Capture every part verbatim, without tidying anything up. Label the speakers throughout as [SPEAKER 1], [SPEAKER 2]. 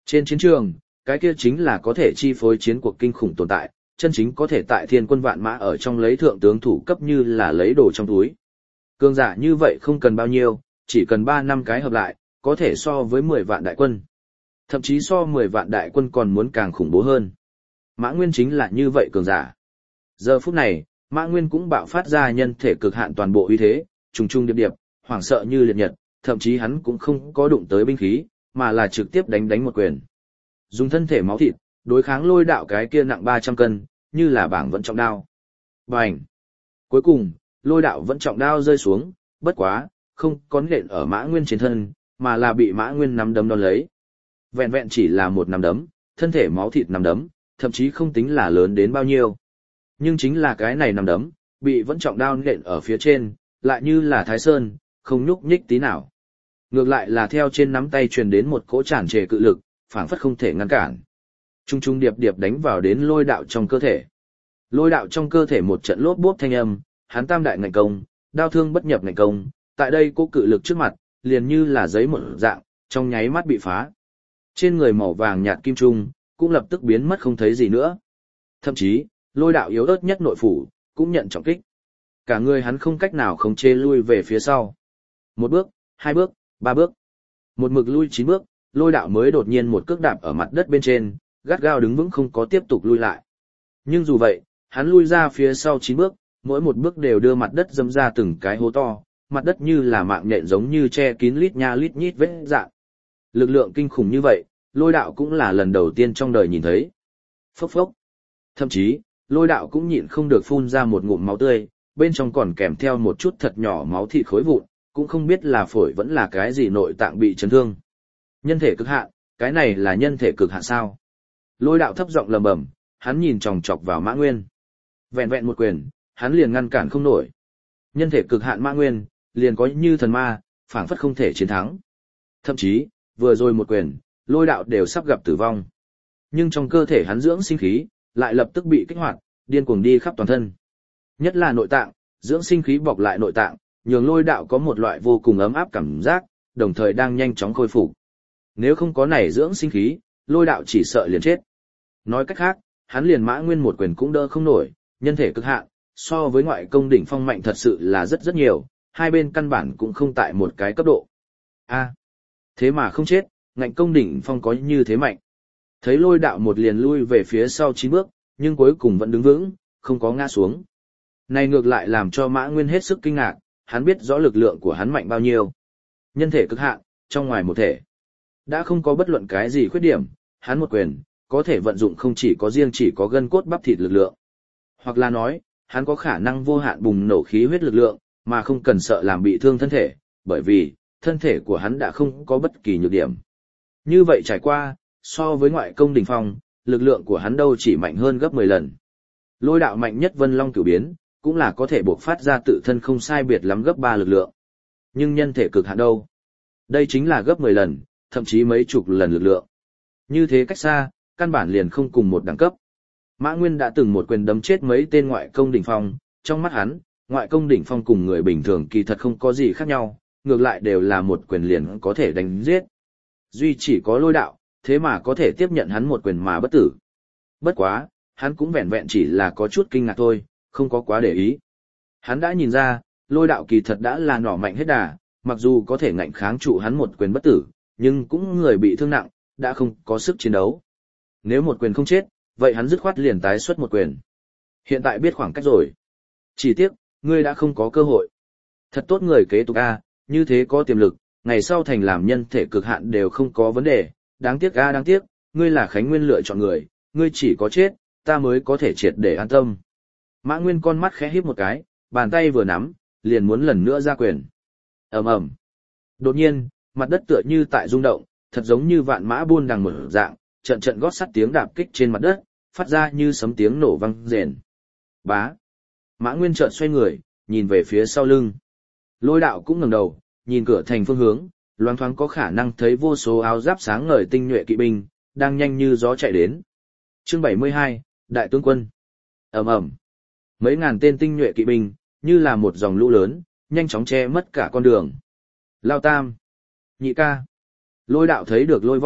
[SPEAKER 1] Trên chiến trường, cái kia chính là có thể chi phối chiến cuộc kinh khủng tồn tại, chân chính có thể tại thiên quân vạn mã ở trong lấy thượng tướng thủ cấp như là lấy đồ trong túi. Cường giả như vậy không cần bao nhiêu, chỉ cần ba năm cái hợp lại, có thể so với mười vạn đại quân. Thậm chí so mười vạn đại quân còn muốn càng khủng bố hơn. Mã Nguyên chính là như vậy cường giả. Giờ phút này, Mã Nguyên cũng bạo phát ra nhân thể cực hạn toàn bộ uy thế, trùng trùng điệp điệp, hoảng sợ như liệt nhật, thậm chí hắn cũng không có đụng tới binh khí, mà là trực tiếp đánh đánh một quyền. Dùng thân thể máu thịt, đối kháng Lôi Đạo cái kia nặng ba trăm cân, như là bảng vẫn trọng đao. Bành! Cuối cùng, Lôi Đạo vẫn trọng đao rơi xuống, bất quá, không có nện ở Mã Nguyên trên thân, mà là bị Mã Nguyên nắm đấm đón lấy. Vẹn vẹn chỉ là một nắm đấm, thân thể máu thịt nắm đấm, thậm chí không tính là lớn đến bao nhiêu. Nhưng chính là cái này nắm đấm, bị vẫn trọng đao nện ở phía trên, lại như là Thái Sơn, không nhúc nhích tí nào. Ngược lại là theo trên nắm tay truyền đến một cỗ tràn trề cự lực, phảng phất không thể ngăn cản. Trung trung điệp điệp đánh vào đến Lôi Đạo trong cơ thể. Lôi Đạo trong cơ thể một trận lốp bốp thanh âm, hắn tam đại ngạnh công, đao thương bất nhập ngạnh công, tại đây cỗ cự lực trước mặt, liền như là giấy một dạng, trong nháy mắt bị phá. Trên người màu vàng nhạt kim trung, cũng lập tức biến mất không thấy gì nữa. Thậm chí, Lôi Đạo yếu ớt nhất nội phủ, cũng nhận trọng kích. Cả người hắn không cách nào khống chế lui về phía sau. Một bước, hai bước, ba bước. Một mực lui chín bước, Lôi Đạo mới đột nhiên một cước đạp ở mặt đất bên trên, gắt gao đứng vững không có tiếp tục lui lại. Nhưng dù vậy, hắn lui ra phía sau chín bước, mỗi một bước đều đưa mặt đất dẫm ra từng cái hố to, mặt đất như là mạng nhện giống như che kín lít nha lít nhít vết dạn. Lực lượng kinh khủng như vậy, Lôi Đạo cũng là lần đầu tiên trong đời nhìn thấy. Phốc phốc. Thậm chí, Lôi Đạo cũng nhịn không được phun ra một ngụm máu tươi, bên trong còn kèm theo một chút thật nhỏ máu thịt khối vụn, cũng không biết là phổi vẫn là cái gì nội tạng bị chấn thương. Nhân thể cực hạn, cái này là nhân thể cực hạn sao? Lôi Đạo thấp giọng lầm bầm, hắn nhìn chòng chọc vào Mã Nguyên. Vẹn vẹn một quyền, hắn liền ngăn cản không nổi. Nhân thể cực hạn Mã Nguyên, liền có như thần ma, phảng phất không thể chiến thắng. Thậm chí, vừa rồi một quyền, Lôi Đạo đều sắp gặp tử vong. Nhưng trong cơ thể hắn dưỡng sinh khí, lại lập tức bị kích hoạt, điên cuồng đi khắp toàn thân. Nhất là nội tạng, dưỡng sinh khí bọc lại nội tạng, nhường Lôi Đạo có một loại vô cùng ấm áp cảm giác, đồng thời đang nhanh chóng khôi phục. Nếu không có này dưỡng sinh khí, Lôi Đạo chỉ sợ liền chết. Nói cách khác, hắn liền Mã Nguyên một quyền cũng đỡ không nổi, nhân thể cực hạn, so với ngoại công đỉnh phong mạnh thật sự là rất rất nhiều, hai bên căn bản cũng không tại một cái cấp độ. A, thế mà không chết, ngạnh công đỉnh phong có như thế mạnh. Thấy Lôi Đạo một liền lui về phía sau chín bước, nhưng cuối cùng vẫn đứng vững, không có ngã xuống. Này ngược lại làm cho Mã Nguyên hết sức kinh ngạc, hắn biết rõ lực lượng của hắn mạnh bao nhiêu. Nhân thể cực hạn, trong ngoài một thể. Đã không có bất luận cái gì khuyết điểm, hắn một quyền, có thể vận dụng không chỉ có riêng chỉ có gân cốt bắp thịt lực lượng. Hoặc là nói, hắn có khả năng vô hạn bùng nổ khí huyết lực lượng, mà không cần sợ làm bị thương thân thể, bởi vì, thân thể của hắn đã không có bất kỳ nhược điểm. Như vậy trải qua, so với ngoại công đỉnh phong, lực lượng của hắn đâu chỉ mạnh hơn gấp mười lần. Lôi Đạo mạnh nhất Vân Long Cửu Biến, cũng là có thể buộc phát ra tự thân không sai biệt lắm gấp ba lực lượng. Nhưng nhân thể cực hạn đâu? Đây chính là gấp mười lần, thậm chí mấy chục lần lực lượng. Như thế cách xa, căn bản liền không cùng một đẳng cấp. Mã Nguyên đã từng một quyền đấm chết mấy tên ngoại công đỉnh phong, trong mắt hắn, ngoại công đỉnh phong cùng người bình thường kỳ thật không có gì khác nhau, ngược lại đều là một quyền liền có thể đánh giết. Duy chỉ có Lôi Đạo, thế mà có thể tiếp nhận hắn một quyền mà bất tử. Bất quá, hắn cũng vẹn vẹn chỉ là có chút kinh ngạc thôi, không có quá để ý. Hắn đã nhìn ra, Lôi Đạo kỳ thật đã là nỏ mạnh hết đà, mặc dù có thể ngạnh kháng trụ hắn một quyền bất tử, nhưng cũng người bị thương nặng, đã không có sức chiến đấu. Nếu một quyền không chết, vậy hắn dứt khoát liền tái xuất một quyền. Hiện tại biết khoảng cách rồi. Chỉ tiếc, ngươi đã không có cơ hội. Thật tốt người kế tục A, như thế có tiềm lực, ngày sau thành làm nhân thể cực hạn đều không có vấn đề. Đáng tiếc A đáng tiếc, ngươi là Khánh Nguyên lựa chọn người, ngươi chỉ có chết, ta mới có thể triệt để an tâm. Mã Nguyên con mắt khẽ híp một cái, bàn tay vừa nắm, liền muốn lần nữa ra quyền. Ầm ầm. Đột nhiên, mặt đất tựa như tại rung động, thật giống như vạn mã buôn đằng mở dạng, trận trận gót sắt tiếng đạp kích trên mặt đất, phát ra như sấm tiếng nổ vang rền. Bá. Mã Nguyên chợt xoay người, nhìn về phía sau lưng. Lôi Đạo cũng ngẩng đầu, nhìn cửa thành phương hướng, loáng thoáng có khả năng thấy vô số áo giáp sáng ngời tinh nhuệ kỵ binh, đang nhanh như gió chạy đến. Chương bảy mươi hai, Đại tướng quân. Ầm ầm. Mấy ngàn tên tinh nhuệ kỵ binh, như là một dòng lũ lớn, nhanh chóng che mất cả con đường. Lao Tam. Nhị ca. Lôi Đạo thấy được Lôi Võ,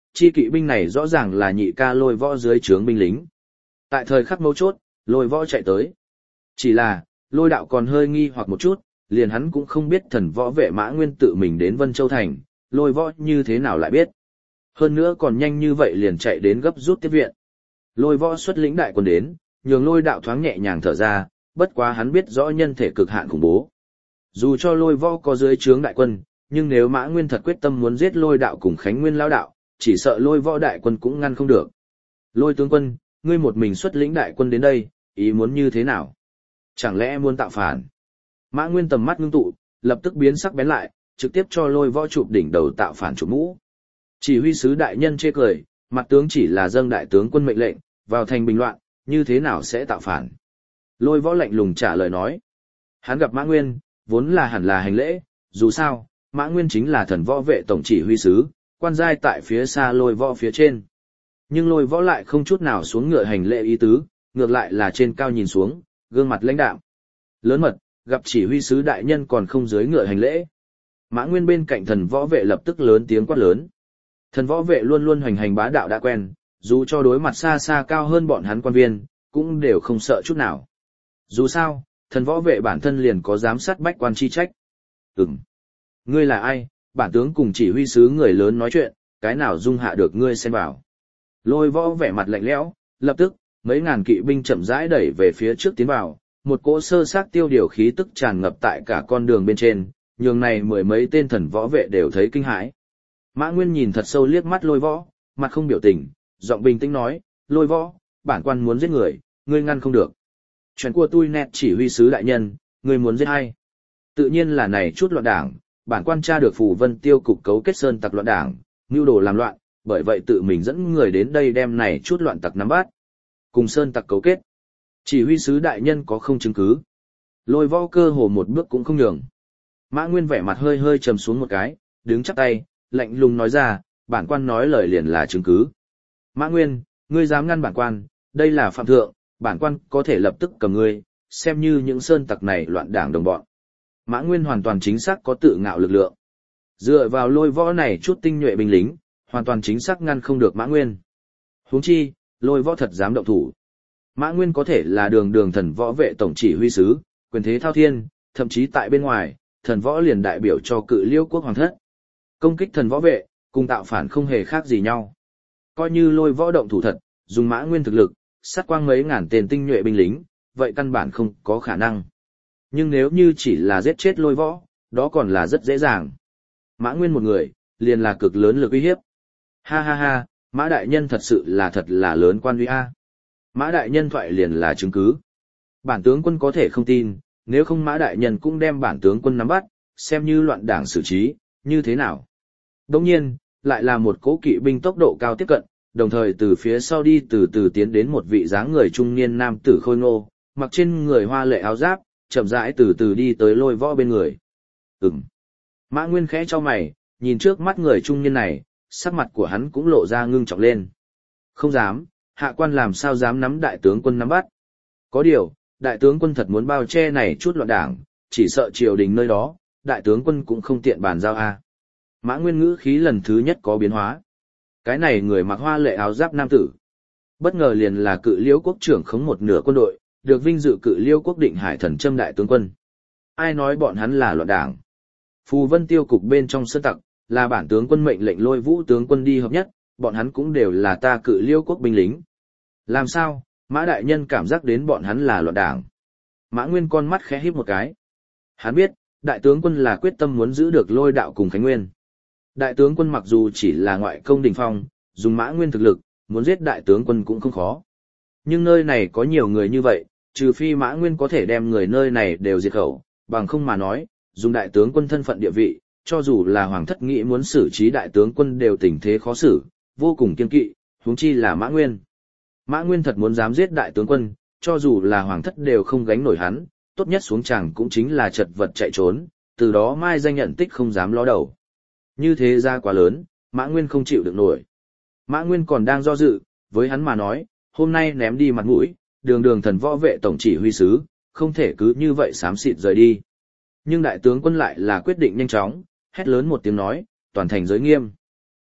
[SPEAKER 1] chi kỵ binh này rõ ràng là nhị ca Lôi Võ dưới trướng binh lính. Tại thời khắc mấu chốt, Lôi Võ chạy tới. Chỉ là, Lôi đạo còn hơi nghi hoặc một chút, liền hắn cũng không biết thần võ vệ Mã Nguyên tự mình đến Vân Châu Thành, Lôi Võ như thế nào lại biết. Hơn nữa còn nhanh như vậy liền chạy đến gấp rút tiếp viện. Lôi Võ xuất lĩnh đại quân đến, nhường Lôi đạo thoáng nhẹ nhàng thở ra, bất quá hắn biết rõ nhân thể cực hạn khủng bố. Dù cho Lôi Võ có dưới trướng đại quân, nhưng nếu Mã Nguyên thật quyết tâm muốn giết Lôi đạo cùng Khánh Nguyên lão đạo, chỉ sợ Lôi Võ đại quân cũng ngăn không được. Lôi tướng quân, ngươi một mình xuất lĩnh đại quân đến đây, ý muốn như thế nào? Chẳng lẽ muốn tạo phản? Mã Nguyên tầm mắt ngưng tụ, lập tức biến sắc bén lại, trực tiếp cho Lôi Võ chụp đỉnh đầu tạo phản chụp mũ. Chỉ huy sứ đại nhân chê cười, mặt tướng chỉ là dâng đại tướng quân mệnh lệnh, vào thành bình loạn, như thế nào sẽ tạo phản? Lôi Võ lạnh lùng trả lời nói. Hắn gặp Mã Nguyên, vốn là hẳn là hành lễ, dù sao, Mã Nguyên chính là thần võ vệ tổng chỉ huy sứ, quan giai tại phía xa Lôi Võ phía trên. Nhưng Lôi Võ lại không chút nào xuống ngựa hành lễ ý tứ, ngược lại là trên cao nhìn xuống, gương mặt lãnh đạm. Lớn mật, gặp chỉ huy sứ đại nhân còn không dưới ngựa hành lễ. Mã Nguyên bên cạnh thần võ vệ lập tức lớn tiếng quát lớn. Thần võ vệ luôn luôn hoành hành bá đạo đã quen, dù cho đối mặt xa xa cao hơn bọn hắn quan viên, cũng đều không sợ chút nào. Dù sao, thần võ vệ bản thân liền có giám sát bách quan chi trách. Ừm. Ngươi là ai, bản tướng cùng chỉ huy sứ người lớn nói chuyện, cái nào dung hạ được ngươi xen vào. Lôi Võ vẻ mặt lạnh lẽo, lập tức, mấy ngàn kỵ binh chậm rãi đẩy về phía trước tiến vào, một cỗ sơ xác tiêu điều khí tức tràn ngập tại cả con đường bên trên, nhường này mười mấy tên thần võ vệ đều thấy kinh hãi. Mã Nguyên nhìn thật sâu liếc mắt Lôi Võ, mặt không biểu tình, giọng bình tĩnh nói, Lôi Võ, bản quan muốn giết người, ngươi ngăn không được. Chuyện của tôi nét chỉ huy sứ đại nhân, ngươi muốn giết ai? Tự nhiên là này chút loạn đảng, bản quan tra được Phù Vân Tiêu cục cấu kết sơn tặc loạn đảng, mưu đồ làm loạn, bởi vậy tự mình dẫn người đến đây đem này chút loạn tặc nắm bắt. Cùng sơn tặc cấu kết. Chỉ huy sứ đại nhân có không chứng cứ? Lôi Võ cơ hồ một bước cũng không nhường. Mã Nguyên vẻ mặt hơi hơi trầm xuống một cái, đứng chắp tay, lạnh lùng nói ra, bản quan nói lời liền là chứng cứ. Mã Nguyên, ngươi dám ngăn bản quan, đây là phạm thượng, bản quan có thể lập tức cầm ngươi, xem như những sơn tặc này loạn đảng đồng bọn. Mã Nguyên hoàn toàn chính xác có tự ngạo lực lượng. Dựa vào Lôi Võ này chút tinh nhuệ binh lính, hoàn toàn chính xác ngăn không được Mã Nguyên. Huống chi, Lôi Võ thật dám động thủ. Mã Nguyên có thể là đường đường thần võ vệ tổng chỉ huy sứ, quyền thế thao thiên, thậm chí tại bên ngoài, thần võ liền đại biểu cho Cự Liêu quốc hoàng thất. Công kích thần võ vệ, cùng tạo phản không hề khác gì nhau. Coi như Lôi Võ động thủ thật, dùng Mã Nguyên thực lực, sát quang mấy ngàn tên tinh nhuệ binh lính, vậy căn bản không có khả năng. Nhưng nếu như chỉ là giết chết Lôi Võ, đó còn là rất dễ dàng. Mã Nguyên một người, liền là cực lớn lực uy hiếp. Ha ha ha, Mã đại nhân thật sự là thật là lớn quan uy a. Mã đại nhân thoại liền là chứng cứ. Bản tướng quân có thể không tin, nếu không Mã đại nhân cũng đem bản tướng quân nắm bắt, xem như loạn đảng xử trí, như thế nào. Đồng nhiên, lại là một cỗ kỵ binh tốc độ cao tiếp cận, đồng thời từ phía sau đi từ từ tiến đến một vị dáng người trung niên nam tử khôi ngô, mặc trên người hoa lệ áo giáp, chậm rãi từ từ đi tới Lôi Võ bên người. Ừm. Mã Nguyên khẽ cho mày, nhìn trước mắt người trung niên này, sắc mặt của hắn cũng lộ ra ngưng trọng lên. Không dám, hạ quan làm sao dám nắm đại tướng quân nắm bắt. Có điều, đại tướng quân thật muốn bao che này chút loạn đảng, chỉ sợ triều đình nơi đó, đại tướng quân cũng không tiện bàn giao a. Mã Nguyên ngữ khí lần thứ nhất có biến hóa. Cái này người mặc hoa lệ áo giáp nam tử. Bất ngờ liền là Cự Liêu quốc trưởng khống một nửa quân đội, được vinh dự Cự Liêu quốc định hải thần châm đại tướng quân. Ai nói bọn hắn là loạn đảng? Phù Vân Tiêu cục bên trong sơn tặc, là bản tướng quân mệnh lệnh Lôi Vũ tướng quân đi hợp nhất, bọn hắn cũng đều là ta Cự Liêu quốc binh lính. Làm sao, Mã đại nhân cảm giác đến bọn hắn là loạn đảng? Mã Nguyên con mắt khẽ híp một cái. Hắn biết, đại tướng quân là quyết tâm muốn giữ được Lôi đạo cùng Khánh Nguyên. Đại tướng quân mặc dù chỉ là ngoại công đỉnh phong, dùng Mã Nguyên thực lực, muốn giết đại tướng quân cũng không khó. Nhưng nơi này có nhiều người như vậy, trừ phi Mã Nguyên có thể đem người nơi này đều diệt khẩu, bằng không mà nói, dùng đại tướng quân thân phận địa vị, cho dù là hoàng thất nghĩ muốn xử trí đại tướng quân đều tình thế khó xử, vô cùng kiên kỵ, huống chi là Mã Nguyên. Mã Nguyên thật muốn dám giết đại tướng quân, cho dù là hoàng thất đều không gánh nổi hắn, tốt nhất xuống tràng cũng chính là chật vật chạy trốn, từ đó mai danh nhận tích không dám ló đầu. Như thế ra quá lớn, Mã Nguyên không chịu được nổi. Mã Nguyên còn đang do dự, với hắn mà nói, hôm nay ném đi mặt mũi, đường đường thần võ vệ tổng chỉ huy sứ, không thể cứ như vậy xám xịt rời đi. Nhưng đại tướng quân lại là quyết định nhanh chóng, hét lớn một tiếng nói, toàn thành giới nghiêm.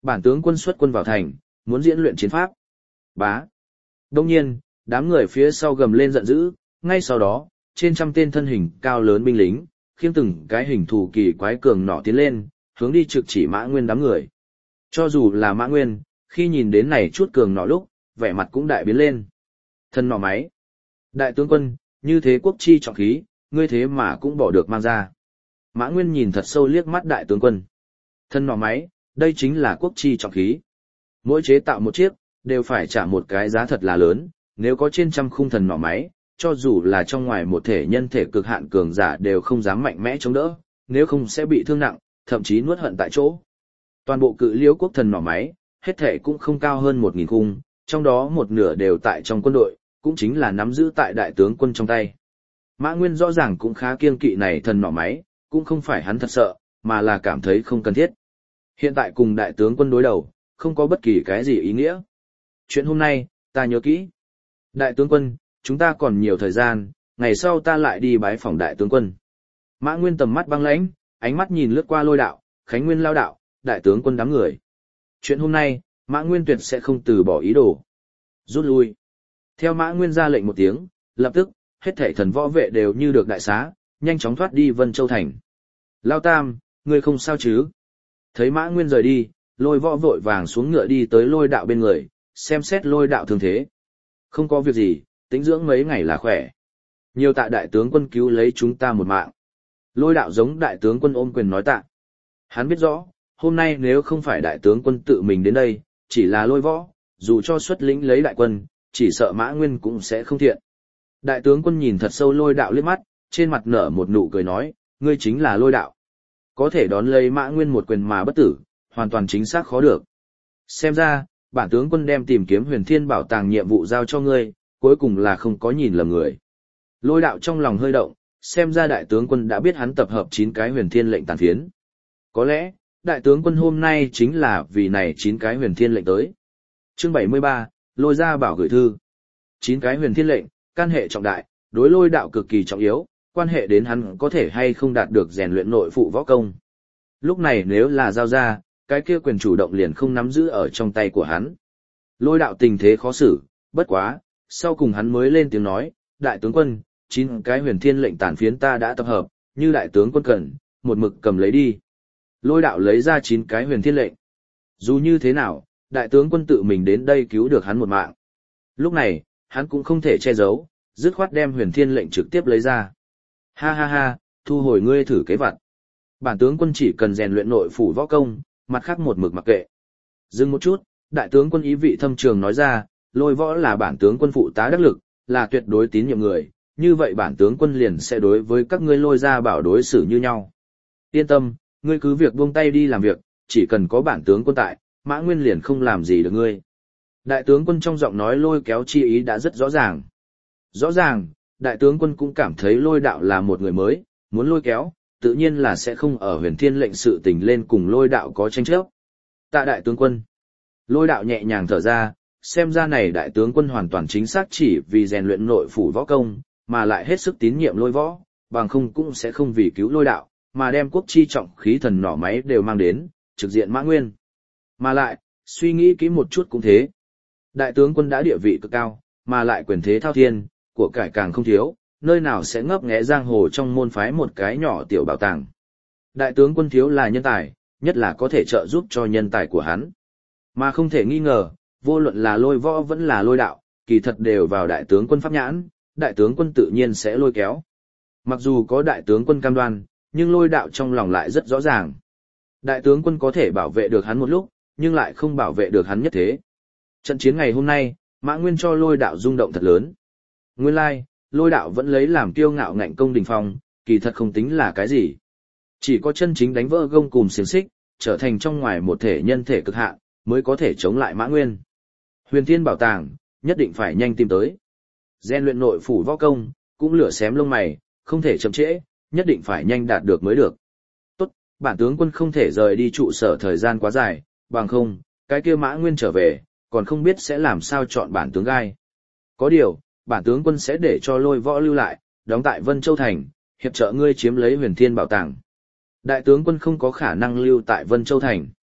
[SPEAKER 1] Bản tướng quân xuất quân vào thành, muốn diễn luyện chiến pháp. Bá. Đông nhiên, đám người phía sau gầm lên giận dữ, ngay sau đó, trên trăm tên thân hình cao lớn binh lính, khiêng từng cái hình thù kỳ quái cường nỏ tiến lên, hướng đi trực chỉ Mã Nguyên đám người. Cho dù là Mã Nguyên, khi nhìn đến này chút cường nỏ lúc, vẻ mặt cũng đại biến lên. Thân nỏ máy. Đại tướng quân, như thế quốc chi trọng khí, ngươi thế mà cũng bỏ được mang ra. Mã Nguyên nhìn thật sâu liếc mắt đại tướng quân. Thân nỏ máy, đây chính là quốc chi trọng khí. Mỗi chế tạo một chiếc, đều phải trả một cái giá thật là lớn, nếu có trên trăm khung thần nỏ máy, cho dù là trong ngoài một thể nhân thể cực hạn cường giả đều không dám mạnh mẽ chống đỡ, nếu không sẽ bị thương nặng, thậm chí nuốt hận tại chỗ. Toàn bộ cự liễu quốc thần nỏ máy, hết thể cũng không cao hơn một nghìn khung, trong đó một nửa đều tại trong quân đội, cũng chính là nắm giữ tại đại tướng quân trong tay. Mã Nguyên rõ ràng cũng khá kiêng kỵ này thần nỏ máy, cũng không phải hắn thật sợ, mà là cảm thấy không cần thiết. Hiện tại cùng đại tướng quân đối đầu, không có bất kỳ cái gì ý nghĩa. Chuyện hôm nay, ta nhớ kỹ. Đại tướng quân, chúng ta còn nhiều thời gian, ngày sau ta lại đi bái phỏng đại tướng quân. Mã Nguyên tầm mắt băng lãnh, ánh mắt nhìn lướt qua Lôi Đạo, Khánh Nguyên lao đạo, đại tướng quân đám người. Chuyện hôm nay, Mã Nguyên tuyệt sẽ không từ bỏ ý đồ. Rút lui. Theo Mã Nguyên ra lệnh một tiếng, lập tức, hết thảy thần võ vệ đều như được đại xá, nhanh chóng thoát đi Vân Châu Thành. Lao Tam, ngươi không sao chứ? Thấy Mã Nguyên rời đi, Lôi Võ vội vàng xuống ngựa đi tới Lôi Đạo bên người, xem xét Lôi Đạo thương thế. Không có việc gì, tĩnh dưỡng mấy ngày là khỏe. Nhiều tạ đại tướng quân cứu lấy chúng ta một mạng. Lôi Đạo giống đại tướng quân ôm quyền nói tạ. Hắn biết rõ, hôm nay nếu không phải đại tướng quân tự mình đến đây, chỉ là Lôi Võ, dù cho xuất lĩnh lấy đại quân, chỉ sợ Mã Nguyên cũng sẽ không thiện. Đại tướng quân nhìn thật sâu Lôi Đạo liếc mắt, trên mặt nở một nụ cười nói, ngươi chính là Lôi Đạo. Có thể đón lấy Mã Nguyên một quyền mà bất tử, hoàn toàn chính xác khó được. Xem ra, bản tướng quân đem tìm kiếm Huyền Thiên Bảo Tàng nhiệm vụ giao cho ngươi, cuối cùng là không có nhìn lầm người. Lôi Đạo trong lòng hơi động, xem ra đại tướng quân đã biết hắn tập hợp chín cái Huyền Thiên lệnh tàn phiến. Có lẽ, đại tướng quân hôm nay chính là vì này chín cái Huyền Thiên lệnh tới. Chương bảy mươi ba, Lôi Gia Bảo gửi thư. chín cái Huyền Thiên lệnh, can hệ trọng đại, đối Lôi Đạo cực kỳ trọng yếu, quan hệ đến hắn có thể hay không đạt được rèn luyện nội phụ võ công. Lúc này nếu là giao ra, cái kia quyền chủ động liền không nắm giữ ở trong tay của hắn. Lôi Đạo tình thế khó xử, bất quá, sau cùng hắn mới lên tiếng nói, đại tướng quân, chín cái Huyền Thiên lệnh tàn phiến ta đã tập hợp, như đại tướng quân cần, một mực cầm lấy đi. Lôi Đạo lấy ra chín cái Huyền Thiên lệnh. Dù như thế nào, đại tướng quân tự mình đến đây cứu được hắn một mạng. Lúc này, hắn cũng không thể che giấu, dứt khoát đem Huyền Thiên lệnh trực tiếp lấy ra. Ha ha ha, thu hồi ngươi thử kế vặt. Bản tướng quân chỉ cần rèn luyện nội phủ võ công, mặt khác một mực mặc kệ. Dừng một chút, đại tướng quân ý vị thâm trường nói ra, Lôi Võ là bản tướng quân phụ tá đắc lực, là tuyệt đối tín nhiệm người, như vậy bản tướng quân liền sẽ đối với các ngươi Lôi Gia Bảo đối xử như nhau. Yên tâm, ngươi cứ việc buông tay đi làm việc, chỉ cần có bản tướng quân tại, Mã Nguyên liền không làm gì được ngươi. Đại tướng quân trong giọng nói lôi kéo chi ý đã rất rõ ràng. Rõ ràng, đại tướng quân cũng cảm thấy Lôi Đạo là một người mới, muốn lôi kéo, tự nhiên là sẽ không ở Huyền Thiên lệnh sự tình lên cùng Lôi Đạo có tranh chấp. Tạ đại tướng quân. Lôi Đạo nhẹ nhàng thở ra, xem ra này đại tướng quân hoàn toàn chính xác chỉ vì rèn luyện nội phủ võ công, mà lại hết sức tín nhiệm Lôi Võ, bằng không cũng sẽ không vì cứu Lôi Đạo, mà đem quốc chi trọng khí thần nỏ máy đều mang đến, trực diện Mã Nguyên. Mà lại, suy nghĩ kỹ một chút cũng thế. Đại tướng quân đã địa vị cực cao, mà lại quyền thế thao thiên, của cải càng không thiếu, nơi nào sẽ ngấp nghé giang hồ trong môn phái một cái nhỏ tiểu bảo tàng. Đại tướng quân thiếu là nhân tài, nhất là có thể trợ giúp cho nhân tài của hắn. Mà không thể nghi ngờ, vô luận là Lôi Võ vẫn là Lôi Đạo, kỳ thật đều vào đại tướng quân pháp nhãn, đại tướng quân tự nhiên sẽ lôi kéo. Mặc dù có đại tướng quân cam đoan, nhưng Lôi Đạo trong lòng lại rất rõ ràng. Đại tướng quân có thể bảo vệ được hắn một lúc, nhưng lại không bảo vệ được hắn nhất thế. Trận chiến ngày hôm nay, Mã Nguyên cho Lôi Đạo rung động thật lớn. Nguyên lai, Lôi Đạo vẫn lấy làm kiêu ngạo ngạnh công đình phong, kỳ thật không tính là cái gì. Chỉ có chân chính đánh vỡ gông cùm xiềng xích, trở thành trong ngoài một thể nhân thể cực hạn, mới có thể chống lại Mã Nguyên. Huyền Thiên Bảo Tàng, nhất định phải nhanh tìm tới. Rèn luyện nội phủ võ công, cũng lửa xém lông mày, không thể chậm trễ, nhất định phải nhanh đạt được mới được. Tốt, bản tướng quân không thể rời đi trụ sở thời gian quá dài, bằng không, cái kia Mã Nguyên trở về, còn không biết sẽ làm sao chọn bản tướng gai. Có điều, bản tướng quân sẽ để cho Lôi Võ lưu lại, đóng tại Vân Châu Thành, hiệp trợ ngươi chiếm lấy Huyền Thiên Bảo Tàng. Đại tướng quân không có khả năng lưu tại Vân Châu Thành.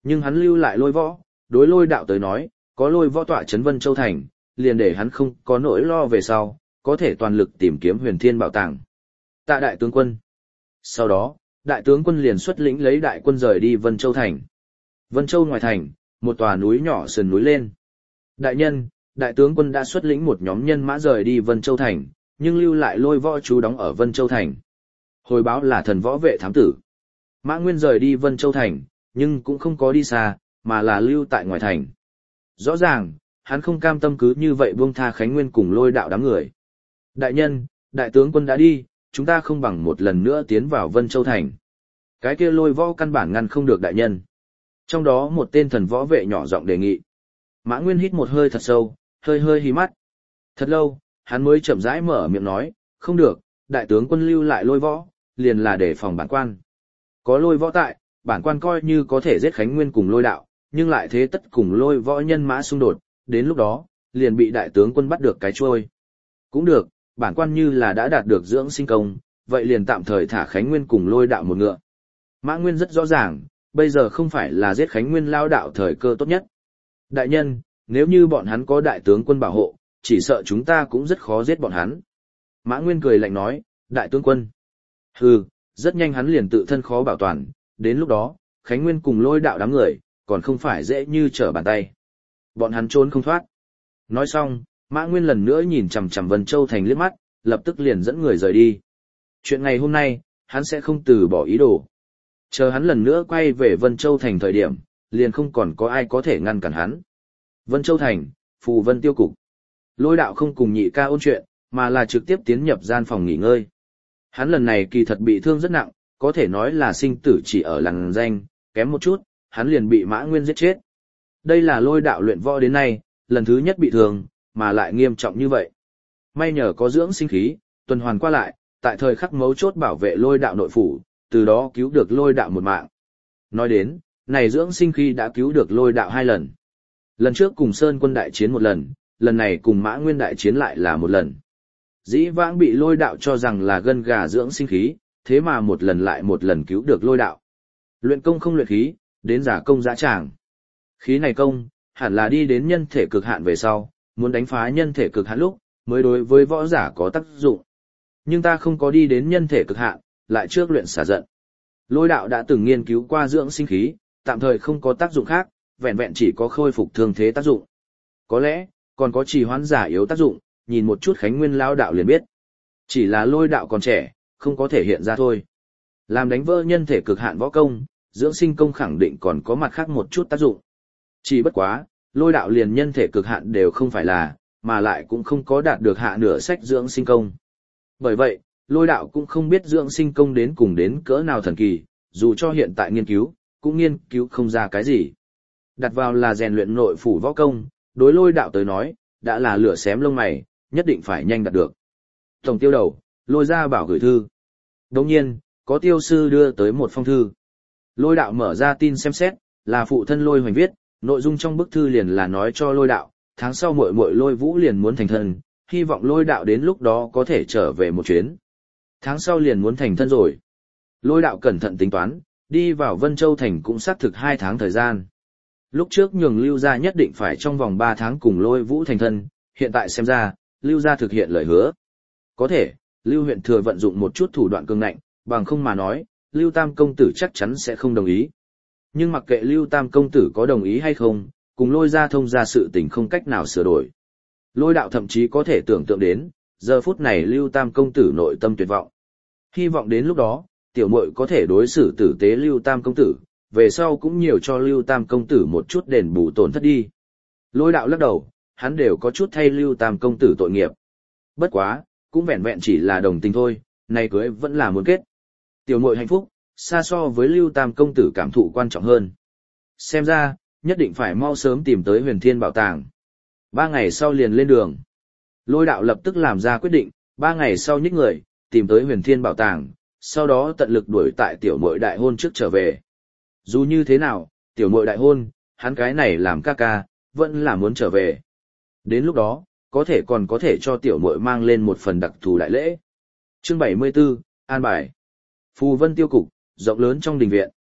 [SPEAKER 1] Nhưng hắn lưu lại lôi võ, đối lôi đạo tới nói, có lôi võ tọa trấn Vân Châu Thành, liền để hắn không có nỗi lo về sau, có thể toàn lực tìm kiếm huyền thiên bảo tàng. Tạ đại tướng quân. Sau đó, đại tướng quân liền xuất lĩnh lấy đại quân rời đi Vân Châu Thành. Vân Châu ngoài thành, một tòa núi nhỏ sườn núi lên. Đại nhân, đại tướng quân đã xuất lĩnh một nhóm nhân mã rời đi Vân Châu Thành, nhưng lưu lại lôi võ chú đóng ở Vân Châu Thành. Hồi báo là thần võ vệ thám tử. Mã Nguyên rời đi Vân Châu Thành, nhưng cũng không có đi xa, mà là lưu tại ngoài thành. Rõ ràng, hắn không cam tâm cứ như vậy buông tha Khánh Nguyên cùng lôi đạo đám người. Đại nhân, đại tướng quân đã đi, chúng ta không bằng một lần nữa tiến vào Vân Châu Thành. Cái kia lôi võ căn bản ngăn không được đại nhân. Trong đó một tên thần võ vệ nhỏ giọng đề nghị. Mã Nguyên hít một hơi thật sâu, hơi hơi hí mắt. Thật lâu, hắn mới chậm rãi mở miệng nói, không được, đại tướng quân lưu lại lôi võ, liền là để phòng bản quan. Có lôi võ tại, bản quan coi như có thể giết Khánh Nguyên cùng lôi đạo, nhưng lại thế tất cùng lôi võ nhân mã xung đột, đến lúc đó, liền bị đại tướng quân bắt được cái trôi. Cũng được, bản quan như là đã đạt được dưỡng sinh công, vậy liền tạm thời thả Khánh Nguyên cùng lôi đạo một ngựa. Mã Nguyên rất rõ ràng, bây giờ không phải là giết Khánh Nguyên lao đạo thời cơ tốt nhất. Đại nhân, nếu như bọn hắn có đại tướng quân bảo hộ, chỉ sợ chúng ta cũng rất khó giết bọn hắn. Mã Nguyên cười lạnh nói, đại tướng quân. Hừ, rất nhanh hắn liền tự thân khó bảo toàn, đến lúc đó, Khánh Nguyên cùng lôi đạo đám người, còn không phải dễ như trở bàn tay. Bọn hắn trốn không thoát. Nói xong, Mã Nguyên lần nữa nhìn chằm chằm Vân Châu Thành liếc mắt, lập tức liền dẫn người rời đi. Chuyện ngày hôm nay, hắn sẽ không từ bỏ ý đồ. Chờ hắn lần nữa quay về Vân Châu Thành thời điểm, liền không còn có ai có thể ngăn cản hắn. Vân Châu Thành, Phù Vân Tiêu Cục. Lôi đạo không cùng nhị ca ôn chuyện, mà là trực tiếp tiến nhập gian phòng nghỉ ngơi. Hắn lần này kỳ thật bị thương rất nặng, có thể nói là sinh tử chỉ ở lằn danh, kém một chút, hắn liền bị Mã Nguyên giết chết. Đây là lôi đạo luyện võ đến nay, lần thứ nhất bị thương, mà lại nghiêm trọng như vậy. May nhờ có dưỡng sinh khí, tuần hoàn qua lại, tại thời khắc mấu chốt bảo vệ lôi đạo nội phủ, từ đó cứu được lôi đạo một mạng. Nói đến, này dưỡng sinh khí đã cứu được lôi đạo hai lần. Lần trước cùng Sơn quân đại chiến một lần, lần này cùng Mã Nguyên đại chiến lại là một lần. Dĩ vãng bị lôi đạo cho rằng là gân gà dưỡng sinh khí, thế mà một lần lại một lần cứu được lôi đạo. Luyện công không luyện khí, đến giả công dã tràng. Khí này công, hẳn là đi đến nhân thể cực hạn về sau, muốn đánh phá nhân thể cực hạn lúc, mới đối với võ giả có tác dụng. Nhưng ta không có đi đến nhân thể cực hạn, lại trước luyện xả giận. Lôi đạo đã từng nghiên cứu qua dưỡng sinh khí, tạm thời không có tác dụng khác, vẹn vẹn chỉ có khôi phục thương thế tác dụng. Có lẽ, còn có trì hoãn giả yếu tác dụng, nhìn một chút Khánh Nguyên lao đạo liền biết. Chỉ là lôi đạo còn trẻ, không có thể hiện ra thôi. Làm đánh vỡ nhân thể cực hạn võ công, dưỡng sinh công khẳng định còn có mặt khác một chút tác dụng. Chỉ bất quá, lôi đạo liền nhân thể cực hạn đều không phải là, mà lại cũng không có đạt được hạ nửa sách dưỡng sinh công. Bởi vậy, lôi đạo cũng không biết dưỡng sinh công đến cùng đến cỡ nào thần kỳ, dù cho hiện tại nghiên cứu, cũng nghiên cứu không ra cái gì. Đặt vào là rèn luyện nội phủ võ công, đối lôi đạo tới nói, đã là lửa xém lông mày, nhất định phải nhanh đạt được. Tổng tiêu đầu, lôi ra bảo gửi thư. Đồng nhiên, có tiêu sư đưa tới một phong thư. Lôi đạo mở ra tin xem xét, là phụ thân lôi hoành viết, nội dung trong bức thư liền là nói cho lôi đạo, tháng sau muội muội lôi vũ liền muốn thành thân, hy vọng lôi đạo đến lúc đó có thể trở về một chuyến. Tháng sau liền muốn thành thân rồi. Lôi đạo cẩn thận tính toán, đi vào Vân Châu Thành cũng xác thực hai tháng thời gian. Lúc trước nhường Lưu Gia nhất định phải trong vòng ba tháng cùng lôi vũ thành thân, hiện tại xem ra, Lưu Gia thực hiện lời hứa. Có thể, Lưu huyện thừa vận dụng một chút thủ đoạn cường ngạnh, bằng không mà nói, Lưu Tam công tử chắc chắn sẽ không đồng ý. Nhưng mặc kệ Lưu Tam công tử có đồng ý hay không, cùng lôi ra thông ra sự tình không cách nào sửa đổi. Lôi đạo thậm chí có thể tưởng tượng đến, giờ phút này Lưu Tam công tử nội tâm tuyệt vọng. Hy vọng đến lúc đó, tiểu muội có thể đối xử tử tế Lưu Tam công tử, về sau cũng nhiều cho Lưu Tam công tử một chút đền bù tổn thất đi. Lôi đạo lắc đầu, hắn đều có chút thay Lưu Tam công tử tội nghiệp. Bất quá, cũng vẹn vẹn chỉ là đồng tình thôi, nay cưới vẫn là muốn kết. Tiểu muội hạnh phúc, xa so với Lưu Tam công tử cảm thụ quan trọng hơn. Xem ra, nhất định phải mau sớm tìm tới Huyền Thiên Bảo Tàng. Ba ngày sau liền lên đường. Lôi đạo lập tức làm ra quyết định, ba ngày sau nhích người, tìm tới Huyền Thiên Bảo Tàng, sau đó tận lực đuổi tại tiểu muội đại hôn trước trở về. Dù như thế nào, tiểu muội đại hôn, hắn cái này làm ca ca, vẫn là muốn trở về. Đến lúc đó, có thể còn có thể cho tiểu muội mang lên một phần đặc thù đại lễ. Chương bảy mươi tư, An bài. Phù Vân Tiêu Cục, rộng lớn trong đình viện.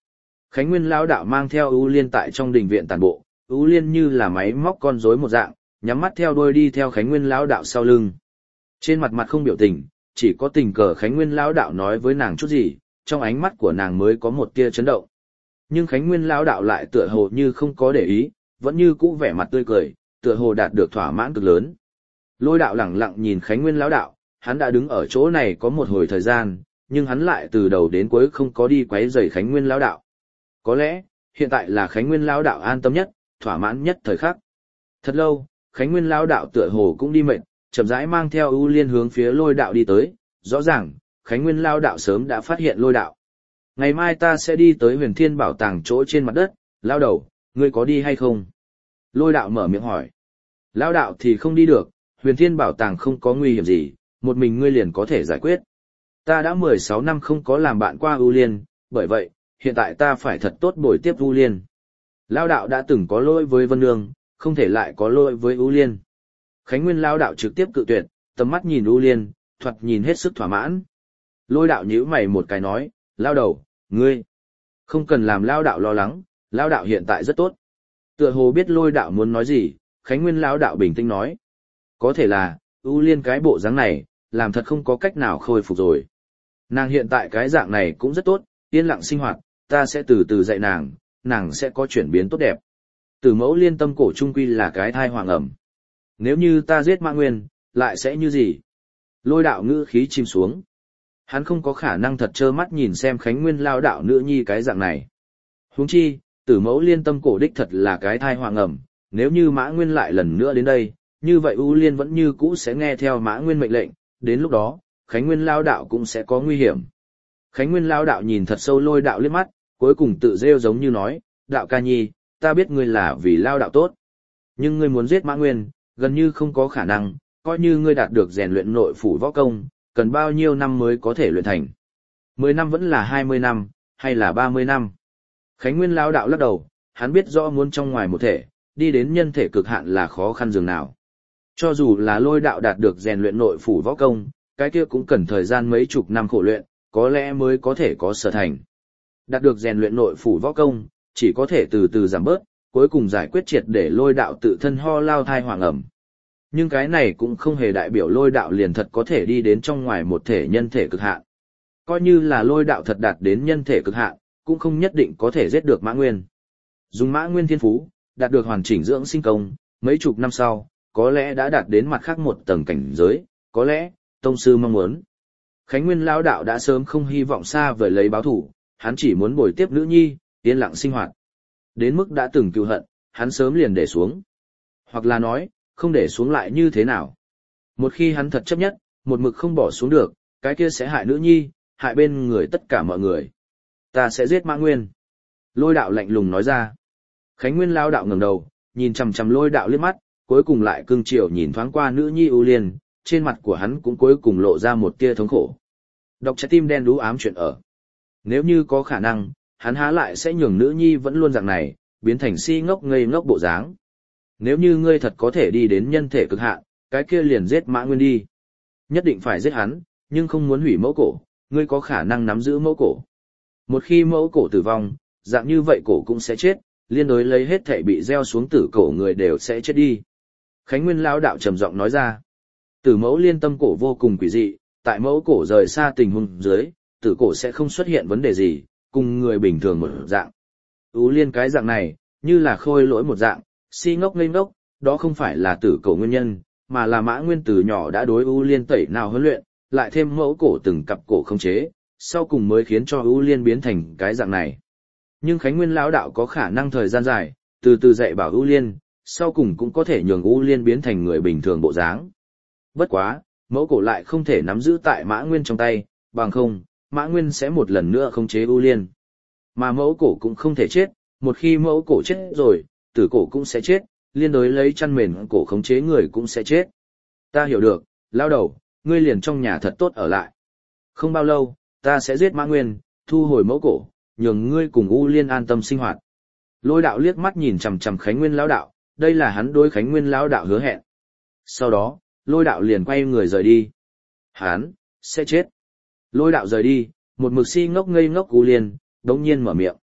[SPEAKER 1] Khánh Nguyên lão đạo mang theo ưu liên tại trong đình viện tản bộ, ưu liên như là máy móc con rối một dạng, nhắm mắt theo đuôi đi theo Khánh Nguyên lão đạo sau lưng. Trên mặt mặt không biểu tình, chỉ có tình cờ Khánh Nguyên lão đạo nói với nàng chút gì, trong ánh mắt của nàng mới có một tia chấn động. Nhưng Khánh Nguyên lão đạo lại tựa hồ như không có để ý, vẫn như cũ vẻ mặt tươi cười, tựa hồ đạt được thỏa mãn cực lớn. Lôi đạo lẳng lặng nhìn Khánh Nguyên lão đạo, hắn đã đứng ở chỗ này có một hồi thời gian, nhưng hắn lại từ đầu đến cuối không có đi quấy rầy Khánh Nguyên lão đạo. Có lẽ, hiện tại là Khánh Nguyên lão đạo an tâm nhất, thỏa mãn nhất thời khắc. Thật lâu, Khánh Nguyên lão đạo tựa hồ cũng đi mệt, chậm rãi mang theo ưu liên hướng phía lôi đạo đi tới, rõ ràng, Khánh Nguyên lão đạo sớm đã phát hiện lôi đạo. Ngày mai ta sẽ đi tới huyền thiên bảo tàng chỗ trên mặt đất, lão đầu, ngươi có đi hay không? Lôi đạo mở miệng hỏi. Lão đạo thì không đi được, huyền thiên bảo tàng không có nguy hiểm gì, một mình ngươi liền có thể giải quyết. Ta đã mười sáu năm không có làm bạn qua ưu liên, bởi vậy, hiện tại ta phải thật tốt bồi tiếp ưu liên. Lão đạo đã từng có lỗi với Vân Nương, không thể lại có lỗi với ưu liên. Khánh Nguyên lão đạo trực tiếp cự tuyệt, tầm mắt nhìn ưu liên, thoạt nhìn hết sức thỏa mãn. Lôi đạo nhíu mày một cái nói, lão đầu, ngươi không cần làm lão đạo lo lắng, lão đạo hiện tại rất tốt. Tựa hồ biết lôi đạo muốn nói gì, Khánh Nguyên lão đạo bình tĩnh nói. Có thể là, ưu liên cái bộ dáng này, làm thật không có cách nào khôi phục rồi. Nàng hiện tại cái dạng này cũng rất tốt, yên lặng sinh hoạt, ta sẽ từ từ dạy nàng, nàng sẽ có chuyển biến tốt đẹp. Tử mẫu liên tâm cổ trung quy là cái thai hoàng ẩm. Nếu như ta giết Mã Nguyên, lại sẽ như gì? Lôi đạo ngữ khí chìm xuống. Hắn không có khả năng thật trơ mắt nhìn xem Khánh Nguyên lao đạo nữ nhi cái dạng này. Huống chi, tử mẫu liên tâm cổ đích thật là cái thai hoàng ẩm, nếu như Mã Nguyên lại lần nữa đến đây, như vậy U Liên vẫn như cũ sẽ nghe theo Mã Nguyên mệnh lệnh, đến lúc đó, Khánh Nguyên lao đạo cũng sẽ có nguy hiểm. Khánh Nguyên lao đạo nhìn thật sâu lôi đạo liếc mắt, cuối cùng tự rêu giống như nói, đạo ca nhi, ta biết ngươi là vì lao đạo tốt. Nhưng ngươi muốn giết Mã Nguyên, gần như không có khả năng, coi như ngươi đạt được rèn luyện nội phủ võ công, cần bao nhiêu năm mới có thể luyện thành. Mười năm vẫn là hai mươi năm, hay là ba mươi năm. Khánh Nguyên lao đạo lắc đầu, hắn biết rõ muốn trong ngoài một thể, đi đến nhân thể cực hạn là khó khăn dường nào. Cho dù là lôi đạo đạt được rèn luyện nội phủ võ công, cái kia cũng cần thời gian mấy chục năm khổ luyện, có lẽ mới có thể có sở thành. Đạt được rèn luyện nội phủ võ công, chỉ có thể từ từ giảm bớt, cuối cùng giải quyết triệt để lôi đạo tự thân ho lao thai hoàng ẩm. Nhưng cái này cũng không hề đại biểu lôi đạo liền thật có thể đi đến trong ngoài một thể nhân thể cực hạn. Coi như là lôi đạo thật đạt đến nhân thể cực hạn, cũng không nhất định có thể giết được Mã Nguyên. Dùng Mã Nguyên thiên phú, đạt được hoàn chỉnh dưỡng sinh công, mấy chục năm sau, có lẽ đã đạt đến mặt khác một tầng cảnh giới, có lẽ, tông sư mong muốn. Khánh Nguyên lão đạo đã sớm không hy vọng xa vời lấy báo thủ, hắn chỉ muốn bồi tiếp nữ nhi, yên lặng sinh hoạt. Đến mức đã từng cừu hận, hắn sớm liền để xuống. Hoặc là nói, không để xuống lại như thế nào. Một khi hắn thật chấp nhất, một mực không bỏ xuống được, cái kia sẽ hại nữ nhi, hại bên người tất cả mọi người. Ta sẽ giết Mã Nguyên. Lôi đạo lạnh lùng nói ra. Khánh Nguyên lão đạo ngẩng đầu, nhìn chằm chằm lôi đạo liếc mắt, cuối cùng lại cương chiều nhìn thoáng qua nữ nhi ưu liên, trên mặt của hắn cũng cuối cùng lộ ra một tia thống khổ. Đọc trái tim đen đú ám chuyện ở. Nếu như có khả năng, hắn há lại sẽ nhường nữ nhi vẫn luôn dạng này, biến thành si ngốc ngây ngốc bộ dáng. Nếu như ngươi thật có thể đi đến nhân thể cực hạn, cái kia liền giết Mã Nguyên đi. Nhất định phải giết hắn, nhưng không muốn hủy mẫu cổ, ngươi có khả năng nắm giữ mẫu cổ. Một khi mẫu cổ tử vong, dạng như vậy cổ cũng sẽ chết, liên đối lấy hết thể bị gieo xuống tử cổ người đều sẽ chết đi. Khánh Nguyên lão đạo trầm giọng nói ra. Tử mẫu liên tâm cổ vô cùng quỷ dị, tại mẫu cổ rời xa tình huống dưới, tử cổ sẽ không xuất hiện vấn đề gì, cùng người bình thường một dạng. Ú liên cái dạng này, như là khôi lỗi một dạng, si ngốc ngây ngốc, đó không phải là tử cổ nguyên nhân, mà là Mã Nguyên từ nhỏ đã đối ưu liên tẩy nào huấn luyện, lại thêm mẫu cổ từng cặp cổ không chế, sau cùng mới khiến cho ưu liên biến thành cái dạng này. Nhưng Khánh Nguyên lão đạo có khả năng thời gian dài, từ từ dạy bảo ưu liên, sau cùng cũng có thể nhường ưu liên biến thành người bình thường bộ dáng. Bất quá, mẫu cổ lại không thể nắm giữ tại Mã Nguyên trong tay, bằng không, Mã Nguyên sẽ một lần nữa khống chế ưu liên. Mà mẫu cổ cũng không thể chết, một khi mẫu cổ chết rồi, tử cổ cũng sẽ chết, liên đối lấy chăn mền cổ khống chế người cũng sẽ chết. Ta hiểu được, lao đầu, ngươi liền trong nhà thật tốt ở lại. Không bao lâu, ta sẽ giết Mã Nguyên, thu hồi mẫu cổ, nhường ngươi cùng U Liên an tâm sinh hoạt. Lôi đạo liếc mắt nhìn chằm chằm Khánh Nguyên lão đạo, đây là hắn đối Khánh Nguyên lão đạo hứa hẹn. Sau đó, lôi đạo liền quay người rời đi. Hắn sẽ chết. Lôi đạo rời đi, một mực si ngốc ngây ngốc U Liên đống nhiên mở miệng.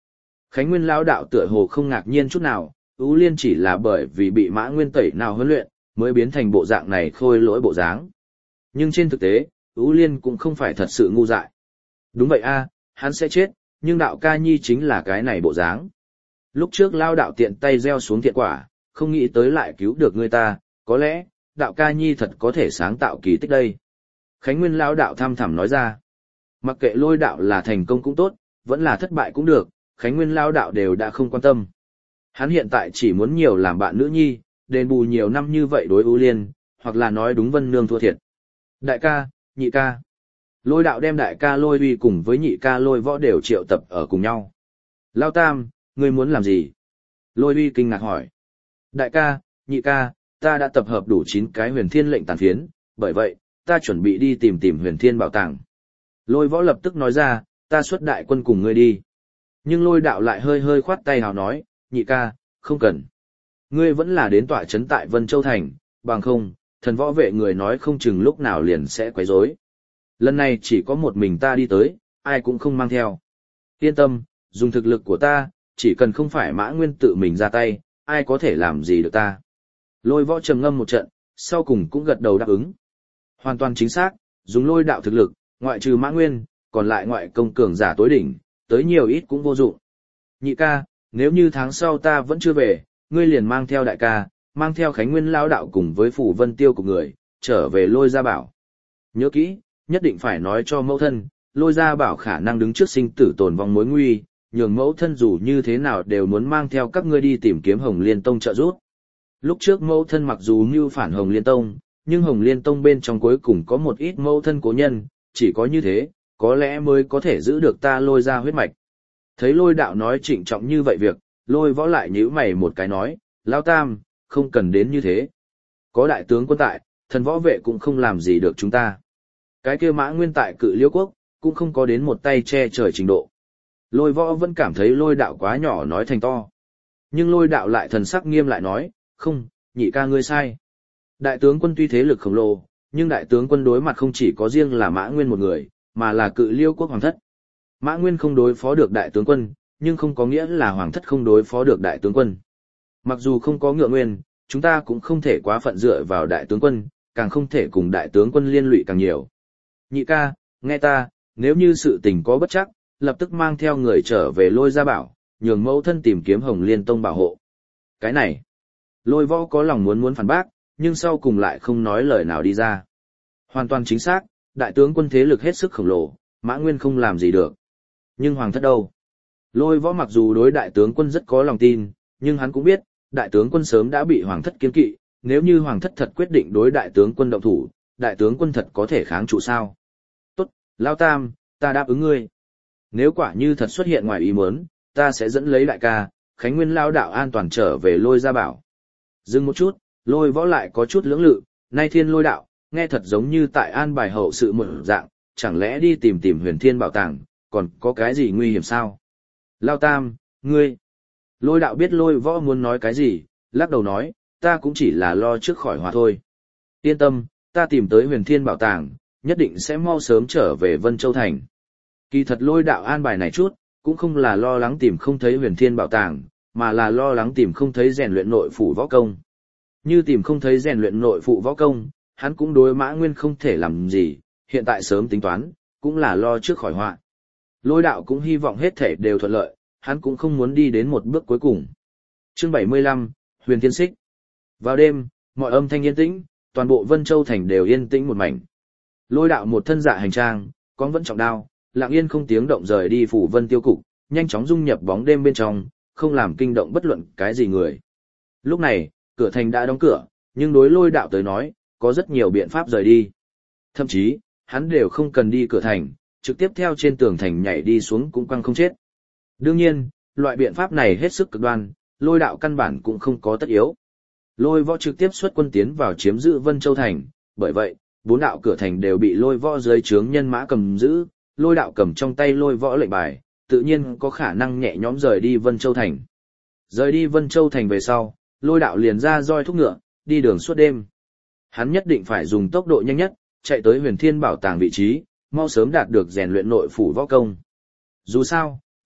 [SPEAKER 1] Khánh Nguyên lão đạo tựa hồ không ngạc nhiên chút nào, Ú Liên chỉ là bởi vì bị Mã Nguyên tẩy nào huấn luyện, mới biến thành bộ dạng này khôi lỗi bộ dáng. Nhưng trên thực tế, Ú Liên cũng không phải thật sự ngu dại. Đúng vậy a, hắn sẽ chết, nhưng đạo ca nhi chính là cái này bộ dáng. Lúc trước lao đạo tiện tay gieo xuống thiện quả, không nghĩ tới lại cứu được người ta, có lẽ, đạo ca nhi thật có thể sáng tạo kỳ tích đây. Khánh Nguyên lao đạo thăm thẳm nói ra. Mặc kệ lôi đạo là thành công cũng tốt, vẫn là thất bại cũng được, Khánh Nguyên lao đạo đều đã không quan tâm. Hắn hiện tại chỉ muốn nhiều làm bạn nữ nhi, đền bù nhiều năm như vậy đối ưu liên, hoặc là nói đúng Vân Nương thua thiệt. Đại ca, nhị ca. Lôi đạo đem đại ca lôi uy cùng với nhị ca lôi võ đều triệu tập ở cùng nhau. Lao tam, ngươi muốn làm gì? Lôi uy kinh ngạc hỏi. Đại ca, nhị ca, ta đã tập hợp đủ chín cái huyền thiên lệnh tàn phiến, bởi vậy, ta chuẩn bị đi tìm tìm huyền thiên bảo tàng. Lôi võ lập tức nói ra, ta xuất đại quân cùng ngươi đi. Nhưng lôi đạo lại hơi hơi khoát tay hào nói, nhị ca, không cần. Ngươi vẫn là đến tọa trấn tại Vân Châu Thành, bằng không, thần võ vệ người nói không chừng lúc nào liền sẽ quấy rối. Lần này chỉ có một mình ta đi tới, ai cũng không mang theo. Yên tâm, dùng thực lực của ta, chỉ cần không phải Mã Nguyên tự mình ra tay, ai có thể làm gì được ta. Lôi võ trầm ngâm một trận, sau cùng cũng gật đầu đáp ứng. Hoàn toàn chính xác, dùng lôi đạo thực lực, ngoại trừ Mã Nguyên, còn lại ngoại công cường giả tối đỉnh, tới nhiều ít cũng vô dụng. Nhị ca, nếu như tháng sau ta vẫn chưa về, ngươi liền mang theo đại ca, mang theo Khánh Nguyên lao đạo cùng với Phủ Vân Tiêu của người, trở về Lôi Gia Bảo. Nhớ kỹ, nhất định phải nói cho mẫu thân, Lôi Gia Bảo khả năng đứng trước sinh tử tồn vong mối nguy, nhường mẫu thân dù như thế nào đều muốn mang theo các ngươi đi tìm kiếm Hồng Liên Tông trợ giúp. Lúc trước mẫu thân mặc dù mưu phản Hồng Liên Tông, nhưng Hồng Liên Tông bên trong cuối cùng có một ít mẫu thân cố nhân, chỉ có như thế, có lẽ mới có thể giữ được ta Lôi ra huyết mạch. Thấy Lôi đạo nói trịnh trọng như vậy việc, Lôi võ lại nhíu mày một cái nói, Lão Tam, không cần đến như thế. Có đại tướng quân tại, thần võ vệ cũng không làm gì được chúng ta. Cái kia Mã Nguyên tại Cự Liêu Quốc, cũng không có đến một tay che trời trình độ. Lôi võ vẫn cảm thấy Lôi đạo quá nhỏ nói thành to. Nhưng Lôi đạo lại thần sắc nghiêm lại nói, không, nhị ca ngươi sai. Đại tướng quân tuy thế lực khổng lồ, nhưng đại tướng quân đối mặt không chỉ có riêng là Mã Nguyên một người, mà là Cự Liêu Quốc hoàng thất. Mã Nguyên không đối phó được đại tướng quân, nhưng không có nghĩa là hoàng thất không đối phó được đại tướng quân. Mặc dù không có ngựa nguyên, chúng ta cũng không thể quá phận dựa vào đại tướng quân, càng không thể cùng đại tướng quân liên lụy càng nhiều. Nhị ca, nghe ta, nếu như sự tình có bất chắc, lập tức mang theo người trở về Lôi Gia Bảo, nhường mẫu thân tìm kiếm Hồng Liên Tông bảo hộ. Cái này, Lôi võ có lòng muốn muốn phản bác, nhưng sau cùng lại không nói lời nào đi ra. Hoàn toàn chính xác, đại tướng quân thế lực hết sức khổng lồ, Mã Nguyên không làm gì được. Nhưng hoàng thất đâu? Lôi võ mặc dù đối đại tướng quân rất có lòng tin, nhưng hắn cũng biết, đại tướng quân sớm đã bị hoàng thất kiên kỵ, nếu như hoàng thất thật quyết định đối đại tướng quân động thủ, đại tướng quân thật có thể kháng trụ sao? Tốt, Lao Tam, ta đáp ứng ngươi. Nếu quả như thật xuất hiện ngoài ý muốn, ta sẽ dẫn lấy đại ca, Khánh Nguyên lao đạo an toàn trở về Lôi Gia Bảo. Dừng một chút, Lôi võ lại có chút lưỡng lự, nay thiên lôi đạo, nghe thật giống như tại an bài hậu sự một dạng, chẳng lẽ đi tìm tìm huyền thiên bảo tàng, còn có cái gì nguy hiểm sao? Lao Tam, ngươi. Lôi đạo biết Lôi võ muốn nói cái gì, lắc đầu nói, ta cũng chỉ là lo trước khỏi họa thôi. Yên tâm, ta tìm tới huyền thiên bảo tàng, nhất định sẽ mau sớm trở về Vân Châu Thành. Kỳ thật Lôi đạo an bài này chút, cũng không là lo lắng tìm không thấy huyền thiên bảo tàng, mà là lo lắng tìm không thấy rèn luyện nội phủ võ công. Như tìm không thấy rèn luyện nội phụ võ công, hắn cũng đối Mã Nguyên không thể làm gì, hiện tại sớm tính toán, cũng là lo trước khỏi họa. Lôi đạo cũng hy vọng hết thể đều thuận lợi, hắn cũng không muốn đi đến một bước cuối cùng. Chương bảy mươi lăm, Huyền Thiên Xích. Vào đêm, mọi âm thanh yên tĩnh, toàn bộ Vân Châu Thành đều yên tĩnh một mảnh. Lôi đạo một thân dạ hành trang, con vẫn trọng đao, lặng yên không tiếng động rời đi phủ Vân Tiêu cục, nhanh chóng dung nhập bóng đêm bên trong, không làm kinh động bất luận cái gì người. Lúc này, cửa thành đã đóng cửa, nhưng đối Lôi đạo tới nói, có rất nhiều biện pháp rời đi. Thậm chí, hắn đều không cần đi cửa thành, trực tiếp theo trên tường thành nhảy đi xuống cũng quăng không chết. Đương nhiên, loại biện pháp này hết sức cực đoan, Lôi đạo căn bản cũng không có tất yếu. Lôi võ trực tiếp xuất quân tiến vào chiếm giữ Vân Châu Thành, bởi vậy, bốn đạo cửa thành đều bị Lôi võ dưới trướng nhân mã cầm giữ, Lôi đạo cầm trong tay Lôi võ lệnh bài, tự nhiên có khả năng nhẹ nhõm rời đi Vân Châu Thành. Rời đi Vân Châu Thành về sau, Lôi đạo liền ra roi thúc ngựa, đi đường suốt đêm. Hắn nhất định phải dùng tốc độ nhanh nhất, chạy tới huyền thiên bảo tàng vị trí, mau sớm đạt được rèn luyện nội phủ võ công. Dù sao,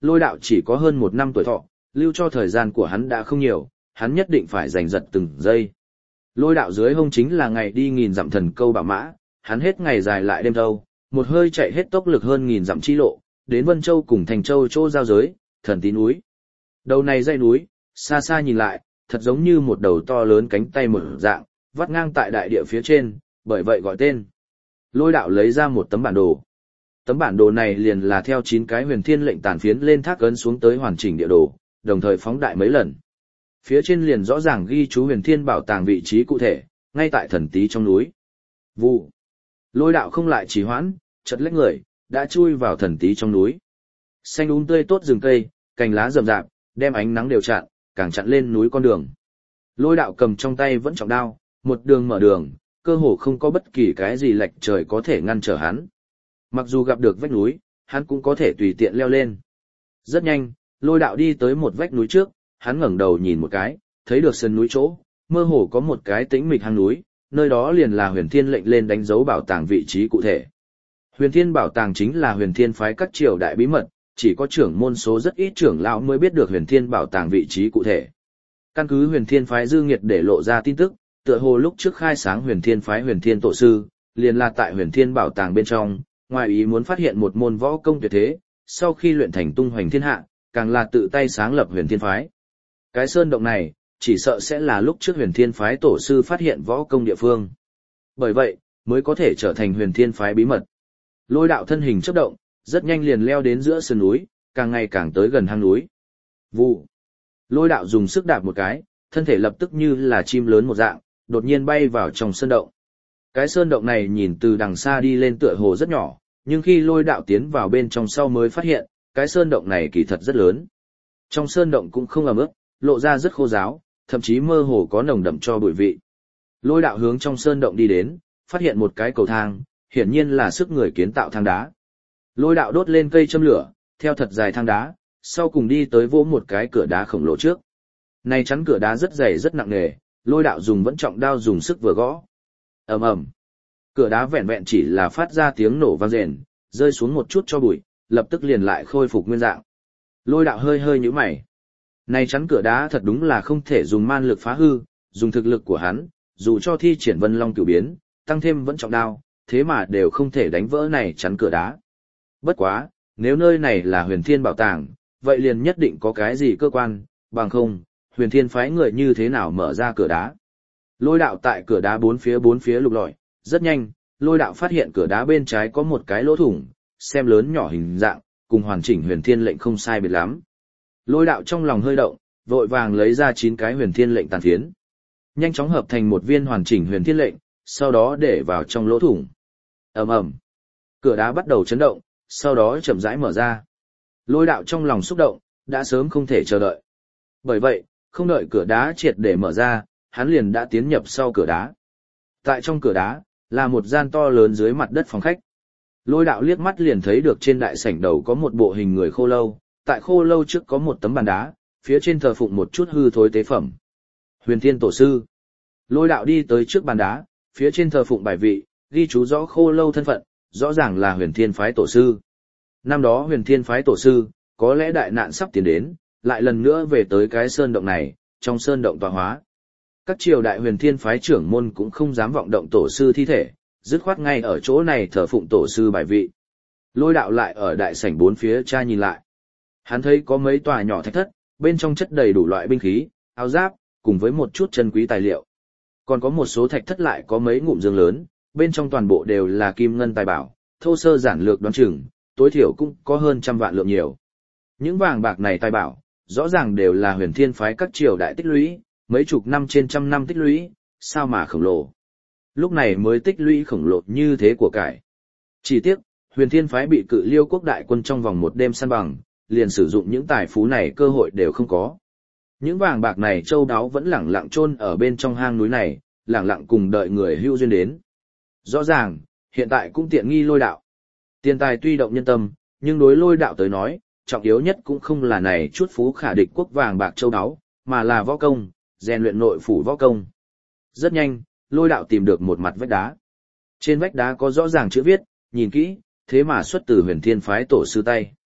[SPEAKER 1] Lôi đạo chỉ có hơn một năm tuổi thọ, lưu cho thời gian của hắn đã không nhiều, hắn nhất định phải giành giật từng giây. Lôi đạo dưới hông chính là ngày đi nghìn dặm thần câu bảo mã, hắn hết ngày dài lại đêm thâu, một hơi chạy hết tốc lực hơn nghìn dặm chi lộ, đến Vân Châu cùng Thành Châu chỗ giao giới, thần tí núi. Đầu này dãy núi, xa xa nhìn lại, thật giống như một đầu to lớn cánh tay mở dạng, vắt ngang tại đại địa phía trên, bởi vậy gọi tên. Lôi đạo lấy ra một tấm bản đồ. Tấm bản đồ này liền là theo chín cái huyền thiên lệnh tàn phiến lên thác ấn xuống tới hoàn chỉnh địa đồ, đồng thời phóng đại mấy lần. Phía trên liền rõ ràng ghi chú huyền thiên bảo tàng vị trí cụ thể, ngay tại thần tí trong núi. Vụ. Lôi đạo không lại trì hoãn, chật lách người, đã chui vào thần tí trong núi. Xanh um tươi tốt rừng cây, cành lá rậm rạp, đem ánh nắng đều chặn, càng chặn lên núi con đường. Lôi đạo cầm trong tay vẫn trọng đao, một đường mở đường, cơ hồ không có bất kỳ cái gì lệch trời có thể ngăn trở hắn. Mặc dù gặp được vách núi, hắn cũng có thể tùy tiện leo lên. Rất nhanh, lôi đạo đi tới một vách núi trước, hắn ngẩng đầu nhìn một cái, thấy được sườn núi chỗ, mơ hồ có một cái tĩnh mịch hang núi, nơi đó liền là huyền thiên lệnh lên đánh dấu bảo tàng vị trí cụ thể. Huyền thiên bảo tàng chính là huyền thiên phái các triều đại bí mật, chỉ có trưởng môn số rất ít trưởng lão mới biết được huyền thiên bảo tàng vị trí cụ thể. Căn cứ huyền thiên phái dư nghiệt để lộ ra tin tức, tựa hồ lúc trước khai sáng huyền thiên phái huyền thiên tổ sư, liền là tại huyền thiên bảo tàng bên trong, ngoài ý muốn phát hiện một môn võ công tuyệt thế, sau khi luyện thành tung hoành thiên hạ, càng là tự tay sáng lập huyền thiên phái. Cái sơn động này, chỉ sợ sẽ là lúc trước huyền thiên phái tổ sư phát hiện võ công địa phương. Bởi vậy, mới có thể trở thành huyền thiên phái bí mật. Lôi đạo thân hình chớp động, rất nhanh liền leo đến giữa sườn núi, càng ngày càng tới gần hang núi. Vụ. Lôi đạo dùng sức đạp một cái, thân thể lập tức như là chim lớn một dạng, đột nhiên bay vào trong sơn động. Cái sơn động này nhìn từ đằng xa đi lên tựa hồ rất nhỏ, nhưng khi lôi đạo tiến vào bên trong sau mới phát hiện, cái sơn động này kỳ thật rất lớn. Trong sơn động cũng không ẩm ướt, lộ ra rất khô ráo, thậm chí mơ hồ có nồng đậm cho bụi vị. Lôi đạo hướng trong sơn động đi đến, phát hiện một cái cầu thang, hiển nhiên là sức người kiến tạo thang đá. Lôi đạo đốt lên cây châm lửa, theo thật dài thang đá, sau cùng đi tới vỗ một cái cửa đá khổng lồ trước. Này chắn cửa đá rất dày rất nặng nề, lôi đạo dùng vẫn trọng đao dùng sức vừa gõ. Ầm ầm. Cửa đá vẹn vẹn chỉ là phát ra tiếng nổ vang rền, rơi xuống một chút cho bụi, lập tức liền lại khôi phục nguyên dạng. Lôi đạo hơi hơi nhíu mày. Này chắn cửa đá thật đúng là không thể dùng man lực phá hư, dùng thực lực của hắn, dù cho thi triển Vân Long cửu biến, tăng thêm vẫn trọng đao, thế mà đều không thể đánh vỡ này chắn cửa đá. Bất quá, nếu nơi này là huyền thiên bảo tàng, vậy liền nhất định có cái gì cơ quan, bằng không, huyền thiên phái người như thế nào mở ra cửa đá. Lôi đạo tại cửa đá bốn phía bốn phía lục lọi, rất nhanh, lôi đạo phát hiện cửa đá bên trái có một cái lỗ thủng, xem lớn nhỏ hình dạng, cùng hoàn chỉnh huyền thiên lệnh không sai biệt lắm. Lôi đạo trong lòng hơi động, vội vàng lấy ra chín cái huyền thiên lệnh tàn phiến. Nhanh chóng hợp thành một viên hoàn chỉnh huyền thiên lệnh, sau đó để vào trong lỗ thủng. Ầm ầm. Cửa đá bắt đầu chấn động, sau đó chậm rãi mở ra. Lôi đạo trong lòng xúc động, đã sớm không thể chờ đợi. Bởi vậy, không đợi cửa đá triệt để mở ra, hắn liền đã tiến nhập sau cửa đá. Tại trong cửa đá, là một gian to lớn dưới mặt đất phòng khách. Lôi đạo liếc mắt liền thấy được trên đại sảnh đầu có một bộ hình người khô lâu, tại khô lâu trước có một tấm bàn đá, phía trên thờ phụng một chút hư thối tế phẩm. Huyền Thiên Tổ Sư. Lôi đạo đi tới trước bàn đá, phía trên thờ phụng bài vị, ghi chú rõ khô lâu thân phận, rõ ràng là Huyền Thiên Phái Tổ Sư. Năm đó Huyền Thiên Phái Tổ Sư, có lẽ đại nạn sắp tiến đến, lại lần nữa về tới cái sơn động này, trong sơn động tọa hóa. Các triều đại Huyền Thiên Phái trưởng môn cũng không dám vọng động Tổ Sư thi thể, dứt khoát ngay ở chỗ này thờ phụng Tổ Sư bài vị. Lôi đạo lại ở đại sảnh bốn phía tra nhìn lại. Hắn thấy có mấy tòa nhỏ thạch thất, bên trong chất đầy đủ loại binh khí, áo giáp, cùng với một chút chân quý tài liệu. Còn có một số thạch thất lại có mấy ngụm giường lớn, bên trong toàn bộ đều là kim ngân tài bảo, thô sơ giản lược đoán chừng, tối thiểu cũng có hơn trăm vạn lượng nhiều. Những vàng bạc này tài bảo, rõ ràng đều là Huyền Thiên Phái các triều đại tích lũy, mấy chục năm trên trăm năm tích lũy, sao mà khổng lồ. Lúc này mới tích lũy khổng lồ như thế của cải. Chỉ tiếc, Huyền Thiên Phái bị Cự Liêu quốc đại quân trong vòng một đêm săn bằng, liền sử dụng những tài phú này cơ hội đều không có. Những vàng bạc này châu đáo vẫn lẳng lặng chôn ở bên trong hang núi này, lẳng lặng cùng đợi người hữu duyên đến. Rõ ràng, hiện tại cũng tiện nghi lôi đạo. Tiền tài tuy động nhân tâm, nhưng đối lôi đạo tới nói, trọng yếu nhất cũng không là này chút phú khả địch quốc vàng bạc châu đáo, mà là võ công, rèn luyện nội phủ võ công. Rất nhanh, lôi đạo tìm được một mặt vách đá. Trên vách đá có rõ ràng chữ viết, nhìn kỹ, thế mà xuất từ Huyền Thiên Phái Tổ Sư tay.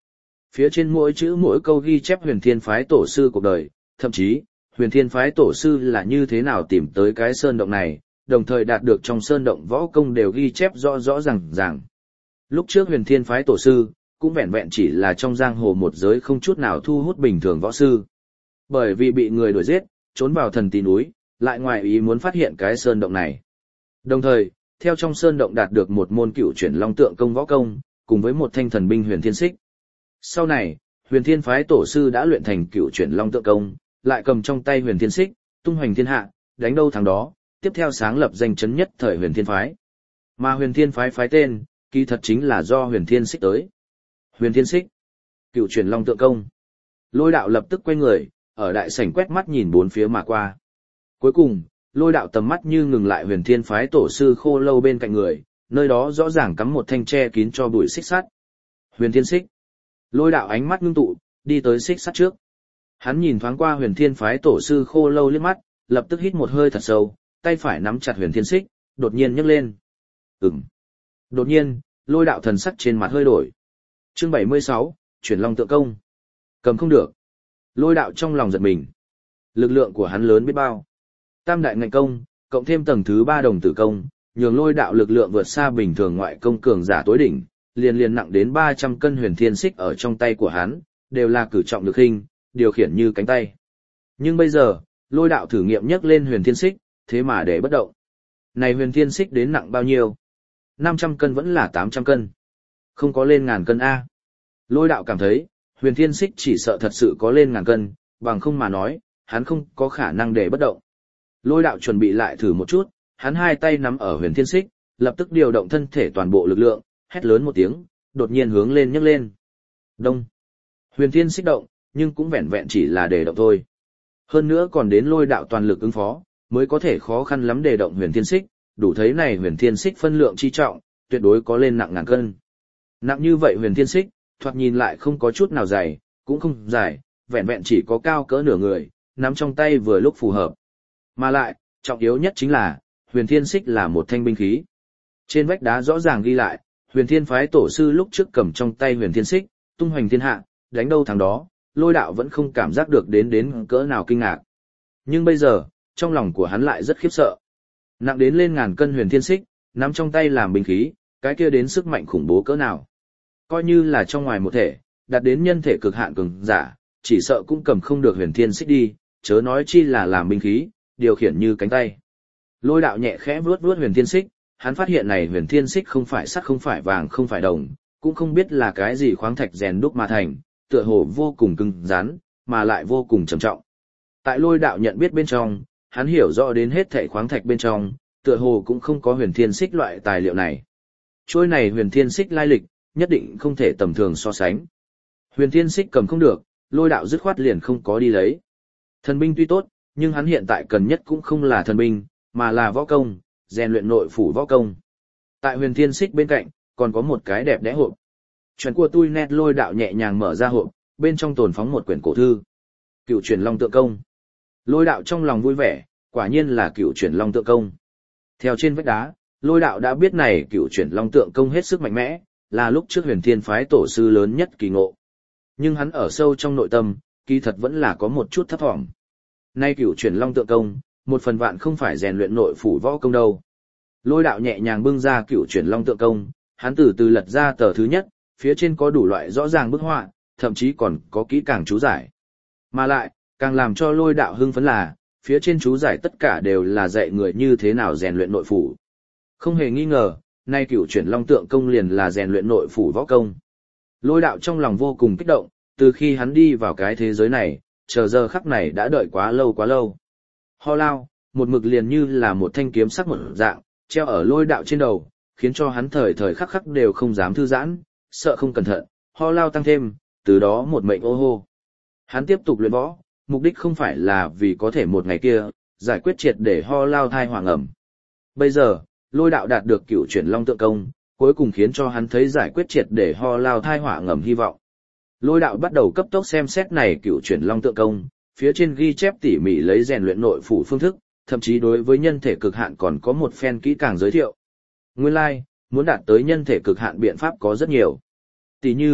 [SPEAKER 1] Phía trên mỗi chữ mỗi câu ghi chép huyền thiên phái tổ sư cuộc đời, thậm chí, huyền thiên phái tổ sư là như thế nào tìm tới cái sơn động này, đồng thời đạt được trong sơn động võ công đều ghi chép rõ rõ ràng ràng. Lúc trước huyền thiên phái tổ sư, cũng vẹn vẹn chỉ là trong giang hồ một giới không chút nào thu hút bình thường võ sư. Bởi vì bị người đuổi giết, trốn vào thần tí núi, lại ngoài ý muốn phát hiện cái sơn động này. Đồng thời, theo trong sơn động đạt được một môn cựu chuyển long tượng công võ công, cùng với một thanh thần binh huyền thiên xích. Sau này, huyền thiên phái tổ sư đã luyện thành cựu chuyển long tượng công, lại cầm trong tay huyền thiên xích, tung hoành thiên hạ, đánh đâu thắng đó, tiếp theo sáng lập danh chấn nhất thời huyền thiên phái. Mà huyền thiên phái phái tên, kỳ thật chính là do huyền thiên xích tới. Huyền thiên xích, cựu chuyển long tượng công. Lôi đạo lập tức quay người, ở đại sảnh quét mắt nhìn bốn phía mà qua. Cuối cùng, lôi đạo tầm mắt như ngừng lại huyền thiên phái tổ sư khô lâu bên cạnh người, nơi đó rõ ràng cắm một thanh tre kín cho bụi xích sắt. Huyền thiên xích. Lôi đạo ánh mắt ngưng tụ, đi tới xích sắt trước. Hắn nhìn thoáng qua huyền thiên phái tổ sư khô lâu liếc mắt, lập tức hít một hơi thật sâu, tay phải nắm chặt huyền thiên xích, đột nhiên nhấc lên. Ừm. Đột nhiên, lôi đạo thần sắc trên mặt hơi đổi. Chương bảy mươi sáu, chuyển long tượng công. Cầm không được. Lôi đạo trong lòng giật mình. Lực lượng của hắn lớn biết bao. Tam đại ngạnh công, cộng thêm tầng thứ ba đồng tử công, nhường lôi đạo lực lượng vượt xa bình thường ngoại công cường giả tối đỉnh, liền liền nặng đến ba trăm cân huyền thiên xích ở trong tay của hắn, đều là cử trọng lực hình, điều khiển như cánh tay. Nhưng bây giờ, lôi đạo thử nghiệm nhấc lên huyền thiên xích, thế mà để bất động. Này huyền thiên xích đến nặng bao nhiêu? năm trăm cân vẫn là tám trăm cân. Không có lên ngàn cân A. Lôi đạo cảm thấy, huyền thiên xích chỉ sợ thật sự có lên ngàn cân, bằng không mà nói, hắn không có khả năng để bất động. Lôi đạo chuẩn bị lại thử một chút, hắn hai tay nắm ở huyền thiên xích, lập tức điều động thân thể toàn bộ lực lượng, hét lớn một tiếng, đột nhiên hướng lên nhấc lên. Đông. Huyền thiên xích động, nhưng cũng vẹn vẹn chỉ là để động thôi. Hơn nữa còn đến lôi đạo toàn lực ứng phó, mới có thể khó khăn lắm để động huyền thiên xích, đủ thấy này huyền thiên xích phân lượng chi trọng, tuyệt đối có lên nặng ngàn cân. Nặng như vậy huyền thiên xích, thoạt nhìn lại không có chút nào dày, cũng không dài, vẹn vẹn chỉ có cao cỡ nửa người, nắm trong tay vừa lúc phù hợp. Mà lại, trọng yếu nhất chính là, huyền thiên xích là một thanh binh khí. Trên vách đá rõ ràng ghi lại, huyền thiên phái tổ sư lúc trước cầm trong tay huyền thiên xích, tung hoành thiên hạ, đánh đâu thắng đó, lôi đạo vẫn không cảm giác được đến đến cỡ nào kinh ngạc. Nhưng bây giờ, trong lòng của hắn lại rất khiếp sợ. Nặng đến lên ngàn cân huyền thiên xích, nắm trong tay làm binh khí, cái kia đến sức mạnh khủng bố cỡ nào. Coi như là trong ngoài một thể, đạt đến nhân thể cực hạn cường giả, chỉ sợ cũng cầm không được huyền thiên xích đi, chớ nói chi là làm binh khí, điều khiển như cánh tay. Lôi đạo nhẹ khẽ vuốt vuốt huyền thiên xích, hắn phát hiện này huyền thiên xích không phải sắt không phải vàng không phải đồng, cũng không biết là cái gì khoáng thạch rèn đúc mà thành, tựa hồ vô cùng cứng rắn, mà lại vô cùng trầm trọng. Tại lôi đạo nhận biết bên trong, hắn hiểu rõ đến hết thảy khoáng thạch bên trong, tựa hồ cũng không có huyền thiên xích loại tài liệu này. Trôi này huyền thiên xích lai lịch, nhất định không thể tầm thường so sánh. Huyền thiên xích cầm không được, lôi đạo dứt khoát liền không có đi lấy. Thần binh tuy tốt, nhưng hắn hiện tại cần nhất cũng không là thần binh, mà là võ công, rèn luyện nội phủ võ công. Tại huyền thiên xích bên cạnh, còn có một cái đẹp đẽ hộp. Chuyện của tôi nét lôi đạo nhẹ nhàng mở ra hộp, bên trong tồn phóng một quyển cổ thư. Cựu chuyển long tượng công. Lôi đạo trong lòng vui vẻ, quả nhiên là cựu chuyển long tượng công. Theo trên vách đá, lôi đạo đã biết này cựu chuyển long tượng công hết sức mạnh mẽ, là lúc trước huyền thiên phái tổ sư lớn nhất kỳ ngộ. Nhưng hắn ở sâu trong nội tâm, kỳ thật vẫn là có một chút thấp thỏm. Nay cựu chuyển long tượng công, một phần vạn không phải rèn luyện nội phủ võ công đâu. Lôi đạo nhẹ nhàng bưng ra cựu chuyển long tượng công, hắn từ từ lật ra tờ thứ nhất, phía trên có đủ loại rõ ràng bức họa, thậm chí còn có kỹ càng chú giải. Mà lại, càng làm cho lôi đạo hưng phấn là, phía trên chú giải tất cả đều là dạy người như thế nào rèn luyện nội phủ. Không hề nghi ngờ, nay cựu chuyển long tượng công liền là rèn luyện nội phủ võ công. Lôi đạo trong lòng vô cùng kích động, từ khi hắn đi vào cái thế giới này, chờ giờ khắc này đã đợi quá lâu quá lâu. Ho lao, một mực liền như là một thanh kiếm sắc một dạng, treo ở lôi đạo trên đầu, khiến cho hắn thời thời khắc khắc đều không dám thư giãn, sợ không cẩn thận, ho lao tăng thêm, từ đó một mệnh ô hô. Hắn tiếp tục luyện võ, mục đích không phải là vì có thể một ngày kia, giải quyết triệt để ho lao thai hoàng ẩm. Bây giờ, lôi đạo đạt được cựu chuyển long tượng công, cuối cùng khiến cho hắn thấy giải quyết triệt để ho lao thai hỏa ngầm hy vọng. Lôi đạo bắt đầu cấp tốc xem xét này cựu chuyển long tượng công, phía trên ghi chép tỉ mỉ lấy rèn luyện nội phủ phương thức, thậm chí đối với nhân thể cực hạn còn có một phen kỹ càng giới thiệu. Nguyên lai, like, muốn đạt tới nhân thể cực hạn biện pháp có rất nhiều. Tỷ như,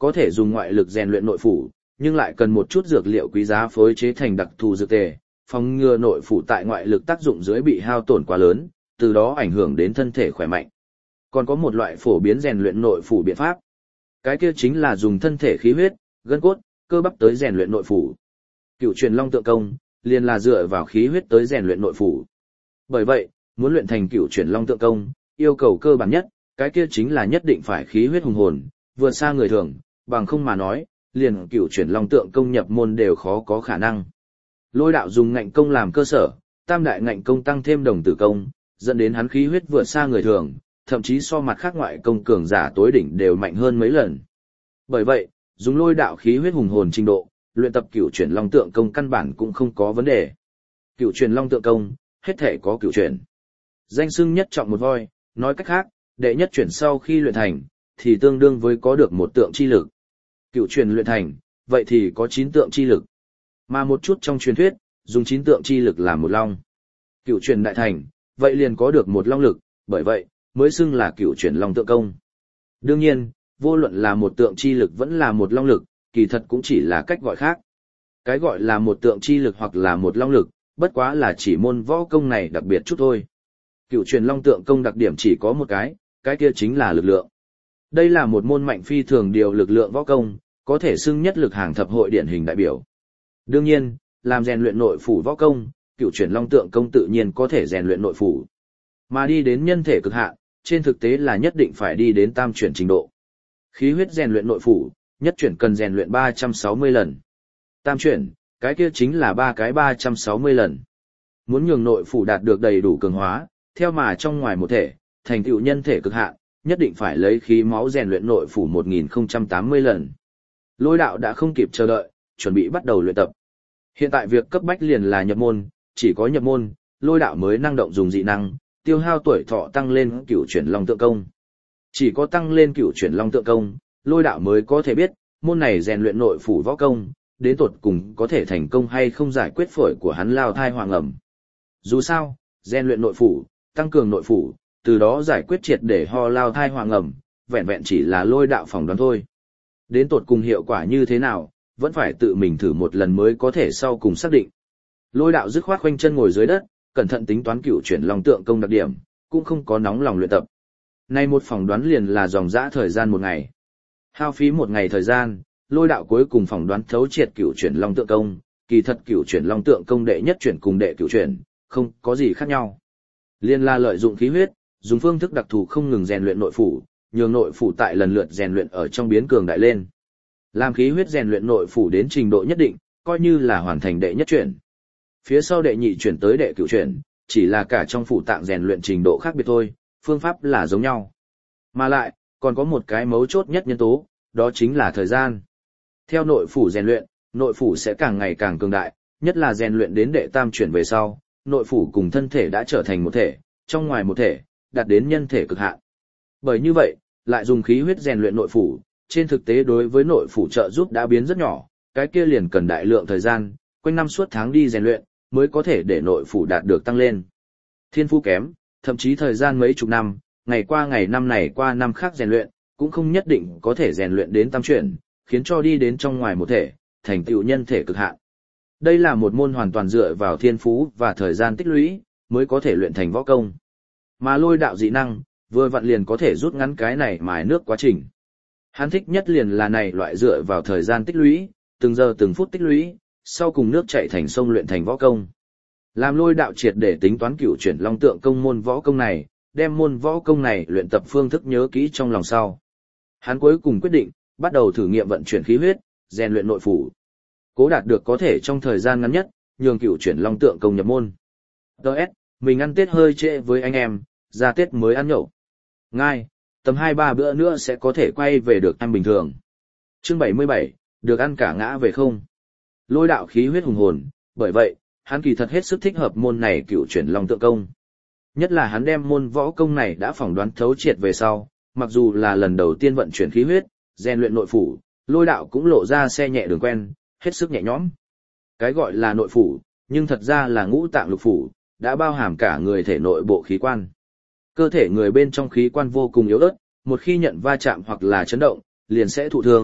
[SPEAKER 1] có thể dùng ngoại lực rèn luyện nội phủ, nhưng lại cần một chút dược liệu quý giá phối chế thành đặc thù dược tề, phòng ngừa nội phủ tại ngoại lực tác dụng dưới bị hao tổn quá lớn, từ đó ảnh hưởng đến thân thể khỏe mạnh. Còn có một loại phổ biến rèn luyện nội phủ biện pháp. Cái kia chính là dùng thân thể khí huyết, gân cốt, cơ bắp tới rèn luyện nội phủ. Cựu truyền long tượng công, liền là dựa vào khí huyết tới rèn luyện nội phủ. Bởi vậy, muốn luyện thành cựu truyền long tượng công, yêu cầu cơ bản nhất, cái kia chính là nhất định phải khí huyết hùng hồn, vượt xa người thường, bằng không mà nói, liền cựu truyền long tượng công nhập môn đều khó có khả năng. Lôi đạo dùng ngạnh công làm cơ sở, tam đại ngạnh công tăng thêm đồng tử công, dẫn đến hắn khí huyết vượt xa người thường, thậm chí so mặt khác ngoại công cường giả tối đỉnh đều mạnh hơn mấy lần. Bởi vậy, dùng lôi đạo khí huyết hùng hồn trình độ, luyện tập cửu chuyển long tượng công căn bản cũng không có vấn đề. Cửu chuyển long tượng công, hết thể có cửu chuyển. Danh xưng nhất trọng một voi, nói cách khác, đệ nhất chuyển sau khi luyện thành, thì tương đương với có được một tượng chi lực. Cửu chuyển luyện thành, vậy thì có chín tượng chi lực. Mà một chút trong truyền thuyết, dùng chín tượng chi lực làm một long. Cửu chuyển đại thành, vậy liền có được một long lực, bởi vậy, mới xưng là cửu chuyển long tượng công. Đương nhiên, vô luận là một tượng chi lực vẫn là một long lực, kỳ thật cũng chỉ là cách gọi khác. Cái gọi là một tượng chi lực hoặc là một long lực, bất quá là chỉ môn võ công này đặc biệt chút thôi. Cửu truyền long tượng công đặc điểm chỉ có một cái, cái kia chính là lực lượng. Đây là một môn mạnh phi thường điều lực lượng võ công, có thể xưng nhất lực hàng thập hội điển hình đại biểu. Đương nhiên, làm rèn luyện nội phủ võ công, cửu truyền long tượng công tự nhiên có thể rèn luyện nội phủ. Mà đi đến nhân thể cực hạn, trên thực tế là nhất định phải đi đến tam chuyển trình độ. Khí huyết rèn luyện nội phủ, nhất chuyển cần rèn luyện ba trăm sáu mươi lần. Tam chuyển, cái kia chính là ba cái ba trăm sáu mươi lần. Muốn nhường nội phủ đạt được đầy đủ cường hóa, theo mà trong ngoài một thể, thành tựu nhân thể cực hạn, nhất định phải lấy khí máu rèn luyện nội phủ một nghìn không trăm tám mươi lần. Lôi đạo đã không kịp chờ đợi, chuẩn bị bắt đầu luyện tập. Hiện tại việc cấp bách liền là nhập môn, chỉ có nhập môn, lôi đạo mới năng động dùng dị năng, tiêu hao tuổi thọ tăng lên cửu chuyển long tượng công. Chỉ có tăng lên cửu chuyển long tượng công, lôi đạo mới có thể biết, môn này rèn luyện nội phủ võ công, đến tột cùng có thể thành công hay không giải quyết phổi của hắn lao thai hoàng ẩm. Dù sao, rèn luyện nội phủ, tăng cường nội phủ, từ đó giải quyết triệt để ho lao thai hoàng ẩm, vẹn vẹn chỉ là lôi đạo phỏng đoán thôi. Đến tột cùng hiệu quả như thế nào, vẫn phải tự mình thử một lần mới có thể sau cùng xác định. Lôi đạo dứt khoát khoanh chân ngồi dưới đất, cẩn thận tính toán cửu chuyển long tượng công đặc điểm, cũng không có nóng lòng luyện tập. Nay một phỏng đoán liền là dòng dã thời gian một ngày. Hao phí một ngày thời gian, lôi đạo cuối cùng phỏng đoán thấu triệt cửu chuyển long tượng công, kỳ thật cửu chuyển long tượng công đệ nhất chuyển cùng đệ cửu chuyển, không có gì khác nhau. Liên là lợi dụng khí huyết, dùng phương thức đặc thù không ngừng rèn luyện nội phủ, nhường nội phủ tại lần lượt rèn luyện ở trong biến cường đại lên. Làm khí huyết rèn luyện nội phủ đến trình độ nhất định, coi như là hoàn thành đệ nhất chuyển. Phía sau đệ nhị chuyển tới đệ cửu chuyển, chỉ là cả trong phủ tạng rèn luyện trình độ khác biệt thôi, phương pháp là giống nhau. Mà lại, còn có một cái mấu chốt nhất nhân tố, đó chính là thời gian. Theo nội phủ rèn luyện, nội phủ sẽ càng ngày càng cường đại, nhất là rèn luyện đến đệ tam chuyển về sau, nội phủ cùng thân thể đã trở thành một thể, trong ngoài một thể, đạt đến nhân thể cực hạn. Bởi như vậy, lại dùng khí huyết rèn luyện nội phủ, trên thực tế đối với nội phủ trợ giúp đã biến rất nhỏ, cái kia liền cần đại lượng thời gian, quanh năm suốt tháng đi rèn luyện, mới có thể để nội phủ đạt được tăng lên. Thiên phú kém, thậm chí thời gian mấy chục năm, ngày qua ngày năm này qua năm khác rèn luyện, cũng không nhất định có thể rèn luyện đến tam chuyển, khiến cho đi đến trong ngoài một thể, thành tựu nhân thể cực hạn. Đây là một môn hoàn toàn dựa vào thiên phú và thời gian tích lũy, mới có thể luyện thành võ công. Mà lôi đạo dị năng, vừa vặn liền có thể rút ngắn cái này mài nước quá trình. Hắn thích nhất liền là này loại dựa vào thời gian tích lũy, từng giờ từng phút tích lũy, sau cùng nước chảy thành sông luyện thành võ công. Làm lôi đạo triệt để tính toán cửu chuyển long tượng công môn võ công này, đem môn võ công này luyện tập phương thức nhớ kỹ trong lòng sau. Hắn cuối cùng quyết định, bắt đầu thử nghiệm vận chuyển khí huyết, rèn luyện nội phủ. Cố đạt được có thể trong thời gian ngắn nhất, nhường cửu chuyển long tượng công nhập môn. Đợt, mình ăn Tết hơi trễ với anh em, ra Tết mới ăn nhậu. Ngay, tầm hai ba bữa nữa sẽ có thể quay về được ăn bình thường. Chương bảy mươi bảy, được ăn cả ngã về không. Lôi đạo khí huyết hùng hồn, bởi vậy, hắn kỳ thật hết sức thích hợp môn này cửu chuyển long tượng công. Nhất là hắn đem môn võ công này đã phỏng đoán thấu triệt về sau, mặc dù là lần đầu tiên vận chuyển khí huyết, rèn luyện nội phủ, lôi đạo cũng lộ ra xe nhẹ đường quen, hết sức nhẹ nhõm. Cái gọi là nội phủ, nhưng thật ra là ngũ tạng lục phủ, đã bao hàm cả người thể nội bộ khí quan. Cơ thể người bên trong khí quan vô cùng yếu ớt, một khi nhận va chạm hoặc là chấn động, liền sẽ thụ thương,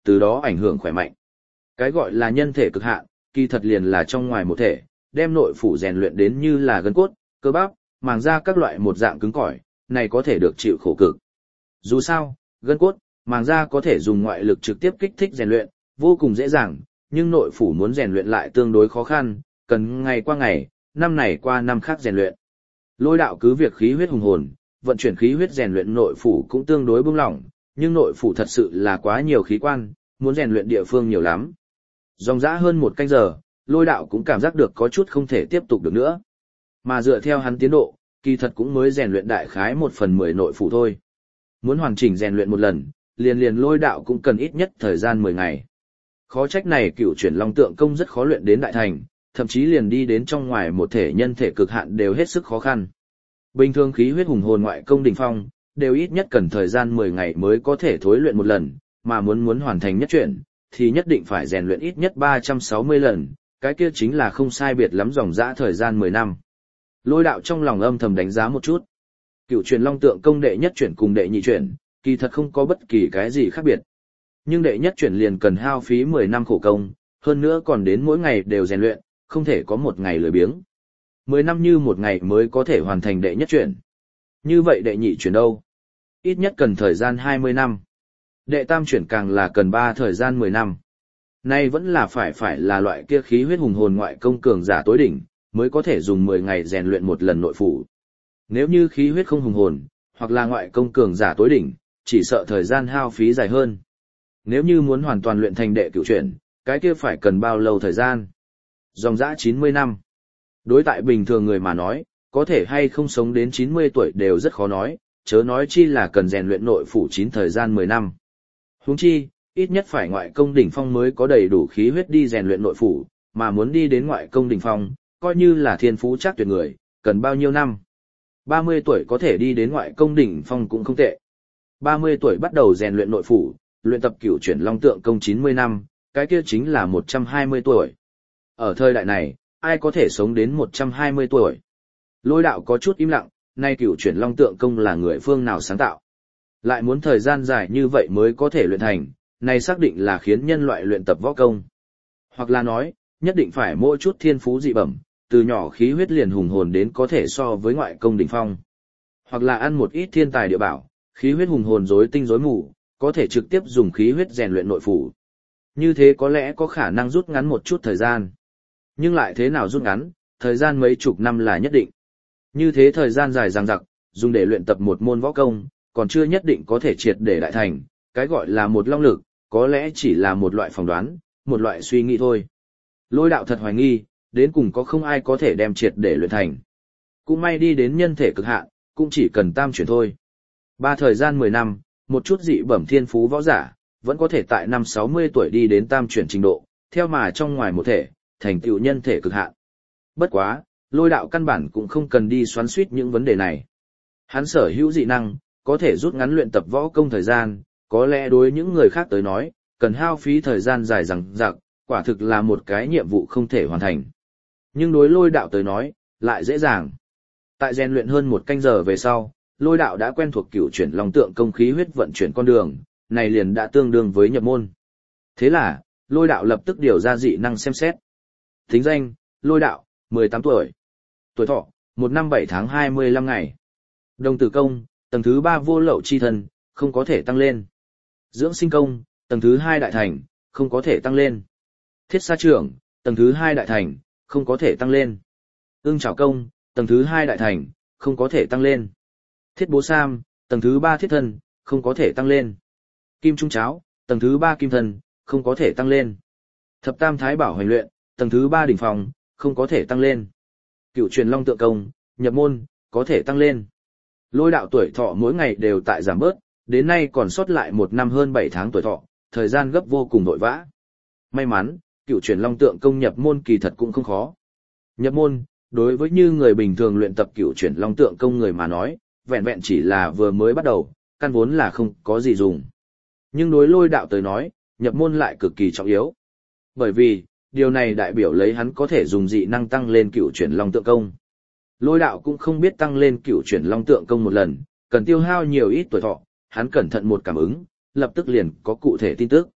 [SPEAKER 1] từ đó ảnh hưởng khỏe mạnh. Cái gọi là nhân thể cực hạn, kỳ thật liền là trong ngoài một thể, đem nội phủ rèn luyện đến như là gân cốt, cơ bắp, màng da các loại một dạng cứng cỏi, này có thể được chịu khổ cực. Dù sao, gân cốt, màng da có thể dùng ngoại lực trực tiếp kích thích rèn luyện, vô cùng dễ dàng, nhưng nội phủ muốn rèn luyện lại tương đối khó khăn, cần ngày qua ngày, năm này qua năm khác rèn luyện. Lôi đạo cứ việc khí huyết hùng hồn, vận chuyển khí huyết rèn luyện nội phủ cũng tương đối bung lỏng, nhưng nội phủ thật sự là quá nhiều khí quan, muốn rèn luyện địa phương nhiều lắm. Dòng dã hơn một canh giờ, lôi đạo cũng cảm giác được có chút không thể tiếp tục được nữa. Mà dựa theo hắn tiến độ, kỳ thật cũng mới rèn luyện đại khái một phần mười nội phủ thôi. Muốn hoàn chỉnh rèn luyện một lần, liền liền lôi đạo cũng cần ít nhất thời gian mười ngày. Khó trách này cựu chuyển long tượng công rất khó luyện đến đại thành, thậm chí liền đi đến trong ngoài một thể nhân thể cực hạn đều hết sức khó khăn. Bình thường khí huyết hùng hồn ngoại công đỉnh phong, đều ít nhất cần thời gian mười ngày mới có thể thối luyện một lần, mà muốn muốn hoàn thành nhất chuyển, thì nhất định phải rèn luyện ít nhất ba trăm sáu mươi lần, cái kia chính là không sai biệt lắm dòng dã thời gian mười năm. Lôi đạo trong lòng âm thầm đánh giá một chút. Cựu truyền long tượng công đệ nhất chuyển cùng đệ nhị chuyển, kỳ thật không có bất kỳ cái gì khác biệt. Nhưng đệ nhất chuyển liền cần hao phí mười năm khổ công, hơn nữa còn đến mỗi ngày đều rèn luyện, không thể có một ngày lười biếng. mười năm như một ngày mới có thể hoàn thành đệ nhất chuyển. Như vậy đệ nhị chuyển đâu? Ít nhất cần thời gian hai mươi năm. Đệ tam chuyển càng là cần ba thời gian mười năm. Nay vẫn là phải phải là loại kia khí huyết hùng hồn ngoại công cường giả tối đỉnh, mới có thể dùng mười ngày rèn luyện một lần nội phủ. Nếu như khí huyết không hùng hồn, hoặc là ngoại công cường giả tối đỉnh, chỉ sợ thời gian hao phí dài hơn. Nếu như muốn hoàn toàn luyện thành đệ cửu chuyển, cái kia phải cần bao lâu thời gian? Dòng dã chín mươi năm. Đối tại bình thường người mà nói, có thể hay không sống đến chín mươi tuổi đều rất khó nói, chớ nói chi là cần rèn luyện nội phủ chín thời gian mười năm. Huống chi, ít nhất phải ngoại công đỉnh phong mới có đầy đủ khí huyết đi rèn luyện nội phủ, mà muốn đi đến ngoại công đỉnh phong, coi như là thiên phú chắc tuyệt người, cần bao nhiêu năm? ba mươi tuổi có thể đi đến ngoại công đỉnh phong cũng không tệ. ba mươi tuổi bắt đầu rèn luyện nội phủ, luyện tập cửu chuyển long tượng công chín mươi năm, cái kia chính là một trăm hai mươi tuổi. Ở thời đại này, ai có thể sống đến một trăm hai mươi tuổi? Lôi đạo có chút im lặng, nay cửu chuyển long tượng công là người phương nào sáng tạo? Lại muốn thời gian dài như vậy mới có thể luyện thành, này xác định là khiến nhân loại luyện tập võ công. Hoặc là nói, nhất định phải mỗi chút thiên phú dị bẩm, từ nhỏ khí huyết liền hùng hồn đến có thể so với ngoại công đỉnh phong. Hoặc là ăn một ít thiên tài địa bảo, khí huyết hùng hồn rối tinh rối mù, có thể trực tiếp dùng khí huyết rèn luyện nội phủ. Như thế có lẽ có khả năng rút ngắn một chút thời gian. Nhưng lại thế nào rút ngắn, thời gian mấy chục năm là nhất định. Như thế thời gian dài dằng dặc, dùng để luyện tập một môn võ công, còn chưa nhất định có thể triệt để đại thành, cái gọi là một long lực, có lẽ chỉ là một loại phỏng đoán, một loại suy nghĩ thôi. Lôi đạo thật hoài nghi, đến cùng có không ai có thể đem triệt để luyện thành. Cũng may đi đến nhân thể cực hạn, cũng chỉ cần tam chuyển thôi. Ba thời gian mười năm, một chút dị bẩm thiên phú võ giả, vẫn có thể tại năm sáu mươi tuổi đi đến tam chuyển trình độ, theo mà trong ngoài một thể, thành tựu nhân thể cực hạn. Bất quá, lôi đạo căn bản cũng không cần đi xoắn suýt những vấn đề này. Hắn sở hữu dị năng, có thể rút ngắn luyện tập võ công thời gian, có lẽ đối những người khác tới nói, cần hao phí thời gian dài dằng dặc, quả thực là một cái nhiệm vụ không thể hoàn thành. Nhưng đối lôi đạo tới nói, lại dễ dàng. Tại rèn luyện hơn một canh giờ về sau, lôi đạo đã quen thuộc cửu chuyển long tượng công khí huyết vận chuyển con đường, này liền đã tương đương với nhập môn. Thế là, lôi đạo lập tức điều ra dị năng xem xét. Thính danh, lôi đạo, mười tám tuổi. Tuổi thọ, một năm bảy tháng hai mươi lăm ngày. Đồng tử công, tầng thứ ba vô lậu chi thân, không có thể tăng lên. Dưỡng sinh công, tầng thứ hai đại thành, không có thể tăng lên. Thiết sa trưởng, tầng thứ hai đại thành, không có thể tăng lên. Ưng trảo công, tầng thứ hai đại thành, không có thể tăng lên. Thiết bố sam, tầng thứ ba thiết thân, không có thể tăng lên. Kim trung cháo, tầng thứ ba kim thân, không có thể tăng lên. Thập tam thái bảo hoành luyện, tầng thứ ba đỉnh phòng, không có thể tăng lên. Cựu truyền long tượng công, nhập môn, có thể tăng lên. Lôi đạo tuổi thọ mỗi ngày đều tại giảm bớt, đến nay còn sót lại một năm hơn bảy tháng tuổi thọ, thời gian gấp vô cùng vội vã. May mắn, cựu truyền long tượng công nhập môn kỳ thật cũng không khó. Nhập môn, đối với như người bình thường luyện tập cựu truyền long tượng công người mà nói, vẹn vẹn chỉ là vừa mới bắt đầu, căn vốn là không có gì dùng. Nhưng đối lôi đạo tới nói, nhập môn lại cực kỳ trọng yếu. Bởi vì, điều này đại biểu lấy hắn có thể dùng dị năng tăng lên cựu chuyển long tượng công. Lôi đạo cũng không biết tăng lên cựu chuyển long tượng công một lần, cần tiêu hao nhiều ít tuổi thọ, hắn cẩn thận một cảm ứng, lập tức liền có cụ thể tin tức.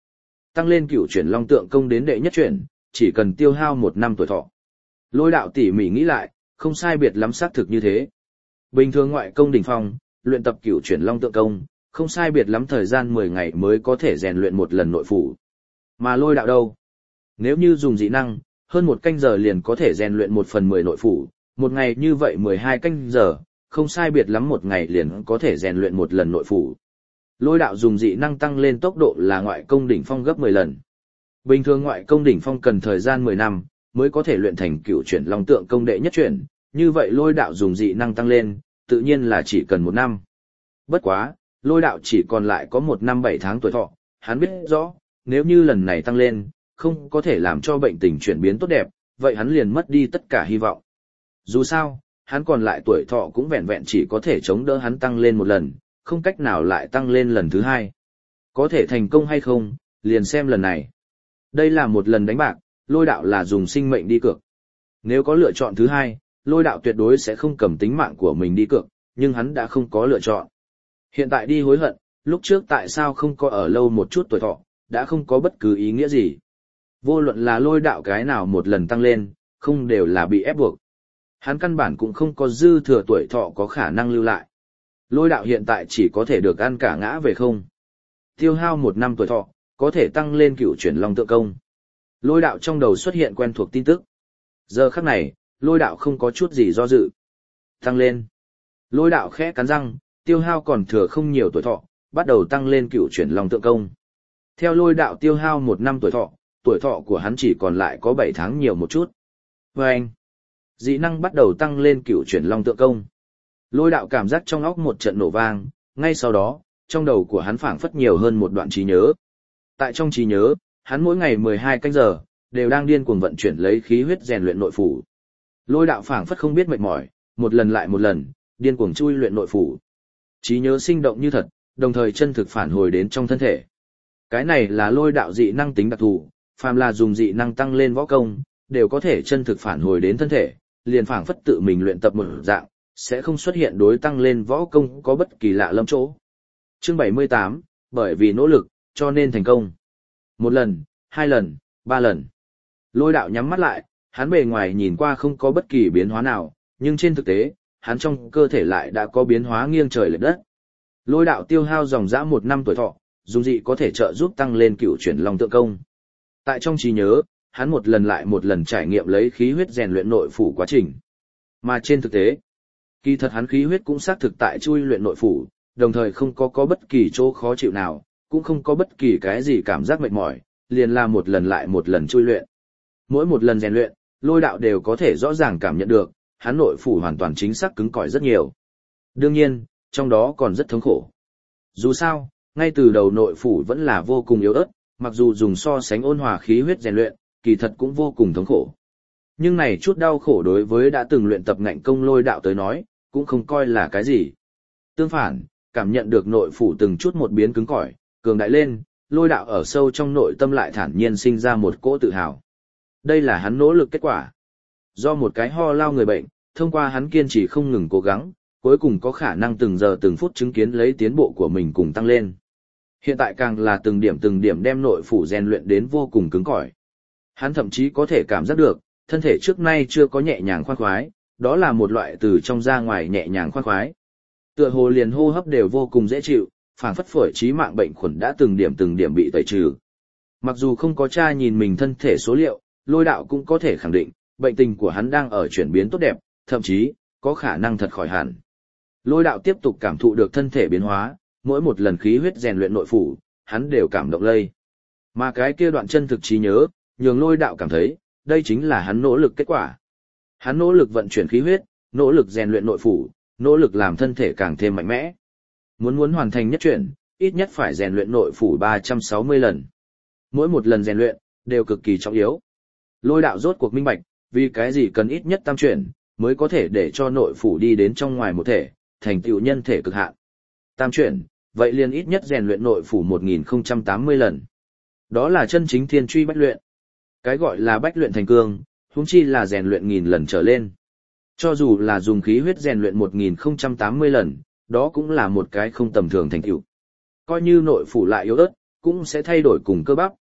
[SPEAKER 1] Tăng lên cửu chuyển long tượng công đến đệ nhất chuyển, chỉ cần tiêu hao một năm tuổi thọ. Lôi đạo tỉ mỉ nghĩ lại, không sai biệt lắm xác thực như thế. Bình thường ngoại công đỉnh phong, luyện tập cửu chuyển long tượng công, không sai biệt lắm thời gian mười ngày mới có thể rèn luyện một lần nội phủ. Mà lôi đạo đâu? Nếu như dùng dị năng, hơn một canh giờ liền có thể rèn luyện một phần mười nội phủ, một ngày như vậy mười hai canh giờ, không sai biệt lắm một ngày liền có thể rèn luyện một lần nội phủ. Lôi đạo dùng dị năng tăng lên tốc độ là ngoại công đỉnh phong gấp mười lần. Bình thường ngoại công đỉnh phong cần thời gian mười năm mới có thể luyện thành cửu chuyển long tượng công đệ nhất chuyển, như vậy lôi đạo dùng dị năng tăng lên, tự nhiên là chỉ cần một năm. Bất quá, lôi đạo chỉ còn lại có một năm bảy tháng tuổi thọ, hắn biết rõ, nếu như lần này tăng lên, không có thể làm cho bệnh tình chuyển biến tốt đẹp, vậy hắn liền mất đi tất cả hy vọng. Dù sao, hắn còn lại tuổi thọ cũng vẹn vẹn chỉ có thể chống đỡ hắn tăng lên một lần, không cách nào lại tăng lên lần thứ hai. Có thể thành công hay không, liền xem lần này. Đây là một lần đánh bạc, lôi đạo là dùng sinh mệnh đi cược. Nếu có lựa chọn thứ hai, lôi đạo tuyệt đối sẽ không cầm tính mạng của mình đi cược, nhưng hắn đã không có lựa chọn. Hiện tại đi hối hận, lúc trước tại sao không có ở lâu một chút tuổi thọ, đã không có bất cứ ý nghĩa gì. Vô luận là lôi đạo cái nào một lần tăng lên, không đều là bị ép buộc. Hắn căn bản cũng không có dư thừa tuổi thọ có khả năng lưu lại. Lôi đạo hiện tại chỉ có thể được ăn cả ngã về không. Tiêu hao một năm tuổi thọ, có thể tăng lên cửu chuyển long tượng công. Lôi đạo trong đầu xuất hiện quen thuộc tin tức. Giờ khắc này, lôi đạo không có chút gì do dự. Tăng lên. Lôi đạo khẽ cắn răng, tiêu hao còn thừa không nhiều tuổi thọ, bắt đầu tăng lên cửu chuyển long tượng công. Theo lôi đạo tiêu hao một năm tuổi thọ, tuổi thọ của hắn chỉ còn lại có bảy tháng nhiều một chút. Và anh, dị năng bắt đầu tăng lên cửu chuyển long tượng công. Lôi đạo cảm giác trong óc một trận nổ vang, ngay sau đó, trong đầu của hắn phảng phất nhiều hơn một đoạn trí nhớ. Tại trong trí nhớ, hắn mỗi ngày mười hai canh giờ, đều đang điên cuồng vận chuyển lấy khí huyết rèn luyện nội phủ. Lôi đạo phảng phất không biết mệt mỏi, một lần lại một lần, điên cuồng chui luyện nội phủ. Trí nhớ sinh động như thật, đồng thời chân thực phản hồi đến trong thân thể. Cái này là lôi đạo dị năng tính đặc thù, phàm là dùng dị năng tăng lên võ công, đều có thể chân thực phản hồi đến thân thể, liền phảng phất tự mình luyện tập một dạng, sẽ không xuất hiện đối tăng lên võ công có bất kỳ lạ lâm chỗ. Chương bảy mươi tám, bởi vì nỗ lực, cho nên thành công. Một lần, hai lần, ba lần. Lôi đạo nhắm mắt lại, hắn bề ngoài nhìn qua không có bất kỳ biến hóa nào, nhưng trên thực tế, hắn trong cơ thể lại đã có biến hóa nghiêng trời lệch đất. Lôi đạo tiêu hao dòng dã một năm tuổi thọ, dùng dị có thể trợ giúp tăng lên cửu chuyển long tượng công. Tại trong trí nhớ, hắn một lần lại một lần trải nghiệm lấy khí huyết rèn luyện nội phủ quá trình. Mà trên thực tế, kỳ thật hắn khí huyết cũng xác thực tại chui luyện nội phủ, đồng thời không có có bất kỳ chỗ khó chịu nào, cũng không có bất kỳ cái gì cảm giác mệt mỏi, liền là một lần lại một lần chui luyện. Mỗi một lần rèn luyện, lôi đạo đều có thể rõ ràng cảm nhận được, hắn nội phủ hoàn toàn chính xác cứng cỏi rất nhiều. Đương nhiên, trong đó còn rất thống khổ. Dù sao, ngay từ đầu nội phủ vẫn là vô cùng yếu ớt, mặc dù dùng so sánh ôn hòa khí huyết rèn luyện, kỳ thật cũng vô cùng thống khổ. Nhưng này chút đau khổ đối với đã từng luyện tập ngạnh công lôi đạo tới nói, cũng không coi là cái gì. Tương phản, cảm nhận được nội phủ từng chút một biến cứng cỏi, cường đại lên, lôi đạo ở sâu trong nội tâm lại thản nhiên sinh ra một cỗ tự hào. Đây là hắn nỗ lực kết quả. Do một cái ho lao người bệnh, thông qua hắn kiên trì không ngừng cố gắng, cuối cùng có khả năng từng giờ từng phút chứng kiến lấy tiến bộ của mình cùng tăng lên. Hiện tại càng là từng điểm từng điểm đem nội phủ rèn luyện đến vô cùng cứng cỏi. Hắn thậm chí có thể cảm giác được, thân thể trước nay chưa có nhẹ nhàng khoan khoái, đó là một loại từ trong ra ngoài nhẹ nhàng khoan khoái. Tựa hồ liền hô hấp đều vô cùng dễ chịu, phảng phất phổi trí mạng bệnh khuẩn đã từng điểm từng điểm bị tẩy trừ. Mặc dù không có tra nhìn mình thân thể số liệu, lôi đạo cũng có thể khẳng định, bệnh tình của hắn đang ở chuyển biến tốt đẹp, thậm chí, có khả năng thật khỏi hẳn. Lôi đạo tiếp tục cảm thụ được thân thể biến hóa, mỗi một lần khí huyết rèn luyện nội phủ, hắn đều cảm động lây. Mà cái kia đoạn chân thực trí nhớ, nhường lôi đạo cảm thấy, đây chính là hắn nỗ lực kết quả. Hắn nỗ lực vận chuyển khí huyết, nỗ lực rèn luyện nội phủ, nỗ lực làm thân thể càng thêm mạnh mẽ. Muốn muốn hoàn thành nhất chuyển, ít nhất phải rèn luyện nội phủ ba trăm sáu mươi lần. Mỗi một lần rèn luyện, đều cực kỳ trọng yếu. Lôi đạo rốt cuộc minh bạch, vì cái gì cần ít nhất tam chuyển, mới có thể để cho nội phủ đi đến trong ngoài một thể, thành tựu nhân thể cực hạn. Tam chuyển, vậy liền ít nhất rèn luyện nội phủ một nghìn không trăm tám mươi lần. Đó là chân chính thiên truy bách luyện. Cái gọi là bách luyện thành cương, huống chi là rèn luyện nghìn lần trở lên. Cho dù là dùng khí huyết rèn luyện một nghìn không trăm tám mươi lần, đó cũng là một cái không tầm thường thành tựu. Coi như nội phủ lại yếu ớt, cũng sẽ thay đổi cùng cơ bắp,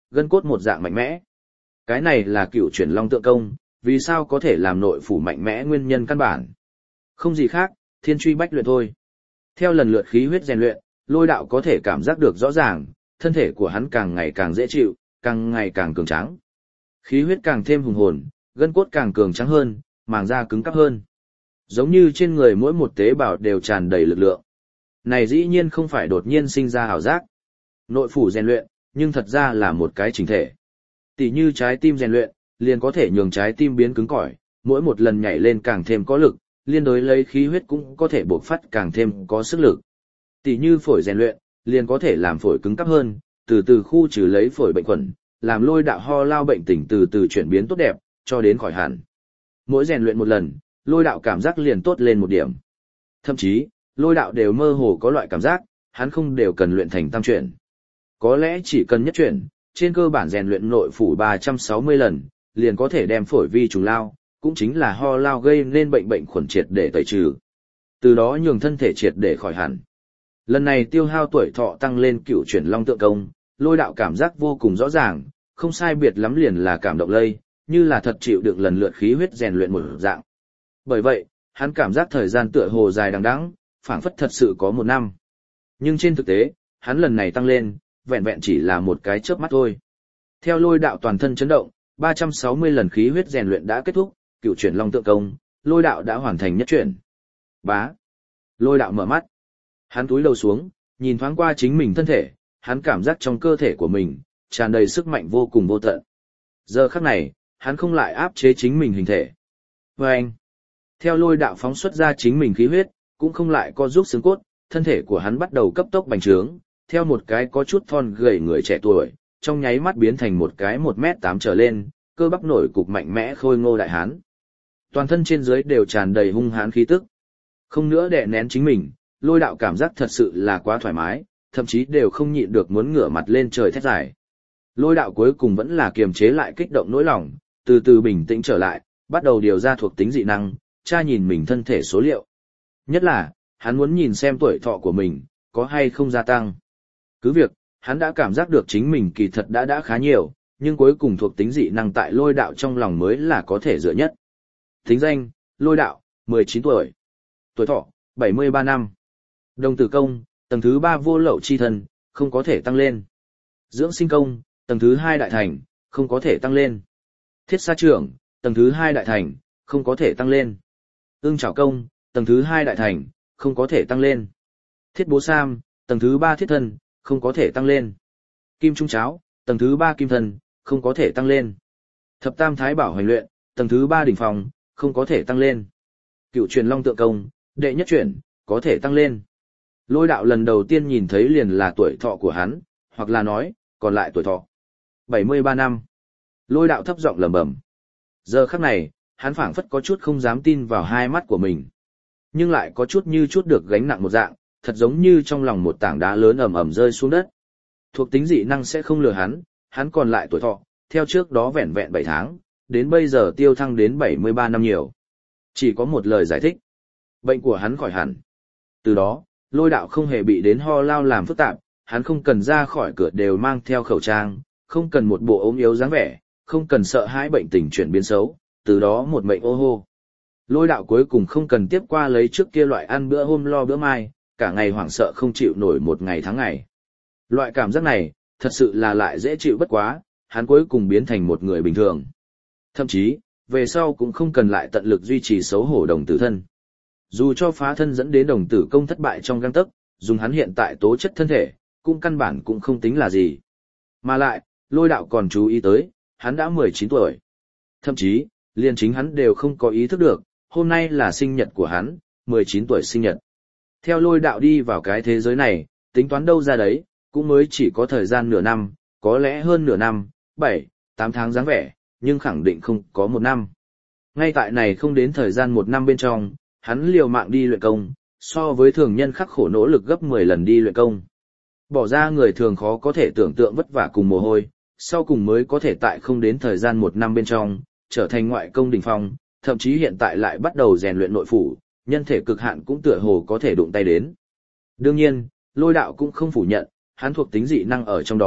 [SPEAKER 1] gân cốt một dạng mạnh mẽ. Cái này là cựu chuyển long tượng công, vì sao có thể làm nội phủ mạnh mẽ nguyên nhân căn bản. Không gì khác, thiên truy bách luyện thôi. Theo lần lượt khí huyết rèn luyện, Lôi Đạo có thể cảm giác được rõ ràng, thân thể của hắn càng ngày càng dễ chịu, càng ngày càng cường tráng. Khí huyết càng thêm hùng hồn, gân cốt càng cường tráng hơn, màng da cứng cáp hơn. Giống như trên người mỗi một tế bào đều tràn đầy lực lượng. Này dĩ nhiên không phải đột nhiên sinh ra ảo giác. Nội phủ rèn luyện, nhưng thật ra là một cái chỉnh thể. Tỷ như trái tim rèn luyện, liền có thể nhường trái tim biến cứng cỏi, mỗi một lần nhảy lên càng thêm có lực, liên đối lấy khí huyết cũng có thể bộc phát càng thêm có sức lực. Tỷ như phổi rèn luyện, liền có thể làm phổi cứng cáp hơn, từ từ khu trừ lấy phổi bệnh khuẩn, làm Lôi Đạo ho lao bệnh tình từ từ chuyển biến tốt đẹp, cho đến khỏi hẳn. Mỗi rèn luyện một lần, Lôi Đạo cảm giác liền tốt lên một điểm. Thậm chí, Lôi Đạo đều mơ hồ có loại cảm giác, hắn không đều cần luyện thành tam chuyển. Có lẽ chỉ cần nhất chuyển, trên cơ bản rèn luyện nội phủ ba trăm sáu mươi lần, liền có thể đem phổi vi trùng lao, cũng chính là ho lao gây nên bệnh bệnh khuẩn triệt để tẩy trừ. Từ đó nhường thân thể triệt để khỏi hẳn. Lần này tiêu hao tuổi thọ tăng lên cựu chuyển long tượng công, Lôi Đạo cảm giác vô cùng rõ ràng, không sai biệt lắm liền là cảm động lây, như là thật chịu đựng lần lượt khí huyết rèn luyện một dạng. Bởi vậy, hắn cảm giác thời gian tựa hồ dài đằng đẵng, phảng phất thật sự có một năm. Nhưng trên thực tế, hắn lần này tăng lên, vẹn vẹn chỉ là một cái chớp mắt thôi. Theo Lôi Đạo toàn thân chấn động, ba trăm sáu mươi lần khí huyết rèn luyện đã kết thúc, cựu chuyển long tượng công, Lôi Đạo đã hoàn thành nhất chuyển. Bá. Lôi Đạo mở mắt. Hắn cúi đầu xuống, nhìn thoáng qua chính mình thân thể, hắn cảm giác trong cơ thể của mình tràn đầy sức mạnh vô cùng vô tận. Giờ khắc này, hắn không lại áp chế chính mình hình thể. Và anh, theo Lôi Đạo phóng xuất ra chính mình khí huyết, cũng không lại co giúp xương cốt, thân thể của hắn bắt đầu cấp tốc bành trướng, theo một cái có chút thon gầy người trẻ tuổi, trong nháy mắt biến thành một cái một mét tám trở lên, cơ bắp nổi cục mạnh mẽ khôi ngô đại hán. Toàn thân trên dưới đều tràn đầy hung hãn khí tức. Không nữa đè nén chính mình, Lôi Đạo cảm giác thật sự là quá thoải mái, thậm chí đều không nhịn được muốn ngửa mặt lên trời thét giải. Lôi Đạo cuối cùng vẫn là kiềm chế lại kích động nỗi lòng, từ từ bình tĩnh trở lại, bắt đầu điều ra thuộc tính dị năng, tra nhìn mình thân thể số liệu. Nhất là, hắn muốn nhìn xem tuổi thọ của mình, có hay không gia tăng. Cứ việc, hắn đã cảm giác được chính mình kỳ thật đã đã khá nhiều, nhưng cuối cùng thuộc tính dị năng tại Lôi Đạo trong lòng mới là có thể dựa nhất. Tính danh, Lôi Đạo, mười chín tuổi. Tuổi thọ, bảy mươi ba năm. Đồng tử công, tầng thứ ba vô lậu chi thần, không có thể tăng lên. Dưỡng sinh công, tầng thứ hai đại thành, không có thể tăng lên. Thiết sa trưởng, tầng thứ hai đại thành, không có thể tăng lên. Ưng trảo công, tầng thứ hai đại thành, không có thể tăng lên. Thiết bố sam, tầng thứ ba thiết thân, không có thể tăng lên. Kim trung cháo, tầng thứ ba kim thân, không có thể tăng lên. Thập tam thái bảo hoành luyện, tầng thứ ba đỉnh phòng, không có thể tăng lên. Cựu truyền long tượng công, đệ nhất chuyển, có thể tăng lên. Lôi Đạo lần đầu tiên nhìn thấy liền là tuổi thọ của hắn, hoặc là nói, còn lại tuổi thọ. bảy mươi ba năm. Lôi Đạo thấp giọng lẩm bẩm. Giờ khắc này, hắn phảng phất có chút không dám tin vào hai mắt của mình. Nhưng lại có chút như chút được gánh nặng một dạng, thật giống như trong lòng một tảng đá lớn ầm ầm rơi xuống đất. Thuộc tính dị năng sẽ không lừa hắn, hắn còn lại tuổi thọ, theo trước đó vẹn vẹn bảy tháng, đến bây giờ tiêu thăng đến bảy mươi ba năm nhiều. Chỉ có một lời giải thích. Bệnh của hắn khỏi hẳn. Từ đó, Lôi Đạo không hề bị đến ho lao làm phức tạp, hắn không cần ra khỏi cửa đều mang theo khẩu trang, không cần một bộ ốm yếu dáng vẻ, không cần sợ hãi bệnh tình chuyển biến xấu, từ đó một mệnh ô hô. Lôi Đạo cuối cùng không cần tiếp qua lấy trước kia loại ăn bữa hôm lo bữa mai, cả ngày hoảng sợ không chịu nổi một ngày tháng ngày. Loại cảm giác này, thật sự là lại dễ chịu bất quá, hắn cuối cùng biến thành một người bình thường. Thậm chí, về sau cũng không cần lại tận lực duy trì xấu hổ đồng tử thân. Dù cho phá thân dẫn đến đồng tử công thất bại trong gang tấc, dùng hắn hiện tại tố chất thân thể, cũng căn bản cũng không tính là gì. Mà lại, Lôi Đạo còn chú ý tới, hắn đã mười chín tuổi. Thậm chí, liền chính hắn đều không có ý thức được, hôm nay là sinh nhật của hắn, mười chín tuổi sinh nhật. Theo Lôi Đạo đi vào cái thế giới này, tính toán đâu ra đấy, cũng mới chỉ có thời gian nửa năm, có lẽ hơn nửa năm, bảy, tám tháng dáng vẻ, nhưng khẳng định không có một năm. Ngay tại này không đến thời gian một năm bên trong, hắn liều mạng đi luyện công, so với thường nhân khắc khổ nỗ lực gấp mười lần đi luyện công. Bỏ ra người thường khó có thể tưởng tượng vất vả cùng mồ hôi, sau cùng mới có thể tại không đến thời gian một năm bên trong, trở thành ngoại công đỉnh phong, thậm chí hiện tại lại bắt đầu rèn luyện nội phủ, nhân thể cực hạn cũng tựa hồ có thể đụng tay đến. Đương nhiên, Lôi Đạo cũng không phủ nhận, hắn thuộc tính dị năng ở trong đó,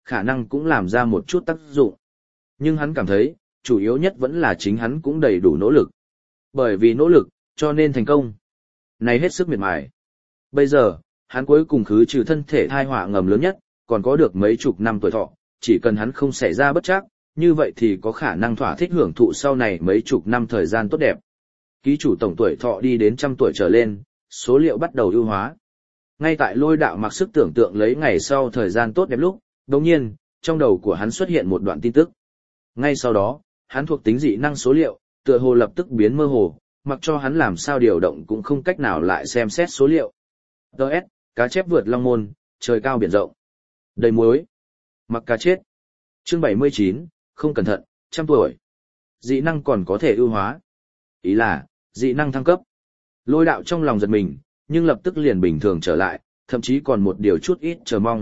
[SPEAKER 1] khả năng cũng làm ra một chút tác dụng. Nhưng hắn cảm thấy, chủ yếu nhất vẫn là chính hắn cũng đầy đủ nỗ lực. Bởi vì nỗ lực, cho nên thành công. Này hết sức miệt mài. Bây giờ, hắn cuối cùng khứ trừ thân thể thai họa ngầm lớn nhất, còn có được mấy chục năm tuổi thọ, chỉ cần hắn không xảy ra bất trắc, như vậy thì có khả năng thỏa thích hưởng thụ sau này mấy chục năm thời gian tốt đẹp. Ký chủ tổng tuổi thọ đi đến trăm tuổi trở lên, số liệu bắt đầu ưu hóa. Ngay tại Lôi Đạo mặc sức tưởng tượng lấy ngày sau thời gian tốt đẹp lúc, đồng nhiên, trong đầu của hắn xuất hiện một đoạn tin tức. Ngay sau đó, hắn thuộc tính dị năng số liệu, tựa hồ lập tức biến mơ hồ, mặc cho hắn làm sao điều động cũng không cách nào lại xem xét số liệu. đê ét, cá chép vượt long môn, trời cao biển rộng. Đầy muối. Mặc cá chết. Chương bảy mươi chín, không cẩn thận, trăm tuổi. Dị năng còn có thể ưu hóa. Ý là, dị năng thăng cấp. Lôi Đạo trong lòng giật mình, nhưng lập tức liền bình thường trở lại, thậm chí còn một điều chút ít chờ mong.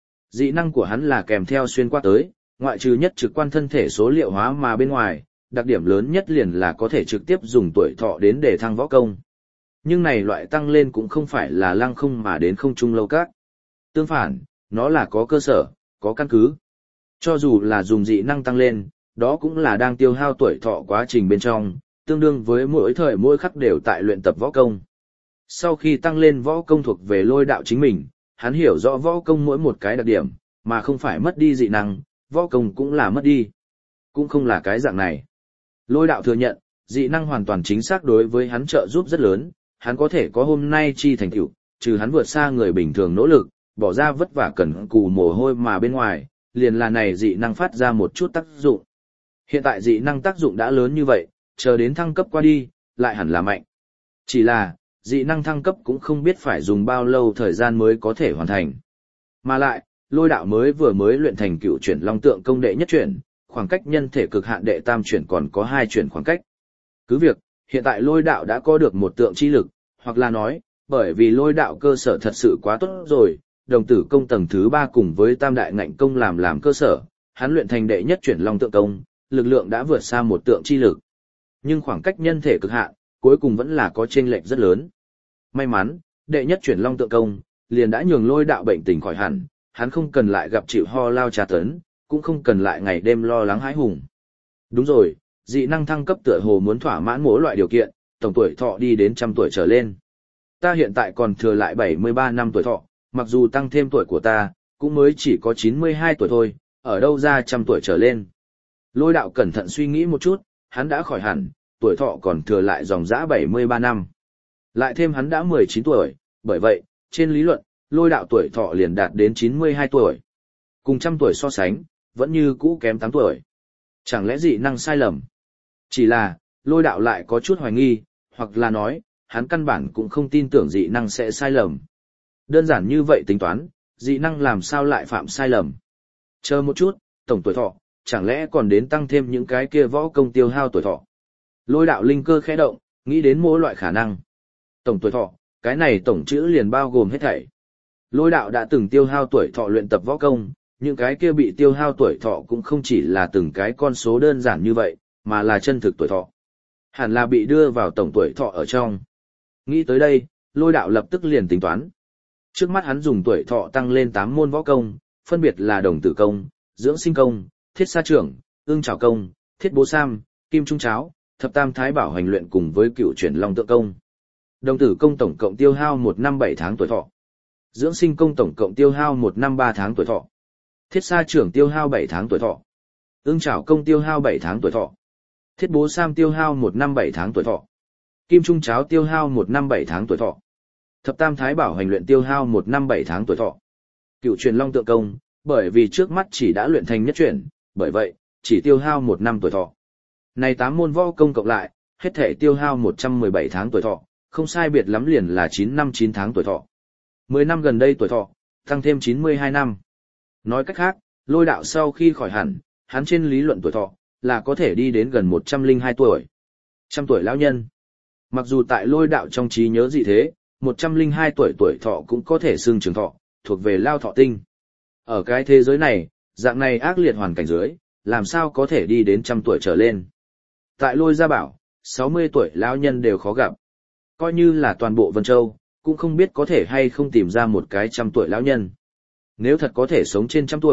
[SPEAKER 1] Dị năng của hắn là kèm theo xuyên qua tới, ngoại trừ nhất trực quan thân thể số liệu hóa mà bên ngoài, đặc điểm lớn nhất liền là có thể trực tiếp dùng tuổi thọ đến để thăng võ công. Nhưng này loại tăng lên cũng không phải là lăng không mà đến không trung lâu các. Tương phản, nó là có cơ sở, có căn cứ. Cho dù là dùng dị năng tăng lên, đó cũng là đang tiêu hao tuổi thọ quá trình bên trong, tương đương với mỗi thời mỗi khắc đều tại luyện tập võ công. Sau khi tăng lên võ công thuộc về Lôi Đạo chính mình, hắn hiểu rõ võ công mỗi một cái đặc điểm, mà không phải mất đi dị năng, võ công cũng là mất đi. Cũng không là cái dạng này. Lôi Đạo thừa nhận, dị năng hoàn toàn chính xác đối với hắn trợ giúp rất lớn, hắn có thể có hôm nay chi thành tựu, trừ hắn vượt xa người bình thường nỗ lực, bỏ ra vất vả cần cù mồ hôi mà bên ngoài, liền là này dị năng phát ra một chút tác dụng. Hiện tại dị năng tác dụng đã lớn như vậy, chờ đến thăng cấp qua đi, lại hẳn là mạnh. Chỉ là, dị năng thăng cấp cũng không biết phải dùng bao lâu thời gian mới có thể hoàn thành. Mà lại, Lôi Đạo mới vừa mới luyện thành cựu chuyển long tượng công đệ nhất chuyển, khoảng cách nhân thể cực hạn đệ tam chuyển còn có hai chuyển khoảng cách. Cứ việc, hiện tại Lôi Đạo đã có được một tượng chi lực, hoặc là nói, bởi vì Lôi Đạo cơ sở thật sự quá tốt rồi, đồng tử công tầng thứ ba cùng với tam đại ngạnh công làm làm cơ sở, hắn luyện thành đệ nhất chuyển long tượng công, lực lượng đã vượt xa một tượng chi lực. Nhưng khoảng cách nhân thể cực hạn, cuối cùng vẫn là có chênh lệch rất lớn. May mắn, đệ nhất chuyển long tượng công, liền đã nhường Lôi Đạo bệnh tình khỏi hẳn, hắn không cần lại gặp chịu ho lao tra tấn, cũng không cần lại ngày đêm lo lắng hãi hùng. Đúng rồi, dị năng thăng cấp tựa hồ muốn thỏa mãn mỗi loại điều kiện, tổng tuổi thọ đi đến trăm tuổi trở lên. Ta hiện tại còn thừa lại bảy mươi ba năm tuổi thọ, mặc dù tăng thêm tuổi của ta, cũng mới chỉ có chín mươi hai tuổi thôi, ở đâu ra trăm tuổi trở lên. Lôi Đạo cẩn thận suy nghĩ một chút, hắn đã khỏi hẳn, tuổi thọ còn thừa lại dòng dã bảy mươi ba năm. Lại thêm hắn đã mười chín tuổi, bởi vậy, trên lý luận, Lôi Đạo tuổi thọ liền đạt đến chín mươi hai tuổi. Cùng trăm tuổi so sánh, vẫn như cũ kém tám tuổi. Chẳng lẽ dị năng sai lầm? Chỉ là, Lôi Đạo lại có chút hoài nghi, hoặc là nói, hắn căn bản cũng không tin tưởng dị năng sẽ sai lầm. Đơn giản như vậy tính toán, dị năng làm sao lại phạm sai lầm? Chờ một chút, tổng tuổi thọ, chẳng lẽ còn đến tăng thêm những cái kia võ công tiêu hao tuổi thọ? Lôi Đạo linh cơ khẽ động, nghĩ đến mỗi loại khả năng. Tổng tuổi thọ, cái này tổng chữ liền bao gồm hết thảy. Lôi Đạo đã từng tiêu hao tuổi thọ luyện tập võ công, những cái kia bị tiêu hao tuổi thọ cũng không chỉ là từng cái con số đơn giản như vậy, mà là chân thực tuổi thọ. Hẳn là bị đưa vào tổng tuổi thọ ở trong. Nghĩ tới đây, Lôi Đạo lập tức liền tính toán. Trước mắt hắn dùng tuổi thọ tăng lên tám môn võ công, phân biệt là đồng tử công, dưỡng sinh công, thiết sa trưởng, ương trảo công, thiết bố sam, kim trung cháo, thập tam thái bảo hành luyện cùng với cựu chuyển long tượng công. Đồng tử công tổng cộng tiêu hao một năm bảy tháng tuổi thọ. Dưỡng sinh công tổng cộng tiêu hao một năm ba tháng tuổi thọ. Thiết sa trưởng tiêu hao bảy tháng tuổi thọ. Ương trảo công tiêu hao bảy tháng tuổi thọ. Thiết bố sam tiêu hao một năm bảy tháng tuổi thọ. Kim trung cháo tiêu hao một năm bảy tháng tuổi thọ. Thập tam thái bảo hành luyện tiêu hao một năm bảy tháng tuổi thọ. Cựu truyền long tượng công, bởi vì trước mắt chỉ đã luyện thành nhất chuyển, bởi vậy, chỉ tiêu hao một năm tuổi thọ. Này tám môn võ công cộng lại, hết thể tiêu hao một trăm mười bảy tháng tuổi thọ, không sai biệt lắm liền là chín năm chín tháng tuổi thọ. mười năm gần đây tuổi thọ, tăng thêm chín mươi hai năm. Nói cách khác, Lôi Đạo sau khi khỏi hẳn, hắn trên lý luận tuổi thọ, là có thể đi đến gần một trăm lẻ hai tuổi. Trăm tuổi lão nhân. Mặc dù tại Lôi Đạo trong trí nhớ gì thế, một trăm lẻ hai tuổi tuổi thọ cũng có thể xưng trường thọ, thuộc về lao thọ tinh. Ở cái thế giới này, dạng này ác liệt hoàn cảnh dưới, làm sao có thể đi đến trăm tuổi trở lên. Tại Lôi Gia Bảo, sáu mươi tuổi lão nhân đều khó gặp. Coi như là toàn bộ Vân Châu, cũng không biết có thể hay không tìm ra một cái trăm tuổi lão nhân. Nếu thật có thể sống trên trăm tuổi,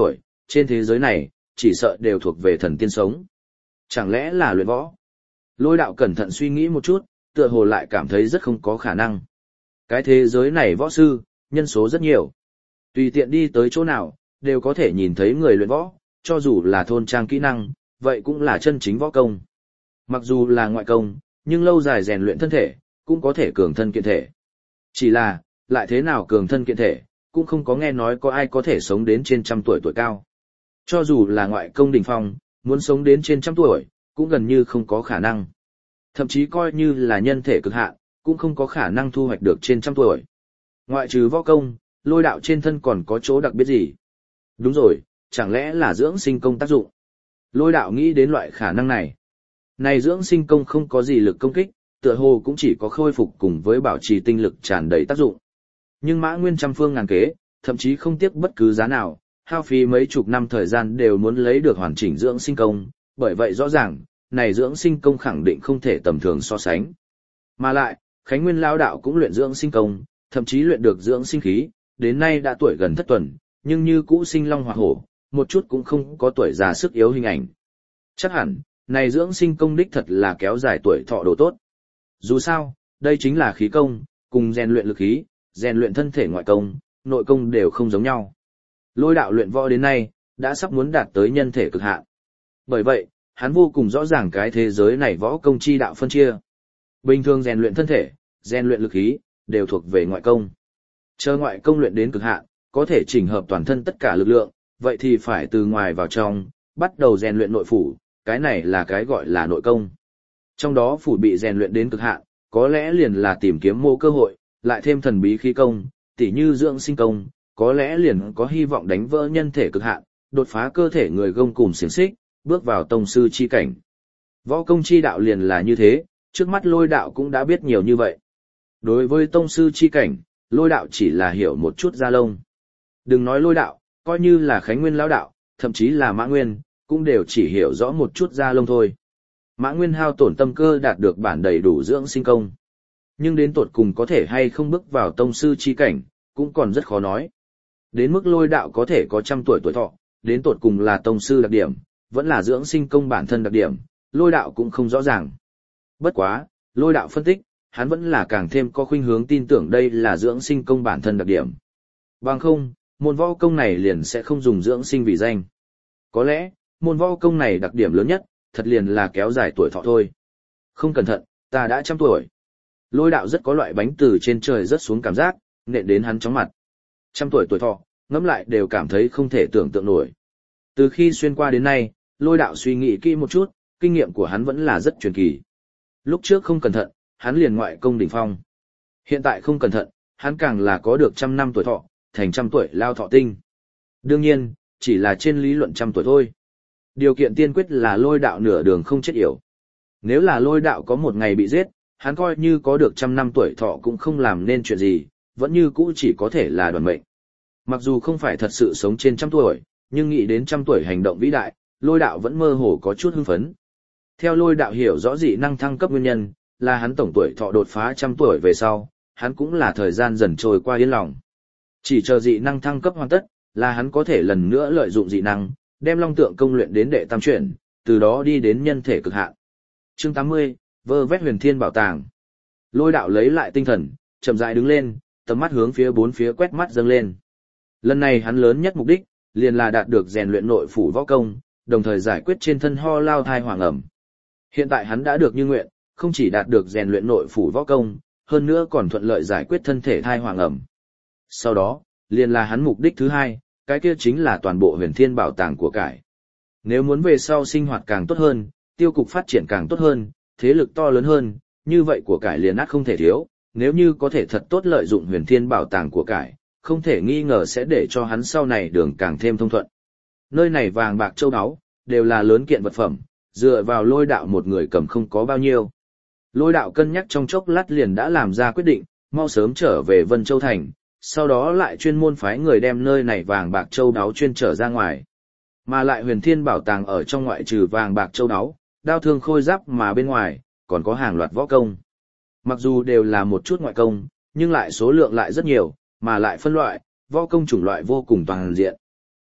[SPEAKER 1] trên thế giới này, chỉ sợ đều thuộc về thần tiên sống. Chẳng lẽ là luyện võ? Lôi đạo cẩn thận suy nghĩ một chút, tựa hồ lại cảm thấy rất không có khả năng. Cái thế giới này võ sư, nhân số rất nhiều. Tùy tiện đi tới chỗ nào, đều có thể nhìn thấy người luyện võ, cho dù là thôn trang kỹ năng, vậy cũng là chân chính võ công. Mặc dù là ngoại công, nhưng lâu dài rèn luyện thân thể, cũng có thể cường thân kiện thể. Chỉ là, lại thế nào cường thân kiện thể, cũng không có nghe nói có ai có thể sống đến trên trăm tuổi tuổi cao. Cho dù là ngoại công đỉnh phong, muốn sống đến trên trăm tuổi, cũng gần như không có khả năng. Thậm chí coi như là nhân thể cực hạn, cũng không có khả năng thu hoạch được trên trăm tuổi. Ngoại trừ võ công, lôi đạo trên thân còn có chỗ đặc biệt gì? Đúng rồi, chẳng lẽ là dưỡng sinh công tác dụng? Lôi đạo nghĩ đến loại khả năng này. Này dưỡng sinh công không có gì lực công kích, tựa hồ cũng chỉ có khôi phục cùng với bảo trì tinh lực tràn đầy tác dụng. Nhưng Mã Nguyên trăm phương ngàn kế, thậm chí không tiếc bất cứ giá nào, hao phí mấy chục năm thời gian đều muốn lấy được hoàn chỉnh dưỡng sinh công, bởi vậy rõ ràng, này dưỡng sinh công khẳng định không thể tầm thường so sánh. Mà lại, Khánh Nguyên lão đạo cũng luyện dưỡng sinh công, thậm chí luyện được dưỡng sinh khí, đến nay đã tuổi gần thất tuần, nhưng như cũ sinh long hỏa hổ, một chút cũng không có tuổi già sức yếu hình ảnh. Chắc hẳn, này dưỡng sinh công đích thật là kéo dài tuổi thọ đồ tốt. Dù sao, đây chính là khí công, cùng rèn luyện lực khí, rèn luyện thân thể ngoại công, nội công đều không giống nhau. Lôi đạo luyện võ đến nay, đã sắp muốn đạt tới nhân thể cực hạn. Bởi vậy, hắn vô cùng rõ ràng cái thế giới này võ công chi đạo phân chia. Bình thường rèn luyện thân thể, rèn luyện lực khí, đều thuộc về ngoại công. Chờ ngoại công luyện đến cực hạn, có thể chỉnh hợp toàn thân tất cả lực lượng, vậy thì phải từ ngoài vào trong, bắt đầu rèn luyện nội phủ, cái này là cái gọi là nội công. Trong đó phủ bị rèn luyện đến cực hạn, có lẽ liền là tìm kiếm mô cơ hội, lại thêm thần bí khí công, tỉ như dưỡng sinh công, có lẽ liền có hy vọng đánh vỡ nhân thể cực hạn, đột phá cơ thể người gông cùm xiềng xích, bước vào tông sư chi cảnh. Võ công chi đạo liền là như thế, trước mắt lôi đạo cũng đã biết nhiều như vậy. Đối với tông sư chi cảnh, lôi đạo chỉ là hiểu một chút da lông. Đừng nói lôi đạo, coi như là Khánh Nguyên lão đạo, thậm chí là Mã Nguyên, cũng đều chỉ hiểu rõ một chút da lông thôi. Mã Nguyên hao tổn tâm cơ đạt được bản đầy đủ dưỡng sinh công. Nhưng đến tột cùng có thể hay không bước vào tông sư chi cảnh, cũng còn rất khó nói. Đến mức lôi đạo có thể có trăm tuổi tuổi thọ, đến tột cùng là tông sư đặc điểm, vẫn là dưỡng sinh công bản thân đặc điểm, lôi đạo cũng không rõ ràng. Bất quá, lôi đạo phân tích, hắn vẫn là càng thêm có khuynh hướng tin tưởng đây là dưỡng sinh công bản thân đặc điểm. Bằng không, môn võ công này liền sẽ không dùng dưỡng sinh vì danh. Có lẽ, môn võ công này đặc điểm lớn nhất, thật liền là kéo dài tuổi thọ thôi. Không cẩn thận, ta đã trăm tuổi. Lôi đạo rất có loại bánh từ trên trời rớt xuống cảm giác, nện đến hắn chóng mặt. Trăm tuổi tuổi thọ, ngẫm lại đều cảm thấy không thể tưởng tượng nổi. Từ khi xuyên qua đến nay, lôi đạo suy nghĩ kỹ một chút, kinh nghiệm của hắn vẫn là rất truyền kỳ. Lúc trước không cẩn thận, hắn liền ngoại công đỉnh phong. Hiện tại không cẩn thận, hắn càng là có được trăm năm tuổi thọ, thành trăm tuổi lao thọ tinh. Đương nhiên, chỉ là trên lý luận trăm tuổi thôi. Điều kiện tiên quyết là lôi đạo nửa đường không chết yểu. Nếu là lôi đạo có một ngày bị giết, hắn coi như có được trăm năm tuổi thọ cũng không làm nên chuyện gì, vẫn như cũ chỉ có thể là đoàn mệnh. Mặc dù không phải thật sự sống trên trăm tuổi, nhưng nghĩ đến trăm tuổi hành động vĩ đại, lôi đạo vẫn mơ hồ có chút hưng phấn. Theo lôi đạo hiểu rõ dị năng thăng cấp nguyên nhân, là hắn tổng tuổi thọ đột phá trăm tuổi về sau, hắn cũng là thời gian dần trôi qua yên lòng. Chỉ chờ dị năng thăng cấp hoàn tất, là hắn có thể lần nữa lợi dụng dị năng, đem long tượng công luyện đến đệ tam chuyển, từ đó đi đến nhân thể cực hạn. Chương tám mươi, vơ vét huyền thiên bảo tàng. Lôi đạo lấy lại tinh thần, chậm rãi đứng lên, tầm mắt hướng phía bốn phía quét mắt dâng lên. Lần này hắn lớn nhất mục đích, liền là đạt được rèn luyện nội phủ võ công, đồng thời giải quyết trên thân ho lao thai hoàng ẩm. Hiện tại hắn đã được như nguyện, không chỉ đạt được rèn luyện nội phủ võ công, hơn nữa còn thuận lợi giải quyết thân thể thai hoàng ẩm. Sau đó, liền là hắn mục đích thứ hai, cái kia chính là toàn bộ huyền thiên bảo tàng của cải. Nếu muốn về sau sinh hoạt càng tốt hơn, tiêu cục phát triển càng tốt hơn, thế lực to lớn hơn, như vậy của cải liền át không thể thiếu, nếu như có thể thật tốt lợi dụng huyền thiên bảo tàng của cải, không thể nghi ngờ sẽ để cho hắn sau này đường càng thêm thông thuận. Nơi này vàng bạc châu áo, đều là lớn kiện vật phẩm, dựa vào lôi đạo một người cầm không có bao nhiêu. Lôi đạo cân nhắc trong chốc lát liền đã làm ra quyết định, mau sớm trở về Vân Châu Thành, sau đó lại chuyên môn phái người đem nơi này vàng bạc châu đáo chuyên trở ra ngoài. Mà lại huyền thiên bảo tàng ở trong ngoại trừ vàng bạc châu đáo, đao thương khôi giáp mà bên ngoài, còn có hàng loạt võ công. Mặc dù đều là một chút ngoại công, nhưng lại số lượng lại rất nhiều, mà lại phân loại, võ công chủng loại vô cùng toàn diện.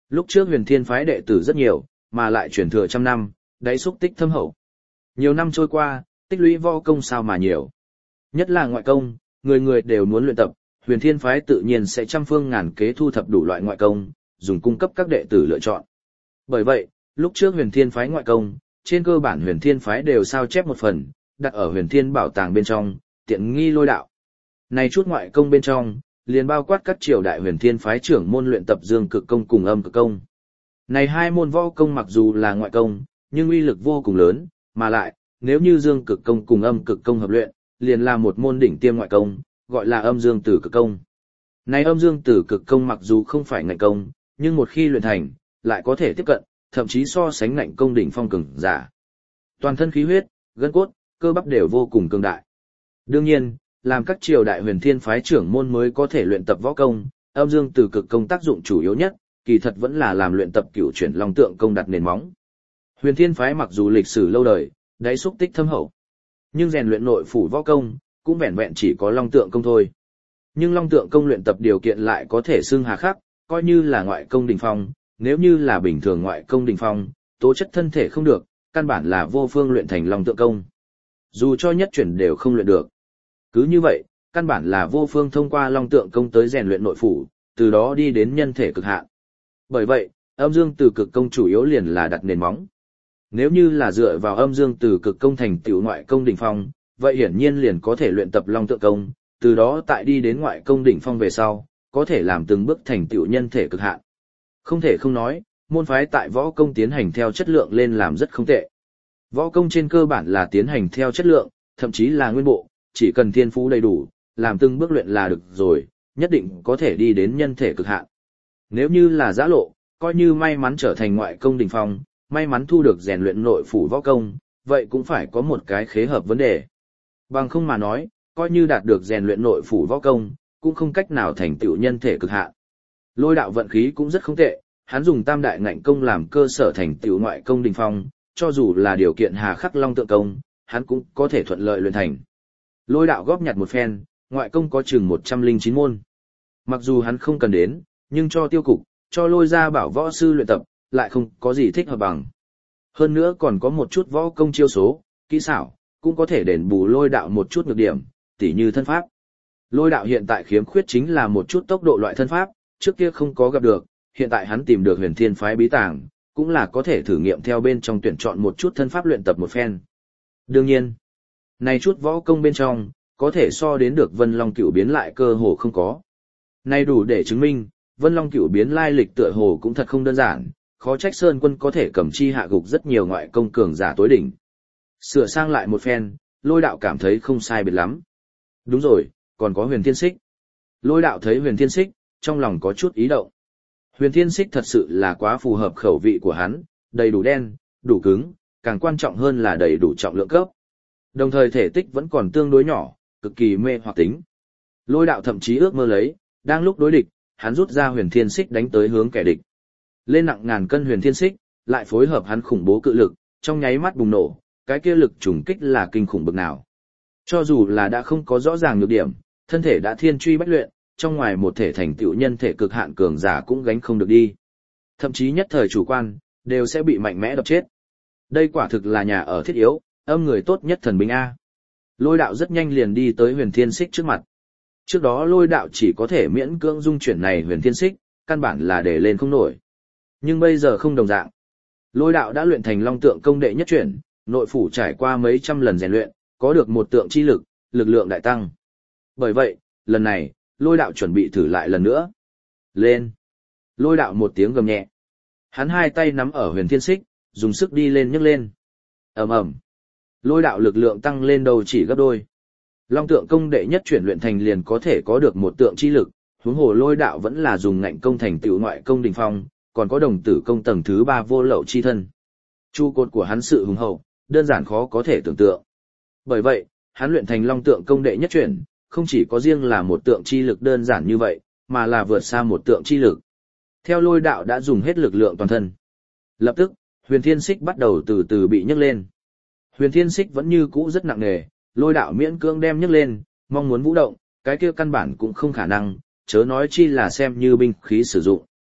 [SPEAKER 1] Lúc trước huyền thiên phái đệ tử rất nhiều, mà lại truyền thừa trăm năm, đáy xúc tích thâm hậu. Nhiều năm trôi qua, tích lũy võ công sao mà nhiều. Nhất là ngoại công, người người đều muốn luyện tập, huyền thiên phái tự nhiên sẽ trăm phương ngàn kế thu thập đủ loại ngoại công, dùng cung cấp các đệ tử lựa chọn. Bởi vậy, lúc trước huyền thiên phái ngoại công, trên cơ bản huyền thiên phái đều sao chép một phần, đặt ở huyền thiên bảo tàng bên trong, tiện nghi lôi đạo. Này chút ngoại công bên trong, liền bao quát các triều đại huyền thiên phái trưởng môn luyện tập dương cực công cùng âm cực công. Này hai môn võ công mặc dù là ngoại công, nhưng uy lực vô cùng lớn, mà lại, nếu như dương cực công cùng âm cực công hợp luyện, liền là một môn đỉnh tiêm ngoại công, gọi là âm dương tử cực công. Này âm dương tử cực công mặc dù không phải ngạnh công, nhưng một khi luyện thành, lại có thể tiếp cận, thậm chí so sánh ngạnh công đỉnh phong cường giả. Toàn thân khí huyết, gân cốt, cơ bắp đều vô cùng cường đại. Đương nhiên, làm các triều đại huyền thiên phái trưởng môn mới có thể luyện tập võ công, âm dương tử cực công tác dụng chủ yếu nhất, kỳ thật vẫn là làm luyện tập cửu chuyển long tượng công đặt nền móng. Huyền thiên phái mặc dù lịch sử lâu đời, đáy xúc tích thâm hậu, nhưng rèn luyện nội phủ võ công, cũng vẹn vẹn chỉ có long tượng công thôi. Nhưng long tượng công luyện tập điều kiện lại có thể xưng hà khắc, coi như là ngoại công đỉnh phong, nếu như là bình thường ngoại công đỉnh phong, tố chất thân thể không được, căn bản là vô phương luyện thành long tượng công. Dù cho nhất chuyển đều không luyện được. Cứ như vậy, căn bản là vô phương thông qua long tượng công tới rèn luyện nội phủ, từ đó đi đến nhân thể cực hạn. Bởi vậy, âm dương từ cực công chủ yếu liền là đặt nền móng. Nếu như là dựa vào âm dương từ cực công thành tựu ngoại công đỉnh phong, vậy hiển nhiên liền có thể luyện tập long tượng công, từ đó tại đi đến ngoại công đỉnh phong về sau, có thể làm từng bước thành tựu nhân thể cực hạn. Không thể không nói, môn phái tại võ công tiến hành theo chất lượng lên làm rất không tệ. Võ công trên cơ bản là tiến hành theo chất lượng, thậm chí là nguyên bộ, chỉ cần thiên phú đầy đủ, làm từng bước luyện là được rồi, nhất định có thể đi đến nhân thể cực hạn. Nếu như là giã lộ, coi như may mắn trở thành ngoại công đỉnh phong, may mắn thu được rèn luyện nội phủ võ công, vậy cũng phải có một cái khế hợp vấn đề. Bằng không mà nói, coi như đạt được rèn luyện nội phủ võ công, cũng không cách nào thành tựu nhân thể cực hạn. Lôi đạo vận khí cũng rất không tệ, hắn dùng tam đại ngạnh công làm cơ sở thành tựu ngoại công đỉnh phong, cho dù là điều kiện hà khắc long tượng công, hắn cũng có thể thuận lợi luyện thành. Lôi đạo góp nhặt một phen, ngoại công có chừng một trăm lẻ chín môn. Mặc dù hắn không cần đến, nhưng cho tiêu cục, cho lôi ra bảo võ sư luyện tập, lại không có gì thích hợp bằng. Hơn nữa còn có một chút võ công chiêu số, kỹ xảo, cũng có thể đền bù lôi đạo một chút nhược điểm, tỉ như thân pháp. Lôi đạo hiện tại khiếm khuyết chính là một chút tốc độ loại thân pháp, trước kia không có gặp được, hiện tại hắn tìm được huyền thiên phái bí tàng, cũng là có thể thử nghiệm theo bên trong tuyển chọn một chút thân pháp luyện tập một phen. Đương nhiên, này chút võ công bên trong, có thể so đến được Vân Long Cửu biến lại cơ hồ không có. Này đủ để chứng minh, Vân Long Cửu biến lai lịch tựa hồ cũng thật không đơn giản, khó trách Sơn Quân có thể cầm chi hạ gục rất nhiều ngoại công cường giả tối đỉnh. Sửa sang lại một phen, Lôi đạo cảm thấy không sai biệt lắm. Đúng rồi, còn có Huyền Thiên Xích. Lôi đạo thấy Huyền Thiên Xích, trong lòng có chút ý động. Huyền Thiên Xích thật sự là quá phù hợp khẩu vị của hắn, đầy đủ đen, đủ cứng, càng quan trọng hơn là đầy đủ trọng lượng cấp. Đồng thời thể tích vẫn còn tương đối nhỏ, cực kỳ mê hoặc tính. Lôi đạo thậm chí ước mơ lấy, đang lúc đối địch, hắn rút ra Huyền Thiên Xích đánh tới hướng kẻ địch. Lên nặng ngàn cân Huyền Thiên Xích, lại phối hợp hắn khủng bố cự lực, trong nháy mắt bùng nổ, cái kia lực trùng kích là kinh khủng bực nào. Cho dù là đã không có rõ ràng nhược điểm, thân thể đã thiên truy bách luyện, trong ngoài một thể thành tựu nhân thể cực hạn cường giả cũng gánh không được đi. Thậm chí nhất thời chủ quan, đều sẽ bị mạnh mẽ đập chết. Đây quả thực là nhà ở thiết yếu, âm người tốt nhất thần binh A. Lôi đạo rất nhanh liền đi tới Huyền Thiên Xích trước mặt. Trước đó lôi đạo chỉ có thể miễn cưỡng dung chuyển này Huyền Thiên Xích, căn bản là để lên không nổi. Nhưng bây giờ không đồng dạng. Lôi đạo đã luyện thành long tượng công đệ nhất chuyển, nội phủ trải qua mấy trăm lần rèn luyện, có được một tượng chi lực, lực lượng đại tăng. Bởi vậy, lần này, lôi đạo chuẩn bị thử lại lần nữa. Lên! Lôi đạo một tiếng gầm nhẹ. Hắn hai tay nắm ở Huyền Thiên Xích, dùng sức đi lên nhấc lên. Ầm ầm. Lôi đạo lực lượng tăng lên đầu chỉ gấp đôi. Long tượng công đệ nhất chuyển luyện thành liền có thể có được một tượng chi lực, huống hồ lôi đạo vẫn là dùng ngạnh công thành tựu ngoại công đỉnh phong, còn có đồng tử công tầng thứ ba vô lậu chi thân. Trụ cột của hắn sự hùng hậu, đơn giản khó có thể tưởng tượng. Bởi vậy, hắn luyện thành long tượng công đệ nhất chuyển, không chỉ có riêng là một tượng chi lực đơn giản như vậy, mà là vượt xa một tượng chi lực. Theo lôi đạo đã dùng hết lực lượng toàn thân. Lập tức, Huyền Thiên Xích bắt đầu từ từ bị nhấc lên. Huyền Thiên Xích vẫn như cũ rất nặng nề, lôi đạo miễn cưỡng đem nhấc lên, mong muốn vũ động, cái kia căn bản cũng không khả năng, chớ nói chi là xem như binh khí sử dụng.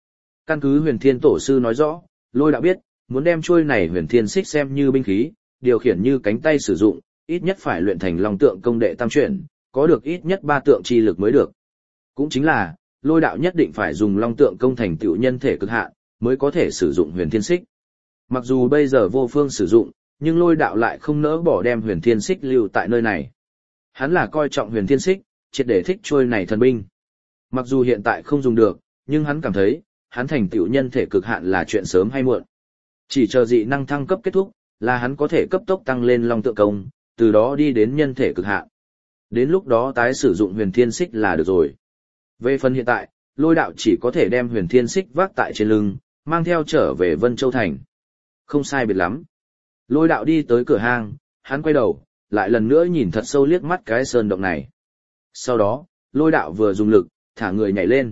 [SPEAKER 1] Căn cứ huyền thiên tổ sư nói rõ, lôi đạo biết, muốn đem chuôi này huyền thiên xích xem như binh khí, điều khiển như cánh tay sử dụng, ít nhất phải luyện thành long tượng công đệ tam chuyển, có được ít nhất ba tượng chi lực mới được. Cũng chính là, lôi đạo nhất định phải dùng long tượng công thành tựu nhân thể cực hạn, mới có thể sử dụng huyền thiên xích. Mặc dù bây giờ vô phương sử dụng, nhưng lôi đạo lại không nỡ bỏ đem huyền thiên xích lưu tại nơi này. Hắn là coi trọng huyền thiên xích, triệt để thích trôi này thần binh. Mặc dù hiện tại không dùng được, nhưng hắn cảm thấy, hắn thành tựu nhân thể cực hạn là chuyện sớm hay muộn. Chỉ chờ dị năng thăng cấp kết thúc, là hắn có thể cấp tốc tăng lên long tượng công, từ đó đi đến nhân thể cực hạn. Đến lúc đó tái sử dụng huyền thiên xích là được rồi. Về phần hiện tại, lôi đạo chỉ có thể đem huyền thiên xích vác tại trên lưng, mang theo trở về Vân Châu Thành. Không sai biệt lắm. Lôi đạo đi tới cửa hang, hắn quay đầu, lại lần nữa nhìn thật sâu liếc mắt cái sơn động này. Sau đó, lôi đạo vừa dùng lực, thả người nhảy lên.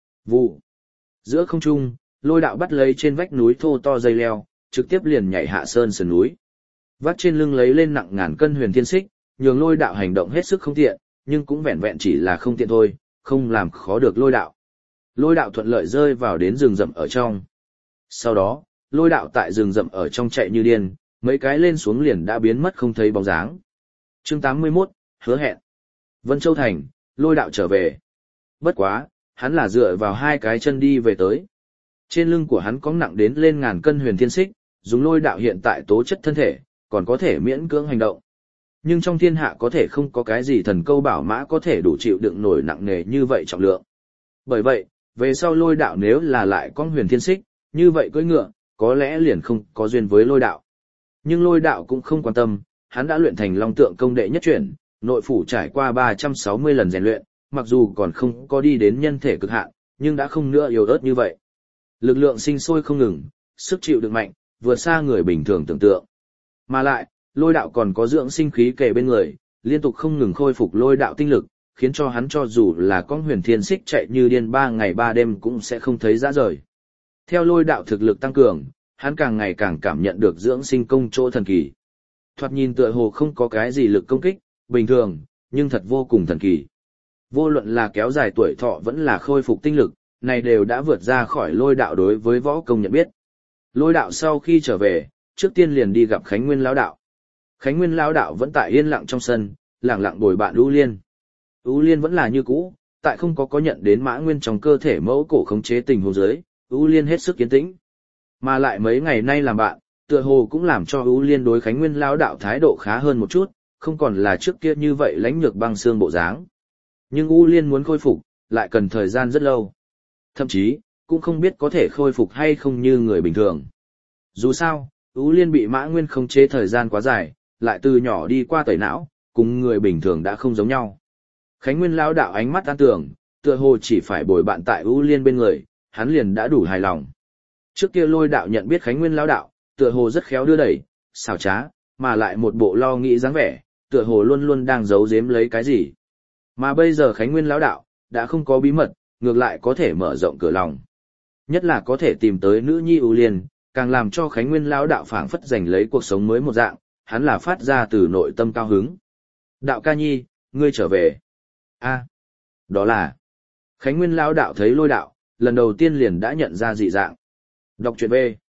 [SPEAKER 1] Vụ. Giữa không trung, lôi đạo bắt lấy trên vách núi thô to dây leo, trực tiếp liền nhảy hạ sơn sườn núi. Vác trên lưng lấy lên nặng ngàn cân huyền thiên xích, nhường lôi đạo hành động hết sức không tiện, nhưng cũng vẹn vẹn chỉ là không tiện thôi, không làm khó được lôi đạo. Lôi đạo thuận lợi rơi vào đến rừng rậm ở trong. Sau đó, lôi đạo tại rừng rậm ở trong chạy như điên, mấy cái lên xuống liền đã biến mất không thấy bóng dáng. Chương tám mươi mốt, hứa hẹn. Vân Châu Thành, lôi đạo trở về. Bất quá, hắn là dựa vào hai cái chân đi về tới. Trên lưng của hắn có nặng đến lên ngàn cân huyền thiên xích, dùng lôi đạo hiện tại tố chất thân thể, còn có thể miễn cưỡng hành động. Nhưng trong thiên hạ có thể không có cái gì thần câu bảo mã có thể đủ chịu đựng nổi nặng nề như vậy trọng lượng. Bởi vậy, về sau lôi đạo nếu là lại con huyền thiên xích, như vậy cưỡi ngựa, có lẽ liền không có duyên với lôi đạo. Nhưng lôi đạo cũng không quan tâm, hắn đã luyện thành long tượng công đệ nhất chuyển, nội phủ trải qua ba trăm sáu mươi lần rèn luyện, mặc dù còn không có đi đến nhân thể cực hạn, nhưng đã không nữa yếu ớt như vậy. Lực lượng sinh sôi không ngừng, sức chịu đựng mạnh, vượt xa người bình thường tưởng tượng. Mà lại, lôi đạo còn có dưỡng sinh khí kề bên người, liên tục không ngừng khôi phục lôi đạo tinh lực, khiến cho hắn cho dù là con huyền thiên xích chạy như điên ba ngày ba đêm cũng sẽ không thấy rã rời. Theo lôi đạo thực lực tăng cường, hắn càng ngày càng cảm nhận được dưỡng sinh công chỗ thần kỳ. Thoạt nhìn tựa hồ không có cái gì lực công kích, bình thường, nhưng thật vô cùng thần kỳ. Vô luận là kéo dài tuổi thọ vẫn là khôi phục tinh lực, này đều đã vượt ra khỏi lôi đạo đối với võ công nhận biết. Lôi đạo sau khi trở về, trước tiên liền đi gặp Khánh Nguyên lão đạo. Khánh Nguyên lão đạo vẫn tại yên lặng trong sân, lặng lặng bồi bạn U Liên. U Liên vẫn là như cũ, tại không có có nhận đến Mã Nguyên trong cơ thể mẫu cổ khống chế tình huống dưới, U Liên hết sức yên tĩnh. Mà lại mấy ngày nay làm bạn, tựa hồ cũng làm cho U Liên đối Khánh Nguyên lão đạo thái độ khá hơn một chút, không còn là trước kia như vậy lãnh nhược băng xương bộ dáng. Nhưng U Liên muốn khôi phục, lại cần thời gian rất lâu. Thậm chí, cũng không biết có thể khôi phục hay không như người bình thường. Dù sao, U Liên bị Mã Nguyên khống chế thời gian quá dài, lại từ nhỏ đi qua tẩy não, cùng người bình thường đã không giống nhau. Khánh Nguyên lão đạo ánh mắt an tưởng, tựa hồ chỉ phải bồi bạn tại U Liên bên người, hắn liền đã đủ hài lòng. Trước kia lôi đạo nhận biết Khánh Nguyên lão đạo, tựa hồ rất khéo đưa đẩy, xảo trá, mà lại một bộ lo nghĩ dáng vẻ, tựa hồ luôn luôn đang giấu giếm lấy cái gì. Mà bây giờ Khánh Nguyên lão đạo đã không có bí mật, ngược lại có thể mở rộng cửa lòng. Nhất là có thể tìm tới nữ nhi U Liên, càng làm cho Khánh Nguyên lão đạo phảng phất giành lấy cuộc sống mới một dạng, hắn là phát ra từ nội tâm cao hứng. Đạo ca nhi, ngươi trở về. A, đó là. Khánh Nguyên lão đạo thấy lôi đạo, lần đầu tiên liền đã nhận ra dị dạng. Đọc truyện B.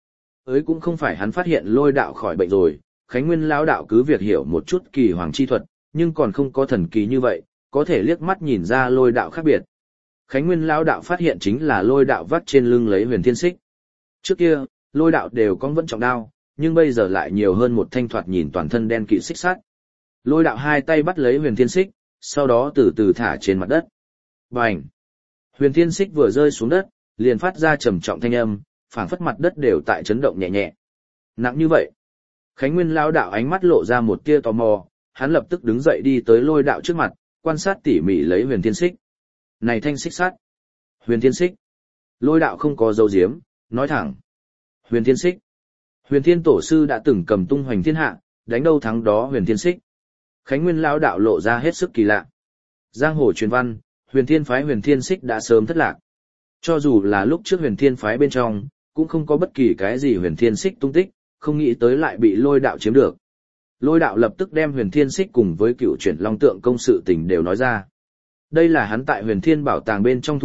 [SPEAKER 1] Ấy cũng không phải hắn phát hiện lôi đạo khỏi bệnh rồi, Khánh Nguyên lão đạo cứ việc hiểu một chút kỳ hoàng chi thuật, nhưng còn không có thần kỳ như vậy, có thể liếc mắt nhìn ra lôi đạo khác biệt. Khánh Nguyên lão đạo phát hiện chính là lôi đạo vắt trên lưng lấy huyền thiên xích. Trước kia, lôi đạo đều có vẫn trọng đao, nhưng bây giờ lại nhiều hơn một thanh thoạt nhìn toàn thân đen kịt xích sắt. Lôi đạo hai tay bắt lấy huyền thiên xích, sau đó từ từ thả trên mặt đất. Bành! Huyền thiên xích vừa rơi xuống đất, liền phát ra trầm trọng thanh âm, phảng phất mặt đất đều tại chấn động nhẹ nhẹ. Nặng như vậy. Khánh Nguyên lão đạo ánh mắt lộ ra một tia tò mò, hắn lập tức đứng dậy đi tới lôi đạo trước mặt, quan sát tỉ mỉ lấy huyền thiên xích. Này thanh xích sắt. Huyền thiên xích. Lôi đạo không có dấu diếm, nói thẳng. Huyền thiên xích. Huyền thiên tổ sư đã từng cầm tung hoành thiên hạ, đánh đâu thắng đó huyền thiên xích. Khánh Nguyên lão đạo lộ ra hết sức kỳ lạ. Giang hồ truyền văn, huyền thiên phái huyền thiên xích đã sớm thất lạc. Cho dù là lúc trước huyền thiên phái bên trong, cũng không có bất kỳ cái gì huyền thiên xích tung tích, không nghĩ tới lại bị lôi đạo chiếm được. Lôi đạo lập tức đem huyền thiên xích cùng với cựu chuyển long tượng công sự tình đều nói ra. Đây là hắn tại huyền thiên bảo tàng bên trong thu hoạch,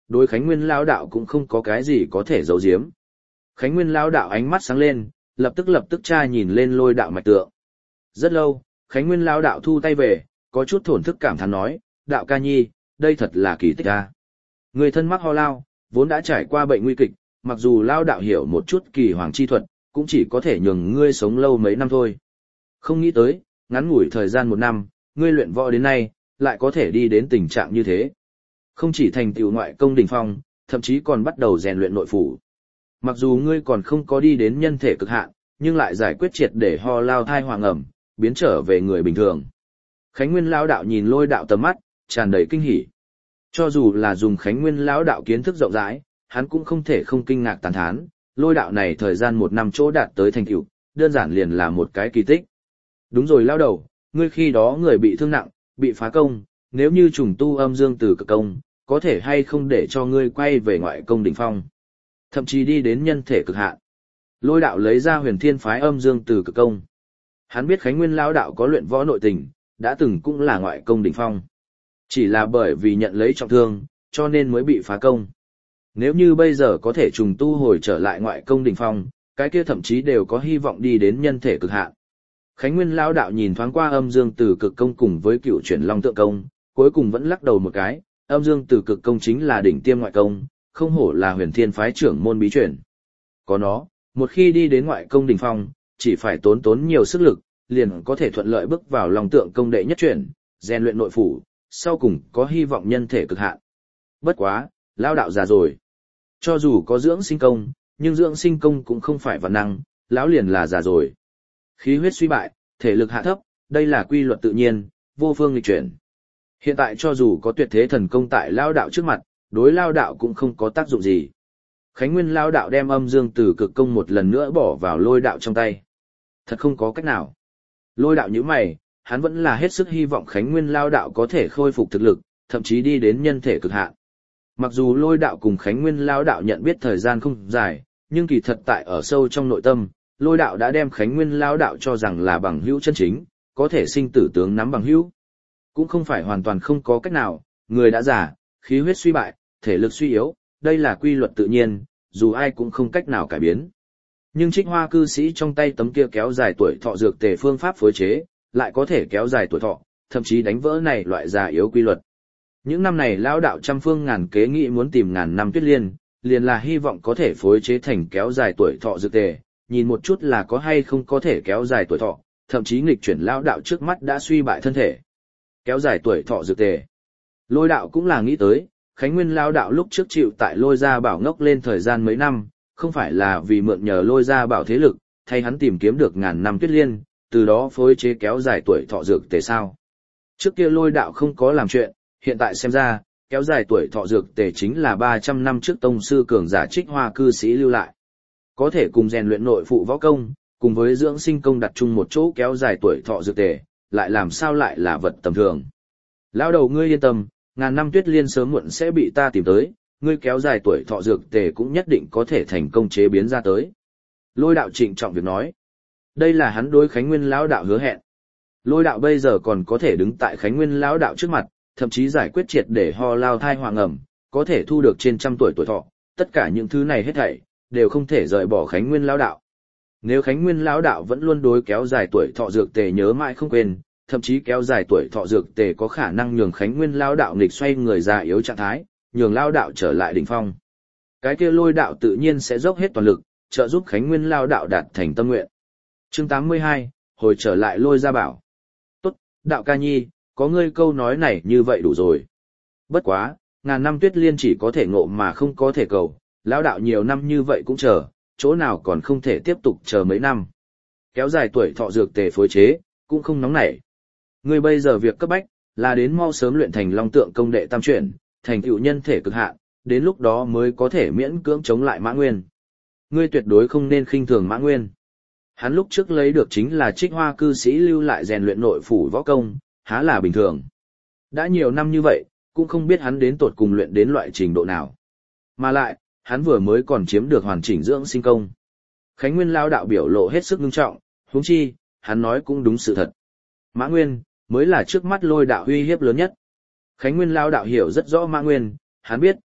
[SPEAKER 1] đối Khánh Nguyên lão đạo cũng không có cái gì có thể giấu giếm. Khánh Nguyên lão đạo ánh mắt sáng lên, lập tức lập tức tra nhìn lên lôi đạo mạch tượng. Rất lâu, Khánh Nguyên lão đạo thu tay về, có chút thổn thức cảm thán nói, đạo ca nhi, đây thật là kỳ tích a. Người thân mắc ho lao, vốn đã trải qua bệnh nguy kịch, mặc dù lao đạo hiểu một chút kỳ hoàng chi thuật, cũng chỉ có thể nhường ngươi sống lâu mấy năm thôi. Không nghĩ tới, ngắn ngủi thời gian một năm, ngươi luyện võ đến nay, lại có thể đi đến tình trạng như thế. Không chỉ thành tựu ngoại công đỉnh phong, thậm chí còn bắt đầu rèn luyện nội phủ. Mặc dù ngươi còn không có đi đến nhân thể cực hạn, nhưng lại giải quyết triệt để ho lao thai hoàng ẩm, biến trở về người bình thường. Khánh Nguyên lão đạo nhìn lôi đạo tầm mắt, tràn đầy kinh hỉ. Cho dù là dùng Khánh Nguyên lão đạo kiến thức rộng rãi, hắn cũng không thể không kinh ngạc tán thán, lôi đạo này thời gian một năm chỗ đạt tới thành tựu, đơn giản liền là một cái kỳ tích. Đúng rồi lao đầu, ngươi khi đó người bị thương nặng, bị phá công, nếu như trùng tu âm dương từ cực công, có thể hay không để cho ngươi quay về ngoại công đỉnh phong, thậm chí đi đến nhân thể cực hạn. Lôi đạo lấy ra huyền thiên phái âm dương từ cực công. Hắn biết Khánh Nguyên lão đạo có luyện võ nội tình, đã từng cũng là ngoại công đỉnh phong. Chỉ là bởi vì nhận lấy trọng thương, cho nên mới bị phá công. Nếu như bây giờ có thể trùng tu hồi trở lại ngoại công đỉnh phong, cái kia thậm chí đều có hy vọng đi đến nhân thể cực hạn. Khánh Nguyên lão đạo nhìn thoáng qua âm dương từ cực công cùng với cựu chuyển long tượng công, cuối cùng vẫn lắc đầu một cái, âm dương từ cực công chính là đỉnh tiêm ngoại công, không hổ là huyền thiên phái trưởng môn bí truyền. Có nó, một khi đi đến ngoại công đỉnh phong, chỉ phải tốn tốn nhiều sức lực, liền có thể thuận lợi bước vào long tượng công đệ nhất chuyển, rèn luyện nội phủ, sau cùng có hy vọng nhân thể cực hạn. Bất quá, lão đạo già rồi. Cho dù có dưỡng sinh công, nhưng dưỡng sinh công cũng không phải vạn năng, lão liền là già rồi. Khí huyết suy bại, thể lực hạ thấp, đây là quy luật tự nhiên, vô phương nghịch chuyển. Hiện tại cho dù có tuyệt thế thần công tại lao đạo trước mặt, đối lao đạo cũng không có tác dụng gì. Khánh Nguyên lao đạo đem âm dương từ cực công một lần nữa bỏ vào lôi đạo trong tay. Thật không có cách nào. Lôi đạo như mày, hắn vẫn là hết sức hy vọng Khánh Nguyên lao đạo có thể khôi phục thực lực, thậm chí đi đến nhân thể cực hạn. Mặc dù lôi đạo cùng Khánh Nguyên lao đạo nhận biết thời gian không dài, nhưng kỳ thật tại ở sâu trong nội tâm, lôi đạo đã đem Khánh Nguyên lao đạo cho rằng là bằng hữu chân chính, có thể sinh tử tướng nắm bằng hữu. Cũng không phải hoàn toàn không có cách nào, người đã già, khí huyết suy bại, thể lực suy yếu, đây là quy luật tự nhiên, dù ai cũng không cách nào cải biến. Nhưng Trích Hoa cư sĩ trong tay tấm kia kéo dài tuổi thọ dược tề phương pháp phối chế, lại có thể kéo dài tuổi thọ, thậm chí đánh vỡ này loại già yếu quy luật. Những năm này lão đạo trăm phương ngàn kế nghị muốn tìm ngàn năm tuyết liên, liền là hy vọng có thể phối chế thành kéo dài tuổi thọ dược tề, nhìn một chút là có hay không có thể kéo dài tuổi thọ, thậm chí nghịch chuyển lão đạo trước mắt đã suy bại thân thể. Kéo dài tuổi thọ dược tề. Lôi đạo cũng là nghĩ tới, Khánh Nguyên lão đạo lúc trước chịu tại Lôi Gia Bảo ngốc lên thời gian mấy năm, không phải là vì mượn nhờ Lôi Gia Bảo thế lực, thay hắn tìm kiếm được ngàn năm tuyết liên, từ đó phối chế kéo dài tuổi thọ dược tề sao. Trước kia Lôi đạo không có làm chuyện, hiện tại xem ra, kéo dài tuổi thọ dược tề chính là ba trăm năm trước tông sư cường giả Trích Hoa cư sĩ lưu lại. Có thể cùng rèn luyện nội phụ võ công, cùng với dưỡng sinh công đặt chung một chỗ kéo dài tuổi thọ dược tề, lại làm sao lại là vật tầm thường. Lão đầu ngươi yên tâm, ngàn năm tuyết liên sớm muộn sẽ bị ta tìm tới, ngươi kéo dài tuổi thọ dược tề cũng nhất định có thể thành công chế biến ra tới. Lôi đạo trịnh trọng việc nói. Đây là hắn đối Khánh Nguyên lão đạo hứa hẹn. Lôi đạo bây giờ còn có thể đứng tại Khánh Nguyên lão đạo trước mặt, thậm chí giải quyết triệt để ho lao thai hoàng ẩm, có thể thu được trên trăm tuổi tuổi thọ, tất cả những thứ này hết thảy đều không thể rời bỏ Khánh Nguyên lão đạo. Nếu Khánh Nguyên lão đạo vẫn luôn đối kéo dài tuổi thọ dược tề nhớ mãi không quên, thậm chí kéo dài tuổi thọ dược tề có khả năng nhường Khánh Nguyên lão đạo nghịch xoay người già yếu trạng thái, nhường lão đạo trở lại đỉnh phong. Cái kia Lôi đạo tự nhiên sẽ dốc hết toàn lực, trợ giúp Khánh Nguyên lão đạo đạt thành tâm nguyện. Chương tám mươi hai, hồi trở lại Lôi Gia Bảo. Tốt, đạo ca nhi, có ngươi câu nói này như vậy đủ rồi. Bất quá, ngàn năm tuyết liên chỉ có thể ngộ mà không có thể cầu, lão đạo nhiều năm như vậy cũng chờ, chỗ nào còn không thể tiếp tục chờ mấy năm. Kéo dài tuổi thọ dược tề phối chế, cũng không nóng nảy. Ngươi bây giờ việc cấp bách, là đến mau sớm luyện thành long tượng công đệ tam chuyển, thành tựu nhân thể cực hạn, đến lúc đó mới có thể miễn cưỡng chống lại Mã Nguyên. Ngươi tuyệt đối không nên khinh thường Mã Nguyên. Hắn lúc trước lấy được chính là Trích Hoa cư sĩ lưu lại rèn luyện nội phủ võ công, há là bình thường. Đã nhiều năm như vậy, cũng không biết hắn đến tột cùng luyện đến loại trình độ nào. Mà lại, hắn vừa mới còn chiếm được hoàn chỉnh dưỡng sinh công. Khánh Nguyên lao đạo biểu lộ hết sức nghiêm trọng, huống chi, hắn nói cũng đúng sự thật. Mã Nguyên, mới là trước mắt Lôi đạo uy hiếp lớn nhất. Khánh Nguyên lao đạo hiểu rất rõ Mã Nguyên, hắn biết,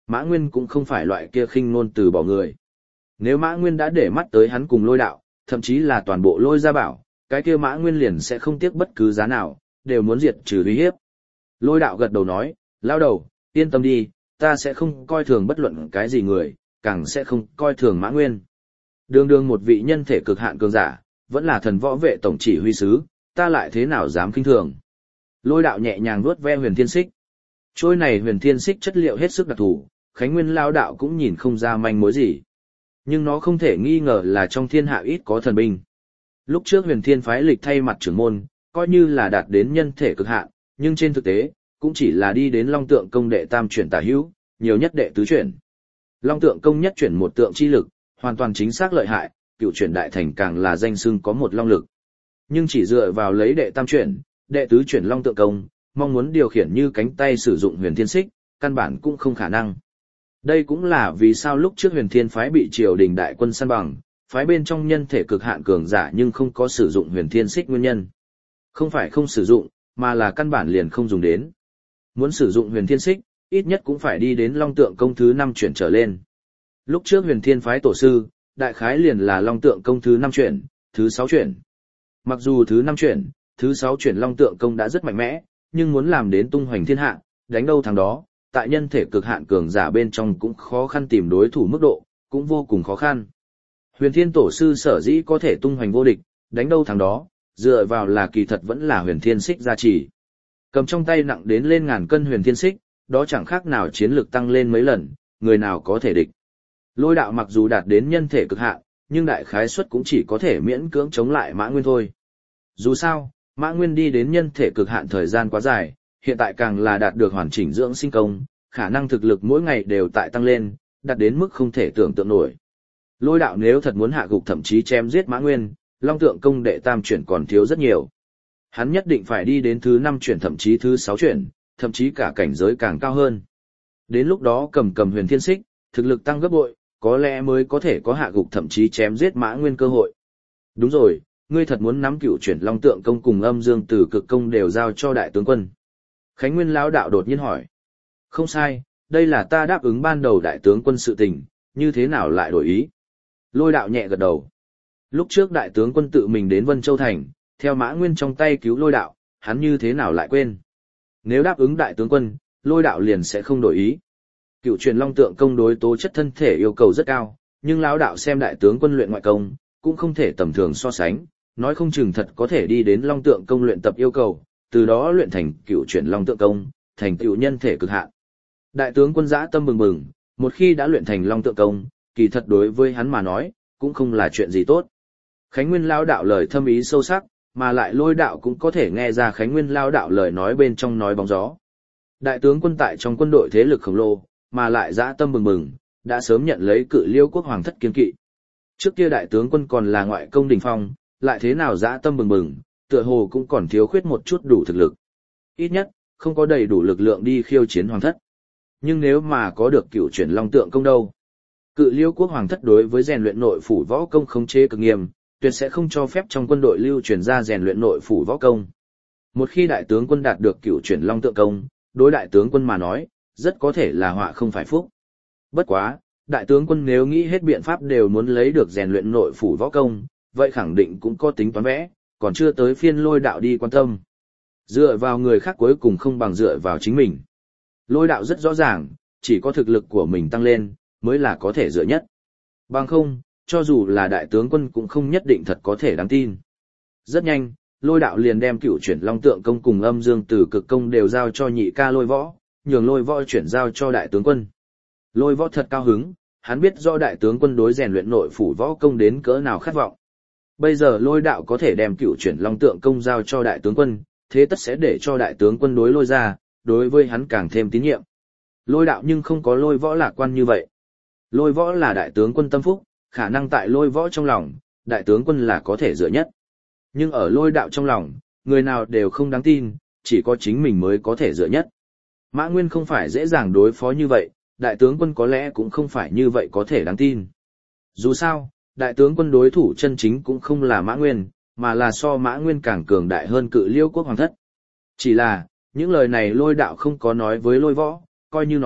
[SPEAKER 1] Mã Nguyên cũng không phải loại kia khinh ngôn từ bỏ người. Nếu Mã Nguyên đã để mắt tới hắn cùng lôi đạo, thậm chí là toàn bộ lôi gia bảo, cái kia Mã Nguyên liền sẽ không tiếc bất cứ giá nào, đều muốn diệt trừ uy hiếp. Lôi đạo gật đầu nói, lao đầu, yên tâm đi, ta sẽ không coi thường bất luận cái gì người, càng sẽ không coi thường Mã Nguyên. Đường đường một vị nhân thể cực hạn cường giả, vẫn là thần võ vệ tổng chỉ huy sứ, ta lại thế nào dám khinh thường. Lôi đạo nhẹ nhàng vuốt ve huyền thiên xích. Trôi này huyền thiên xích chất liệu hết sức đặc thù, Khánh Nguyên lao đạo cũng nhìn không ra manh mối gì. Nhưng nó không thể nghi ngờ là trong thiên hạ ít có thần binh. Lúc trước huyền thiên phái lịch thay mặt trưởng môn, coi như là đạt đến nhân thể cực hạn, nhưng trên thực tế, cũng chỉ là đi đến long tượng công đệ tam chuyển tả hữu, nhiều nhất đệ tứ chuyển. Long tượng công nhất chuyển một tượng chi lực, hoàn toàn chính xác lợi hại, cựu chuyển đại thành càng là danh xưng có một long lực. Nhưng chỉ dựa vào lấy đệ tam chuyển, đệ tứ chuyển long tượng công, mong muốn điều khiển như cánh tay sử dụng huyền thiên xích, căn bản cũng không khả năng. Đây cũng là vì sao lúc trước huyền thiên phái bị triều đình đại quân săn bằng, phái bên trong nhân thể cực hạn cường giả nhưng không có sử dụng huyền thiên xích nguyên nhân. Không phải không sử dụng, mà là căn bản liền không dùng đến. Muốn sử dụng huyền thiên xích, ít nhất cũng phải đi đến long tượng công thứ năm chuyển trở lên. Lúc trước huyền thiên phái tổ sư, đại khái liền là long tượng công thứ năm chuyển, thứ sáu chuyển. Mặc dù thứ năm chuyển, thứ sáu chuyển long tượng công đã rất mạnh mẽ, nhưng muốn làm đến tung hoành thiên hạ, đánh đâu thằng đó, tại nhân thể cực hạn cường giả bên trong cũng khó khăn tìm đối thủ mức độ, cũng vô cùng khó khăn. Huyền thiên tổ sư sở dĩ có thể tung hoành vô địch, đánh đâu thằng đó, dựa vào là kỳ thật vẫn là huyền thiên xích gia trì. Cầm trong tay nặng đến lên ngàn cân huyền thiên xích, đó chẳng khác nào chiến lực tăng lên mấy lần, người nào có thể địch. Lôi đạo mặc dù đạt đến nhân thể cực hạn, nhưng đại khái suất cũng chỉ có thể miễn cưỡng chống lại Mã Nguyên thôi. Dù sao, Mã Nguyên đi đến nhân thể cực hạn thời gian quá dài, hiện tại càng là đạt được hoàn chỉnh dưỡng sinh công, khả năng thực lực mỗi ngày đều tại tăng lên, đạt đến mức không thể tưởng tượng nổi. Lôi đạo nếu thật muốn hạ gục thậm chí chém giết Mã Nguyên, long tượng công đệ tam chuyển còn thiếu rất nhiều. Hắn nhất định phải đi đến thứ năm chuyển thậm chí thứ sáu chuyển, thậm chí cả cảnh giới càng cao hơn. Đến lúc đó cầm cầm huyền thiên xích, thực lực tăng gấp bội, có lẽ mới có thể có hạ gục thậm chí chém giết Mã Nguyên cơ hội. Đúng rồi, ngươi thật muốn nắm cựu chuyển long tượng công cùng âm dương tử cực công đều giao cho đại tướng quân. Khánh Nguyên lão đạo đột nhiên hỏi. Không sai, đây là ta đáp ứng ban đầu đại tướng quân sự tình, như thế nào lại đổi ý? Lôi đạo nhẹ gật đầu. Lúc trước đại tướng quân tự mình đến Vân Châu Thành, theo Mã Nguyên trong tay cứu lôi đạo, hắn như thế nào lại quên? Nếu đáp ứng đại tướng quân, lôi đạo liền sẽ không đổi ý. Cựu truyền long tượng công đối tố chất thân thể yêu cầu rất cao, nhưng lão đạo xem đại tướng quân luyện ngoại công, cũng không thể tầm thường so sánh, nói không chừng thật có thể đi đến long tượng công luyện tập yêu cầu, từ đó luyện thành cựu truyền long tượng công, thành cựu nhân thể cực hạn. Đại tướng quân dã tâm bừng bừng, một khi đã luyện thành long tượng công, kỳ thật đối với hắn mà nói, cũng không là chuyện gì tốt. Khánh Nguyên lão đạo lời thâm ý sâu sắc, mà lại lôi đạo cũng có thể nghe ra Khánh Nguyên lão đạo lời nói bên trong nói bóng gió. Đại tướng quân tại trong quân đội thế lực khổng lồ, mà lại dã tâm bừng bừng, đã sớm nhận lấy Cự Liêu quốc hoàng thất kiên kỵ. Trước kia đại tướng quân còn là ngoại công đỉnh phong, lại thế nào dã tâm bừng bừng, tựa hồ cũng còn thiếu khuyết một chút đủ thực lực. Ít nhất, không có đầy đủ lực lượng đi khiêu chiến hoàng thất. Nhưng nếu mà có được cựu chuyển long tượng công đâu? Cự Liêu quốc hoàng thất đối với rèn luyện nội phủ võ công khống chế cực nghiêm, tuyệt sẽ không cho phép trong quân đội lưu truyền ra rèn luyện nội phủ võ công. Một khi đại tướng quân đạt được cựu chuyển long tượng công, đối đại tướng quân mà nói, rất có thể là họa không phải phúc. Bất quá, đại tướng quân nếu nghĩ hết biện pháp đều muốn lấy được rèn luyện nội phủ võ công, vậy khẳng định cũng có tính toán vẽ, còn chưa tới phiên lôi đạo đi quan tâm. Dựa vào người khác cuối cùng không bằng dựa vào chính mình. Lôi đạo rất rõ ràng, chỉ có thực lực của mình tăng lên, mới là có thể dựa nhất. Bằng không, cho dù là đại tướng quân cũng không nhất định thật có thể đáng tin. Rất nhanh, lôi đạo liền đem cựu chuyển long tượng công cùng âm dương tử cực công đều giao cho nhị ca lôi võ, nhường lôi võ chuyển giao cho đại tướng quân. Lôi võ thật cao hứng, hắn biết do đại tướng quân đối rèn luyện nội phủ võ công đến cỡ nào khát vọng. Bây giờ lôi đạo có thể đem cựu chuyển long tượng công giao cho đại tướng quân, thế tất sẽ để cho đại tướng quân đối lôi ra, đối với hắn càng thêm tín nhiệm. Lôi đạo nhưng không có lôi võ lạc quan như vậy. Lôi võ là đại tướng quân tâm phúc, khả năng tại lôi võ trong lòng, đại tướng quân là có thể dựa nhất. Nhưng ở lôi đạo trong lòng, người nào đều không đáng tin, chỉ có chính mình mới có thể dựa nhất. Mã Nguyên không phải dễ dàng đối phó như vậy, đại tướng quân có lẽ cũng không phải như vậy có thể đáng tin. Dù sao, đại tướng quân đối thủ chân chính cũng không là Mã Nguyên, mà là so Mã Nguyên càng cường đại hơn Cự Liêu quốc hoàng thất. Chỉ là, những lời này lôi đạo không có nói với lôi võ, coi như nói,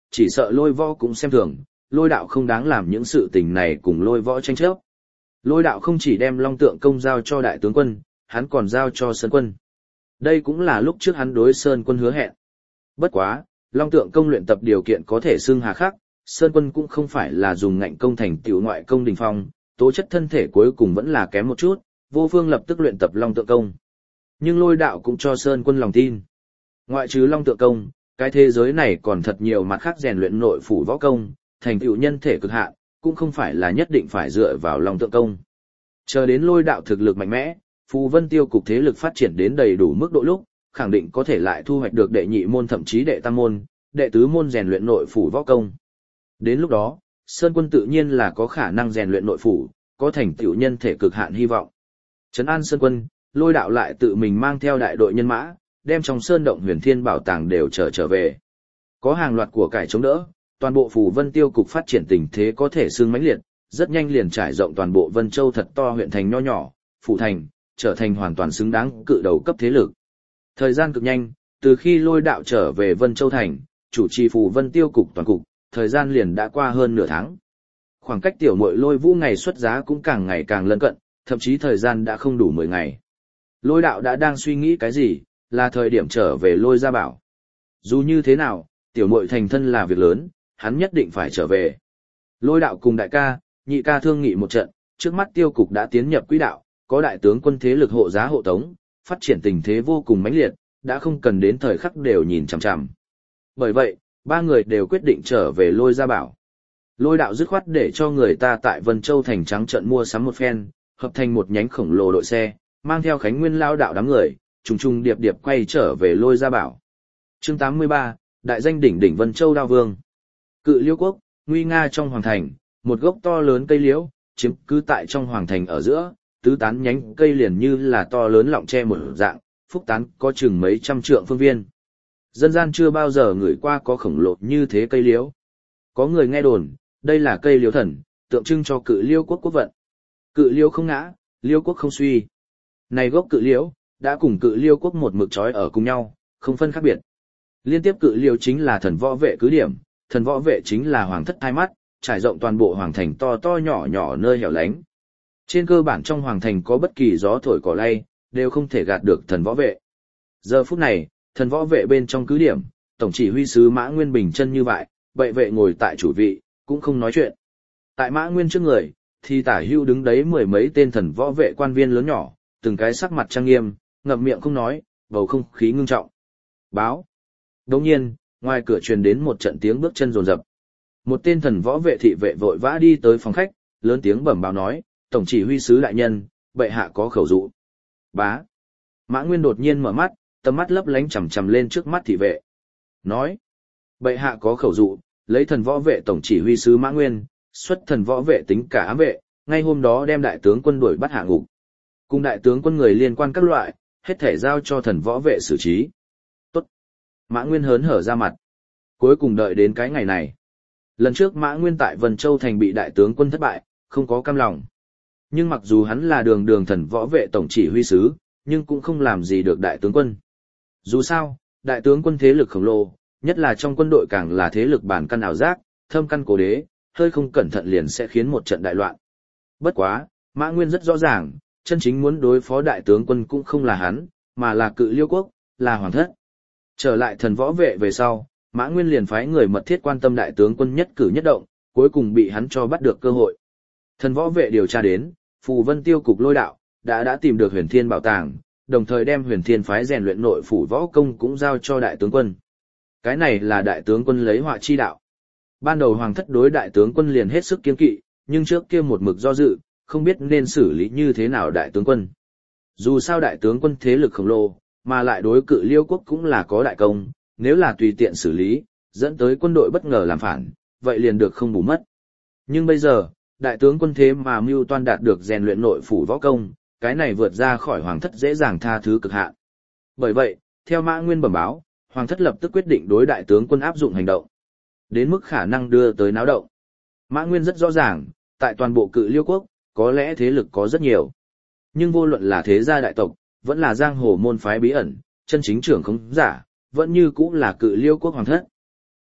[SPEAKER 1] chỉ sợ lôi võ cũng xem thường, lôi đạo không đáng làm những sự tình này cùng lôi võ tranh chấp. Lôi đạo không chỉ đem Long Tượng Công giao cho đại tướng quân, hắn còn giao cho Sơn Quân. Đây cũng là lúc trước hắn đối Sơn Quân hứa hẹn. Bất quá, Long Tượng Công luyện tập điều kiện có thể xưng hà khắc, Sơn Quân cũng không phải là dùng ngạnh công thành tiểu ngoại công đỉnh phong, tố chất thân thể cuối cùng vẫn là kém một chút, vô phương lập tức luyện tập Long Tượng Công. Nhưng lôi đạo cũng cho Sơn Quân lòng tin. Ngoại trừ Long Tượng Công, cái thế giới này còn thật nhiều mặt khác rèn luyện nội phủ võ công, thành tựu nhân thể cực hạn, cũng không phải là nhất định phải dựa vào Long Tượng Công. Chờ đến lôi đạo thực lực mạnh mẽ, Phù Vân Tiêu cục thế lực phát triển đến đầy đủ mức độ lúc, khẳng định có thể lại thu hoạch được đệ nhị môn thậm chí đệ tam môn, đệ tứ môn rèn luyện nội phủ võ công. Đến lúc đó, Sơn Quân tự nhiên là có khả năng rèn luyện nội phủ, có thành tựu nhân thể cực hạn hy vọng. Trấn an Sơn Quân, lôi đạo lại tự mình mang theo đại đội nhân mã, đem trong sơn động huyền thiên bảo tàng đều trở trở về. Có hàng loạt của cải chống đỡ, toàn bộ Phù Vân Tiêu cục phát triển tình thế có thể xương mãnh liệt, rất nhanh liền trải rộng toàn bộ Vân Châu thật to huyện thành nho nhỏ, phủ thành, trở thành hoàn toàn xứng đáng cự đầu cấp thế lực. Thời gian cực nhanh, từ khi lôi đạo trở về Vân Châu thành, chủ trì Phù Vân Tiêu cục toàn cục, thời gian liền đã qua hơn nửa tháng. Khoảng cách tiểu muội Lôi Vũ ngày xuất giá cũng càng ngày càng lân cận, thậm chí thời gian đã không đủ mười ngày. Lôi đạo đã đang suy nghĩ cái gì, là thời điểm trở về Lôi Gia Bảo. Dù như thế nào, tiểu muội thành thân là việc lớn, hắn nhất định phải trở về. Lôi đạo cùng đại ca, nhị ca thương nghị một trận, trước mắt tiêu cục đã tiến nhập quỹ đạo, có đại tướng quân thế lực hộ giá hộ tống, phát triển tình thế vô cùng mãnh liệt, đã không cần đến thời khắc đều nhìn chằm chằm. Bởi vậy, ba người đều quyết định trở về Lôi Gia Bảo. Lôi đạo dứt khoát để cho người ta tại Vân Châu thành trắng trận mua sắm một phen, hợp thành một nhánh khổng lồ đội xe, mang theo Khánh Nguyên lao đạo đám người, trùng trùng điệp điệp quay trở về Lôi Gia Bảo. Chương tám mươi ba, đại danh đỉnh đỉnh Vân Châu Đao Vương. Cự Liễu Quốc, nguy nga trong hoàng thành, một gốc to lớn cây liễu, chiếm cứ tại trong hoàng thành ở giữa, tứ tán nhánh cây liền như là to lớn lọng tre một dạng, phúc tán có chừng mấy trăm trượng phương viên. Dân gian chưa bao giờ ngửi qua có khổng lồ như thế cây liễu. Có người nghe đồn, đây là cây liễu thần, tượng trưng cho Cự Liễu Quốc quốc vận. Cự liễu không ngã, liễu quốc không suy. Này gốc cự liễu đã cùng Cự Liễu Quốc một mực trói ở cùng nhau, không phân khác biệt. Liên tiếp cự liễu chính là thần võ vệ cứ điểm, thần võ vệ chính là hoàng thất hai mắt, trải rộng toàn bộ hoàng thành to to nhỏ nhỏ nơi hẻo lánh. Trên cơ bản trong hoàng thành có bất kỳ gió thổi cỏ lay, đều không thể gạt được thần võ vệ. Giờ phút này, thần võ vệ bên trong cứ điểm, tổng chỉ huy sứ Mã Nguyên bình chân như vậy, bệ vệ ngồi tại chủ vị, cũng không nói chuyện. Tại Mã Nguyên trước người, thì tả hưu đứng đấy mười mấy tên thần võ vệ quan viên lớn nhỏ, từng cái sắc mặt trang nghiêm, ngậm miệng không nói, bầu không khí ngưng trọng. Báo. Đồng nhiên, ngoài cửa truyền đến một trận tiếng bước chân rồn rập. Một tên thần võ vệ thị vệ vội vã đi tới phòng khách, lớn tiếng bẩm báo nói, tổng chỉ huy sứ đại nhân, bệ hạ có khẩu dụ. Bá. Mã Nguyên đột nhiên mở mắt, tầm mắt lấp lánh chằm chằm lên trước mắt thị vệ. Nói, bệ hạ có khẩu dụ, lấy thần võ vệ tổng chỉ huy sứ Mã Nguyên, xuất thần võ vệ tính cả ám vệ, ngay hôm đó đem đại tướng quân đuổi bắt hạ ngục. Cùng đại tướng quân người liên quan các loại, hết thể giao cho thần võ vệ xử trí. Tốt. Mã Nguyên hớn hở ra mặt. Cuối cùng đợi đến cái ngày này. Lần trước Mã Nguyên tại Vân Châu thành bị đại tướng quân thất bại, không có cam lòng. Nhưng mặc dù hắn là đường đường thần võ vệ tổng chỉ huy sứ, nhưng cũng không làm gì được đại tướng quân. Dù sao, đại tướng quân thế lực khổng lồ, nhất là trong quân đội càng là thế lực bản căn ảo giác, thâm căn cố đế, hơi không cẩn thận liền sẽ khiến một trận đại loạn. Bất quá, Mã Nguyên rất rõ ràng, chân chính muốn đối phó đại tướng quân cũng không là hắn, mà là Cự Liễu Quốc, là hoàng thất. Trở lại thần võ vệ về sau, Mã Nguyên liền phái người mật thiết quan tâm đại tướng quân nhất cử nhất động, cuối cùng bị hắn cho bắt được cơ hội. Thần võ vệ điều tra đến, Phù Vân Tiêu cục Lôi đạo đã đã tìm được Huyền Thiên bảo tàng, đồng thời đem Huyền Thiên phái rèn luyện nội phủ võ công cũng giao cho đại tướng quân. Cái này là đại tướng quân lấy họa chi đạo. Ban đầu hoàng thất đối đại tướng quân liền hết sức kiêng kỵ, nhưng trước kia một mực do dự, không biết nên xử lý như thế nào đại tướng quân. Dù sao đại tướng quân thế lực khổng lồ, mà lại đối Cự Liễu Quốc cũng là có đại công, nếu là tùy tiện xử lý, dẫn tới quân đội bất ngờ làm phản, vậy liền được không bù mất. Nhưng bây giờ, đại tướng quân thế mà mưu toan đạt được rèn luyện nội phủ võ công, cái này vượt ra khỏi hoàng thất dễ dàng tha thứ cực hạn. Bởi vậy, theo Mã Nguyên bẩm báo, hoàng thất lập tức quyết định đối đại tướng quân áp dụng hành động. Đến mức khả năng đưa tới náo động. Mã Nguyên rất rõ ràng, tại toàn bộ Cự Liễu Quốc, có lẽ thế lực có rất nhiều. Nhưng vô luận là thế gia đại tộc, vẫn là giang hồ môn phái bí ẩn, chân chính trưởng không giả, vẫn như cũng là Cự Liễu Quốc hoàng thất.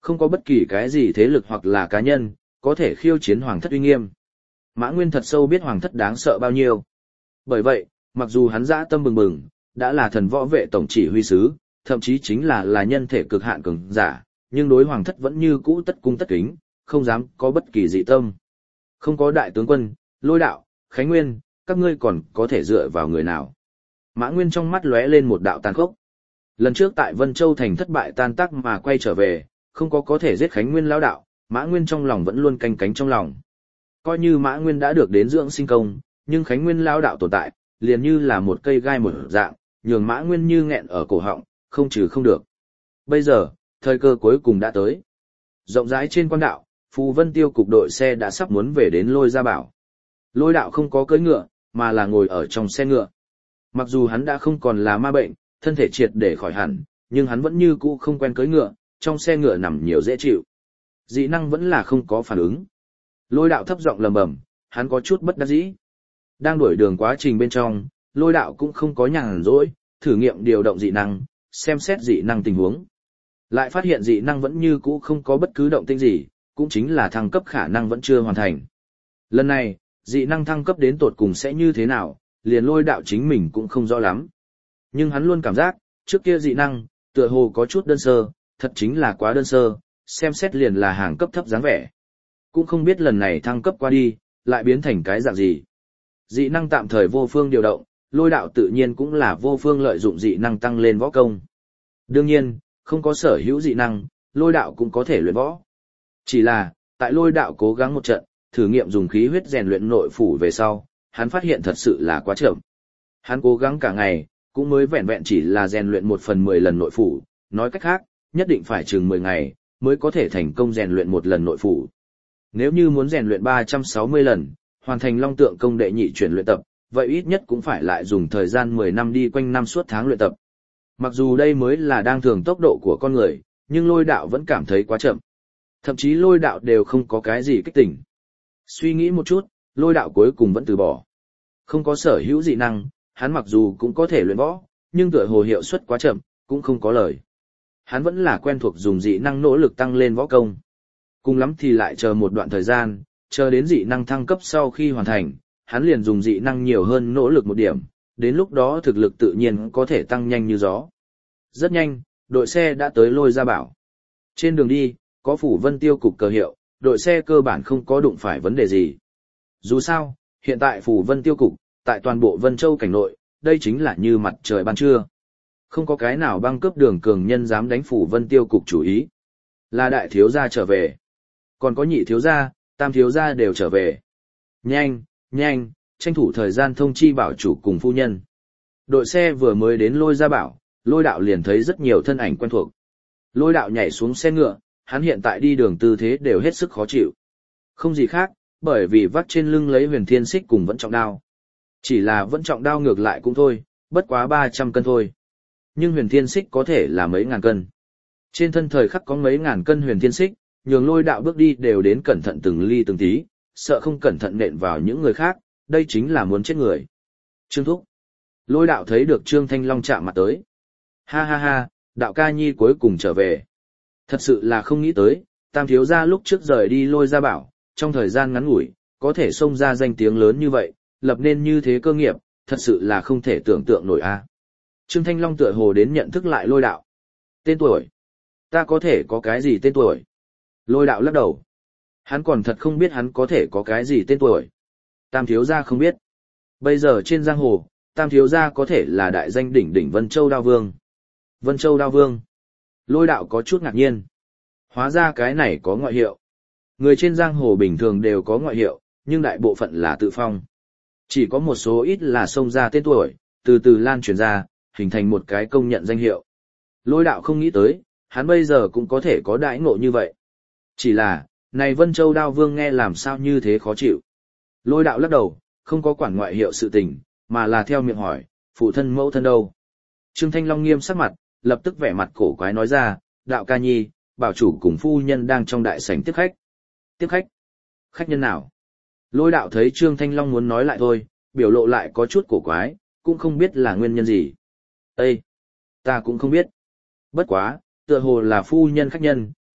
[SPEAKER 1] Không có bất kỳ cái gì thế lực hoặc là cá nhân, có thể khiêu chiến hoàng thất uy nghiêm. Mã Nguyên thật sâu biết hoàng thất đáng sợ bao nhiêu. Bởi vậy, mặc dù hắn dã tâm bừng bừng, đã là thần võ vệ tổng chỉ huy sứ, thậm chí chính là là nhân thể cực hạn cường giả, nhưng đối hoàng thất vẫn như cũ tất cung tất kính, không dám có bất kỳ dị tâm. Không có đại tướng quân, Lôi Đạo, Khánh Nguyên, các ngươi còn có thể dựa vào người nào? Mã Nguyên trong mắt lóe lên một đạo tàn khốc. Lần trước tại Vân Châu thành thất bại tan tác mà quay trở về, không có có thể giết Khánh Nguyên lão đạo, Mã Nguyên trong lòng vẫn luôn canh cánh trong lòng. Coi như Mã Nguyên đã được đến dưỡng sinh công, nhưng Khánh Nguyên lão đạo tồn tại, liền như là một cây gai một dạng, nhường Mã Nguyên như nghẹn ở cổ họng, không trừ không được. Bây giờ, thời cơ cuối cùng đã tới. Rộng rãi trên quan đạo, Phù Vân Tiêu cục đội xe đã sắp muốn về đến Lôi Gia Bảo. Lôi đạo không có cưỡi ngựa, mà là ngồi ở trong xe ngựa. Mặc dù hắn đã không còn là ma bệnh, thân thể triệt để khỏi hẳn, nhưng hắn vẫn như cũ không quen cưỡi ngựa, trong xe ngựa nằm nhiều dễ chịu. Dị năng vẫn là không có phản ứng. Lôi đạo thấp giọng lầm bầm, hắn có chút bất đắc dĩ. Đang đuổi đường quá trình bên trong, Lôi đạo cũng không có nhàn rỗi, thử nghiệm điều động dị năng, xem xét dị năng tình huống. Lại phát hiện dị năng vẫn như cũ không có bất cứ động tĩnh gì, cũng chính là thăng cấp khả năng vẫn chưa hoàn thành. Lần này, dị năng thăng cấp đến tột cùng sẽ như thế nào, liền Lôi đạo chính mình cũng không rõ lắm. Nhưng hắn luôn cảm giác, trước kia dị năng, tựa hồ có chút đơn sơ, thật chính là quá đơn sơ, xem xét liền là hàng cấp thấp dáng vẻ. Cũng không biết lần này thăng cấp qua đi, lại biến thành cái dạng gì. Dị năng tạm thời vô phương điều động, Lôi đạo tự nhiên cũng là vô phương lợi dụng dị năng tăng lên võ công. Đương nhiên, không có sở hữu dị năng, Lôi đạo cũng có thể luyện võ. Chỉ là, tại Lôi đạo cố gắng một trận, thử nghiệm dùng khí huyết rèn luyện nội phủ về sau, hắn phát hiện thật sự là quá chậm. Hắn cố gắng cả ngày, cũng mới vẹn vẹn chỉ là rèn luyện một phần mười lần nội phủ, nói cách khác, nhất định phải chừng mười ngày, mới có thể thành công rèn luyện một lần nội phủ. Nếu như muốn rèn luyện ba trăm sáu mươi lần, hoàn thành long tượng công đệ nhị chuyển luyện tập, vậy ít nhất cũng phải lại dùng thời gian mười năm đi quanh năm suốt tháng luyện tập. Mặc dù đây mới là đang thường tốc độ của con người, nhưng Lôi đạo vẫn cảm thấy quá chậm. Thậm chí Lôi đạo đều không có cái gì kích tỉnh. Suy nghĩ một chút, Lôi đạo cuối cùng vẫn từ bỏ. Không có sở hữu dị năng, hắn mặc dù cũng có thể luyện võ, nhưng tựa hồ hiệu suất quá chậm, cũng không có lời. Hắn vẫn là quen thuộc dùng dị năng nỗ lực tăng lên võ công. Cùng lắm thì lại chờ một đoạn thời gian, chờ đến dị năng thăng cấp sau khi hoàn thành, hắn liền dùng dị năng nhiều hơn nỗ lực một điểm, đến lúc đó thực lực tự nhiên có thể tăng nhanh như gió. Rất nhanh, đội xe đã tới Lôi Gia Bảo. Trên đường đi, có Phủ Vân Tiêu cục cờ hiệu, đội xe cơ bản không có đụng phải vấn đề gì. Dù sao, hiện tại Phủ Vân Tiêu cục, tại toàn bộ Vân Châu cảnh nội, đây chính là như mặt trời ban trưa. Không có cái nào băng cướp đường cường nhân dám đánh Phủ Vân Tiêu cục chủ ý. Là đại thiếu gia trở về. Còn có nhị thiếu gia, tam thiếu gia đều trở về. Nhanh, nhanh, tranh thủ thời gian thông chi bảo chủ cùng phu nhân. Đội xe vừa mới đến Lôi Gia Bảo, Lôi đạo liền thấy rất nhiều thân ảnh quen thuộc. Lôi đạo nhảy xuống xe ngựa, hắn hiện tại đi đường tư thế đều hết sức khó chịu. Không gì khác, bởi vì vắt trên lưng lấy huyền thiên xích cùng vẫn trọng đao. Chỉ là vẫn trọng đao ngược lại cũng thôi, bất quá ba trăm cân thôi. Nhưng huyền thiên xích có thể là mấy ngàn cân. Trên thân thời khắc có mấy ngàn cân huyền thiên xích, nhường Lôi đạo bước đi đều đến cẩn thận từng ly từng tí, sợ không cẩn thận nện vào những người khác, đây chính là muốn chết người. Trương Thúc. Lôi đạo thấy được Trương Thanh Long chạm mặt tới. Ha ha ha, đạo ca nhi cuối cùng trở về. Thật sự là không nghĩ tới, tam thiếu gia lúc trước rời đi Lôi Gia Bảo, trong thời gian ngắn ngủi, có thể xông ra danh tiếng lớn như vậy, lập nên như thế cơ nghiệp, thật sự là không thể tưởng tượng nổi a. Trương Thanh Long tựa hồ đến nhận thức lại Lôi đạo. Tên tuổi. Ta có thể có cái gì tên tuổi? Lôi đạo lắc đầu. Hắn còn thật không biết hắn có thể có cái gì tên tuổi. Tam thiếu gia không biết. Bây giờ trên giang hồ, tam thiếu gia có thể là đại danh đỉnh đỉnh Vân Châu Đao Vương. Vân Châu Đao Vương. Lôi đạo có chút ngạc nhiên. Hóa ra cái này có ngoại hiệu. Người trên giang hồ bình thường đều có ngoại hiệu, nhưng đại bộ phận là tự phong. Chỉ có một số ít là xông ra tên tuổi, từ từ lan truyền ra, hình thành một cái công nhận danh hiệu. Lôi đạo không nghĩ tới, hắn bây giờ cũng có thể có đãi ngộ như vậy. Chỉ là, này Vân Châu Đao Vương nghe làm sao như thế khó chịu. Lôi đạo lắc đầu, không có quản ngoại hiệu sự tình, mà là theo miệng hỏi, phụ thân mẫu thân đâu. Trương Thanh Long nghiêm sắc mặt, lập tức vẻ mặt cổ quái nói ra, đạo ca nhi, bảo chủ cùng phu nhân đang trong đại sảnh tiếp khách. Tiếp khách? Khách nhân nào? Lôi đạo thấy Trương Thanh Long muốn nói lại thôi, biểu lộ lại có chút cổ quái, cũng không biết là nguyên nhân gì. Ê! Ta cũng không biết. Bất quá, tựa hồ là phu nhân khách nhân,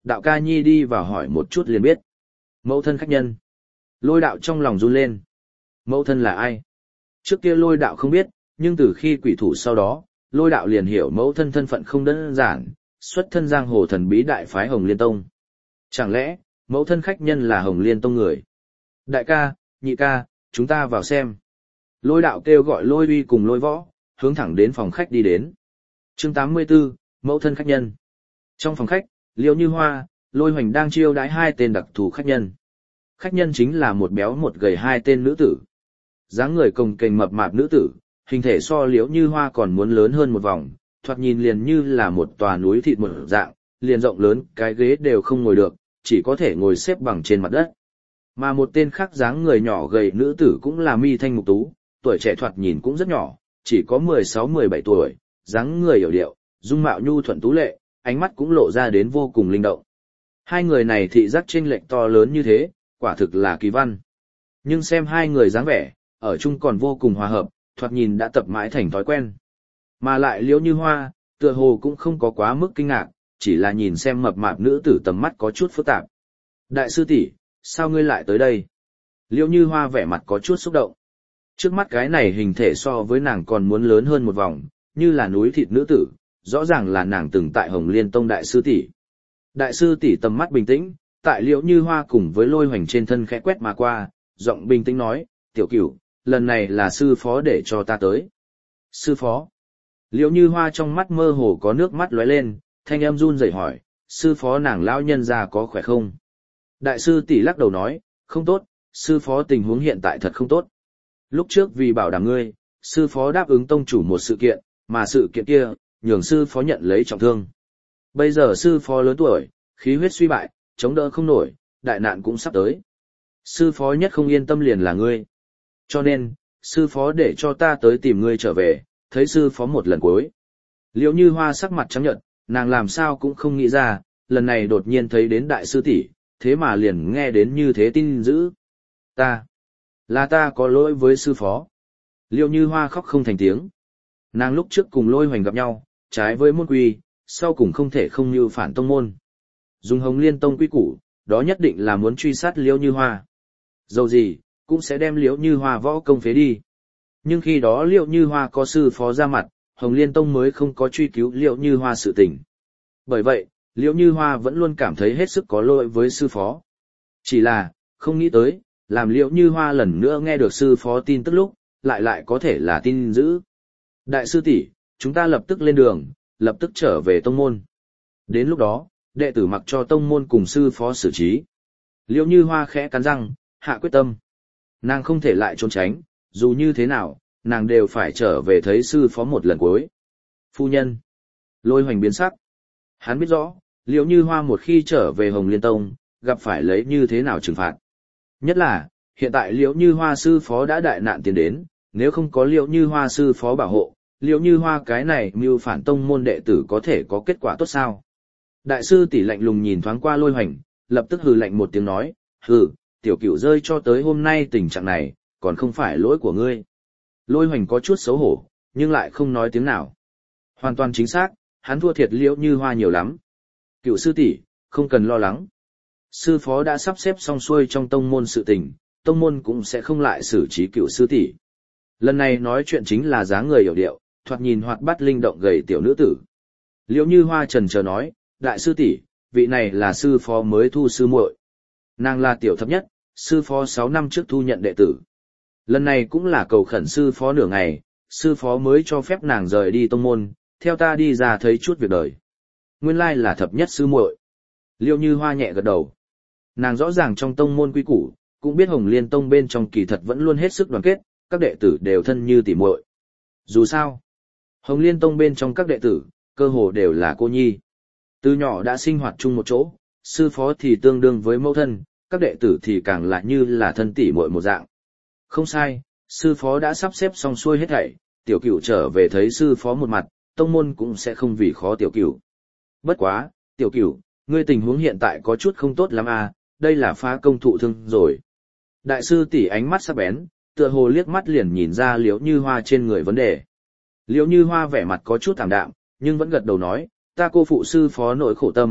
[SPEAKER 1] Đạo ca nhi đi vào hỏi một chút liền biết. Mẫu thân khách nhân. Lôi đạo trong lòng run lên. Mẫu thân là ai? Trước kia lôi đạo không biết, nhưng từ khi quỷ thủ sau đó, lôi đạo liền hiểu mẫu thân thân phận không đơn giản, xuất thân giang hồ thần bí đại phái Hồng Liên Tông. Chẳng lẽ, mẫu thân khách nhân là Hồng Liên Tông người? Đại ca, nhị ca, chúng ta vào xem. Lôi đạo kêu gọi lôi uy cùng lôi võ, hướng thẳng đến phòng khách đi đến. Chương tám mươi 84, mẫu thân khách nhân. Trong phòng khách, Liễu Như Hoa, Lôi Hoành đang chiêu đãi hai tên đặc thù khách nhân. Khách nhân chính là một béo một gầy hai tên nữ tử. Dáng người cồng kềnh mập mạp nữ tử, hình thể so Liễu Như Hoa còn muốn lớn hơn một vòng, thoạt nhìn liền như là một tòa núi thịt một dạng, liền rộng lớn, cái ghế đều không ngồi được, chỉ có thể ngồi xếp bằng trên mặt đất. Mà một tên khác dáng người nhỏ gầy nữ tử cũng là mi thanh mục tú, tuổi trẻ thoạt nhìn cũng rất nhỏ, chỉ có mười sáu mười bảy tuổi, dáng người hiểu điệu, dung mạo nhu thuận tú lệ, ánh mắt cũng lộ ra đến vô cùng linh động. Hai người này thị giác chênh lệch to lớn như thế, quả thực là kỳ văn. Nhưng xem hai người dáng vẻ, ở chung còn vô cùng hòa hợp, thoạt nhìn đã tập mãi thành thói quen. Mà lại Liễu Như Hoa, tựa hồ cũng không có quá mức kinh ngạc, chỉ là nhìn xem mập mạp nữ tử tầm mắt có chút phức tạp. Đại sư tỷ, sao ngươi lại tới đây? Liễu Như Hoa vẻ mặt có chút xúc động. Trước mắt cái này hình thể so với nàng còn muốn lớn hơn một vòng, như là núi thịt nữ tử, rõ ràng là nàng từng tại Hồng Liên Tông đại sư tỷ. Đại sư tỷ tầm mắt bình tĩnh, tại Liễu Như Hoa cùng với Lôi Hoành trên thân khẽ quét mà qua, giọng bình tĩnh nói, tiểu cửu, lần này là sư phó để cho ta tới. Sư phó. Liễu Như Hoa trong mắt mơ hồ có nước mắt lóe lên, thanh âm run rẩy hỏi, sư phó nàng lão nhân gia có khỏe không? Đại sư tỷ lắc đầu nói, không tốt, sư phó tình huống hiện tại thật không tốt. Lúc trước vì bảo đảm ngươi, sư phó đáp ứng tông chủ một sự kiện, mà sự kiện kia, nhường sư phó nhận lấy trọng thương. Bây giờ sư phó lớn tuổi, khí huyết suy bại, chống đỡ không nổi, đại nạn cũng sắp tới. Sư phó nhất không yên tâm liền là ngươi. Cho nên, sư phó để cho ta tới tìm ngươi trở về, thấy sư phó một lần cuối. Liễu Như Hoa sắc mặt trắng nhợt, nàng làm sao cũng không nghĩ ra, lần này đột nhiên thấy đến đại sư tỷ, thế mà liền nghe đến như thế tin dữ. Ta, là ta có lỗi với sư phó. Liễu Như Hoa khóc không thành tiếng. Nàng lúc trước cùng Lôi Hoành gặp nhau, trái với môn quy, sau cùng không thể không như phản tông môn. Dùng Hồng Liên Tông quy củ, đó nhất định là muốn truy sát Liễu Như Hoa. Dầu gì, cũng sẽ đem Liễu Như Hoa võ công phế đi. Nhưng khi đó Liễu Như Hoa có sư phó ra mặt, Hồng Liên Tông mới không có truy cứu Liễu Như Hoa sự tình. Bởi vậy, Liễu Như Hoa vẫn luôn cảm thấy hết sức có lỗi với sư phó. Chỉ là, không nghĩ tới, làm Liễu Như Hoa lần nữa nghe được sư phó tin tức lúc, lại lại có thể là tin dữ. Đại sư tỷ, chúng ta lập tức lên đường, lập tức trở về tông môn. Đến lúc đó, đệ tử mặc cho tông môn cùng sư phó xử trí. Liễu Như Hoa khẽ cắn răng, hạ quyết tâm. Nàng không thể lại trốn tránh, dù như thế nào, nàng đều phải trở về thấy sư phó một lần cuối. Phu nhân. Lôi Hoành biến sắc. Hắn biết rõ, Liễu Như Hoa một khi trở về Hồng Liên Tông, gặp phải lấy như thế nào trừng phạt. Nhất là, hiện tại Liễu Như Hoa sư phó đã đại nạn tiến đến, nếu không có Liễu Như Hoa sư phó bảo hộ, Liễu Như Hoa cái này mưu phản tông môn đệ tử có thể có kết quả tốt sao? Đại sư tỷ lạnh lùng nhìn thoáng qua Lôi Hoành, lập tức hừ lạnh một tiếng nói, hừ, tiểu cửu rơi cho tới hôm nay tình trạng này, còn không phải lỗi của ngươi. Lôi Hoành có chút xấu hổ, nhưng lại không nói tiếng nào. Hoàn toàn chính xác, hắn thua thiệt Liễu Như Hoa nhiều lắm. Cửu sư tỷ, không cần lo lắng. Sư phó đã sắp xếp xong xuôi trong tông môn sự tình, tông môn cũng sẽ không lại xử trí cửu sư tỷ. Lần này nói chuyện chính là dáng người hiểu điệu, thoạt nhìn hoạt bát linh động gầy tiểu nữ tử. Liễu Như Hoa trần chờ nói, đại sư tỷ, vị này là sư phó mới thu sư muội. Nàng là tiểu thấp nhất, sư phó sáu năm trước thu nhận đệ tử. Lần này cũng là cầu khẩn sư phó nửa ngày, sư phó mới cho phép nàng rời đi tông môn, theo ta đi ra thấy chút việc đời. Nguyên lai là thập nhất sư muội. Liễu Như Hoa nhẹ gật đầu. Nàng rõ ràng trong tông môn quy củ, cũng biết Hồng Liên Tông bên trong kỳ thật vẫn luôn hết sức đoàn kết, các đệ tử đều thân như tỉ muội. Dù sao, Hồng Liên Tông bên trong các đệ tử, cơ hồ đều là cô nhi. Từ nhỏ đã sinh hoạt chung một chỗ, sư phó thì tương đương với mẫu thân, các đệ tử thì càng lại như là thân tỉ muội một dạng. Không sai, sư phó đã sắp xếp xong xuôi hết thảy, tiểu cửu trở về thấy sư phó một mặt, tông môn cũng sẽ không vì khó tiểu cửu. Bất quá, tiểu cửu, ngươi tình huống hiện tại có chút không tốt lắm à, đây là phá công thụ thương rồi. Đại sư tỷ ánh mắt sắc bén, tựa hồ liếc mắt liền nhìn ra Liễu Như Hoa trên người vấn đề. Liễu Như Hoa vẻ mặt có chút thảm đạm, nhưng vẫn gật đầu nói, ta cô phụ sư phó nỗi khổ tâm,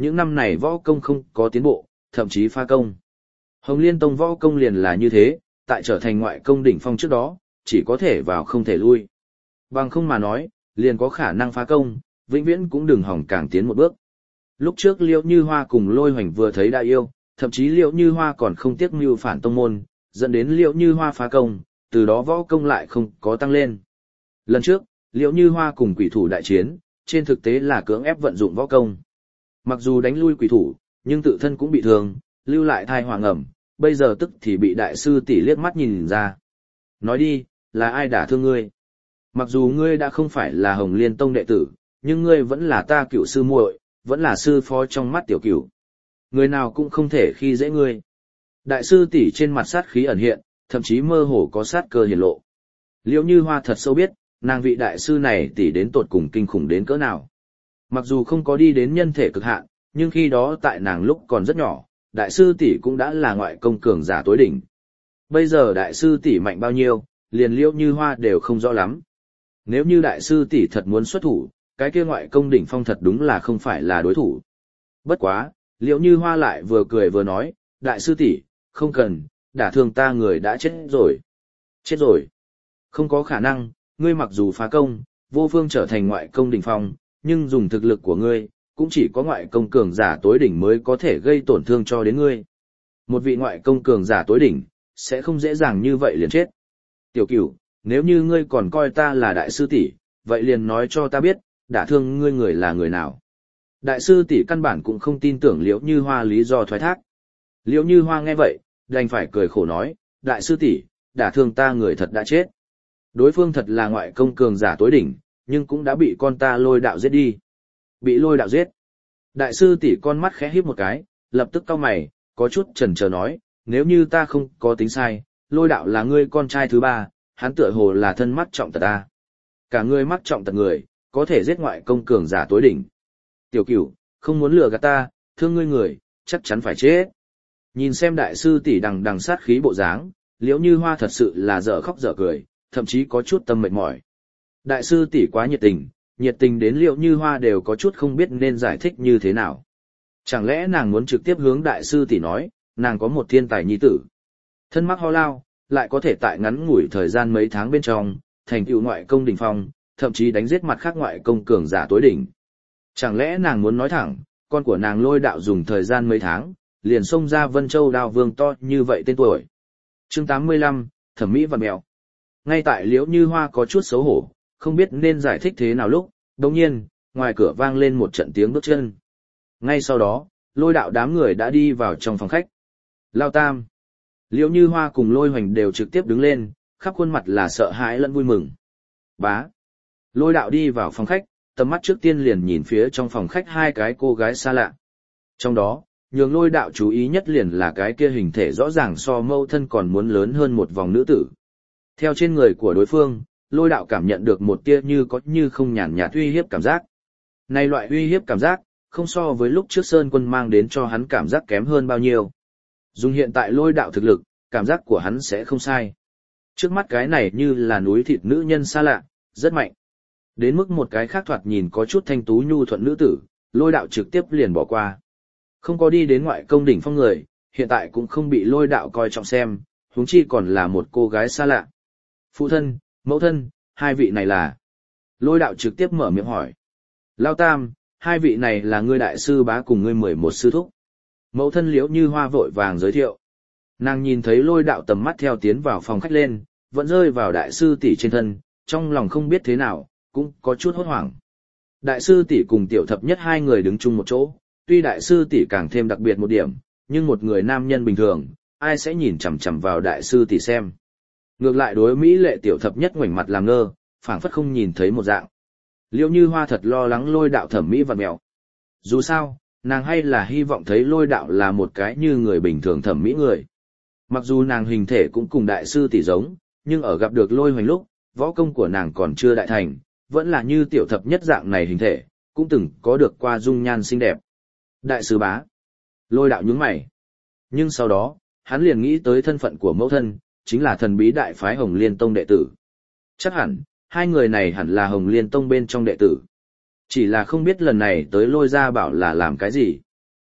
[SPEAKER 1] những năm này võ công không có tiến bộ, thậm chí phá công. Hồng Liên Tông võ công liền là như thế, tại trở thành ngoại công đỉnh phong trước đó, chỉ có thể vào không thể lui. Bằng không mà nói, liền có khả năng phá công, vĩnh viễn cũng đừng hỏng càng tiến một bước. Lúc trước Liễu Như Hoa cùng Lôi Hoành vừa thấy đã yêu, thậm chí Liễu Như Hoa còn không tiếc mưu phản tông môn, dẫn đến Liễu Như Hoa phá công, từ đó võ công lại không có tăng lên. Lần trước, Liễu Như Hoa cùng quỷ thủ đại chiến, trên thực tế là cưỡng ép vận dụng võ công. Mặc dù đánh lui quỷ thủ, nhưng tự thân cũng bị thương, lưu lại thai hoàng ẩm, bây giờ tức thì bị đại sư tỷ liếc mắt nhìn ra. Nói đi, là ai đả thương ngươi? Mặc dù ngươi đã không phải là Hồng Liên Tông đệ tử, nhưng ngươi vẫn là ta cựu sư muội, vẫn là sư phó trong mắt tiểu cửu. Người nào cũng không thể khi dễ ngươi. Đại sư tỷ trên mặt sát khí ẩn hiện, thậm chí mơ hồ có sát cơ hiển lộ. Liễu Như Hoa thật sâu biết, nàng vị đại sư này tỷ đến tột cùng kinh khủng đến cỡ nào. Mặc dù không có đi đến nhân thể cực hạn, nhưng khi đó tại nàng lúc còn rất nhỏ, đại sư tỷ cũng đã là ngoại công cường giả tối đỉnh. Bây giờ đại sư tỷ mạnh bao nhiêu, liền Liễu Như Hoa đều không rõ lắm. Nếu như đại sư tỷ thật muốn xuất thủ, cái kia ngoại công đỉnh phong thật đúng là không phải là đối thủ. Bất quá, Liễu Như Hoa lại vừa cười vừa nói, đại sư tỷ, không cần, đả thương ta người đã chết rồi. Chết rồi. Không có khả năng, ngươi mặc dù phá công, vô phương trở thành ngoại công đỉnh phong, nhưng dùng thực lực của ngươi, cũng chỉ có ngoại công cường giả tối đỉnh mới có thể gây tổn thương cho đến ngươi. Một vị ngoại công cường giả tối đỉnh, sẽ không dễ dàng như vậy liền chết. Tiểu Cửu, nếu như ngươi còn coi ta là đại sư tỷ, vậy liền nói cho ta biết, đả thương ngươi người là người nào. Đại sư tỷ căn bản cũng không tin tưởng Liễu Như Hoa lý do thoái thác. Liễu Như Hoa nghe vậy, đành phải cười khổ nói, đại sư tỷ, đả thương ta người thật đã chết. Đối phương thật là ngoại công cường giả tối đỉnh, nhưng cũng đã bị con ta Lôi đạo giết đi. Bị Lôi đạo giết. Đại sư tỷ con mắt khẽ híp một cái, lập tức cau mày, có chút chần chờ nói, nếu như ta không có tính sai, Lôi đạo là ngươi con trai thứ ba, hắn tựa hồ là thân mắc trọng tật ta. Cả ngươi mắc trọng tật người, có thể giết ngoại công cường giả tối đỉnh. Tiểu Cửu, không muốn lừa gạt ta, thương ngươi người, chắc chắn phải chết. Nhìn xem đại sư tỷ đằng đằng sát khí bộ dáng, Liễu Như Hoa thật sự là dở khóc dở cười, thậm chí có chút tâm mệt mỏi. Đại sư tỷ quá nhiệt tình, nhiệt tình đến Liễu Như Hoa đều có chút không biết nên giải thích như thế nào. Chẳng lẽ nàng muốn trực tiếp hướng đại sư tỷ nói, nàng có một thiên tài nhi tử. Thân mắc ho lao, lại có thể tại ngắn ngủi thời gian mấy tháng bên trong, thành tựu ngoại công đỉnh phong, thậm chí đánh giết mặt khác ngoại công cường giả tối đỉnh. Chẳng lẽ nàng muốn nói thẳng, con của nàng Lôi đạo dùng thời gian mấy tháng, liền xông ra Vân Châu Đao Vương to như vậy tên tuổi. Chương tám mươi lăm, Thẩm mỹ và mèo. Ngay tại Liễu Như Hoa có chút xấu hổ, không biết nên giải thích thế nào lúc, đồng nhiên, ngoài cửa vang lên một trận tiếng bước chân. Ngay sau đó, Lôi đạo đám người đã đi vào trong phòng khách. Lao Tam. Liễu Như Hoa cùng Lôi Hoành đều trực tiếp đứng lên, khắp khuôn mặt là sợ hãi lẫn vui mừng. Bá. Lôi đạo đi vào phòng khách, tầm mắt trước tiên liền nhìn phía trong phòng khách hai cái cô gái xa lạ. Trong đó, nhường Lôi đạo chú ý nhất liền là cái kia hình thể rõ ràng so mâu thân còn muốn lớn hơn một vòng nữ tử. Theo trên người của đối phương, Lôi đạo cảm nhận được một tia như có như không nhàn nhạt uy hiếp cảm giác. Này loại uy hiếp cảm giác, không so với lúc trước Sơn Quân mang đến cho hắn cảm giác kém hơn bao nhiêu. Dùng hiện tại Lôi đạo thực lực, cảm giác của hắn sẽ không sai. Trước mắt cái này như là núi thịt nữ nhân xa lạ, rất mạnh. Đến mức một cái khác thoạt nhìn có chút thanh tú nhu thuận nữ tử, Lôi đạo trực tiếp liền bỏ qua. Không có đi đến ngoại công đỉnh phong người, hiện tại cũng không bị Lôi đạo coi trọng xem, huống chi còn là một cô gái xa lạ. Phụ thân, mẫu thân, hai vị này là... Lôi đạo trực tiếp mở miệng hỏi. Lao Tam, hai vị này là ngươi đại sư bá cùng ngươi mười một sư thúc. Mẫu thân Liễu Như Hoa vội vàng giới thiệu. Nàng nhìn thấy Lôi đạo tầm mắt theo tiến vào phòng khách lên, vẫn rơi vào đại sư tỷ trên thân, trong lòng không biết thế nào, cũng có chút hốt hoảng. Đại sư tỷ cùng tiểu thập nhất hai người đứng chung một chỗ, tuy đại sư tỷ càng thêm đặc biệt một điểm, nhưng một người nam nhân bình thường, ai sẽ nhìn chằm chằm vào đại sư tỷ xem. Ngược lại đối Mỹ lệ tiểu thập nhất ngoảnh mặt làm ngơ, phảng phất không nhìn thấy một dạng. Liễu Như Hoa thật lo lắng Lôi đạo thẩm mỹ vặn mèo. Dù sao, nàng hay là hy vọng thấy Lôi đạo là một cái như người bình thường thẩm mỹ người. Mặc dù nàng hình thể cũng cùng đại sư tỷ giống, nhưng ở gặp được Lôi Hoành lúc, võ công của nàng còn chưa đại thành, vẫn là như tiểu thập nhất dạng này hình thể, cũng từng có được qua dung nhan xinh đẹp. Đại sư bá. Lôi đạo nhướng mày. Nhưng sau đó, hắn liền nghĩ tới thân phận của mẫu thân, chính là thần bí đại phái Hồng Liên Tông đệ tử. Chắc hẳn, hai người này hẳn là Hồng Liên Tông bên trong đệ tử. Chỉ là không biết lần này tới Lôi gia bảo là làm cái gì.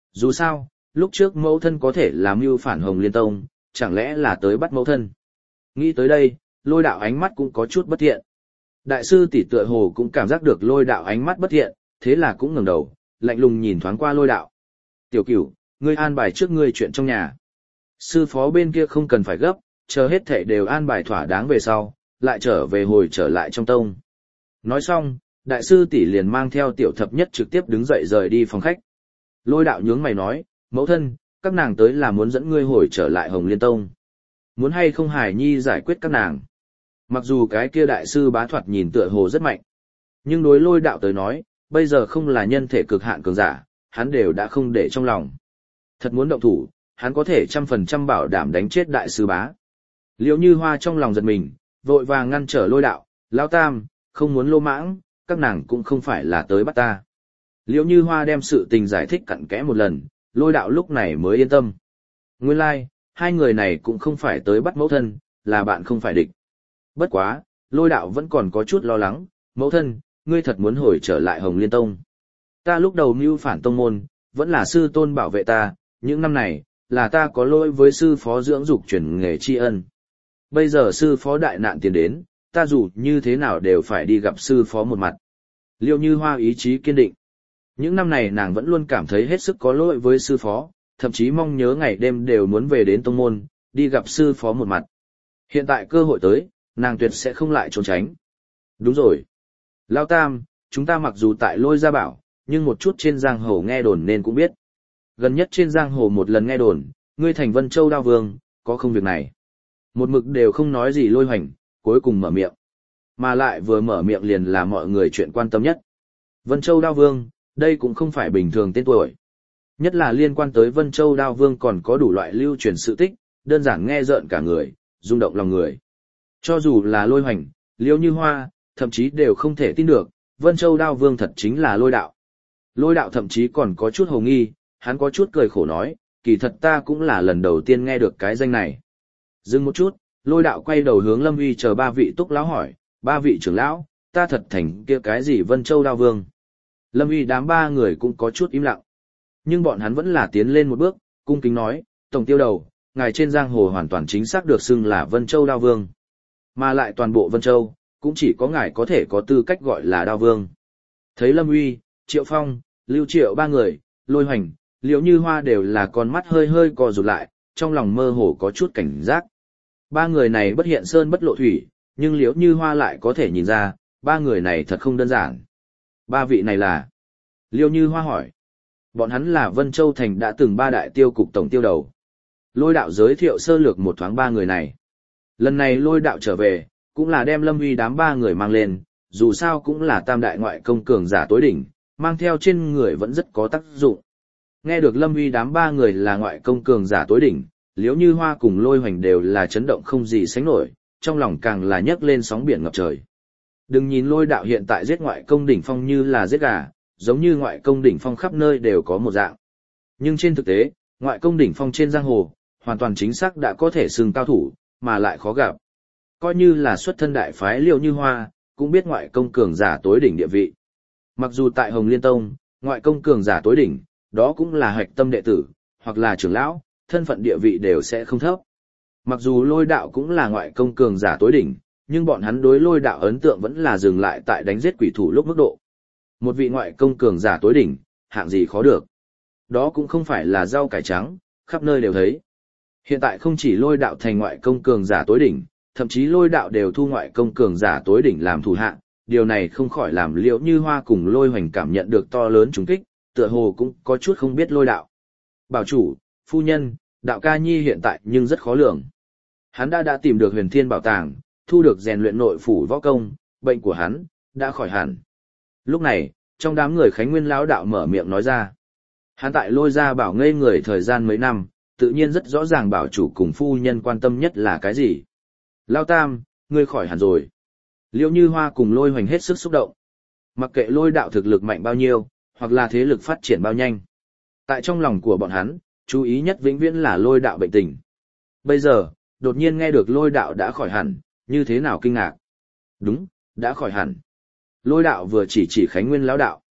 [SPEAKER 1] Dù sao, lúc trước mẫu thân có thể làm mưu phản Hồng Liên Tông, chẳng lẽ là tới bắt mẫu thân. Nghĩ tới đây, lôi đạo ánh mắt cũng có chút bất thiện. Đại sư tỷ tựa hồ cũng cảm giác được lôi đạo ánh mắt bất thiện, thế là cũng ngẩng đầu, lạnh lùng nhìn thoáng qua lôi đạo. Tiểu cửu, ngươi an bài trước ngươi chuyện trong nhà. Sư phó bên kia không cần phải gấp, chờ hết thảy đều an bài thỏa đáng về sau, lại trở về hồi trở lại trong tông. Nói xong, đại sư tỷ liền mang theo tiểu thập nhất trực tiếp đứng dậy rời đi phòng khách. Lôi đạo nhướng mày nói, mẫu thân, các nàng tới là muốn dẫn ngươi hồi trở lại Hồng Liên Tông. Muốn hay không Hải Nhi giải quyết các nàng. Mặc dù cái kia đại sư bá thoạt nhìn tựa hồ rất mạnh, nhưng đối lôi đạo tới nói, bây giờ không là nhân thể cực hạn cường giả, hắn đều đã không để trong lòng. Thật muốn động thủ, hắn có thể trăm phần trăm bảo đảm đánh chết đại sư bá. Liễu Như Hoa trong lòng giật mình, vội vàng ngăn trở lôi đạo, Lão Tam, không muốn lô mãng, các nàng cũng không phải là tới bắt ta. Liễu Như Hoa đem sự tình giải thích cặn kẽ một lần, lôi đạo lúc này mới yên tâm. Nguyên lai, like, hai người này cũng không phải tới bắt mẫu thân, là bạn không phải địch. Bất quá, lôi đạo vẫn còn có chút lo lắng, mẫu thân, ngươi thật muốn hồi trở lại Hồng Liên Tông. Ta lúc đầu mưu phản tông môn, vẫn là sư tôn bảo vệ ta, những năm này, là ta có lỗi với sư phó dưỡng dục truyền nghề tri ân. Bây giờ sư phó đại nạn tiền đến, ta dù như thế nào đều phải đi gặp sư phó một mặt. Liễu Như Hoa ý chí kiên định. Những năm này nàng vẫn luôn cảm thấy hết sức có lỗi với sư phó, thậm chí mong nhớ ngày đêm đều muốn về đến tông môn, đi gặp sư phó một mặt. Hiện tại cơ hội tới, nàng tuyệt sẽ không lại trốn tránh. Đúng rồi. Lao Tam, chúng ta mặc dù tại Lôi Gia Bảo, nhưng một chút trên giang hồ nghe đồn nên cũng biết. Gần nhất trên giang hồ một lần nghe đồn, ngươi thành Vân Châu Đao Vương, có không việc này. Một mực đều không nói gì Lôi Hoành, cuối cùng mở miệng. Mà lại vừa mở miệng liền là mọi người chuyện quan tâm nhất. Vân Châu Đao Vương, đây cũng không phải bình thường tên tuổi. Nhất là liên quan tới Vân Châu Đao Vương còn có đủ loại lưu truyền sự tích, đơn giản nghe rợn cả người, rung động lòng người. Cho dù là Lôi Hoành, Liễu Như Hoa, thậm chí đều không thể tin được, Vân Châu Đao Vương thật chính là Lôi đạo. Lôi đạo thậm chí còn có chút hồ nghi, hắn có chút cười khổ nói, kỳ thật ta cũng là lần đầu tiên nghe được cái danh này. Dừng một chút, Lôi đạo quay đầu hướng Lâm Uy chờ ba vị túc lão hỏi, ba vị trưởng lão, ta thật thành kia cái gì Vân Châu Đao Vương. Lâm Uy đám ba người cũng có chút im lặng. Nhưng bọn hắn vẫn là tiến lên một bước, cung kính nói, tổng tiêu đầu, ngài trên giang hồ hoàn toàn chính xác được xưng là Vân Châu Đao Vương. Mà lại toàn bộ Vân Châu, cũng chỉ có ngài có thể có tư cách gọi là Đao Vương. Thấy Lâm Uy, Triệu Phong, Lưu Triệu ba người, Lôi Hoành, Liễu Như Hoa đều là con mắt hơi hơi co rụt lại, trong lòng mơ hồ có chút cảnh giác. Ba người này bất hiện sơn bất lộ thủy, nhưng Liễu Như Hoa lại có thể nhìn ra, ba người này thật không đơn giản. Ba vị này là? Liễu Như Hoa hỏi. Bọn hắn là Vân Châu Thành đã từng ba đại tiêu cục tổng tiêu đầu. Lôi đạo giới thiệu sơ lược một thoáng ba người này. Lần này lôi đạo trở về, cũng là đem Lâm Uy đám ba người mang lên, dù sao cũng là tam đại ngoại công cường giả tối đỉnh, mang theo trên người vẫn rất có tác dụng. Nghe được Lâm Uy đám ba người là ngoại công cường giả tối đỉnh, Liễu Như Hoa cùng Lôi Hoành đều là chấn động không gì sánh nổi, trong lòng càng là nhấc lên sóng biển ngập trời. Đừng nhìn lôi đạo hiện tại giết ngoại công đỉnh phong như là giết gà, giống như ngoại công đỉnh phong khắp nơi đều có một dạng. Nhưng trên thực tế, ngoại công đỉnh phong trên giang hồ, hoàn toàn chính xác đã có thể xưng cao thủ, mà lại khó gặp. Coi như là xuất thân đại phái Liễu Như Hoa, cũng biết ngoại công cường giả tối đỉnh địa vị. Mặc dù tại Hồng Liên Tông, ngoại công cường giả tối đỉnh, đó cũng là hạch tâm đệ tử, hoặc là trưởng lão, thân phận địa vị đều sẽ không thấp. Mặc dù lôi đạo cũng là ngoại công cường giả tối đỉnh, nhưng bọn hắn đối lôi đạo ấn tượng vẫn là dừng lại tại đánh giết quỷ thủ lúc mức độ. Một vị ngoại công cường giả tối đỉnh, hạng gì khó được. Đó cũng không phải là rau cải trắng, khắp nơi đều thấy. Hiện tại không chỉ lôi đạo thành ngoại công cường giả tối đỉnh, thậm chí lôi đạo đều thu ngoại công cường giả tối đỉnh làm thủ hạ, điều này không khỏi làm Liễu Như Hoa cùng Lôi Hoành cảm nhận được to lớn trùng kích, tựa hồ cũng có chút không biết lôi đạo. Bảo chủ, phu nhân, đạo ca nhi hiện tại nhưng rất khó lường. Hắn đã đã tìm được huyền thiên bảo tàng, thu được rèn luyện nội phủ võ công, bệnh của hắn đã khỏi hẳn. Lúc này, trong đám người Khánh Nguyên lão đạo mở miệng nói ra. Hắn tại Lôi Gia Bảo ngây người thời gian mấy năm, tự nhiên rất rõ ràng bảo chủ cùng phu nhân quan tâm nhất là cái gì. Lao Tam, ngươi khỏi hẳn rồi. Liễu Như Hoa cùng Lôi Hoành hết sức xúc động. Mặc kệ lôi đạo thực lực mạnh bao nhiêu, hoặc là thế lực phát triển bao nhanh. Tại trong lòng của bọn hắn, chú ý nhất vĩnh viễn là lôi đạo bệnh tình. Bây giờ, đột nhiên nghe được lôi đạo đã khỏi hẳn, như thế nào kinh ngạc. Đúng, đã khỏi hẳn. Lôi đạo vừa chỉ chỉ Khánh Nguyên lão đạo.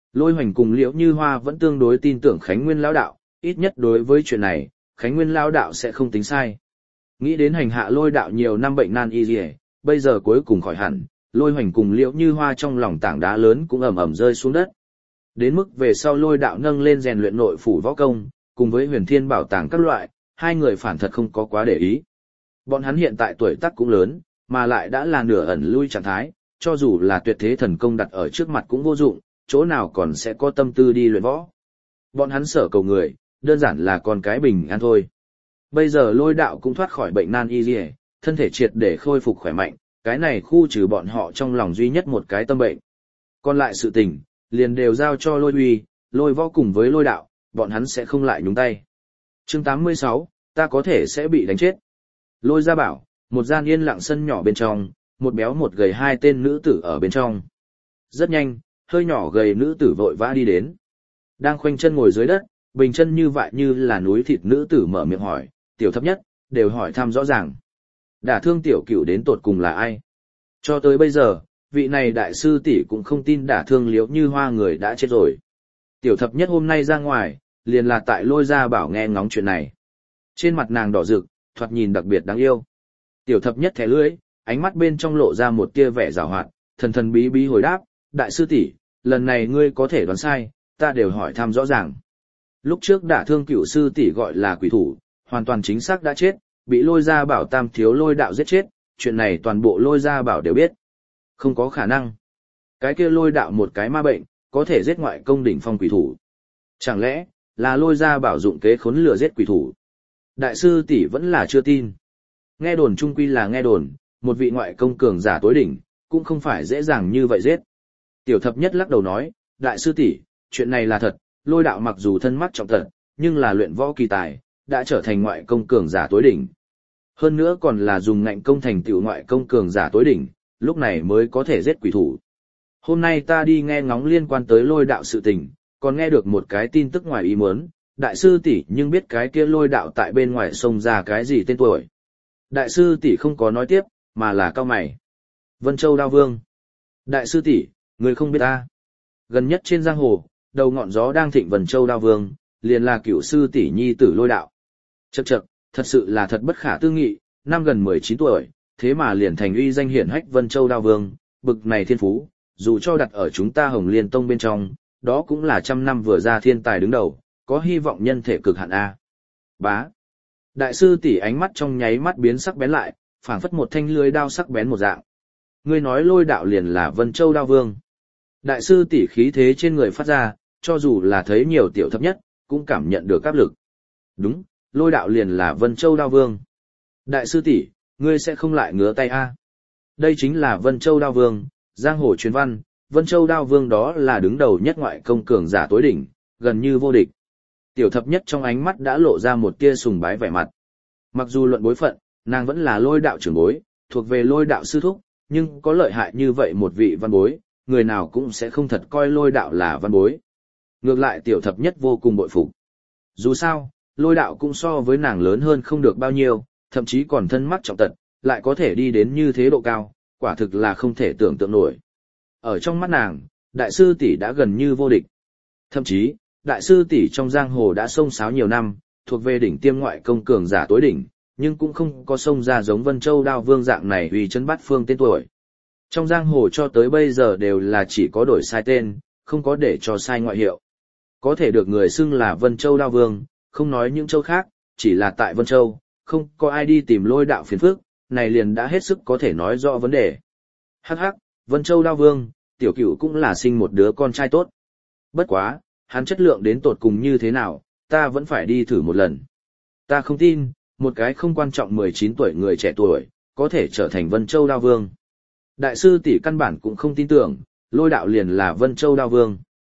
[SPEAKER 1] Lôi Hoành cùng Liễu Như Hoa vẫn tương đối tin tưởng Khánh Nguyên lão đạo, ít nhất đối với chuyện này, Khánh Nguyên lão đạo sẽ không tính sai. Nghĩ đến hành hạ Lôi đạo nhiều năm bệnh nan y liễu, bây giờ cuối cùng khỏi hẳn, Lôi Hoành cùng Liễu Như Hoa trong lòng tảng đá lớn cũng ầm ầm rơi xuống đất. Đến mức về sau Lôi đạo nâng lên rèn luyện nội phủ võ công, cùng với Huyền Thiên bảo tàng các loại, hai người phản thật không có quá để ý. Bọn hắn hiện tại tuổi tác cũng lớn, mà lại đã là nửa ẩn lui trạng thái, cho dù là tuyệt thế thần công đặt ở trước mặt cũng vô dụng, chỗ nào còn sẽ có tâm tư đi luyện võ. Bọn hắn sở cầu người, đơn giản là con cái bình an thôi. Bây giờ Lôi đạo cũng thoát khỏi bệnh nan y liễu, thân thể triệt để khôi phục khỏe mạnh, cái này khu trừ bọn họ trong lòng duy nhất một cái tâm bệnh. Còn lại sự tình, liền đều giao cho Lôi Uy, Lôi Võ cùng với Lôi đạo, bọn hắn sẽ không lại nhúng tay. Chương tám mươi sáu, ta có thể sẽ bị đánh chết. Lôi Gia Bảo, một gian yên lặng sân nhỏ bên trong, một béo một gầy hai tên nữ tử ở bên trong. Rất nhanh, hơi nhỏ gầy nữ tử vội vã đi đến. Đang khoanh chân ngồi dưới đất, bình chân như vậy như là núi thịt nữ tử mở miệng hỏi, tiểu thấp nhất, đều hỏi thăm rõ ràng. Đả thương tiểu cửu đến tột cùng là ai? Cho tới bây giờ, vị này đại sư tỷ cũng không tin đả thương Liễu Như Hoa người đã chết rồi. Tiểu thập nhất hôm nay ra ngoài, liền là tại Lôi Gia Bảo nghe ngóng chuyện này. Trên mặt nàng đỏ rực, thoạt nhìn đặc biệt đáng yêu. Tiểu thập nhất thẻ lưỡi, ánh mắt bên trong lộ ra một tia vẻ giảo hoạt, thần thần bí bí hồi đáp, đại sư tỷ, lần này ngươi có thể đoán sai, ta đều hỏi thăm rõ ràng. Lúc trước đả thương cửu sư tỷ gọi là quỷ thủ, hoàn toàn chính xác đã chết, bị Lôi Gia Bảo tam thiếu Lôi đạo giết chết, chuyện này toàn bộ Lôi Gia Bảo đều biết. Không có khả năng. Cái kia Lôi đạo một cái ma bệnh, có thể giết ngoại công đỉnh phong quỷ thủ. Chẳng lẽ, là Lôi Gia Bảo dụng kế khốn lừa giết quỷ thủ? Đại sư tỷ vẫn là chưa tin. Nghe đồn trung quy là nghe đồn, một vị ngoại công cường giả tối đỉnh, cũng không phải dễ dàng như vậy giết. Tiểu thập nhất lắc đầu nói, đại sư tỷ, chuyện này là thật, Lôi đạo mặc dù thân mắc trọng tật, nhưng là luyện võ kỳ tài, đã trở thành ngoại công cường giả tối đỉnh. Hơn nữa còn là dùng ngạnh công thành tựu ngoại công cường giả tối đỉnh, lúc này mới có thể giết quỷ thủ. Hôm nay ta đi nghe ngóng liên quan tới Lôi đạo sự tình, còn nghe được một cái tin tức ngoài ý muốn, đại sư tỷ nhưng biết cái kia Lôi đạo tại bên ngoài sông ra cái gì tên tuổi. Đại sư tỷ không có nói tiếp, mà là cau mày. Vân Châu Đao Vương. Đại sư tỷ, người không biết ta. Gần nhất trên giang hồ, đầu ngọn gió đang thịnh Vân Châu Đao Vương, liền là cựu sư tỷ nhi tử Lôi đạo. Chậc chậc, thật sự là thật bất khả tư nghị, năm gần mười chín tuổi, thế mà liền thành uy danh hiển hách Vân Châu Đao Vương, bực này thiên phú, dù cho đặt ở chúng ta Hồng Liên Tông bên trong, đó cũng là trăm năm vừa ra thiên tài đứng đầu, có hy vọng nhân thể cực hạn A. Bá. Đại sư tỷ ánh mắt trong nháy mắt biến sắc bén lại, phảng phất một thanh lưới đao sắc bén một dạng. Ngươi nói Lôi đạo liền là Vân Châu Đao Vương. Đại sư tỷ khí thế trên người phát ra, cho dù là thấy nhiều tiểu thấp nhất, cũng cảm nhận được áp lực. Đúng, Lôi đạo liền là Vân Châu Đao Vương. Đại sư tỷ, ngươi sẽ không lại ngứa tay a? Đây chính là Vân Châu Đao Vương, giang hồ truyền văn, Vân Châu Đao Vương đó là đứng đầu nhất ngoại công cường giả tối đỉnh, gần như vô địch. Tiểu thập nhất trong ánh mắt đã lộ ra một tia sùng bái vẻ mặt. Mặc dù luận bối phận, nàng vẫn là Lôi đạo trưởng bối, thuộc về Lôi đạo sư thúc, nhưng có lợi hại như vậy một vị văn bối, người nào cũng sẽ không thật coi Lôi đạo là văn bối. Ngược lại tiểu thập nhất vô cùng bội phục. Dù sao, Lôi đạo cũng so với nàng lớn hơn không được bao nhiêu, thậm chí còn thân mắc trọng tật, lại có thể đi đến như thế độ cao, quả thực là không thể tưởng tượng nổi. Ở trong mắt nàng, đại sư tỷ đã gần như vô địch. Thậm chí, đại sư tỷ trong giang hồ đã xông xáo nhiều năm, thuộc về đỉnh tiêm ngoại công cường giả tối đỉnh, nhưng cũng không có xông ra giống Vân Châu Đao Vương dạng này uy chấn bát phương tên tuổi. Trong giang hồ cho tới bây giờ đều là chỉ có đổi sai tên, không có để cho sai ngoại hiệu. Có thể được người xưng là Vân Châu Đao Vương, không nói những châu khác, chỉ là tại Vân Châu, không có ai đi tìm Lôi đạo phiền phức, này liền đã hết sức có thể nói rõ vấn đề. Hắc hắc, Vân Châu Đao Vương, tiểu cửu cũng là sinh một đứa con trai tốt. Bất quá, hắn chất lượng đến tột cùng như thế nào, ta vẫn phải đi thử một lần. Ta không tin, một cái không quan trọng mười chín tuổi người trẻ tuổi, có thể trở thành Vân Châu Đao Vương. Đại sư tỷ căn bản cũng không tin tưởng, Lôi đạo liền là Vân Châu Đao Vương.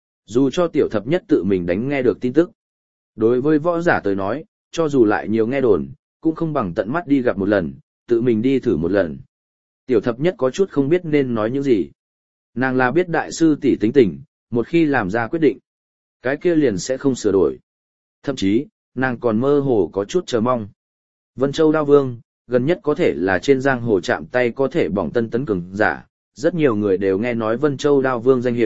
[SPEAKER 1] Dù cho tiểu thập nhất tự mình đánh nghe được tin tức. Đối với võ giả tới nói, cho dù lại nhiều nghe đồn, cũng không bằng tận mắt đi gặp một lần, tự mình đi thử một lần. Tiểu thập nhất có chút không biết nên nói những gì. Nàng là biết đại sư tỷ tính tình, một khi làm ra quyết định, cái kia liền sẽ không sửa đổi. Thậm chí, nàng còn mơ hồ có chút chờ mong. Vân Châu Đao Vương, gần nhất có thể là trên giang hồ chạm tay có thể bỏng tân tấn cường giả, rất nhiều người đều nghe nói Vân Châu Đao Vương danh hiệu,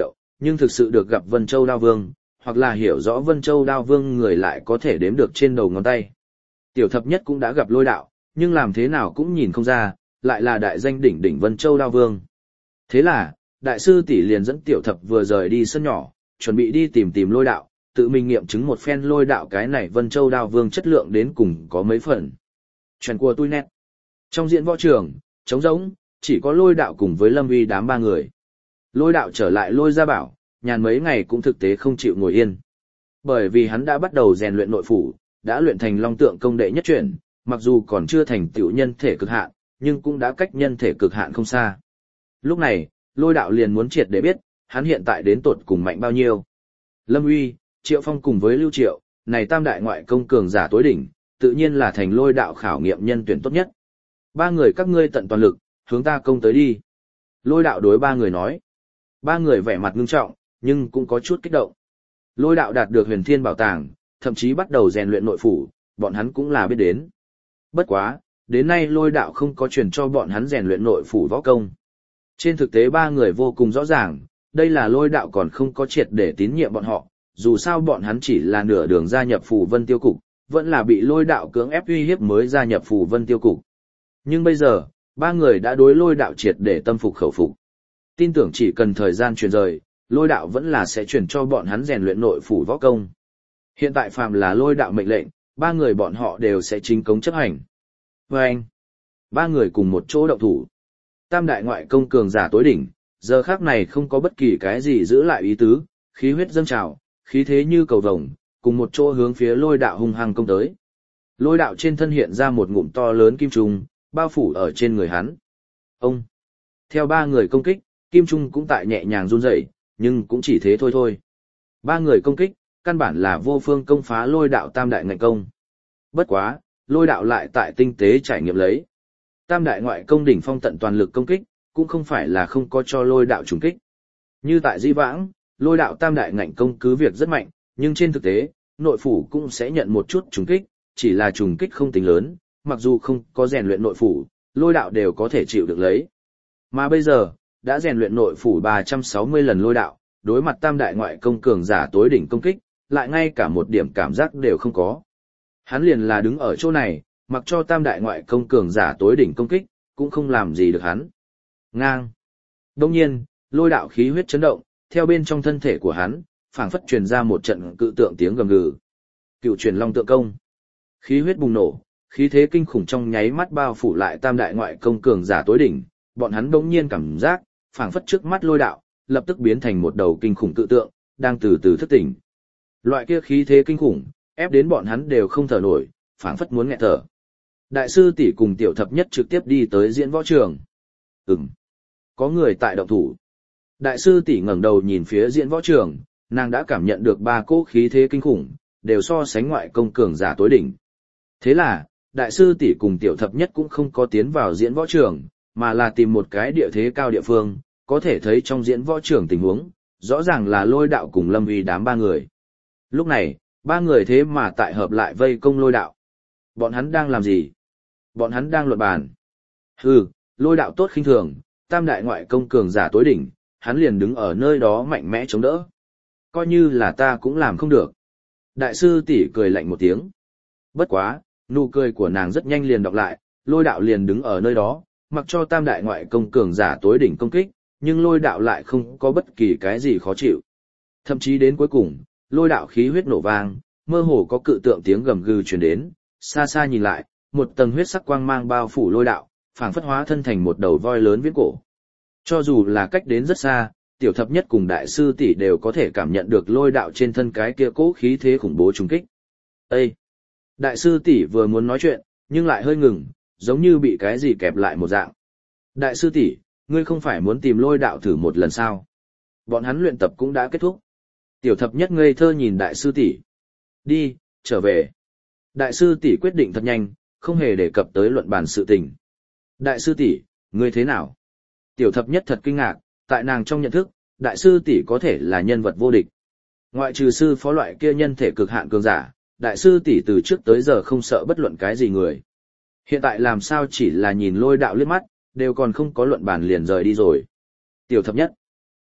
[SPEAKER 1] nhưng thực sự được gặp Vân Châu Đao Vương, hoặc là hiểu rõ Vân Châu Đao Vương người lại có thể đếm được trên đầu ngón tay. Tiểu thập nhất cũng đã gặp lôi đạo, nhưng làm thế nào cũng nhìn không ra, lại là đại danh đỉnh đỉnh Vân Châu Đao Vương. Thế là, đại sư tỷ liền dẫn tiểu thập vừa rời đi sân nhỏ, chuẩn bị đi tìm tìm lôi đạo, tự mình nghiệm chứng một phen lôi đạo cái này Vân Châu Đao Vương chất lượng đến cùng có mấy phần. Chuyện của tôi nét. Trong diễn võ trường, trống rỗng, chỉ có lôi đạo cùng với Lâm Uy đám ba người. Lôi đạo trở lại lôi gia bảo, nhàn mấy ngày cũng thực tế không chịu ngồi yên. Bởi vì hắn đã bắt đầu rèn luyện nội phủ, đã luyện thành long tượng công đệ nhất chuyển, mặc dù còn chưa thành tựu nhân thể cực hạn, nhưng cũng đã cách nhân thể cực hạn không xa. Lúc này, lôi đạo liền muốn triệt để biết, hắn hiện tại đến tột cùng mạnh bao nhiêu. Lâm Uy, Triệu Phong cùng với Lưu Triệu, này tam đại ngoại công cường giả tối đỉnh, tự nhiên là thành lôi đạo khảo nghiệm nhân tuyển tốt nhất. Ba người các ngươi tận toàn lực, hướng ta công tới đi. Lôi đạo đối ba người nói. Ba người vẻ mặt ngưng trọng, nhưng cũng có chút kích động. Lôi đạo đạt được huyền thiên bảo tàng, thậm chí bắt đầu rèn luyện nội phủ, bọn hắn cũng là biết đến. Bất quá, đến nay lôi đạo không có truyền cho bọn hắn rèn luyện nội phủ võ công. Trên thực tế ba người vô cùng rõ ràng, đây là lôi đạo còn không có triệt để tín nhiệm bọn họ, dù sao bọn hắn chỉ là nửa đường gia nhập Phù Vân Tiêu Cục, vẫn là bị lôi đạo cưỡng ép uy hiếp mới gia nhập Phù Vân Tiêu Cục. Nhưng bây giờ, ba người đã đối lôi đạo triệt để tâm phục khẩu phục. Tin tưởng chỉ cần thời gian truyền rời, lôi đạo vẫn là sẽ truyền cho bọn hắn rèn luyện nội phủ võ công. Hiện tại phàm là lôi đạo mệnh lệnh, ba người bọn họ đều sẽ chính cống chấp hành. Và anh, ba người cùng một chỗ động thủ. Tam đại ngoại công cường giả tối đỉnh, giờ khác này không có bất kỳ cái gì giữ lại ý tứ, khí huyết dâng trào, khí thế như cầu vồng, cùng một chỗ hướng phía lôi đạo hung hăng công tới. Lôi đạo trên thân hiện ra một ngụm to lớn kim trùng, bao phủ ở trên người hắn. Ông! Theo ba người công kích, kim trung cũng tại nhẹ nhàng run rẩy, nhưng cũng chỉ thế thôi thôi. Ba người công kích, căn bản là vô phương công phá lôi đạo tam đại ngạnh công. Bất quá, lôi đạo lại tại tinh tế trải nghiệm lấy. Tam đại ngoại công đỉnh phong tận toàn lực công kích, cũng không phải là không có cho lôi đạo trùng kích. Như tại Di Vãng, lôi đạo tam đại ngạnh công cứ việc rất mạnh, nhưng trên thực tế, nội phủ cũng sẽ nhận một chút trùng kích, chỉ là trùng kích không tính lớn, mặc dù không có rèn luyện nội phủ, lôi đạo đều có thể chịu được lấy. Mà bây giờ, đã rèn luyện nội phủ ba trăm sáu mươi lần lôi đạo, đối mặt tam đại ngoại công cường giả tối đỉnh công kích, lại ngay cả một điểm cảm giác đều không có. Hắn liền là đứng ở chỗ này, mặc cho tam đại ngoại công cường giả tối đỉnh công kích, cũng không làm gì được hắn. Ngang. Đông nhiên, lôi đạo khí huyết chấn động, theo bên trong thân thể của hắn, phảng phất truyền ra một trận cự tượng tiếng gầm gừ. Cựu truyền long tượng công. Khí huyết bùng nổ, khí thế kinh khủng trong nháy mắt bao phủ lại tam đại ngoại công cường giả tối đỉnh, bọn hắn đống nhiên cảm giác, phảng phất trước mắt lôi đạo, lập tức biến thành một đầu kinh khủng cự tượng, đang từ từ thức tỉnh. Loại kia khí thế kinh khủng, ép đến bọn hắn đều không thở nổi, phảng phất muốn nghẹt thở. Đại sư tỷ cùng tiểu thập nhất trực tiếp đi tới diễn võ trường. Ừm, có người tại động thủ. Đại sư tỷ ngẩng đầu nhìn phía diễn võ trường, nàng đã cảm nhận được ba cỗ khí thế kinh khủng, đều so sánh ngoại công cường giả tối đỉnh. Thế là, đại sư tỷ cùng tiểu thập nhất cũng không có tiến vào diễn võ trường, mà là tìm một cái địa thế cao địa phương, có thể thấy trong diễn võ trường tình huống, rõ ràng là lôi đạo cùng Lâm Uy đám ba người. Lúc này, ba người thế mà tại hợp lại vây công lôi đạo. Bọn hắn đang làm gì? Bọn hắn đang luận bàn. Hừ, lôi đạo tốt khinh thường, tam đại ngoại công cường giả tối đỉnh, hắn liền đứng ở nơi đó mạnh mẽ chống đỡ. Coi như là ta cũng làm không được. Đại sư tỷ cười lạnh một tiếng. Bất quá, nụ cười của nàng rất nhanh liền đọc lại, lôi đạo liền đứng ở nơi đó, mặc cho tam đại ngoại công cường giả tối đỉnh công kích, nhưng lôi đạo lại không có bất kỳ cái gì khó chịu. Thậm chí đến cuối cùng, lôi đạo khí huyết nổ vang, mơ hồ có cự tượng tiếng gầm gừ truyền đến, xa xa nhìn lại, một tầng huyết sắc quang mang bao phủ lôi đạo, phảng phất hóa thân thành một đầu voi lớn viễn cổ. Cho dù là cách đến rất xa, tiểu thập nhất cùng đại sư tỷ đều có thể cảm nhận được lôi đạo trên thân cái kia cố khí thế khủng bố trùng kích. Ê! Đại sư tỷ vừa muốn nói chuyện, nhưng lại hơi ngừng, giống như bị cái gì kẹp lại một dạng. Đại sư tỷ, ngươi không phải muốn tìm lôi đạo thử một lần sao? Bọn hắn luyện tập cũng đã kết thúc. Tiểu thập nhất ngây thơ nhìn đại sư tỷ. Đi, trở về. Đại sư tỷ quyết định thật nhanh, không hề đề cập tới luận bàn sự tình. Đại sư tỷ, ngươi thế nào? Tiểu thập nhất thật kinh ngạc, tại nàng trong nhận thức, đại sư tỷ có thể là nhân vật vô địch. Ngoại trừ sư phó loại kia nhân thể cực hạn cường giả, đại sư tỷ từ trước tới giờ không sợ bất luận cái gì người. Hiện tại làm sao chỉ là nhìn lôi đạo liếc mắt, đều còn không có luận bàn liền rời đi rồi. Tiểu thập nhất.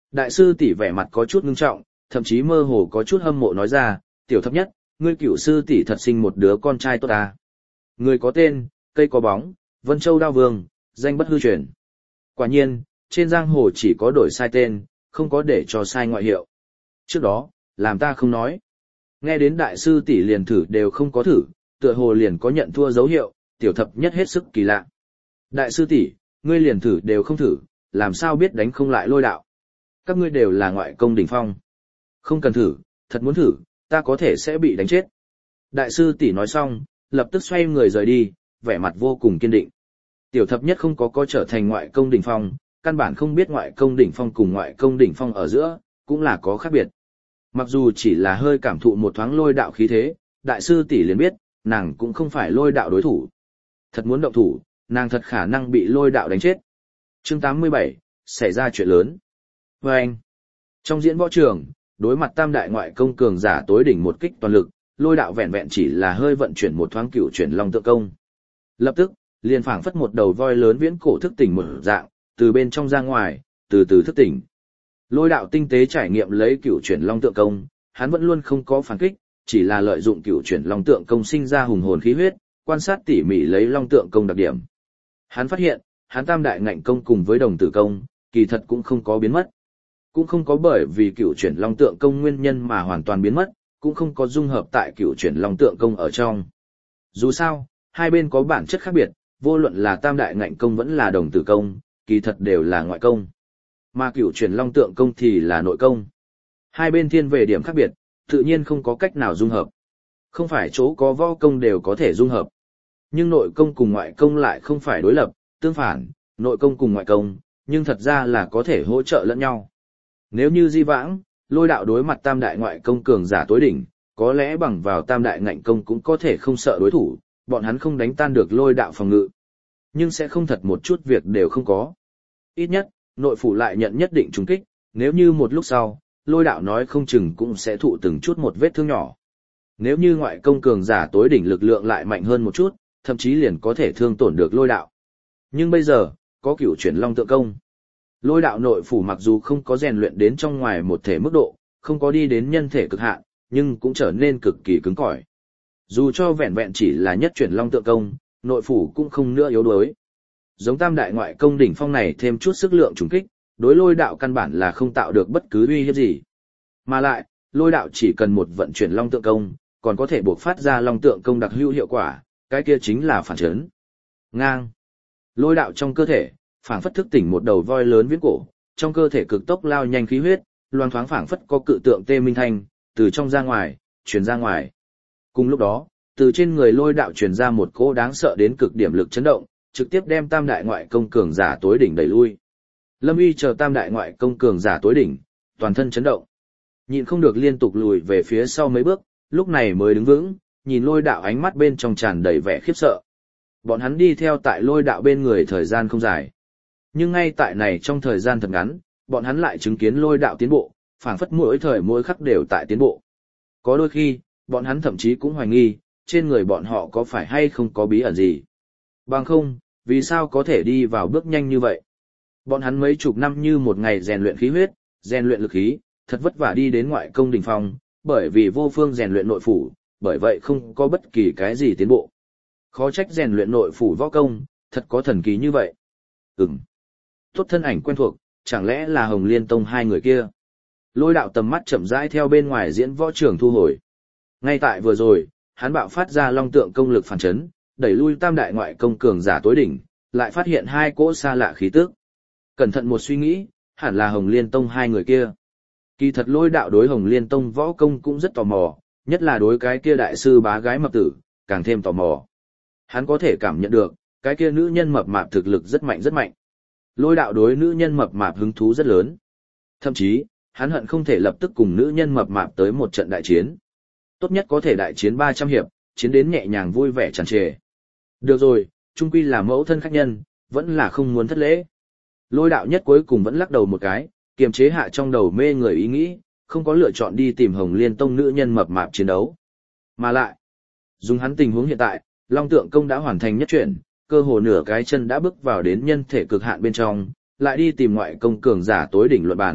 [SPEAKER 1] Đại sư tỷ vẻ mặt có chút ngưng trọng, thậm chí mơ hồ có chút hâm mộ nói ra, tiểu thập nhất, ngươi cửu sư tỷ thật sinh một đứa con trai tốt à. Người có tên, cây có bóng, Vân Châu Đao Vương, danh bất hư truyền. Quả nhiên, trên giang hồ chỉ có đổi sai tên, không có để cho sai ngoại hiệu. Trước đó, làm ta không nói. Nghe đến đại sư tỷ liền thử đều không có thử, tựa hồ liền có nhận thua dấu hiệu, tiểu thập nhất hết sức kỳ lạ. Đại sư tỷ, ngươi liền thử đều không thử, làm sao biết đánh không lại Lôi Đạo? Các ngươi đều là ngoại công đỉnh phong. Không cần thử, thật muốn thử, ta có thể sẽ bị đánh chết. Đại sư tỷ nói xong, lập tức xoay người rời đi, vẻ mặt vô cùng kiên định. Tiểu thập nhất không có có trở thành ngoại công đỉnh phong, căn bản không biết ngoại công đỉnh phong cùng ngoại công đỉnh phong ở giữa, cũng là có khác biệt. Mặc dù chỉ là hơi cảm thụ một thoáng Lôi Đạo khí thế, đại sư tỷ liền biết, nàng cũng không phải Lôi Đạo đối thủ. Thật muốn động thủ, nàng thật khả năng bị Lôi Đạo đánh chết. Chương tám mươi bảy, xảy ra chuyện lớn. Và anh, trong diễn võ trường, đối mặt tam đại ngoại công cường giả tối đỉnh một kích toàn lực, Lôi Đạo vẹn vẹn chỉ là hơi vận chuyển một thoáng cửu chuyển long tượng công. Lập tức, liền phảng phất một đầu voi lớn viễn cổ thức tỉnh một dạng, từ bên trong ra ngoài, từ từ thức tỉnh. Lôi Đạo tinh tế trải nghiệm lấy cửu chuyển long tượng công, hắn vẫn luôn không có phản kích, chỉ là lợi dụng cửu chuyển long tượng công sinh ra hùng hồn khí huyết, quan sát tỉ mỉ lấy long tượng công đặc điểm. Hắn phát hiện, hắn tam đại ngạnh công cùng với đồng tử công, kỳ thật cũng không có biến mất. Cũng không có bởi vì cửu chuyển long tượng công nguyên nhân mà hoàn toàn biến mất, cũng không có dung hợp tại cửu chuyển long tượng công ở trong. Dù sao, hai bên có bản chất khác biệt, vô luận là tam đại ngạnh công vẫn là đồng tử công, kỳ thật đều là ngoại công. Mà cửu chuyển long tượng công thì là nội công. Hai bên thiên về điểm khác biệt, tự nhiên không có cách nào dung hợp. Không phải chỗ có võ công đều có thể dung hợp. Nhưng nội công cùng ngoại công lại không phải đối lập, tương phản, nội công cùng ngoại công, nhưng thật ra là có thể hỗ trợ lẫn nhau. Nếu như di vãng, Lôi Đạo đối mặt tam đại ngoại công cường giả tối đỉnh, có lẽ bằng vào tam đại ngạnh công cũng có thể không sợ đối thủ, bọn hắn không đánh tan được Lôi Đạo phòng ngự. Nhưng sẽ không thật một chút việc đều không có. Ít nhất, nội phủ lại nhận nhất định trùng kích, nếu như một lúc sau, Lôi Đạo nói không chừng cũng sẽ thụ từng chút một vết thương nhỏ. Nếu như ngoại công cường giả tối đỉnh lực lượng lại mạnh hơn một chút, thậm chí liền có thể thương tổn được Lôi Đạo. Nhưng bây giờ, có cửu chuyển long tượng công. Lôi Đạo nội phủ mặc dù không có rèn luyện đến trong ngoài một thể mức độ, không có đi đến nhân thể cực hạn, nhưng cũng trở nên cực kỳ cứng cỏi. Dù cho vẹn vẹn chỉ là nhất chuyển long tượng công, nội phủ cũng không nữa yếu đuối. Giống tam đại ngoại công đỉnh phong này thêm chút sức lượng trùng kích, đối Lôi Đạo căn bản là không tạo được bất cứ uy hiếp gì. Mà lại, Lôi Đạo chỉ cần một vận chuyển long tượng công, còn có thể buộc phát ra long tượng công đặc hữu hiệu quả, cái kia chính là phản chấn. Ngang. Lôi Đạo trong cơ thể, phảng phất thức tỉnh một đầu voi lớn viễn cổ, trong cơ thể cực tốc lao nhanh khí huyết, loang thoáng phảng phất có cự tượng tê minh thanh, từ trong ra ngoài, truyền ra ngoài. Cùng lúc đó, từ trên người Lôi Đạo truyền ra một cỗ đáng sợ đến cực điểm lực chấn động, trực tiếp đem tam đại ngoại công cường giả tối đỉnh đẩy lui. Lâm Uy chờ tam đại ngoại công cường giả tối đỉnh, toàn thân chấn động. Nhịn không được liên tục lùi về phía sau mấy bước, lúc này mới đứng vững, nhìn Lôi Đạo ánh mắt bên trong tràn đầy vẻ khiếp sợ. Bọn hắn đi theo tại Lôi Đạo bên người thời gian không dài. Nhưng ngay tại này trong thời gian thật ngắn, bọn hắn lại chứng kiến Lôi Đạo tiến bộ, phảng phất mỗi thời mỗi khắc đều tại tiến bộ. Có đôi khi, bọn hắn thậm chí cũng hoài nghi, trên người bọn họ có phải hay không có bí ẩn gì. Bằng không, vì sao có thể đi vào bước nhanh như vậy? Bọn hắn mấy chục năm như một ngày rèn luyện khí huyết, rèn luyện lực khí, thật vất vả đi đến ngoại công đỉnh phong, bởi vì vô phương rèn luyện nội phủ, bởi vậy không có bất kỳ cái gì tiến bộ. Khó trách rèn luyện nội phủ võ công, thật có thần kỳ như vậy. Ừm. Tốt thân ảnh quen thuộc, chẳng lẽ là Hồng Liên Tông hai người kia? Lôi Đạo tầm mắt chậm rãi theo bên ngoài diễn võ trường thu hồi. Ngay tại vừa rồi, hắn bạo phát ra long tượng công lực phản chấn, đẩy lui tam đại ngoại công cường giả tối đỉnh, lại phát hiện hai cỗ xa lạ khí tức. Cẩn thận một suy nghĩ, hẳn là Hồng Liên Tông hai người kia. Kỳ thật Lôi Đạo đối Hồng Liên Tông võ công cũng rất tò mò, nhất là đối cái kia đại sư bá gái mập tử, càng thêm tò mò. Hắn có thể cảm nhận được, cái kia nữ nhân mập mạp thực lực rất mạnh rất mạnh. Lôi Đạo đối nữ nhân mập mạp hứng thú rất lớn. Thậm chí, hắn hận không thể lập tức cùng nữ nhân mập mạp tới một trận đại chiến. Tốt nhất có thể đại chiến ba trăm hiệp, chiến đến nhẹ nhàng vui vẻ tràn trề. Được rồi, chung quy là mẫu thân khách nhân, vẫn là không muốn thất lễ. Lôi Đạo nhất cuối cùng vẫn lắc đầu một cái, kiềm chế hạ trong đầu mê người ý nghĩ, không có lựa chọn đi tìm Hồng Liên Tông nữ nhân mập mạp chiến đấu. Mà lại, dùng hắn tình huống hiện tại, Long Tượng Công đã hoàn thành nhất chuyển, cơ hồ nửa cái chân đã bước vào đến nhân thể cực hạn bên trong, lại đi tìm ngoại công cường giả tối đỉnh luận bản,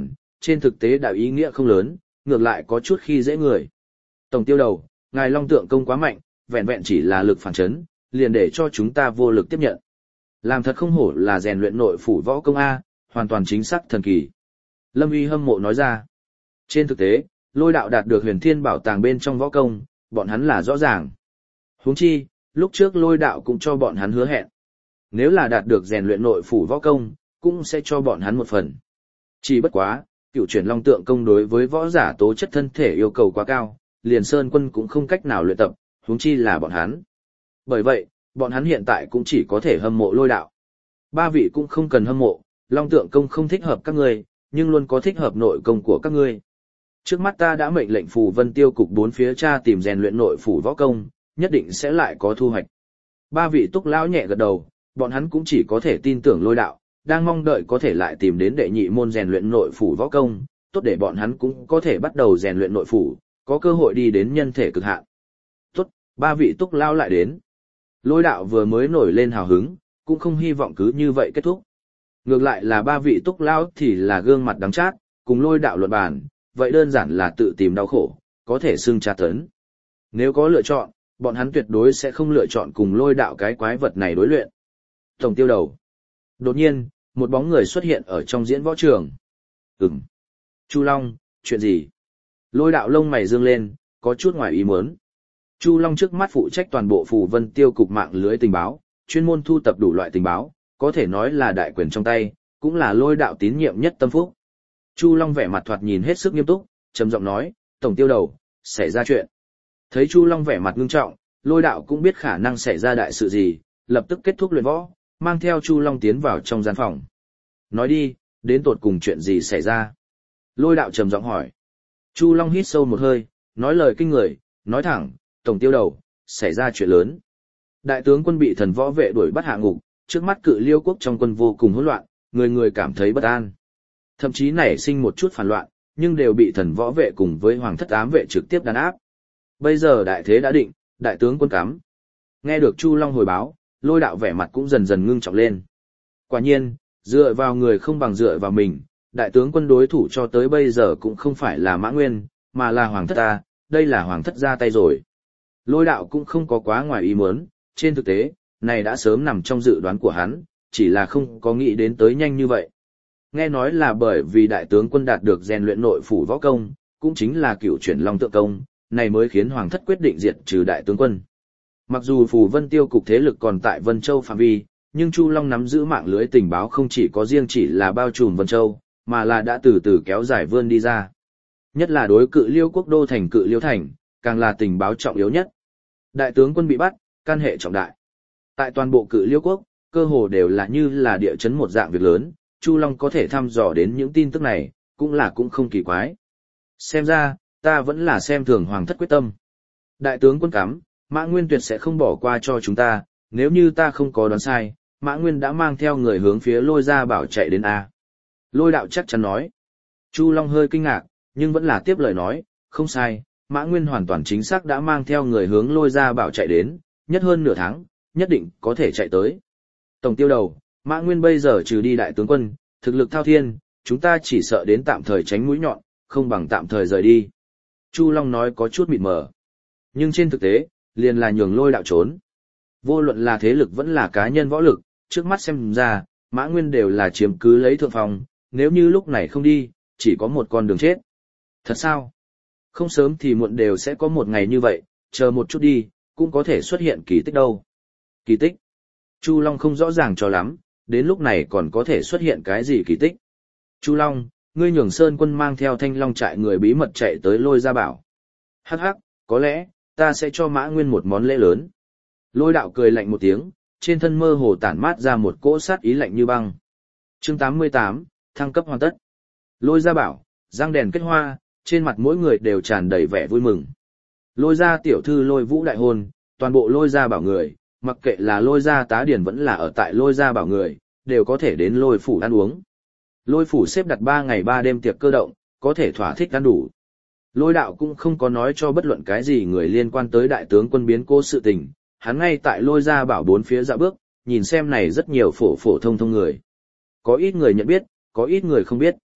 [SPEAKER 1] trên thực tế đạo ý nghĩa không lớn, ngược lại có chút khi dễ người. Tổng tiêu đầu, ngài Long Tượng công quá mạnh, vẹn vẹn chỉ là lực phản chấn, liền để cho chúng ta vô lực tiếp nhận. Làm thật không hổ là rèn luyện nội phủ võ công A, hoàn toàn chính xác thần kỳ. Lâm Uy hâm mộ nói ra. Trên thực tế, Lôi đạo đạt được huyền thiên bảo tàng bên trong võ công, bọn hắn là rõ ràng. Huống chi, lúc trước Lôi đạo cũng cho bọn hắn hứa hẹn. Nếu là đạt được rèn luyện nội phủ võ công, cũng sẽ cho bọn hắn một phần. Chỉ bất quá, cựu chuyển Long Tượng công đối với võ giả tố chất thân thể yêu cầu quá cao, liền Sơn Quân cũng không cách nào luyện tập, huống chi là bọn hắn. Bởi vậy, bọn hắn hiện tại cũng chỉ có thể hâm mộ Lôi đạo. Ba vị cũng không cần hâm mộ, Long Tượng công không thích hợp các ngươi, nhưng luôn có thích hợp nội công của các ngươi. Trước mắt ta đã mệnh lệnh Phù Vân Tiêu cục bốn phía tra tìm rèn luyện nội phủ võ công, nhất định sẽ lại có thu hoạch. Ba vị túc lão nhẹ gật đầu, bọn hắn cũng chỉ có thể tin tưởng Lôi đạo, đang mong đợi có thể lại tìm đến đệ nhị môn rèn luyện nội phủ võ công, tốt để bọn hắn cũng có thể bắt đầu rèn luyện nội phủ, có cơ hội đi đến nhân thể cực hạn. Tốt, ba vị túc lão lại đến. Lôi đạo vừa mới nổi lên hào hứng, cũng không hy vọng cứ như vậy kết thúc. Ngược lại là ba vị túc lão thì là gương mặt đắng chát, cùng Lôi đạo luận bàn, vậy đơn giản là tự tìm đau khổ, có thể xưng tra tấn. Nếu có lựa chọn, bọn hắn tuyệt đối sẽ không lựa chọn cùng Lôi đạo cái quái vật này đối luyện. Tổng tiêu đầu. Đột nhiên, một bóng người xuất hiện ở trong diễn võ trường. Ừm. Chu Long, chuyện gì? Lôi đạo lông mày dương lên, có chút ngoài ý muốn. Chu Long trước mắt phụ trách toàn bộ Phù Vân Tiêu cục mạng lưới tình báo, chuyên môn thu tập đủ loại tình báo, có thể nói là đại quyền trong tay, cũng là Lôi đạo tín nhiệm nhất tâm phúc. Chu Long vẻ mặt thoạt nhìn hết sức nghiêm túc, trầm giọng nói, tổng tiêu đầu, xảy ra chuyện. Thấy Chu Long vẻ mặt ngưng trọng, Lôi đạo cũng biết khả năng xảy ra đại sự gì, lập tức kết thúc luyện võ, mang theo Chu Long tiến vào trong gian phòng. Nói đi, đến tột cùng chuyện gì xảy ra? Lôi đạo trầm giọng hỏi. Chu Long hít sâu một hơi, nói lời kinh người, nói thẳng, tổng tiêu đầu, xảy ra chuyện lớn. Đại tướng quân bị thần võ vệ đuổi bắt hạ ngục, trước mắt Cự Liêu quốc trong quân vô cùng hỗn loạn, người người cảm thấy bất an. Thậm chí nảy sinh một chút phản loạn, nhưng đều bị thần võ vệ cùng với hoàng thất ám vệ trực tiếp đàn áp. Bây giờ đại thế đã định, đại tướng quân cắm. Nghe được Chu Long hồi báo, Lôi đạo vẻ mặt cũng dần dần ngưng trọng lên. Quả nhiên, dựa vào người không bằng dựa vào mình, đại tướng quân đối thủ cho tới bây giờ cũng không phải là Mã Nguyên, mà là hoàng thất ta, đây là hoàng thất ra tay rồi. Lôi đạo cũng không có quá ngoài ý muốn, trên thực tế, này đã sớm nằm trong dự đoán của hắn, chỉ là không có nghĩ đến tới nhanh như vậy. Nghe nói là bởi vì đại tướng quân đạt được rèn luyện nội phủ võ công, cũng chính là cựu chuyển Long Tượng công, này mới khiến hoàng thất quyết định diệt trừ đại tướng quân. Mặc dù Phù Vân Tiêu cục thế lực còn tại Vân Châu phạm vi, nhưng Chu Long nắm giữ mạng lưới tình báo không chỉ có riêng chỉ là bao trùm Vân Châu, mà là đã từ từ kéo dài vươn đi ra. Nhất là đối Cự Liêu quốc đô thành Cự Liêu thành, càng là tình báo trọng yếu nhất. Đại tướng quân bị bắt, can hệ trọng đại. Tại toàn bộ Cự Liêu quốc, cơ hồ đều là như là địa chấn một dạng việc lớn, Chu Long có thể thăm dò đến những tin tức này, cũng là cũng không kỳ quái. Xem ra, ta vẫn là xem thường hoàng thất quyết tâm. Đại tướng quân cắm, Mã Nguyên tuyệt sẽ không bỏ qua cho chúng ta, nếu như ta không có đoán sai, Mã Nguyên đã mang theo người hướng phía Lôi Gia Bảo chạy đến A. Lôi đạo chắc chắn nói. Chu Long hơi kinh ngạc, nhưng vẫn là tiếp lời nói, không sai, Mã Nguyên hoàn toàn chính xác đã mang theo người hướng Lôi Gia Bảo chạy đến, nhất hơn nửa tháng, nhất định có thể chạy tới. Tổng tiêu đầu, Mã Nguyên bây giờ trừ đi đại tướng quân, thực lực thao thiên, chúng ta chỉ sợ đến tạm thời tránh mũi nhọn, không bằng tạm thời rời đi. Chu Long nói có chút mịt mờ. Nhưng trên thực tế, liền là nhường Lôi đạo trốn. Vô luận là thế lực vẫn là cá nhân võ lực, trước mắt xem ra, Mã Nguyên đều là chiếm cứ lấy thượng phòng, nếu như lúc này không đi, chỉ có một con đường chết. Thật sao? Không sớm thì muộn đều sẽ có một ngày như vậy, chờ một chút đi, cũng có thể xuất hiện kỳ tích đâu. Kỳ tích? Chu Long không rõ ràng cho lắm, đến lúc này còn có thể xuất hiện cái gì kỳ tích. Chu Long, ngươi nhường Sơn Quân mang theo Thanh Long trại người bí mật chạy tới Lôi Gia Bảo. Hắc hắc, có lẽ, ta sẽ cho Mã Nguyên một món lễ lớn. Lôi đạo cười lạnh một tiếng, trên thân mơ hồ tản mát ra một cỗ sát ý lạnh như băng. Chương tám mươi tám, thăng cấp hoàn tất. Lôi Gia Bảo, răng đèn kết hoa, trên mặt mỗi người đều tràn đầy vẻ vui mừng. Lôi Gia tiểu thư Lôi Vũ đại hôn, toàn bộ Lôi Gia Bảo người, mặc kệ là Lôi Gia tá điển vẫn là ở tại Lôi Gia Bảo người, đều có thể đến Lôi phủ ăn uống. Lôi phủ xếp đặt ba ngày ba đêm tiệc cơ động, có thể thỏa thích ăn đủ. Lôi đạo cũng không có nói cho bất luận cái gì người liên quan tới đại tướng quân biến cố sự tình, hắn ngay tại Lôi Gia Bảo bốn phía dạo bước, nhìn xem này rất nhiều phổ phổ thông thông người. Có ít người nhận biết, có ít người không biết.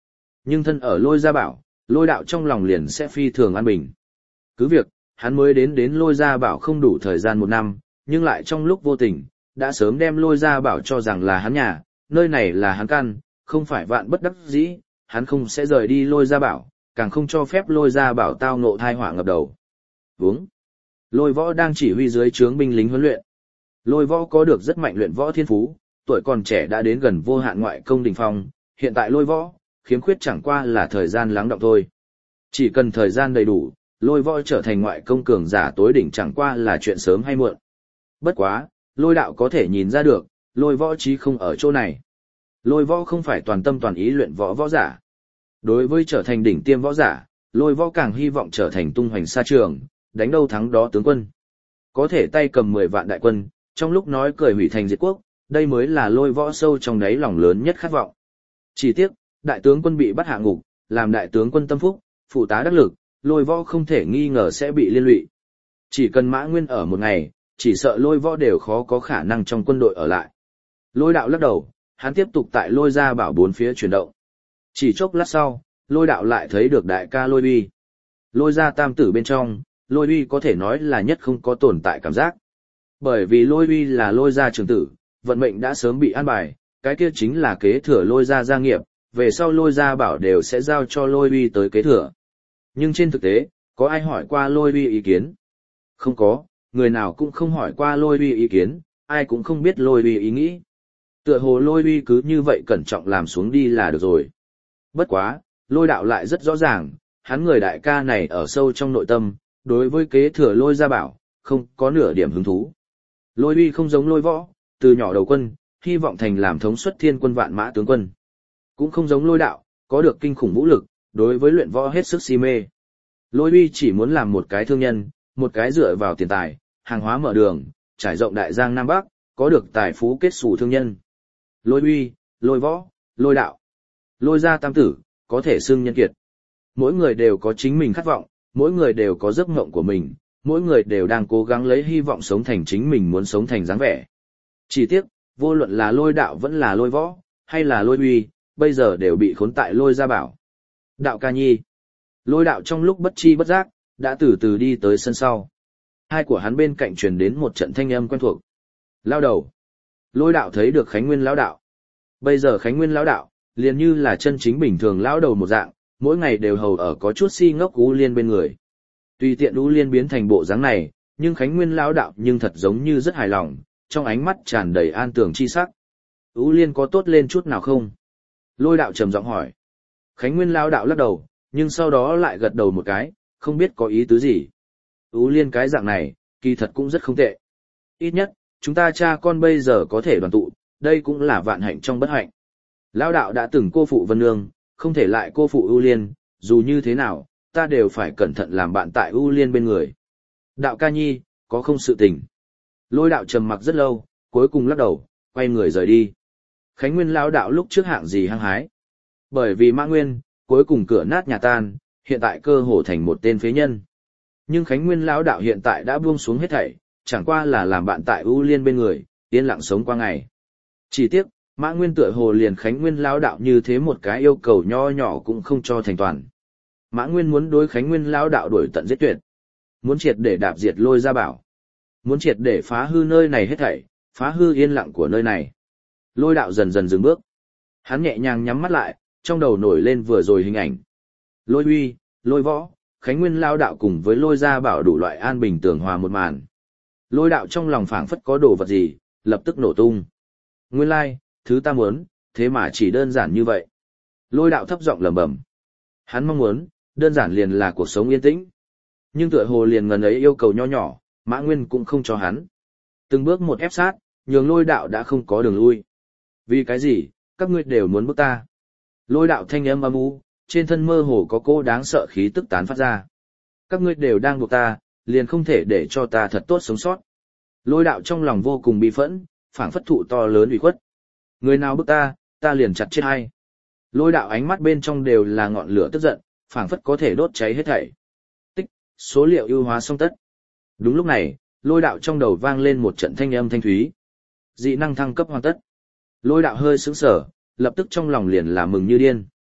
[SPEAKER 1] Nhưng thân ở lôi gia bảo, lôi đạo trong lòng liền sẽ phi thường an bình. Cứ việc, hắn mới đến đến lôi gia bảo không đủ thời gian một năm, nhưng lại trong lúc vô tình, đã sớm đem lôi gia bảo cho rằng là hắn nhà, nơi này là hắn căn, không phải vạn bất đắc dĩ, hắn không sẽ rời đi lôi gia bảo, càng không cho phép lôi gia bảo tao ngộ thai họa ngập đầu. Vúng. Lôi võ đang chỉ huy dưới trướng binh lính huấn luyện. Lôi võ có được rất mạnh luyện võ thiên phú, tuổi còn trẻ đã đến gần vô hạn ngoại công đỉnh phong, hiện tại lôi võ, khiếm khuyết chẳng qua là thời gian lắng đọng thôi. Chỉ cần thời gian đầy đủ, lôi võ trở thành ngoại công cường giả tối đỉnh chẳng qua là chuyện sớm hay muộn. Bất quá, lôi đạo có thể nhìn ra được, lôi võ chí không ở chỗ này. Lôi võ không phải toàn tâm toàn ý luyện võ võ giả. Đối với trở thành đỉnh tiêm võ giả, lôi võ càng hy vọng trở thành tung hoành xa trường, đánh đâu thắng đó tướng quân. Có thể tay cầm mười vạn đại quân, trong lúc nói cười hủy thành diệt quốc, đây mới là lôi võ sâu trong đáy lòng lớn nhất khát vọng. Chỉ tiếc, đại tướng quân bị bắt hạ ngục, làm đại tướng quân tâm phúc, phụ tá đắc lực, lôi võ không thể nghi ngờ sẽ bị liên lụy. Chỉ cần Mã Nguyên ở một ngày, chỉ sợ lôi võ đều khó có khả năng trong quân đội ở lại. Lôi đạo lắc đầu, hắn tiếp tục tại lôi gia bảo bốn phía chuyển động. Chỉ chốc lát sau, lôi đạo lại thấy được đại ca lôi uy. Lôi gia tam tử bên trong, lôi uy có thể nói là nhất không có tồn tại cảm giác. Bởi vì lôi uy là lôi gia trưởng tử, vận mệnh đã sớm bị an bài, cái kia chính là kế thừa lôi gia gia nghiệp, về sau lôi gia bảo đều sẽ giao cho lôi uy tới kế thừa. Nhưng trên thực tế, có ai hỏi qua lôi uy ý kiến? Không có, người nào cũng không hỏi qua lôi uy ý kiến, ai cũng không biết lôi uy ý nghĩ. Tựa hồ lôi uy cứ như vậy cẩn trọng làm xuống đi là được rồi. Bất quá, lôi đạo lại rất rõ ràng, hắn người đại ca này ở sâu trong nội tâm, đối với kế thừa lôi gia bảo, không có nửa điểm hứng thú. Lôi uy không giống lôi võ, từ nhỏ đầu quân, hy vọng thành làm thống suất thiên quân vạn mã tướng quân. Cũng không giống lôi đạo, có được kinh khủng vũ lực, đối với luyện võ hết sức si mê. Lôi uy chỉ muốn làm một cái thương nhân, một cái dựa vào tiền tài, hàng hóa mở đường, trải rộng đại giang Nam Bắc, có được tài phú kết xù thương nhân. Lôi uy, lôi võ, lôi đạo. Lôi gia tam tử, có thể xưng nhân kiệt. Mỗi người đều có chính mình khát vọng, mỗi người đều có giấc mộng của mình, mỗi người đều đang cố gắng lấy hy vọng sống thành chính mình muốn sống thành dáng vẻ. Chỉ tiếc, vô luận là lôi đạo vẫn là lôi võ, hay là lôi uy, bây giờ đều bị khốn tại lôi gia bảo. Đạo ca nhi. Lôi đạo trong lúc bất chi bất giác, đã từ từ đi tới sân sau. Hai của hắn bên cạnh truyền đến một trận thanh âm quen thuộc. Lao đầu. Lôi đạo thấy được Khánh Nguyên lão đạo. Bây giờ Khánh Nguyên lão đạo, liền như là chân chính bình thường lão đầu một dạng, mỗi ngày đều hầu ở có chút si ngốc U Liên bên người. Tùy tiện U Liên biến thành bộ dáng này, nhưng Khánh Nguyên lão đạo nhưng thật giống như rất hài lòng, trong ánh mắt tràn đầy an tưởng chi sắc. U Liên có tốt lên chút nào không? Lôi đạo trầm giọng hỏi. Khánh Nguyên lão đạo lắc đầu, nhưng sau đó lại gật đầu một cái, không biết có ý tứ gì. U Liên cái dạng này, kỳ thật cũng rất không tệ. Ít nhất, chúng ta cha con bây giờ có thể đoàn tụ, đây cũng là vạn hạnh trong bất hạnh. Lão đạo đã từng cô phụ Vân Nương, không thể lại cô phụ U Liên, dù như thế nào, ta đều phải cẩn thận làm bạn tại U Liên bên người. Đạo ca nhi, có không sự tình. Lôi đạo trầm mặc rất lâu, cuối cùng lắc đầu, quay người rời đi. Khánh Nguyên lão đạo lúc trước hạng gì hăng hái. Bởi vì Mã Nguyên, cuối cùng cửa nát nhà tan, hiện tại cơ hồ thành một tên phế nhân. Nhưng Khánh Nguyên lão đạo hiện tại đã buông xuống hết thảy, chẳng qua là làm bạn tại U Liên bên người, yên lặng sống qua ngày. Chỉ tiếc, Mã Nguyên tựa hồ liền Khánh Nguyên lão đạo như thế một cái yêu cầu nho nhỏ cũng không cho thành toàn. Mã Nguyên muốn đối Khánh Nguyên lão đạo đuổi tận giết tuyệt, muốn triệt để đạp diệt lôi gia bảo, muốn triệt để phá hư nơi này hết thảy, phá hư yên lặng của nơi này. Lôi đạo dần dần dừng bước, hắn nhẹ nhàng nhắm mắt lại, trong đầu nổi lên vừa rồi hình ảnh. Lôi uy, lôi võ, Khánh Nguyên lão đạo cùng với lôi gia bảo đủ loại an bình tường hòa một màn. Lôi đạo trong lòng phảng phất có đồ vật gì, lập tức nổ tung. Nguyên lai, like, thứ ta muốn, thế mà chỉ đơn giản như vậy. Lôi đạo thấp giọng lẩm bẩm. Hắn mong muốn, đơn giản liền là cuộc sống yên tĩnh. Nhưng tựa hồ liền ngần ấy yêu cầu nho nhỏ, Mã Nguyên cũng không cho hắn. Từng bước một ép sát, nhường lôi đạo đã không có đường lui. Vì cái gì, các ngươi đều muốn bức ta. Lôi đạo thanh âm âm u, trên thân mơ hồ có cô đáng sợ khí tức tán phát ra. Các ngươi đều đang buộc ta, liền không thể để cho ta thật tốt sống sót. Lôi đạo trong lòng vô cùng bi phẫn, phảng phất thụ to lớn ủy khuất. Người nào bức ta, ta liền chặt chết hay. Lôi đạo ánh mắt bên trong đều là ngọn lửa tức giận, phảng phất có thể đốt cháy hết thảy. Tích, số liệu ưu hóa xong tất. Đúng lúc này, lôi đạo trong đầu vang lên một trận thanh âm thanh thúy. Dị năng thăng cấp hoàn tất. Lôi đạo hơi sững sờ, lập tức trong lòng liền là mừng như điên.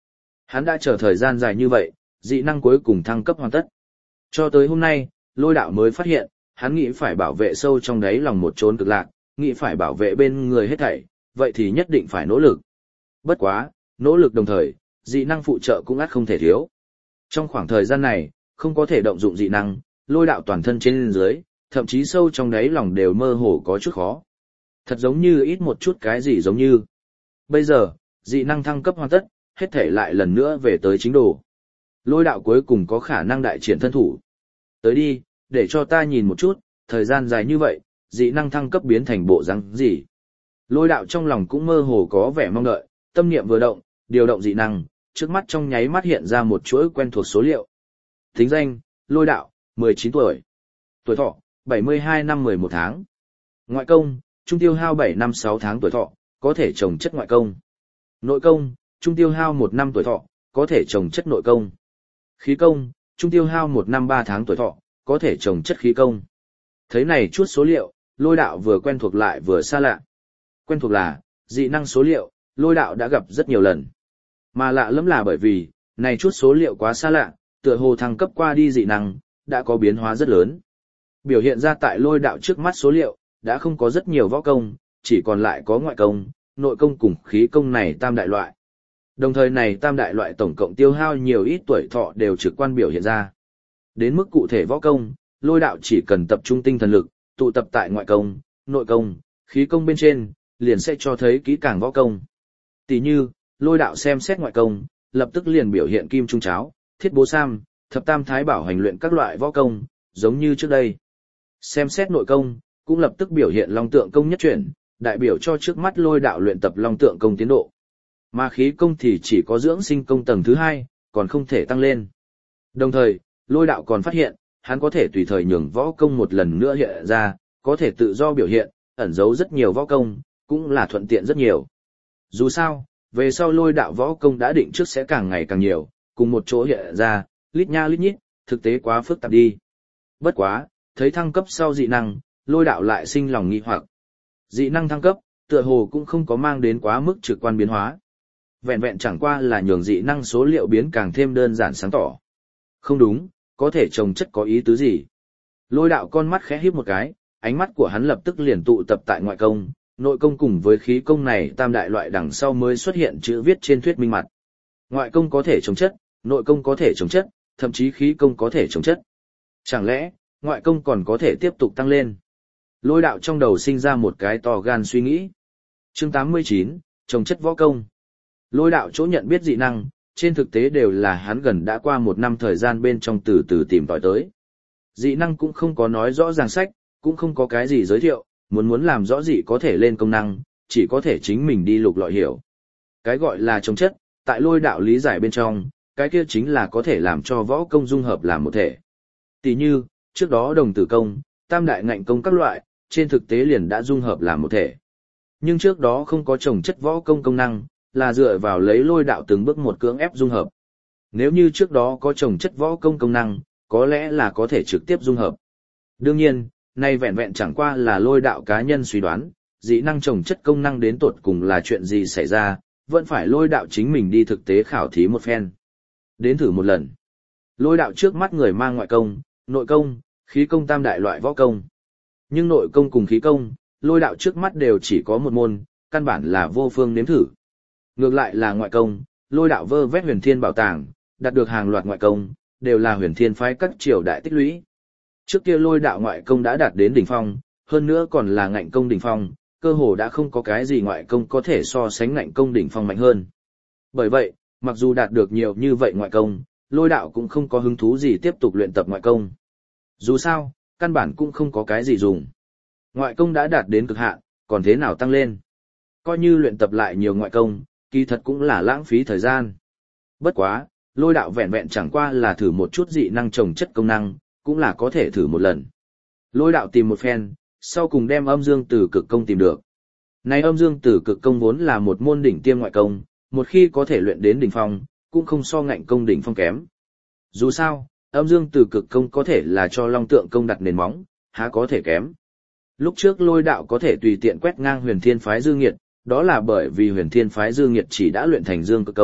[SPEAKER 1] Hắn đã chờ thời gian dài như vậy, dị năng cuối cùng thăng cấp hoàn tất. Cho tới hôm nay, lôi đạo mới phát hiện, hắn nghĩ phải bảo vệ sâu trong đáy lòng một chốn cực lạc, nghĩ phải bảo vệ bên người hết thảy, vậy thì nhất định phải nỗ lực. Bất quá, nỗ lực đồng thời, dị năng phụ trợ cũng ắt không thể thiếu. Trong khoảng thời gian này, không có thể động dụng dị năng, lôi đạo toàn thân trên dưới, thậm chí sâu trong đáy lòng đều mơ hồ có chút khó. Thật giống như ít một chút cái gì giống như. Bây giờ, dị năng thăng cấp hoàn tất, hết thể lại lần nữa về tới chính đồ. Lôi đạo cuối cùng có khả năng đại triển thân thủ. Tới đi, để cho ta nhìn một chút, thời gian dài như vậy, dị năng thăng cấp biến thành bộ răng gì. Lôi đạo trong lòng cũng mơ hồ có vẻ mong đợi, tâm niệm vừa động, điều động dị năng, trước mắt trong nháy mắt hiện ra một chuỗi quen thuộc số liệu. Thính danh, lôi đạo, mười chín tuổi. Tuổi thọ, bảy mươi hai năm mười một tháng. Ngoại công, trung tiêu hao bảy năm sáu tháng tuổi thọ, có thể trồng chất ngoại công. Nội công, trung tiêu hao một năm tuổi thọ, có thể trồng chất nội công. Khí công, trung tiêu hao một năm ba tháng tuổi thọ, có thể trồng chất khí công. Thấy này chút số liệu, lôi đạo vừa quen thuộc lại vừa xa lạ. Quen thuộc là, dị năng số liệu, lôi đạo đã gặp rất nhiều lần. Mà lạ lắm là bởi vì, này chút số liệu quá xa lạ, tựa hồ thăng cấp qua đi dị năng, đã có biến hóa rất lớn. Biểu hiện ra tại lôi đạo trước mắt số liệu, đã không có rất nhiều võ công, chỉ còn lại có ngoại công, nội công cùng khí công này tam đại loại. Đồng thời này tam đại loại tổng cộng tiêu hao nhiều ít tuổi thọ đều trực quan biểu hiện ra. Đến mức cụ thể võ công, lôi đạo chỉ cần tập trung tinh thần lực, tụ tập tại ngoại công, nội công, khí công bên trên, liền sẽ cho thấy kỹ càng võ công. Tỷ như, lôi đạo xem xét ngoại công, lập tức liền biểu hiện kim trung cháo, thiết bố sam, thập tam thái bảo hành luyện các loại võ công, giống như trước đây. Xem xét nội công, cũng lập tức biểu hiện long tượng công nhất chuyển, đại biểu cho trước mắt lôi đạo luyện tập long tượng công tiến độ. Mà khí công thì chỉ có dưỡng sinh công tầng thứ hai, còn không thể tăng lên. Đồng thời, lôi đạo còn phát hiện, hắn có thể tùy thời nhường võ công một lần nữa hiện ra, có thể tự do biểu hiện, ẩn giấu rất nhiều võ công, cũng là thuận tiện rất nhiều. Dù sao, về sau lôi đạo võ công đã định trước sẽ càng ngày càng nhiều, cùng một chỗ hiện ra, lít nha lít nhít, thực tế quá phức tạp đi. Bất quá, thấy thăng cấp sau dị năng, lôi đạo lại sinh lòng nghi hoặc. Dị năng thăng cấp, tựa hồ cũng không có mang đến quá mức trực quan biến hóa. Vẹn vẹn chẳng qua là nhường dị năng số liệu biến càng thêm đơn giản sáng tỏ. Không đúng, có thể trồng chất có ý tứ gì? Lôi đạo con mắt khẽ híp một cái, ánh mắt của hắn lập tức liền tụ tập tại ngoại công, nội công cùng với khí công này tam đại loại đằng sau mới xuất hiện chữ viết trên thuyết minh mặt. Ngoại công có thể trồng chất, nội công có thể trồng chất, thậm chí khí công có thể trồng chất. Chẳng lẽ, ngoại công còn có thể tiếp tục tăng lên? Lôi đạo trong đầu sinh ra một cái to gan suy nghĩ. Chương tám mươi chín, trồng chất võ công. Lôi đạo chỗ nhận biết dị năng, trên thực tế đều là hắn gần đã qua một năm thời gian bên trong từ từ tìm tòi tới. Dị năng cũng không có nói rõ ràng sách, cũng không có cái gì giới thiệu, muốn muốn làm rõ dị có thể lên công năng, chỉ có thể chính mình đi lục lọi hiểu. Cái gọi là trồng chất, tại lôi đạo lý giải bên trong, cái kia chính là có thể làm cho võ công dung hợp làm một thể. Tỷ như, trước đó đồng tử công, tam đại ngạnh công các loại, trên thực tế liền đã dung hợp làm một thể. Nhưng trước đó không có trồng chất võ công công năng, là dựa vào lấy lôi đạo từng bước một cưỡng ép dung hợp. Nếu như trước đó có trồng chất võ công công năng, có lẽ là có thể trực tiếp dung hợp. Đương nhiên, nay vẹn vẹn chẳng qua là lôi đạo cá nhân suy đoán, dị năng trồng chất công năng đến tột cùng là chuyện gì xảy ra, vẫn phải lôi đạo chính mình đi thực tế khảo thí một phen. Đến thử một lần. Lôi đạo trước mắt người mang ngoại công, nội công, khí công tam đại loại võ công. Nhưng nội công cùng khí công, lôi đạo trước mắt đều chỉ có một môn, căn bản là vô phương nếm thử. Ngược lại là ngoại công, lôi đạo vơ vét huyền thiên bảo tàng, đạt được hàng loạt ngoại công, đều là huyền thiên phái các triều đại tích lũy. Trước kia lôi đạo ngoại công đã đạt đến đỉnh phong, hơn nữa còn là ngạnh công đỉnh phong, cơ hồ đã không có cái gì ngoại công có thể so sánh ngạnh công đỉnh phong mạnh hơn. Bởi vậy, mặc dù đạt được nhiều như vậy ngoại công, lôi đạo cũng không có hứng thú gì tiếp tục luyện tập ngoại công. Dù sao, căn bản cũng không có cái gì dùng. Ngoại công đã đạt đến cực hạn, còn thế nào tăng lên? Coi như luyện tập lại nhiều ngoại công, kỳ thật cũng là lãng phí thời gian. Bất quá, lôi đạo vẹn vẹn chẳng qua là thử một chút dị năng trồng chất công năng, cũng là có thể thử một lần. Lôi đạo tìm một phen, sau cùng đem âm dương tử cực công tìm được. Này âm dương tử cực công vốn là một môn đỉnh tiêm ngoại công, một khi có thể luyện đến đỉnh phong, cũng không so ngạnh công đỉnh phong kém. Dù sao, âm dương tử cực công có thể là cho long tượng công đặt nền móng, há có thể kém. Lúc trước lôi đạo có thể tùy tiện quét ngang huyền thiên phái dư nghiệt, đó là bởi vì huyền thiên phái dư nghiệt chỉ đã luyện thành dương cực công,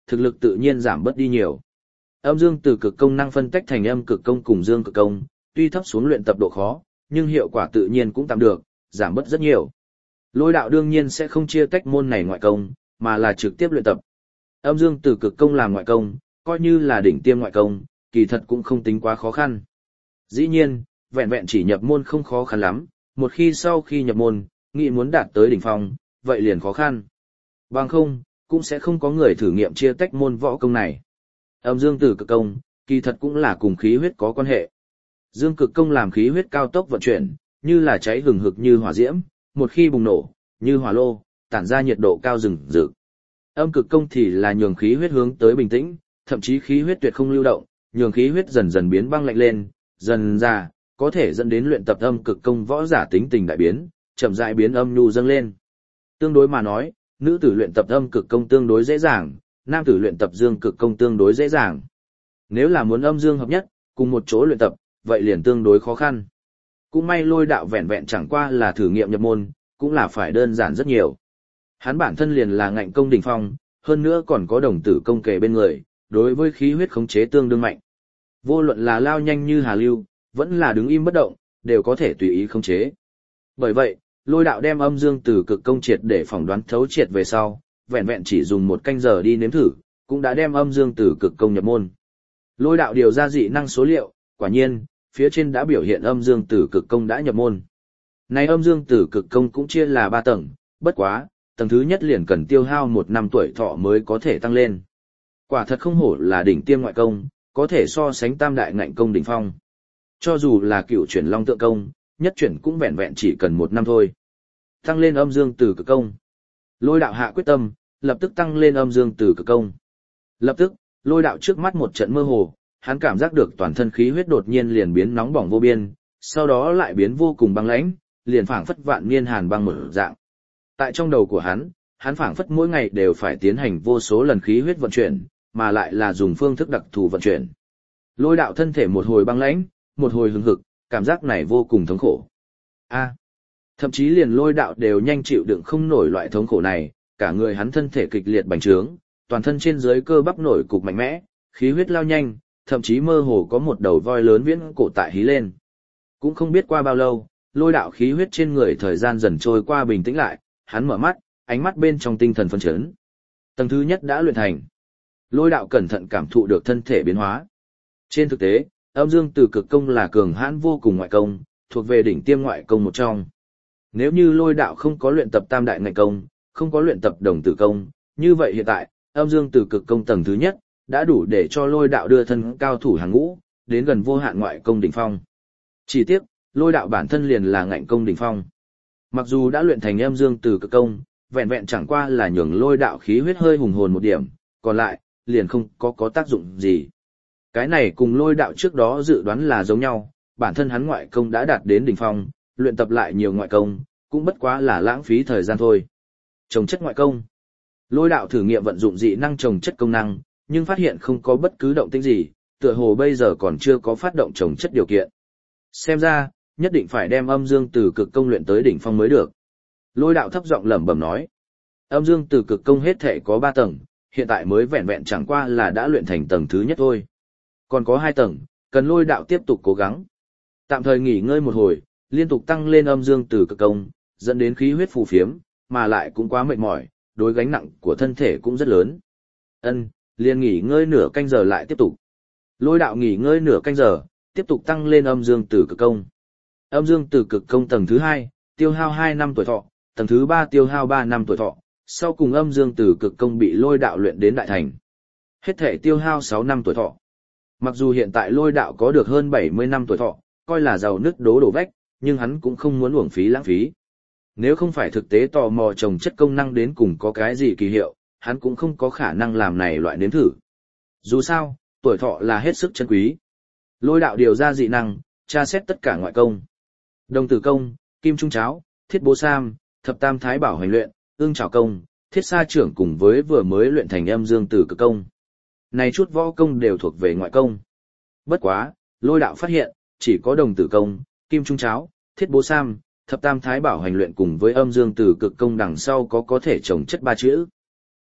[SPEAKER 1] thực lực tự nhiên giảm bớt đi nhiều. Âm dương từ cực công năng phân tách thành âm cực công cùng dương cực công, tuy thấp xuống luyện tập độ khó, nhưng hiệu quả tự nhiên cũng tạm được, giảm bớt rất nhiều. Lôi đạo đương nhiên sẽ không chia tách môn này ngoại công, mà là trực tiếp luyện tập. Âm dương từ cực công làm ngoại công, coi như là đỉnh tiêm ngoại công, kỳ thật cũng không tính quá khó khăn. Dĩ nhiên, vẹn vẹn chỉ nhập môn không khó khăn lắm, một khi sau khi nhập môn, nghĩ muốn đạt tới đỉnh phong, vậy liền khó khăn. Bằng không, cũng sẽ không có người thử nghiệm chia tách môn võ công này. Âm dương từ cực công, kỳ thật cũng là cùng khí huyết có quan hệ. Dương cực công làm khí huyết cao tốc vận chuyển, như là cháy hừng hực như hỏa diễm, một khi bùng nổ, như hỏa lô, tản ra nhiệt độ cao rừng rực. Âm cực công thì là nhường khí huyết hướng tới bình tĩnh, thậm chí khí huyết tuyệt không lưu động, nhường khí huyết dần dần biến băng lạnh lên, dần ra, có thể dẫn đến luyện tập âm cực công võ giả tính tình đại biến, chậm rãi biến âm nhu dâng lên. Tương đối mà nói, nữ tử luyện tập âm cực công tương đối dễ dàng, nam tử luyện tập dương cực công tương đối dễ dàng. Nếu là muốn âm dương hợp nhất, cùng một chỗ luyện tập, vậy liền tương đối khó khăn. Cũng may Lôi đạo vẹn vẹn chẳng qua là thử nghiệm nhập môn, cũng là phải đơn giản rất nhiều. Hắn bản thân liền là ngạnh công đỉnh phong, hơn nữa còn có đồng tử công kề bên người, đối với khí huyết khống chế tương đương mạnh. Vô luận là lao nhanh như hà lưu, vẫn là đứng im bất động, đều có thể tùy ý khống chế. Bởi vậy, Lôi đạo đem âm dương từ cực công triệt để phỏng đoán thấu triệt về sau, vẹn vẹn chỉ dùng một canh giờ đi nếm thử, cũng đã đem âm dương từ cực công nhập môn. Lôi đạo điều ra dị năng số liệu, quả nhiên, phía trên đã biểu hiện âm dương từ cực công đã nhập môn. Này âm dương từ cực công cũng chia là ba tầng, bất quá, tầng thứ nhất liền cần tiêu hao một năm tuổi thọ mới có thể tăng lên. Quả thật không hổ là đỉnh tiêm ngoại công, có thể so sánh tam đại ngạnh công đỉnh phong. Cho dù là cựu chuyển long tượng công, nhất chuyển cũng vẹn vẹn chỉ cần một năm thôi. Tăng lên âm dương từ cực công. Lôi đạo hạ quyết tâm, lập tức tăng lên âm dương từ cực công. Lập tức, Lôi đạo trước mắt một trận mơ hồ, hắn cảm giác được toàn thân khí huyết đột nhiên liền biến nóng bỏng vô biên, sau đó lại biến vô cùng băng lãnh, liền phảng phất vạn niên hàn băng mở dạng. Tại trong đầu của hắn, hắn phảng phất mỗi ngày đều phải tiến hành vô số lần khí huyết vận chuyển, mà lại là dùng phương thức đặc thù vận chuyển. Lôi đạo thân thể một hồi băng lãnh, một hồi hừng hực, cảm giác này vô cùng thống khổ. A, thậm chí liền Lôi đạo đều nhanh chịu đựng không nổi loại thống khổ này, cả người hắn thân thể kịch liệt bành trướng, toàn thân trên dưới cơ bắp nổi cục mạnh mẽ, khí huyết lao nhanh, thậm chí mơ hồ có một đầu voi lớn viễn cổ tại hí lên. Cũng không biết qua bao lâu, Lôi đạo khí huyết trên người thời gian dần trôi qua bình tĩnh lại, hắn mở mắt, ánh mắt bên trong tinh thần phấn chấn. Tầng thứ nhất đã luyện thành. Lôi đạo cẩn thận cảm thụ được thân thể biến hóa. Trên thực tế, âm dương từ cực công là cường hãn vô cùng ngoại công, thuộc về đỉnh tiêm ngoại công một trong. Nếu như Lôi đạo không có luyện tập tam đại ngạnh công, không có luyện tập đồng tử công, như vậy hiện tại, âm dương từ cực công tầng thứ nhất đã đủ để cho Lôi đạo đưa thân cao thủ hàng ngũ, đến gần vô hạn ngoại công đỉnh phong. Chỉ tiếc, Lôi đạo bản thân liền là ngạnh công đỉnh phong. Mặc dù đã luyện thành âm dương từ cực công, vẹn vẹn chẳng qua là nhường Lôi đạo khí huyết hơi hùng hồn một điểm, còn lại, liền không có có tác dụng gì. Cái này cùng Lôi đạo trước đó dự đoán là giống nhau, bản thân hắn ngoại công đã đạt đến đỉnh phong, luyện tập lại nhiều ngoại công, cũng bất quá là lãng phí thời gian thôi. Trồng chất ngoại công. Lôi đạo thử nghiệm vận dụng dị năng trồng chất công năng, nhưng phát hiện không có bất cứ động tĩnh gì, tựa hồ bây giờ còn chưa có phát động trồng chất điều kiện. Xem ra, nhất định phải đem âm dương từ cực công luyện tới đỉnh phong mới được. Lôi đạo thấp giọng lẩm bẩm nói. Âm dương từ cực công hết thể có ba tầng, hiện tại mới vẹn vẹn chẳng qua là đã luyện thành tầng thứ nhất thôi. Còn có hai tầng, cần Lôi đạo tiếp tục cố gắng. Tạm thời nghỉ ngơi một hồi, liên tục tăng lên âm dương từ cực công, dẫn đến khí huyết phù phiếm, mà lại cũng quá mệt mỏi, đối gánh nặng của thân thể cũng rất lớn. Ân, liền nghỉ ngơi nửa canh giờ lại tiếp tục. Lôi đạo nghỉ ngơi nửa canh giờ, tiếp tục tăng lên âm dương từ cực công. Âm dương từ cực công tầng thứ hai, tiêu hao hai năm tuổi thọ, tầng thứ ba tiêu hao ba năm tuổi thọ, sau cùng âm dương từ cực công bị Lôi đạo luyện đến đại thành. Hết thể tiêu hao sáu năm tuổi thọ. Mặc dù hiện tại Lôi đạo có được hơn bảy mươi năm tuổi thọ, coi là giàu nứt đố đổ vách, nhưng hắn cũng không muốn uổng phí lãng phí. Nếu không phải thực tế tò mò trồng chất công năng đến cùng có cái gì kỳ hiệu, hắn cũng không có khả năng làm này loại nếm thử. Dù sao, tuổi thọ là hết sức chân quý. Lôi đạo điều ra dị năng, tra xét tất cả ngoại công. Đồng tử công, kim trung cháo, thiết bố sam, thập tam thái bảo hành luyện, ương trảo công, thiết sa trưởng cùng với vừa mới luyện thành âm dương từ cực công. Này chút võ công đều thuộc về ngoại công. Bất quá, Lôi đạo phát hiện, chỉ có đồng tử công, kim trung cháo, thiết bố sam, thập tam thái bảo hành luyện cùng với âm dương từ cực công đằng sau có có thể trồng chất ba chữ.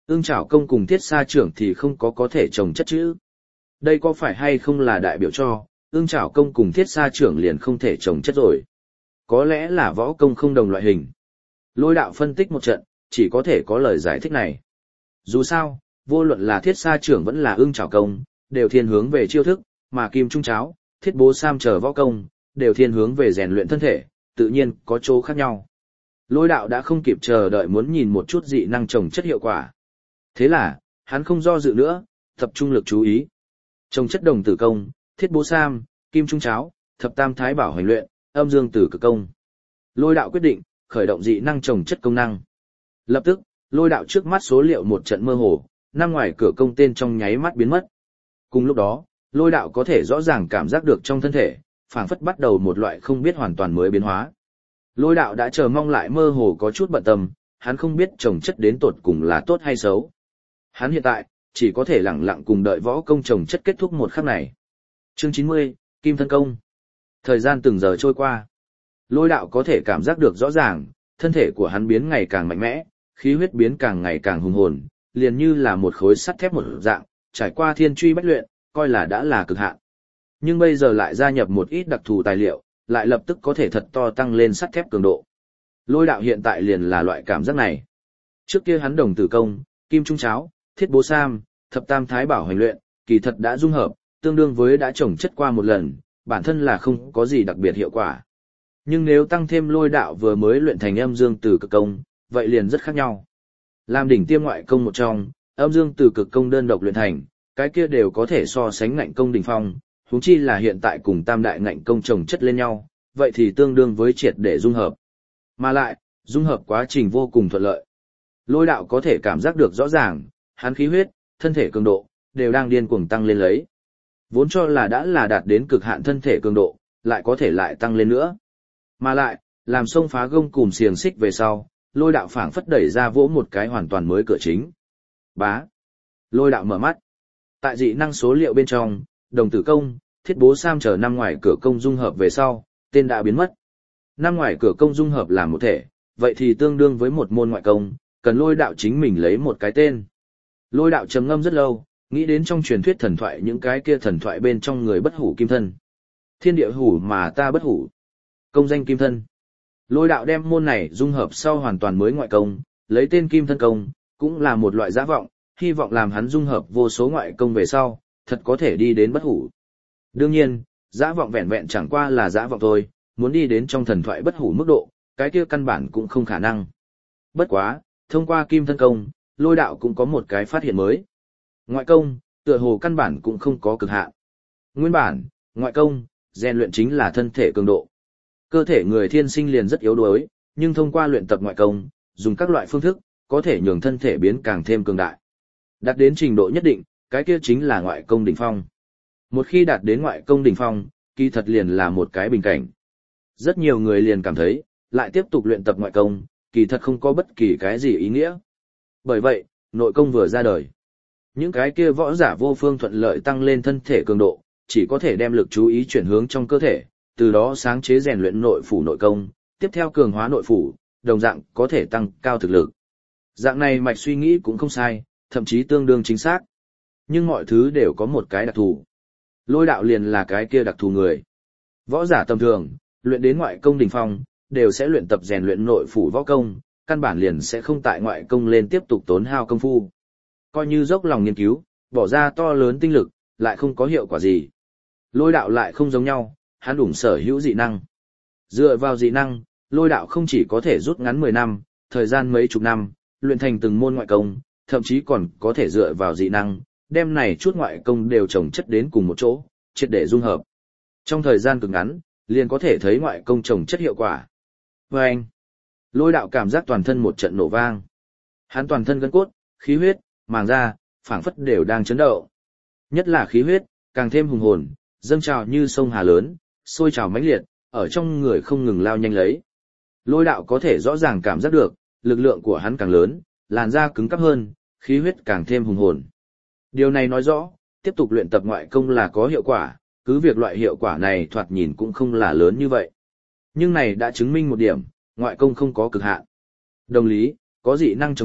[SPEAKER 1] Ưng Trảo Công cùng Thiết Sa Trưởng thì không có có thể trồng chất chữ. Đây có phải hay không là đại biểu cho, Ưng Trảo Công cùng Thiết Sa Trưởng liền không thể trồng chất rồi. Có lẽ là võ công không đồng loại hình. Lôi đạo phân tích một trận, chỉ có thể có lời giải thích này. Dù sao, vô luận là Thiết Sa Trưởng vẫn là Ưng Trảo Công, đều thiên hướng về chiêu thức, mà Kim Trung Cháo, Thiết Bố Sam chờ võ công, đều thiên hướng về rèn luyện thân thể, tự nhiên có chỗ khác nhau. Lôi đạo đã không kịp chờ đợi muốn nhìn một chút dị năng trồng chất hiệu quả. Thế là, hắn không do dự nữa, tập trung lực chú ý. Trồng chất đồng tử công, Thiết Bố Sam, Kim Trung Cháo, Thập Tam Thái Bảo hành luyện, Âm Dương Tử Cực Công. Lôi đạo quyết định, khởi động dị năng trồng chất công năng. Lập tức, lôi đạo trước mắt số liệu một trận mơ hồ, năm ngoài cửa công tên trong nháy mắt biến mất. Cùng lúc đó, lôi đạo có thể rõ ràng cảm giác được trong thân thể, phảng phất bắt đầu một loại không biết hoàn toàn mới biến hóa. Lôi đạo đã chờ mong lại mơ hồ có chút bận tâm, hắn không biết trồng chất đến tột cùng là tốt hay xấu. Hắn hiện tại, chỉ có thể lặng lặng cùng đợi võ công trồng chất kết thúc một khắc này. Chương chín mươi, Kim Thân Công. Thời gian từng giờ trôi qua. Lôi đạo có thể cảm giác được rõ ràng, thân thể của hắn biến ngày càng mạnh mẽ, khí huyết biến càng ngày càng hùng hồn, liền như là một khối sắt thép một dạng, trải qua thiên truy bách luyện, coi là đã là cực hạn. Nhưng bây giờ lại gia nhập một ít đặc thù tài liệu, lại lập tức có thể thật to tăng lên sắt thép cường độ. Lôi đạo hiện tại liền là loại cảm giác này. Trước kia hắn đồng tử công, Kim Trung Cháo, Thiết Bố Sam, Thập Tam Thái Bảo hành luyện, kỳ thật đã dung hợp, tương đương với đã trồng chất qua một lần, bản thân là không có gì đặc biệt hiệu quả. Nhưng nếu tăng thêm lôi đạo vừa mới luyện thành Âm Dương Tử Cực Công, vậy liền rất khác nhau. Làm đỉnh tiêm ngoại công một trong, Âm Dương Tử Cực Công đơn độc luyện thành, cái kia đều có thể so sánh ngạnh công đỉnh phong, huống chi là hiện tại cùng tam đại ngạnh công chồng chất lên nhau, vậy thì tương đương với triệt để dung hợp. Mà lại, dung hợp quá trình vô cùng thuận lợi. Lôi đạo có thể cảm giác được rõ ràng, hắn khí huyết, thân thể cường độ, đều đang điên cuồng tăng lên lấy. Vốn cho là đã là đạt đến cực hạn thân thể cường độ, lại có thể lại tăng lên nữa. Mà lại, làm xông phá gông cùm xiềng xích về sau, lôi đạo phảng phất đẩy ra vỗ một cái hoàn toàn mới cửa chính. Bá. Lôi đạo mở mắt. Tại dị năng số liệu bên trong, đồng tử công, Thiết Bố Sam chờ năm ngoài cửa công dung hợp về sau, tên đã biến mất. Năm ngoài cửa công dung hợp làm một thể, vậy thì tương đương với một môn ngoại công, cần lôi đạo chính mình lấy một cái tên. Lôi đạo trầm ngâm rất lâu, nghĩ đến trong truyền thuyết thần thoại những cái kia thần thoại bên trong người bất hủ kim thân. Thiên địa hủ mà ta bất hủ. Công danh kim thân. Lôi đạo đem môn này dung hợp sau hoàn toàn mới ngoại công, lấy tên Kim Thân Công, cũng là một loại giả vọng, hy vọng làm hắn dung hợp vô số ngoại công về sau, thật có thể đi đến bất hủ. Đương nhiên, giả vọng vẹn vẹn chẳng qua là giả vọng thôi, muốn đi đến trong thần thoại bất hủ mức độ, cái kia căn bản cũng không khả năng. Bất quá, thông qua Kim Thân Công, lôi đạo cũng có một cái phát hiện mới. Ngoại công, tựa hồ căn bản cũng không có cực hạn. Nguyên bản, ngoại công, rèn luyện chính là thân thể cường độ. Cơ thể người thiên sinh liền rất yếu đuối, nhưng thông qua luyện tập ngoại công, dùng các loại phương thức, có thể nhường thân thể biến càng thêm cường đại. Đạt đến trình độ nhất định, cái kia chính là ngoại công đỉnh phong. Một khi đạt đến ngoại công đỉnh phong, kỳ thật liền là một cái bình cảnh. Rất nhiều người liền cảm thấy, lại tiếp tục luyện tập ngoại công, kỳ thật không có bất kỳ cái gì ý nghĩa. Bởi vậy, nội công vừa ra đời. Những cái kia võ giả vô phương thuận lợi tăng lên thân thể cường độ, chỉ có thể đem lực chú ý chuyển hướng trong cơ thể, từ đó sáng chế rèn luyện nội phủ nội công, tiếp theo cường hóa nội phủ, đồng dạng có thể tăng cao thực lực. Dạng này mạch suy nghĩ cũng không sai, thậm chí tương đương chính xác. Nhưng mọi thứ đều có một cái đặc thù. Lôi đạo liền là cái kia đặc thù người. Võ giả tầm thường, luyện đến ngoại công đỉnh phong, đều sẽ luyện tập rèn luyện nội phủ võ công, căn bản liền sẽ không tại ngoại công lên tiếp tục tốn hao công phu. Coi như dốc lòng nghiên cứu, bỏ ra to lớn tinh lực, lại không có hiệu quả gì. Lôi đạo lại không giống nhau, hắn đủ sở hữu dị năng. Dựa vào dị năng, lôi đạo không chỉ có thể rút ngắn mười năm, thời gian mấy chục năm, luyện thành từng môn ngoại công, thậm chí còn có thể dựa vào dị năng, đem này chút ngoại công đều chồng chất đến cùng một chỗ, triệt để dung hợp. Trong thời gian cực ngắn, liền có thể thấy ngoại công chồng chất hiệu quả. Và anh, lôi đạo cảm giác toàn thân một trận nổ vang. Hắn toàn thân gân cốt, khí huyết, màng da, phảng phất đều đang chấn động. Nhất là khí huyết, càng thêm hùng hồn, dâng trào như sông Hà lớn, sôi trào mãnh liệt, ở trong người không ngừng lao nhanh lấy. Lôi đạo có thể rõ ràng cảm giác được, lực lượng của hắn càng lớn, làn da cứng cáp hơn, khí huyết càng thêm hùng hồn. Điều này nói rõ, tiếp tục luyện tập ngoại công là có hiệu quả, cứ việc loại hiệu quả này thoạt nhìn cũng không là lớn như vậy. Nhưng này đã chứng minh một điểm, ngoại công không có cực hạn. Đồng lý, có dị năng chống chất,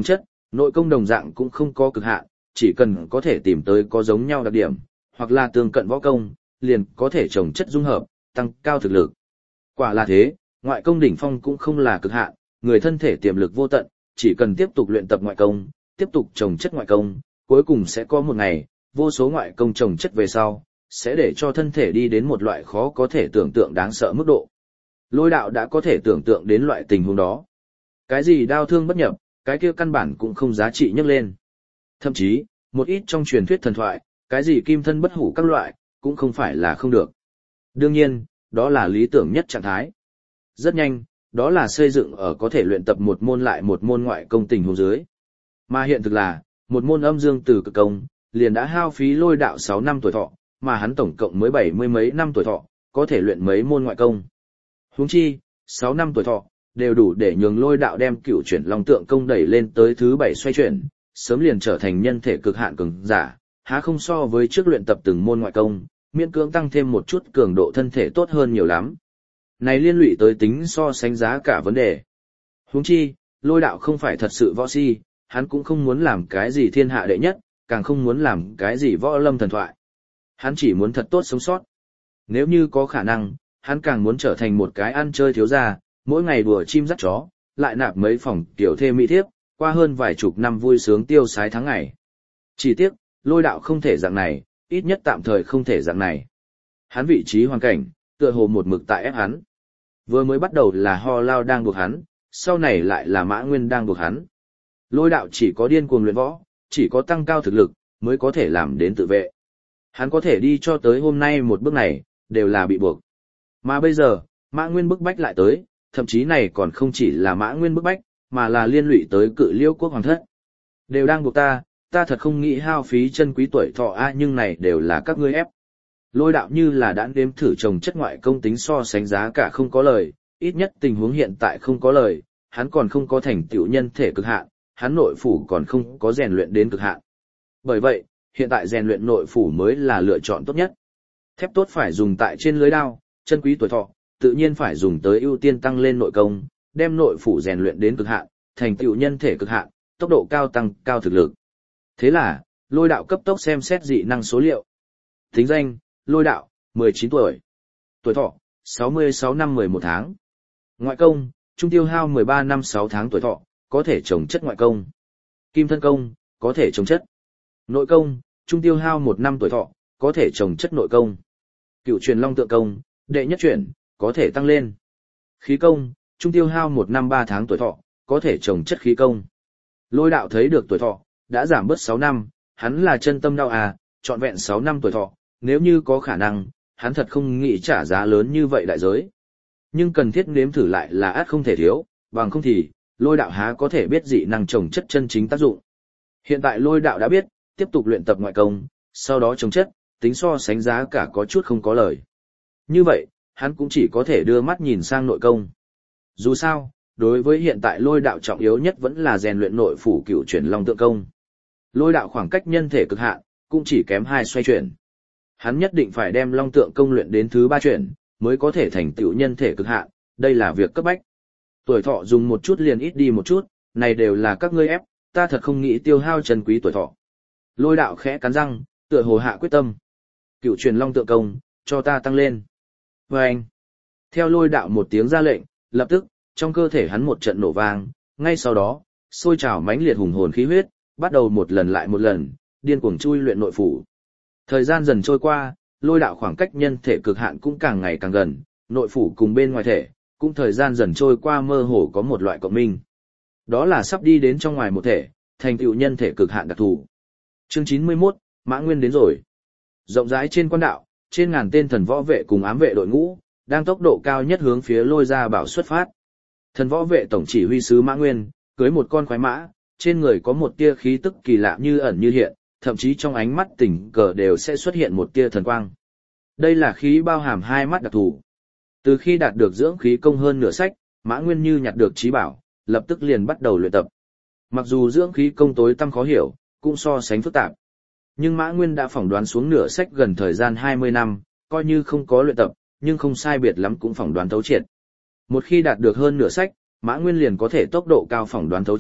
[SPEAKER 1] Nội công đồng dạng cũng không có cực hạn, chỉ cần có thể tìm tới có giống nhau đặc điểm, hoặc là tương cận võ công, liền có thể trồng chất dung hợp, tăng cao thực lực. Quả là thế, ngoại công đỉnh phong cũng không là cực hạn, người thân thể tiềm lực vô tận, chỉ cần tiếp tục luyện tập ngoại công, tiếp tục trồng chất ngoại công, cuối cùng sẽ có một ngày, vô số ngoại công trồng chất về sau, sẽ để cho thân thể đi đến một loại khó có thể tưởng tượng đáng sợ mức độ. Lôi đạo đã có thể tưởng tượng đến loại tình huống đó. Cái gì đau thương bất nhập, cái kia căn bản cũng không giá trị nhắc lên. Thậm chí, một ít trong truyền thuyết thần thoại, cái gì kim thân bất hủ các loại, cũng không phải là không được. Đương nhiên, đó là lý tưởng nhất trạng thái. Rất nhanh, đó là xây dựng ở có thể luyện tập một môn lại một môn ngoại công tình huống dưới. Mà hiện thực là, một môn âm dương từ cực công, liền đã hao phí lôi đạo sáu năm tuổi thọ, mà hắn tổng cộng mới bảy mươi mấy năm tuổi thọ, có thể luyện mấy môn ngoại công. Huống chi, sáu năm tuổi thọ, đều đủ để nhường lôi đạo đem cửu chuyển long tượng công đẩy lên tới thứ bảy xoay chuyển, sớm liền trở thành nhân thể cực hạn cường giả, há không so với trước luyện tập từng môn ngoại công, miễn cưỡng tăng thêm một chút cường độ thân thể tốt hơn nhiều lắm. Này liên lụy tới tính so sánh giá cả vấn đề. Huống chi, lôi đạo không phải thật sự võ si, hắn cũng không muốn làm cái gì thiên hạ đệ nhất, càng không muốn làm cái gì võ lâm thần thoại. Hắn chỉ muốn thật tốt sống sót. Nếu như có khả năng, hắn càng muốn trở thành một cái ăn chơi thiếu gia, mỗi ngày đùa chim dắt chó, lại nạp mấy phòng tiểu thê mỹ thiếp, qua hơn vài chục năm vui sướng tiêu sái tháng ngày. Chỉ tiếc, lôi đạo không thể dạng này, ít nhất tạm thời không thể dạng này. Hắn vị trí hoàn cảnh, tựa hồ một mực tại ép hắn. Vừa mới bắt đầu là Ho Lao đang buộc hắn, sau này lại là Mã Nguyên đang buộc hắn. Lôi đạo chỉ có điên cuồng luyện võ, chỉ có tăng cao thực lực, mới có thể làm đến tự vệ. Hắn có thể đi cho tới hôm nay một bước này, đều là bị buộc. Mà bây giờ, Mã Nguyên bức bách lại tới, thậm chí này còn không chỉ là Mã Nguyên bức bách, mà là liên lụy tới Cự Liêu quốc hoàng thất. Đều đang buộc ta, ta thật không nghĩ hao phí chân quý tuổi thọ a, nhưng này đều là các ngươi ép. Lôi đạo như là đã đếm thử trồng chất ngoại công tính so sánh giá cả không có lời, ít nhất tình huống hiện tại không có lời, hắn còn không có thành tựu nhân thể cực hạn, hắn nội phủ còn không có rèn luyện đến cực hạn. Bởi vậy, hiện tại rèn luyện nội phủ mới là lựa chọn tốt nhất. Thép tốt phải dùng tại trên lưới đao, chân quý tuổi thọ, tự nhiên phải dùng tới ưu tiên tăng lên nội công, đem nội phủ rèn luyện đến cực hạn, thành tựu nhân thể cực hạn, tốc độ cao tăng cao thực lực. Thế là, lôi đạo cấp tốc xem xét dị năng số liệu. Tính danh, lôi đạo, mười chín tuổi. Tuổi thọ, sáu mươi sáu năm mười một tháng. Ngoại công, trung tiêu hao mười ba năm sáu tháng tuổi thọ, có thể trồng chất ngoại công. Kim thân công, có thể trồng chất. Nội công, trung tiêu hao một năm tuổi thọ, có thể trồng chất nội công. Cựu truyền long tượng công, đệ nhất chuyển, có thể tăng lên. Khí công, trung tiêu hao một năm ba tháng tuổi thọ, có thể trồng chất khí công. Lôi đạo thấy được tuổi thọ, đã giảm bớt sáu năm, hắn là chân tâm đau à, trọn vẹn sáu năm tuổi thọ, nếu như có khả năng, hắn thật không nghĩ trả giá lớn như vậy đại giới. Nhưng cần thiết nếm thử lại là át không thể thiếu, bằng không thì, lôi đạo há có thể biết dị năng trồng chất chân chính tác dụng. Hiện tại lôi đạo đã biết, tiếp tục luyện tập ngoại công, sau đó trồng chất, tính so sánh giá cả có chút không có lời. Như vậy, hắn cũng chỉ có thể đưa mắt nhìn sang nội công. Dù sao, đối với hiện tại lôi đạo trọng yếu nhất vẫn là rèn luyện nội phủ cựu chuyển long tượng công. Lôi đạo khoảng cách nhân thể cực hạn, cũng chỉ kém hai xoay chuyển. Hắn nhất định phải đem long tượng công luyện đến thứ ba chuyển, mới có thể thành tựu nhân thể cực hạn, đây là việc cấp bách. Tuổi thọ dùng một chút liền ít đi một chút, này đều là các ngươi ép, ta thật không nghĩ tiêu hao chân quý tuổi thọ. Lôi đạo khẽ cắn răng, tựa hồ hạ quyết tâm. Cựu truyền long tượng công, cho ta tăng lên. Và anh, theo lôi đạo một tiếng ra lệnh, lập tức, trong cơ thể hắn một trận nổ vang, ngay sau đó, sôi trào mãnh liệt hùng hồn khí huyết, bắt đầu một lần lại một lần, điên cuồng chui luyện nội phủ. Thời gian dần trôi qua, lôi đạo khoảng cách nhân thể cực hạn cũng càng ngày càng gần, nội phủ cùng bên ngoài thể, cũng thời gian dần trôi qua mơ hồ có một loại cộng minh. Đó là sắp đi đến trong ngoài một thể, thành tựu nhân thể cực hạn đặc thù. Chương chín mươi mốt, Mã Nguyên đến rồi. Rộng rãi trên quan đạo, trên ngàn tên thần võ vệ cùng ám vệ đội ngũ, đang tốc độ cao nhất hướng phía lôi ra bảo xuất phát. Thần võ vệ tổng chỉ huy sứ Mã Nguyên, cưới một con khoái mã, trên người có một tia khí tức kỳ lạ như ẩn như hiện, thậm chí trong ánh mắt tình cờ đều sẽ xuất hiện một tia thần quang. Đây là khí bao hàm hai mắt đặc thù. Từ khi đạt được dưỡng khí công hơn nửa sách, Mã Nguyên như nhặt được trí bảo, lập tức liền bắt đầu luyện tập. Mặc dù dưỡng khí công tối tăm khó hiểu, cũng so sánh phức tạp. Nhưng Mã Nguyên đã phỏng đoán xuống nửa sách gần thời gian hai mươi năm, coi như không có luyện tập, nhưng không sai biệt lắm cũng phỏng đoán thấu triệt. Một khi đạt được hơn nửa sách, Mã Nguyên liền có thể tốc độ cao phỏng đoán thấu triệt,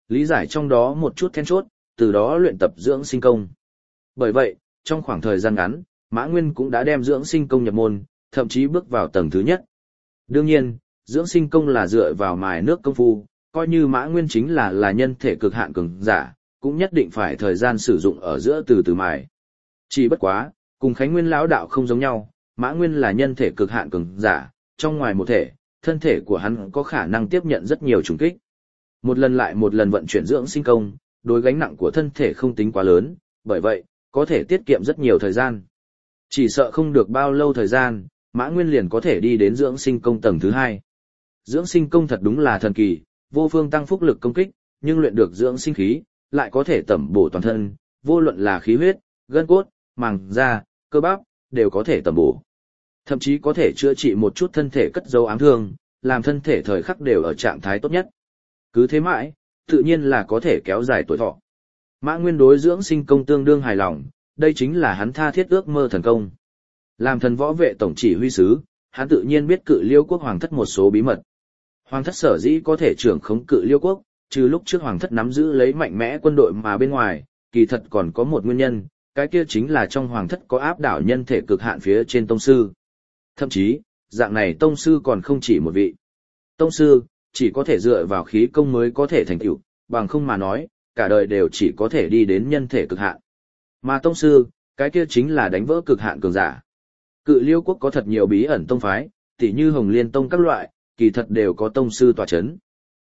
[SPEAKER 1] lý giải trong đó một chút then chốt, từ đó luyện tập dưỡng sinh công. Bởi vậy, trong khoảng thời gian ngắn, Mã Nguyên cũng đã đem dưỡng sinh công nhập môn, thậm chí bước vào tầng thứ nhất. Đương nhiên, dưỡng sinh công là dựa vào mài nước công phu, coi như Mã Nguyên chính là là nhân thể cực hạn cường giả, cũng nhất định phải thời gian sử dụng ở giữa từ từ mài. Chỉ bất quá, cùng Khánh Nguyên lão đạo không giống nhau, Mã Nguyên là nhân thể cực hạn cường giả, trong ngoài một thể, thân thể của hắn có khả năng tiếp nhận rất nhiều trùng kích. Một lần lại một lần vận chuyển dưỡng sinh công, đối gánh nặng của thân thể không tính quá lớn, bởi vậy, có thể tiết kiệm rất nhiều thời gian. Chỉ sợ không được bao lâu thời gian, Mã Nguyên liền có thể đi đến dưỡng sinh công tầng thứ hai. Dưỡng sinh công thật đúng là thần kỳ, vô phương tăng phúc lực công kích, nhưng luyện được dưỡng sinh khí, lại có thể tẩm bổ toàn thân, vô luận là khí huyết, gân cốt, màng da, cơ bắp, đều có thể tẩm bổ. Thậm chí có thể chữa trị một chút thân thể cất giấu ám thương, làm thân thể thời khắc đều ở trạng thái tốt nhất. Cứ thế mãi, tự nhiên là có thể kéo dài tuổi thọ. Mã Nguyên đối dưỡng sinh công tương đương hài lòng, đây chính là hắn tha thiết ước mơ thần công. Làm thần võ vệ tổng chỉ huy sứ, hắn tự nhiên biết Cự Liêu quốc hoàng thất một số bí mật. Hoàng thất sở dĩ có thể trưởng khống Cự Liêu quốc, trừ lúc trước hoàng thất nắm giữ lấy mạnh mẽ quân đội mà bên ngoài, kỳ thật còn có một nguyên nhân, cái kia chính là trong hoàng thất có áp đảo nhân thể cực hạn phía trên tông sư. Thậm chí, dạng này tông sư còn không chỉ một vị. Tông sư, chỉ có thể dựa vào khí công mới có thể thành tựu, bằng không mà nói, cả đời đều chỉ có thể đi đến nhân thể cực hạn. Mà tông sư, cái kia chính là đánh vỡ cực hạn cường giả. Cự Liêu quốc có thật nhiều bí ẩn tông phái, tỉ như Hồng Liên tông các loại, kỳ thật đều có tông sư tọa chấn.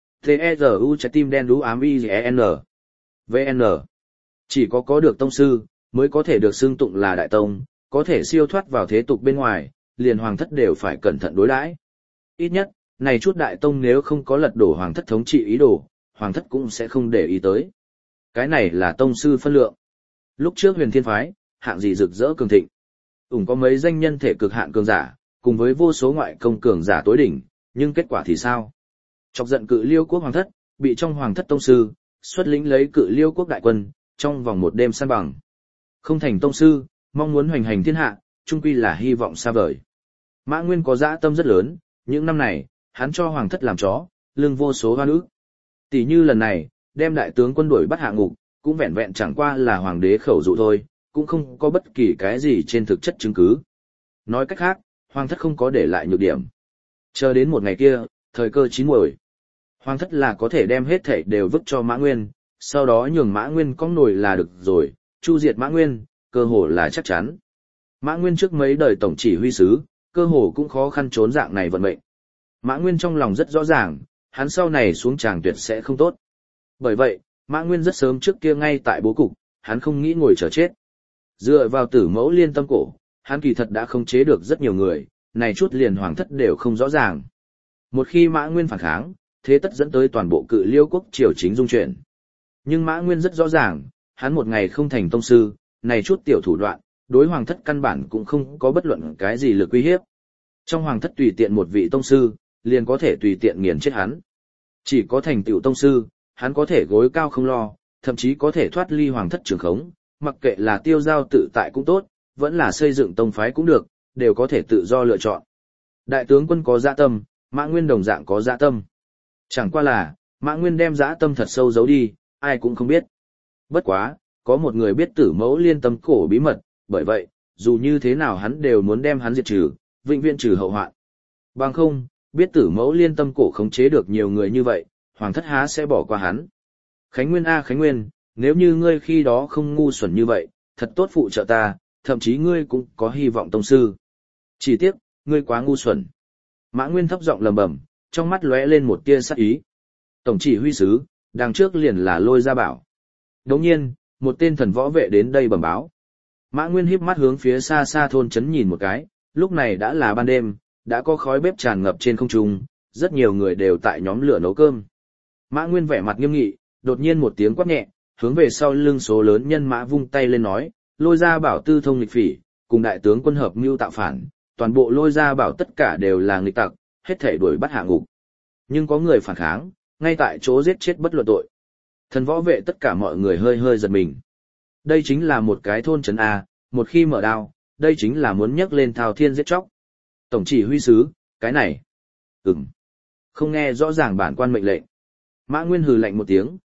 [SPEAKER 1] T-E-Z-U trái tim đen đú ám I-N. vê en. Chỉ có có được tông sư, mới có thể được xưng tụng là đại tông, có thể siêu thoát vào thế tục bên ngoài, liền hoàng thất đều phải cẩn thận đối đãi. Ít nhất, này chút đại tông nếu không có lật đổ hoàng thất thống trị ý đồ, hoàng thất cũng sẽ không để ý tới. Cái này là tông sư phân lượng. Lúc trước Huyền Thiên phái, hạng gì rực rỡ cường thịnh. Ủng có mấy danh nhân thể cực hạn cường giả, cùng với vô số ngoại công cường giả tối đỉnh, nhưng kết quả thì sao? Chọc giận Cự Liêu quốc hoàng thất, bị trong hoàng thất tông sư, xuất lĩnh lấy Cự Liêu quốc đại quân, trong vòng một đêm san bằng. Không thành tông sư, mong muốn hoành hành thiên hạ, chung quy là hy vọng xa vời. Mã Nguyên có dã tâm rất lớn, những năm này, hắn cho hoàng thất làm chó, lương vô số hoa nữ. Tỷ như lần này, đem đại tướng quân đuổi bắt hạ ngục, cũng vẹn vẹn chẳng qua là hoàng đế khẩu dụ thôi, cũng không có bất kỳ cái gì trên thực chất chứng cứ. Nói cách khác, hoàng thất không có để lại nhược điểm. Chờ đến một ngày kia, thời cơ chín muồi. Hoàng thất là có thể đem hết thảy đều vứt cho Mã Nguyên, sau đó nhường Mã Nguyên cong nổi là được rồi, chu diệt Mã Nguyên, cơ hồ là chắc chắn. Mã Nguyên trước mấy đời tổng chỉ huy sứ, cơ hồ cũng khó khăn trốn dạng này vận mệnh. Mã Nguyên trong lòng rất rõ ràng, hắn sau này xuống tràng tuyệt sẽ không tốt. Bởi vậy, Mã Nguyên rất sớm trước kia ngay tại bố cục, hắn không nghĩ ngồi chờ chết. Dựa vào Tử Mẫu Liên Tâm cổ, hắn kỳ thật đã khống chế được rất nhiều người, này chút liền hoàng thất đều không rõ ràng. Một khi Mã Nguyên phản kháng, thế tất dẫn tới toàn bộ Cự Liêu quốc triều chính dung chuyển. Nhưng Mã Nguyên rất rõ ràng, hắn một ngày không thành tông sư, này chút tiểu thủ đoạn, đối hoàng thất căn bản cũng không có bất luận cái gì lực uy hiếp. Trong hoàng thất tùy tiện một vị tông sư, liền có thể tùy tiện nghiền chết hắn. Chỉ có thành tựu tông sư, hắn có thể gối cao không lo, thậm chí có thể thoát ly hoàng thất trường khống, mặc kệ là tiêu giao tự tại cũng tốt, vẫn là xây dựng tông phái cũng được, đều có thể tự do lựa chọn. Đại tướng quân có dã tâm, Mã Nguyên đồng dạng có dã tâm. Chẳng qua là, Mã Nguyên đem dã tâm thật sâu giấu đi, ai cũng không biết. Bất quá, có một người biết Tử Mẫu Liên Tâm cổ bí mật, bởi vậy, dù như thế nào hắn đều muốn đem hắn diệt trừ, vĩnh viễn trừ hậu hoạn. Bằng không, biết Tử Mẫu Liên Tâm cổ khống chế được nhiều người như vậy, hoàng thất há sẽ bỏ qua hắn. Khánh Nguyên a Khánh Nguyên, nếu như ngươi khi đó không ngu xuẩn như vậy, thật tốt phụ trợ ta, thậm chí ngươi cũng có hy vọng tông sư. Chỉ tiếc, ngươi quá ngu xuẩn. Mã Nguyên thấp giọng lầm bầm, trong mắt lóe lên một tia sát ý. Tổng chỉ huy sứ, đằng trước liền là Lôi Gia Bảo. Đồng nhiên, một tên thần võ vệ đến đây bẩm báo. Mã Nguyên híp mắt hướng phía xa xa thôn trấn nhìn một cái, lúc này đã là ban đêm, đã có khói bếp tràn ngập trên không trung, rất nhiều người đều tại nhóm lửa nấu cơm. Mã Nguyên vẻ mặt nghiêm nghị, đột nhiên một tiếng quát nhẹ, hướng về sau lưng số lớn nhân mã vung tay lên nói, Lôi Gia Bảo tư thông nghịch phỉ, cùng đại tướng quân hợp mưu tạo phản, toàn bộ Lôi Gia Bảo tất cả đều là nghịch tặc, hết thảy đuổi bắt hạ ngục. Nhưng có người phản kháng, ngay tại chỗ giết chết bất luận tội. Thần võ vệ tất cả mọi người hơi hơi giật mình. Đây chính là một cái thôn trấn A, một khi mở đao, đây chính là muốn nhấc lên thao thiên giết chóc. Tổng chỉ huy sứ, cái này. Ừm. Không nghe rõ ràng bản quan mệnh lệnh. Mã Nguyên hừ lạnh một tiếng,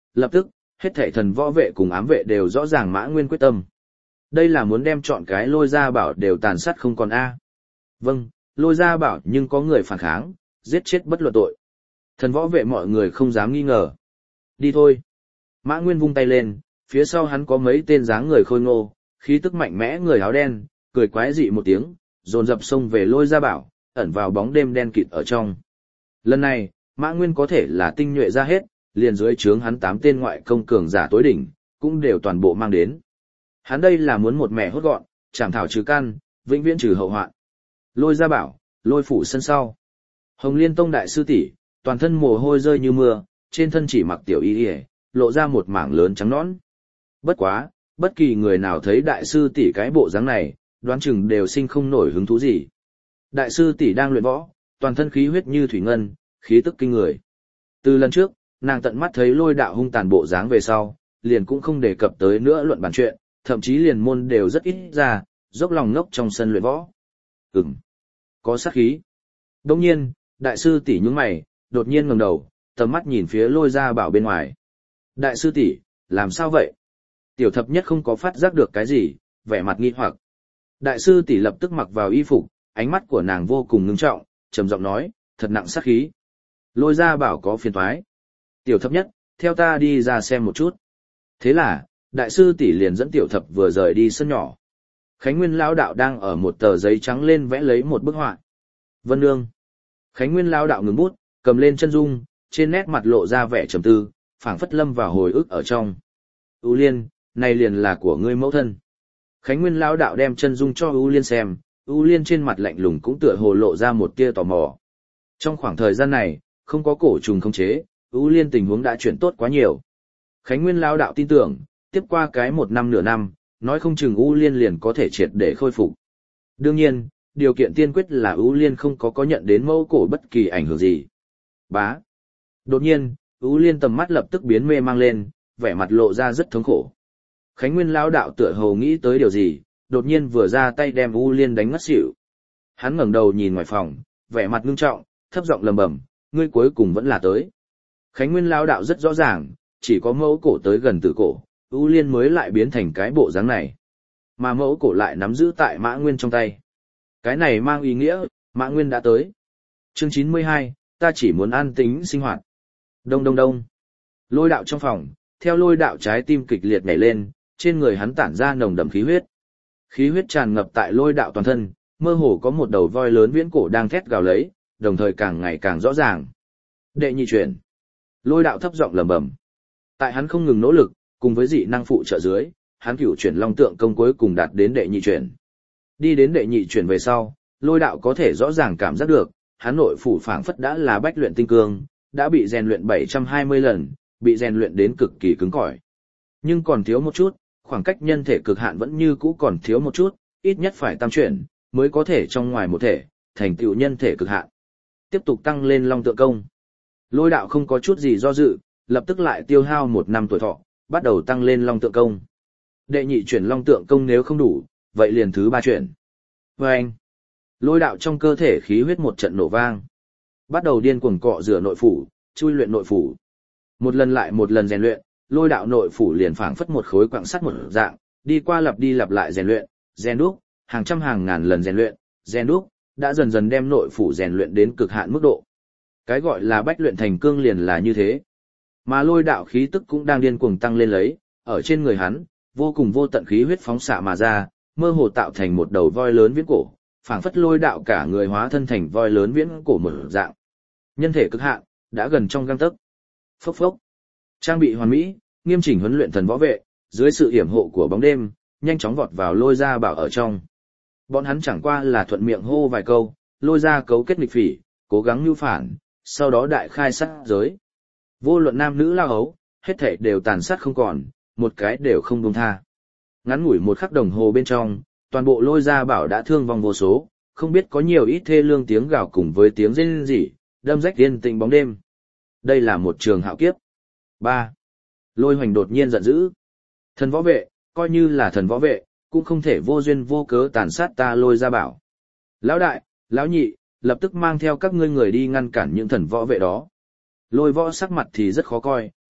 [SPEAKER 1] lập tức, hết thảy thần võ vệ cùng ám vệ đều rõ ràng Mã Nguyên quyết tâm. Đây là muốn đem chọn cái Lôi Gia Bảo đều tàn sát không còn a. Vâng, Lôi Gia Bảo nhưng có người phản kháng, giết chết bất luận tội. Thần võ vệ mọi người không dám nghi ngờ. Đi thôi. Mã Nguyên vung tay lên, phía sau hắn có mấy tên dáng người khôi ngô, khí tức mạnh mẽ người áo đen, cười quái dị một tiếng, dồn dập xông về Lôi Gia Bảo, ẩn vào bóng đêm đen kịt ở trong. Lần này, Mã Nguyên có thể là tinh nhuệ ra hết, liền dưới trướng hắn tám tên ngoại công cường giả tối đỉnh, cũng đều toàn bộ mang đến. Hắn đây là muốn một mẹ hốt gọn, chảm thảo trừ căn, vĩnh viễn trừ hậu hoạn. Lôi Gia Bảo, Lôi phủ sân sau. Hồng Liên Tông đại sư tỷ, toàn thân mồ hôi rơi như mưa, trên thân chỉ mặc tiểu y y, lộ ra một mảng lớn trắng nõn. Bất quá, bất kỳ người nào thấy đại sư tỷ cái bộ dáng này, đoán chừng đều sinh không nổi hứng thú gì. Đại sư tỷ đang luyện võ, toàn thân khí huyết như thủy ngân, khí tức kinh người. Từ lần trước, nàng tận mắt thấy Lôi đạo hung tàn bộ dáng về sau, liền cũng không đề cập tới nữa luận bàn chuyện, thậm chí liền môn đều rất ít ra, dốc lòng ngốc trong sân luyện võ. Ừm, có sát khí. Đồng nhiên, đại sư tỷ nhướng mày, đột nhiên ngẩng đầu, tầm mắt nhìn phía Lôi Gia Bảo bên ngoài. Đại sư tỷ, làm sao vậy? Tiểu thập nhất không có phát giác được cái gì, vẻ mặt nghi hoặc. Đại sư tỷ lập tức mặc vào y phục, ánh mắt của nàng vô cùng ngưng trọng, trầm giọng nói, thật nặng sát khí. Lôi Gia Bảo có phiền toái. Tiểu thập nhất, theo ta đi ra xem một chút. Thế là, đại sư tỷ liền dẫn tiểu thập vừa rời đi sân nhỏ. Khánh Nguyên lão đạo đang ở một tờ giấy trắng lên vẽ lấy một bức họa. Vân Nương. Khánh Nguyên lão đạo ngừng bút, cầm lên chân dung, trên nét mặt lộ ra vẻ trầm tư, phảng phất lâm vào hồi ức ở trong. U Liên, này liền là của ngươi mẫu thân. Khánh Nguyên lão đạo đem chân dung cho U Liên xem, U Liên trên mặt lạnh lùng cũng tựa hồ lộ ra một tia tò mò. Trong khoảng thời gian này, không có cổ trùng khống chế, U Liên tình huống đã chuyển tốt quá nhiều. Khánh Nguyên lão đạo tin tưởng, tiếp qua cái một năm nửa năm, nói không chừng U Liên liền có thể triệt để khôi phục. Đương nhiên, điều kiện tiên quyết là U Liên không có có nhận đến mẫu cổ bất kỳ ảnh hưởng gì. Bá. Đột nhiên, U Liên tầm mắt lập tức biến mê mang lên, vẻ mặt lộ ra rất thống khổ. Khánh Nguyên lão đạo tựa hồ nghĩ tới điều gì, đột nhiên vừa ra tay đem U Liên đánh ngất xỉu. Hắn ngẩng đầu nhìn ngoài phòng, vẻ mặt ngưng trọng, thấp giọng lầm bầm, ngươi cuối cùng vẫn là tới. Khánh Nguyên lão đạo rất rõ ràng, chỉ có mẫu cổ tới gần tử cổ, U Liên mới lại biến thành cái bộ dáng này. Mà mẫu cổ lại nắm giữ tại Mã Nguyên trong tay. Cái này mang ý nghĩa, Mã Nguyên đã tới. Chương chín mươi hai, ta chỉ muốn an tĩnh sinh hoạt. Đông đông đông. Lôi đạo trong phòng, theo Lôi đạo trái tim kịch liệt nhảy lên, trên người hắn tản ra nồng đậm khí huyết. Khí huyết tràn ngập tại Lôi đạo toàn thân, mơ hồ có một đầu voi lớn viễn cổ đang thét gào lấy, đồng thời càng ngày càng rõ ràng. Đệ nhị chuyển. Lôi đạo thấp giọng lẩm bẩm. Tại hắn không ngừng nỗ lực, cùng với dị năng phụ trợ dưới, hắn cửu chuyển long tượng công cuối cùng đạt đến đệ nhị chuyển. Đi đến đệ nhị chuyển về sau, Lôi đạo có thể rõ ràng cảm giác được, hắn nội phủ phảng phất đã là bách luyện tinh cương, đã bị rèn luyện bảy trăm hai mươi lần, bị rèn luyện đến cực kỳ cứng cỏi. Nhưng còn thiếu một chút, khoảng cách nhân thể cực hạn vẫn như cũ còn thiếu một chút, ít nhất phải tam chuyển, mới có thể trong ngoài một thể, thành tựu nhân thể cực hạn. Tiếp tục tăng lên long tượng công. Lôi đạo không có chút gì do dự, lập tức lại tiêu hao một năm tuổi thọ, bắt đầu tăng lên long tượng công. Đệ nhị chuyển long tượng công nếu không đủ, vậy liền thứ ba chuyển. Và anh, lôi đạo trong cơ thể khí huyết một trận nổ vang. Bắt đầu điên cuồng cọ rửa nội phủ, chui luyện nội phủ. Một lần lại một lần rèn luyện, lôi đạo nội phủ liền phảng phất một khối quặng sắt một dạng, đi qua lặp đi lặp lại rèn luyện, rèn đúc, hàng trăm hàng ngàn lần rèn luyện, rèn đúc, đã dần dần đem nội phủ rèn luyện đến cực hạn mức độ. Cái gọi là bách luyện thành cương liền là như thế. Mà lôi đạo khí tức cũng đang điên cuồng tăng lên lấy, ở trên người hắn, vô cùng vô tận khí huyết phóng xạ mà ra, mơ hồ tạo thành một đầu voi lớn viễn cổ, phảng phất lôi đạo cả người hóa thân thành voi lớn viễn cổ mở dạng. Nhân thể cực hạn, đã gần trong gang tấc. Phốc phốc. Trang bị hoàn mỹ, nghiêm chỉnh huấn luyện thần võ vệ, dưới sự hiểm hộ của bóng đêm, nhanh chóng vọt vào Lôi Gia Bảo ở trong. Bọn hắn chẳng qua là thuận miệng hô vài câu, Lôi Gia cấu kết nghịch phỉ, cố gắng nhu phản, sau đó đại khai sát giới. Vô luận nam nữ lao ấu, hết thảy đều tàn sát không còn, một cái đều không buông tha. Ngắn ngủi một khắc đồng hồ bên trong, toàn bộ Lôi Gia Bảo đã thương vong vô số, không biết có nhiều ít thê lương tiếng gào cùng với tiếng rên rỉ, đâm rách yên tĩnh bóng đêm. Đây là một trường hạo kiếp. ba. Lôi Hoành đột nhiên giận dữ. Thần võ vệ, coi như là thần võ vệ, cũng không thể vô duyên vô cớ tàn sát ta Lôi Gia Bảo. Lão đại, lão nhị, lập tức mang theo các ngươi người đi ngăn cản những thần võ vệ đó. Lôi võ sắc mặt thì rất khó coi,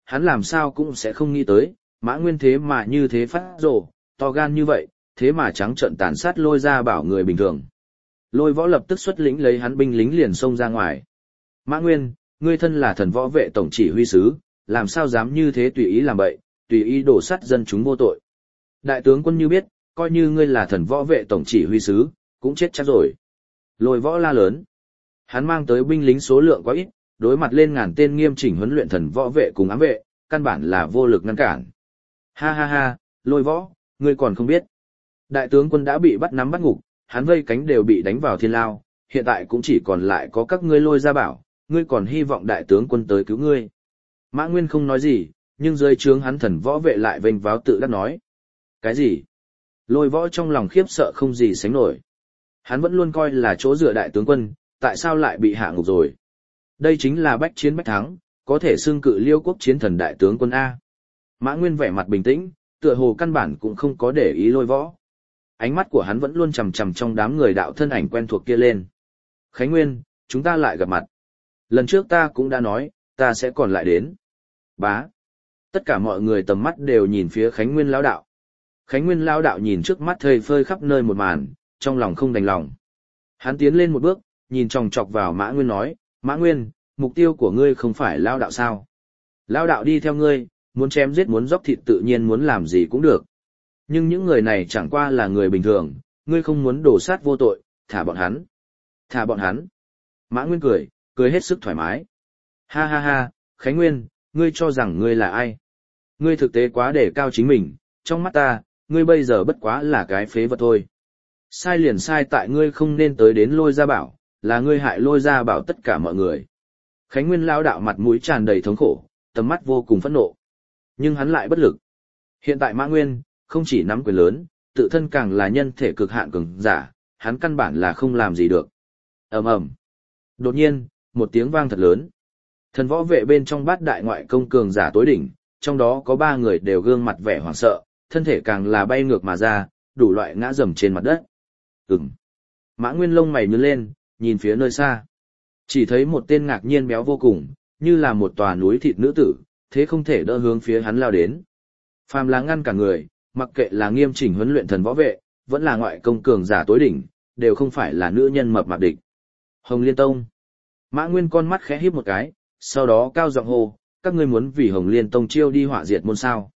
[SPEAKER 1] hắn làm sao cũng sẽ không nghĩ tới, Mã Nguyên thế mà như thế phát rồ, to gan như vậy, thế mà trắng trợn tàn sát Lôi Gia Bảo người bình thường. Lôi Võ lập tức xuất lĩnh lấy hắn binh lính liền xông ra ngoài. Mã Nguyên, ngươi thân là thần võ vệ tổng chỉ huy sứ, làm sao dám như thế tùy ý làm bậy, tùy ý đổ sát dân chúng vô tội. Đại tướng quân như biết, coi như ngươi là thần võ vệ tổng chỉ huy sứ, cũng chết chắc rồi. Lôi Võ la lớn. Hắn mang tới binh lính số lượng quá ít, đối mặt lên ngàn tên nghiêm chỉnh huấn luyện thần võ vệ cùng ám vệ, căn bản là vô lực ngăn cản. Ha ha ha, Lôi Võ, ngươi còn không biết. Đại tướng quân đã bị bắt nắm bắt ngục, hắn vây cánh đều bị đánh vào thiên lao, hiện tại cũng chỉ còn lại có các ngươi Lôi Gia Bảo, ngươi còn hy vọng đại tướng quân tới cứu ngươi. Mã Nguyên không nói gì, nhưng dưới trướng hắn thần võ vệ lại vênh váo tự đắc nói. Cái gì? Lôi Võ trong lòng khiếp sợ không gì sánh nổi. Hắn vẫn luôn coi là chỗ dựa đại tướng quân, tại sao lại bị hạ ngục rồi? Đây chính là bách chiến bách thắng, có thể xưng cự liêu quốc chiến thần đại tướng quân A. Mã Nguyên vẻ mặt bình tĩnh, tựa hồ căn bản cũng không có để ý Lôi Võ. Ánh mắt của hắn vẫn luôn chằm chằm trong đám người đạo thân ảnh quen thuộc kia lên. Khánh Nguyên, chúng ta lại gặp mặt. Lần trước ta cũng đã nói, ta sẽ còn lại đến. Bá. Tất cả mọi người tầm mắt đều nhìn phía Khánh Nguyên lão đạo. Khánh Nguyên lão đạo nhìn trước mắt thơi phơi khắp nơi một màn, trong lòng không đành lòng. Hắn tiến lên một bước, nhìn chòng chọc vào Mã Nguyên nói, Mã Nguyên, mục tiêu của ngươi không phải lão đạo sao? Lão đạo đi theo ngươi, muốn chém giết muốn dốc thịt tự nhiên muốn làm gì cũng được. Nhưng những người này chẳng qua là người bình thường, ngươi không muốn đổ sát vô tội, thả bọn hắn. Thả bọn hắn. Mã Nguyên cười, cười hết sức thoải mái. Ha ha ha, Khánh Nguyên, ngươi cho rằng ngươi là ai? Ngươi thực tế quá để cao chính mình, trong mắt ta, ngươi bây giờ bất quá là cái phế vật thôi. Sai liền sai tại ngươi không nên tới đến Lôi Gia Bảo, là ngươi hại Lôi Gia Bảo tất cả mọi người. Khánh Nguyên lão đạo mặt mũi tràn đầy thống khổ, tầm mắt vô cùng phẫn nộ. Nhưng hắn lại bất lực. Hiện tại Mã Nguyên, không chỉ nắm quyền lớn, tự thân càng là nhân thể cực hạn cường giả, hắn căn bản là không làm gì được. Ầm ầm. Đột nhiên, một tiếng vang thật lớn. Thần võ vệ bên trong bát đại ngoại công cường giả tối đỉnh, trong đó có ba người đều gương mặt vẻ hoảng sợ, thân thể càng là bay ngược mà ra, đủ loại ngã rầm trên mặt đất. Ừm. Mã Nguyên lông mày nhướng lên, nhìn phía nơi xa. Chỉ thấy một tên ngạc nhiên béo vô cùng, như là một tòa núi thịt nữ tử, thế không thể đỡ hướng phía hắn lao đến. Phàm là ngăn cả người, mặc kệ là nghiêm chỉnh huấn luyện thần võ vệ, vẫn là ngoại công cường giả tối đỉnh, đều không phải là nữ nhân mập mạp địch. Hồng Liên Tông. Mã Nguyên con mắt khẽ híp một cái, sau đó cao giọng hô, các ngươi muốn vì Hồng Liên Tông chiêu đi họa diệt môn sao?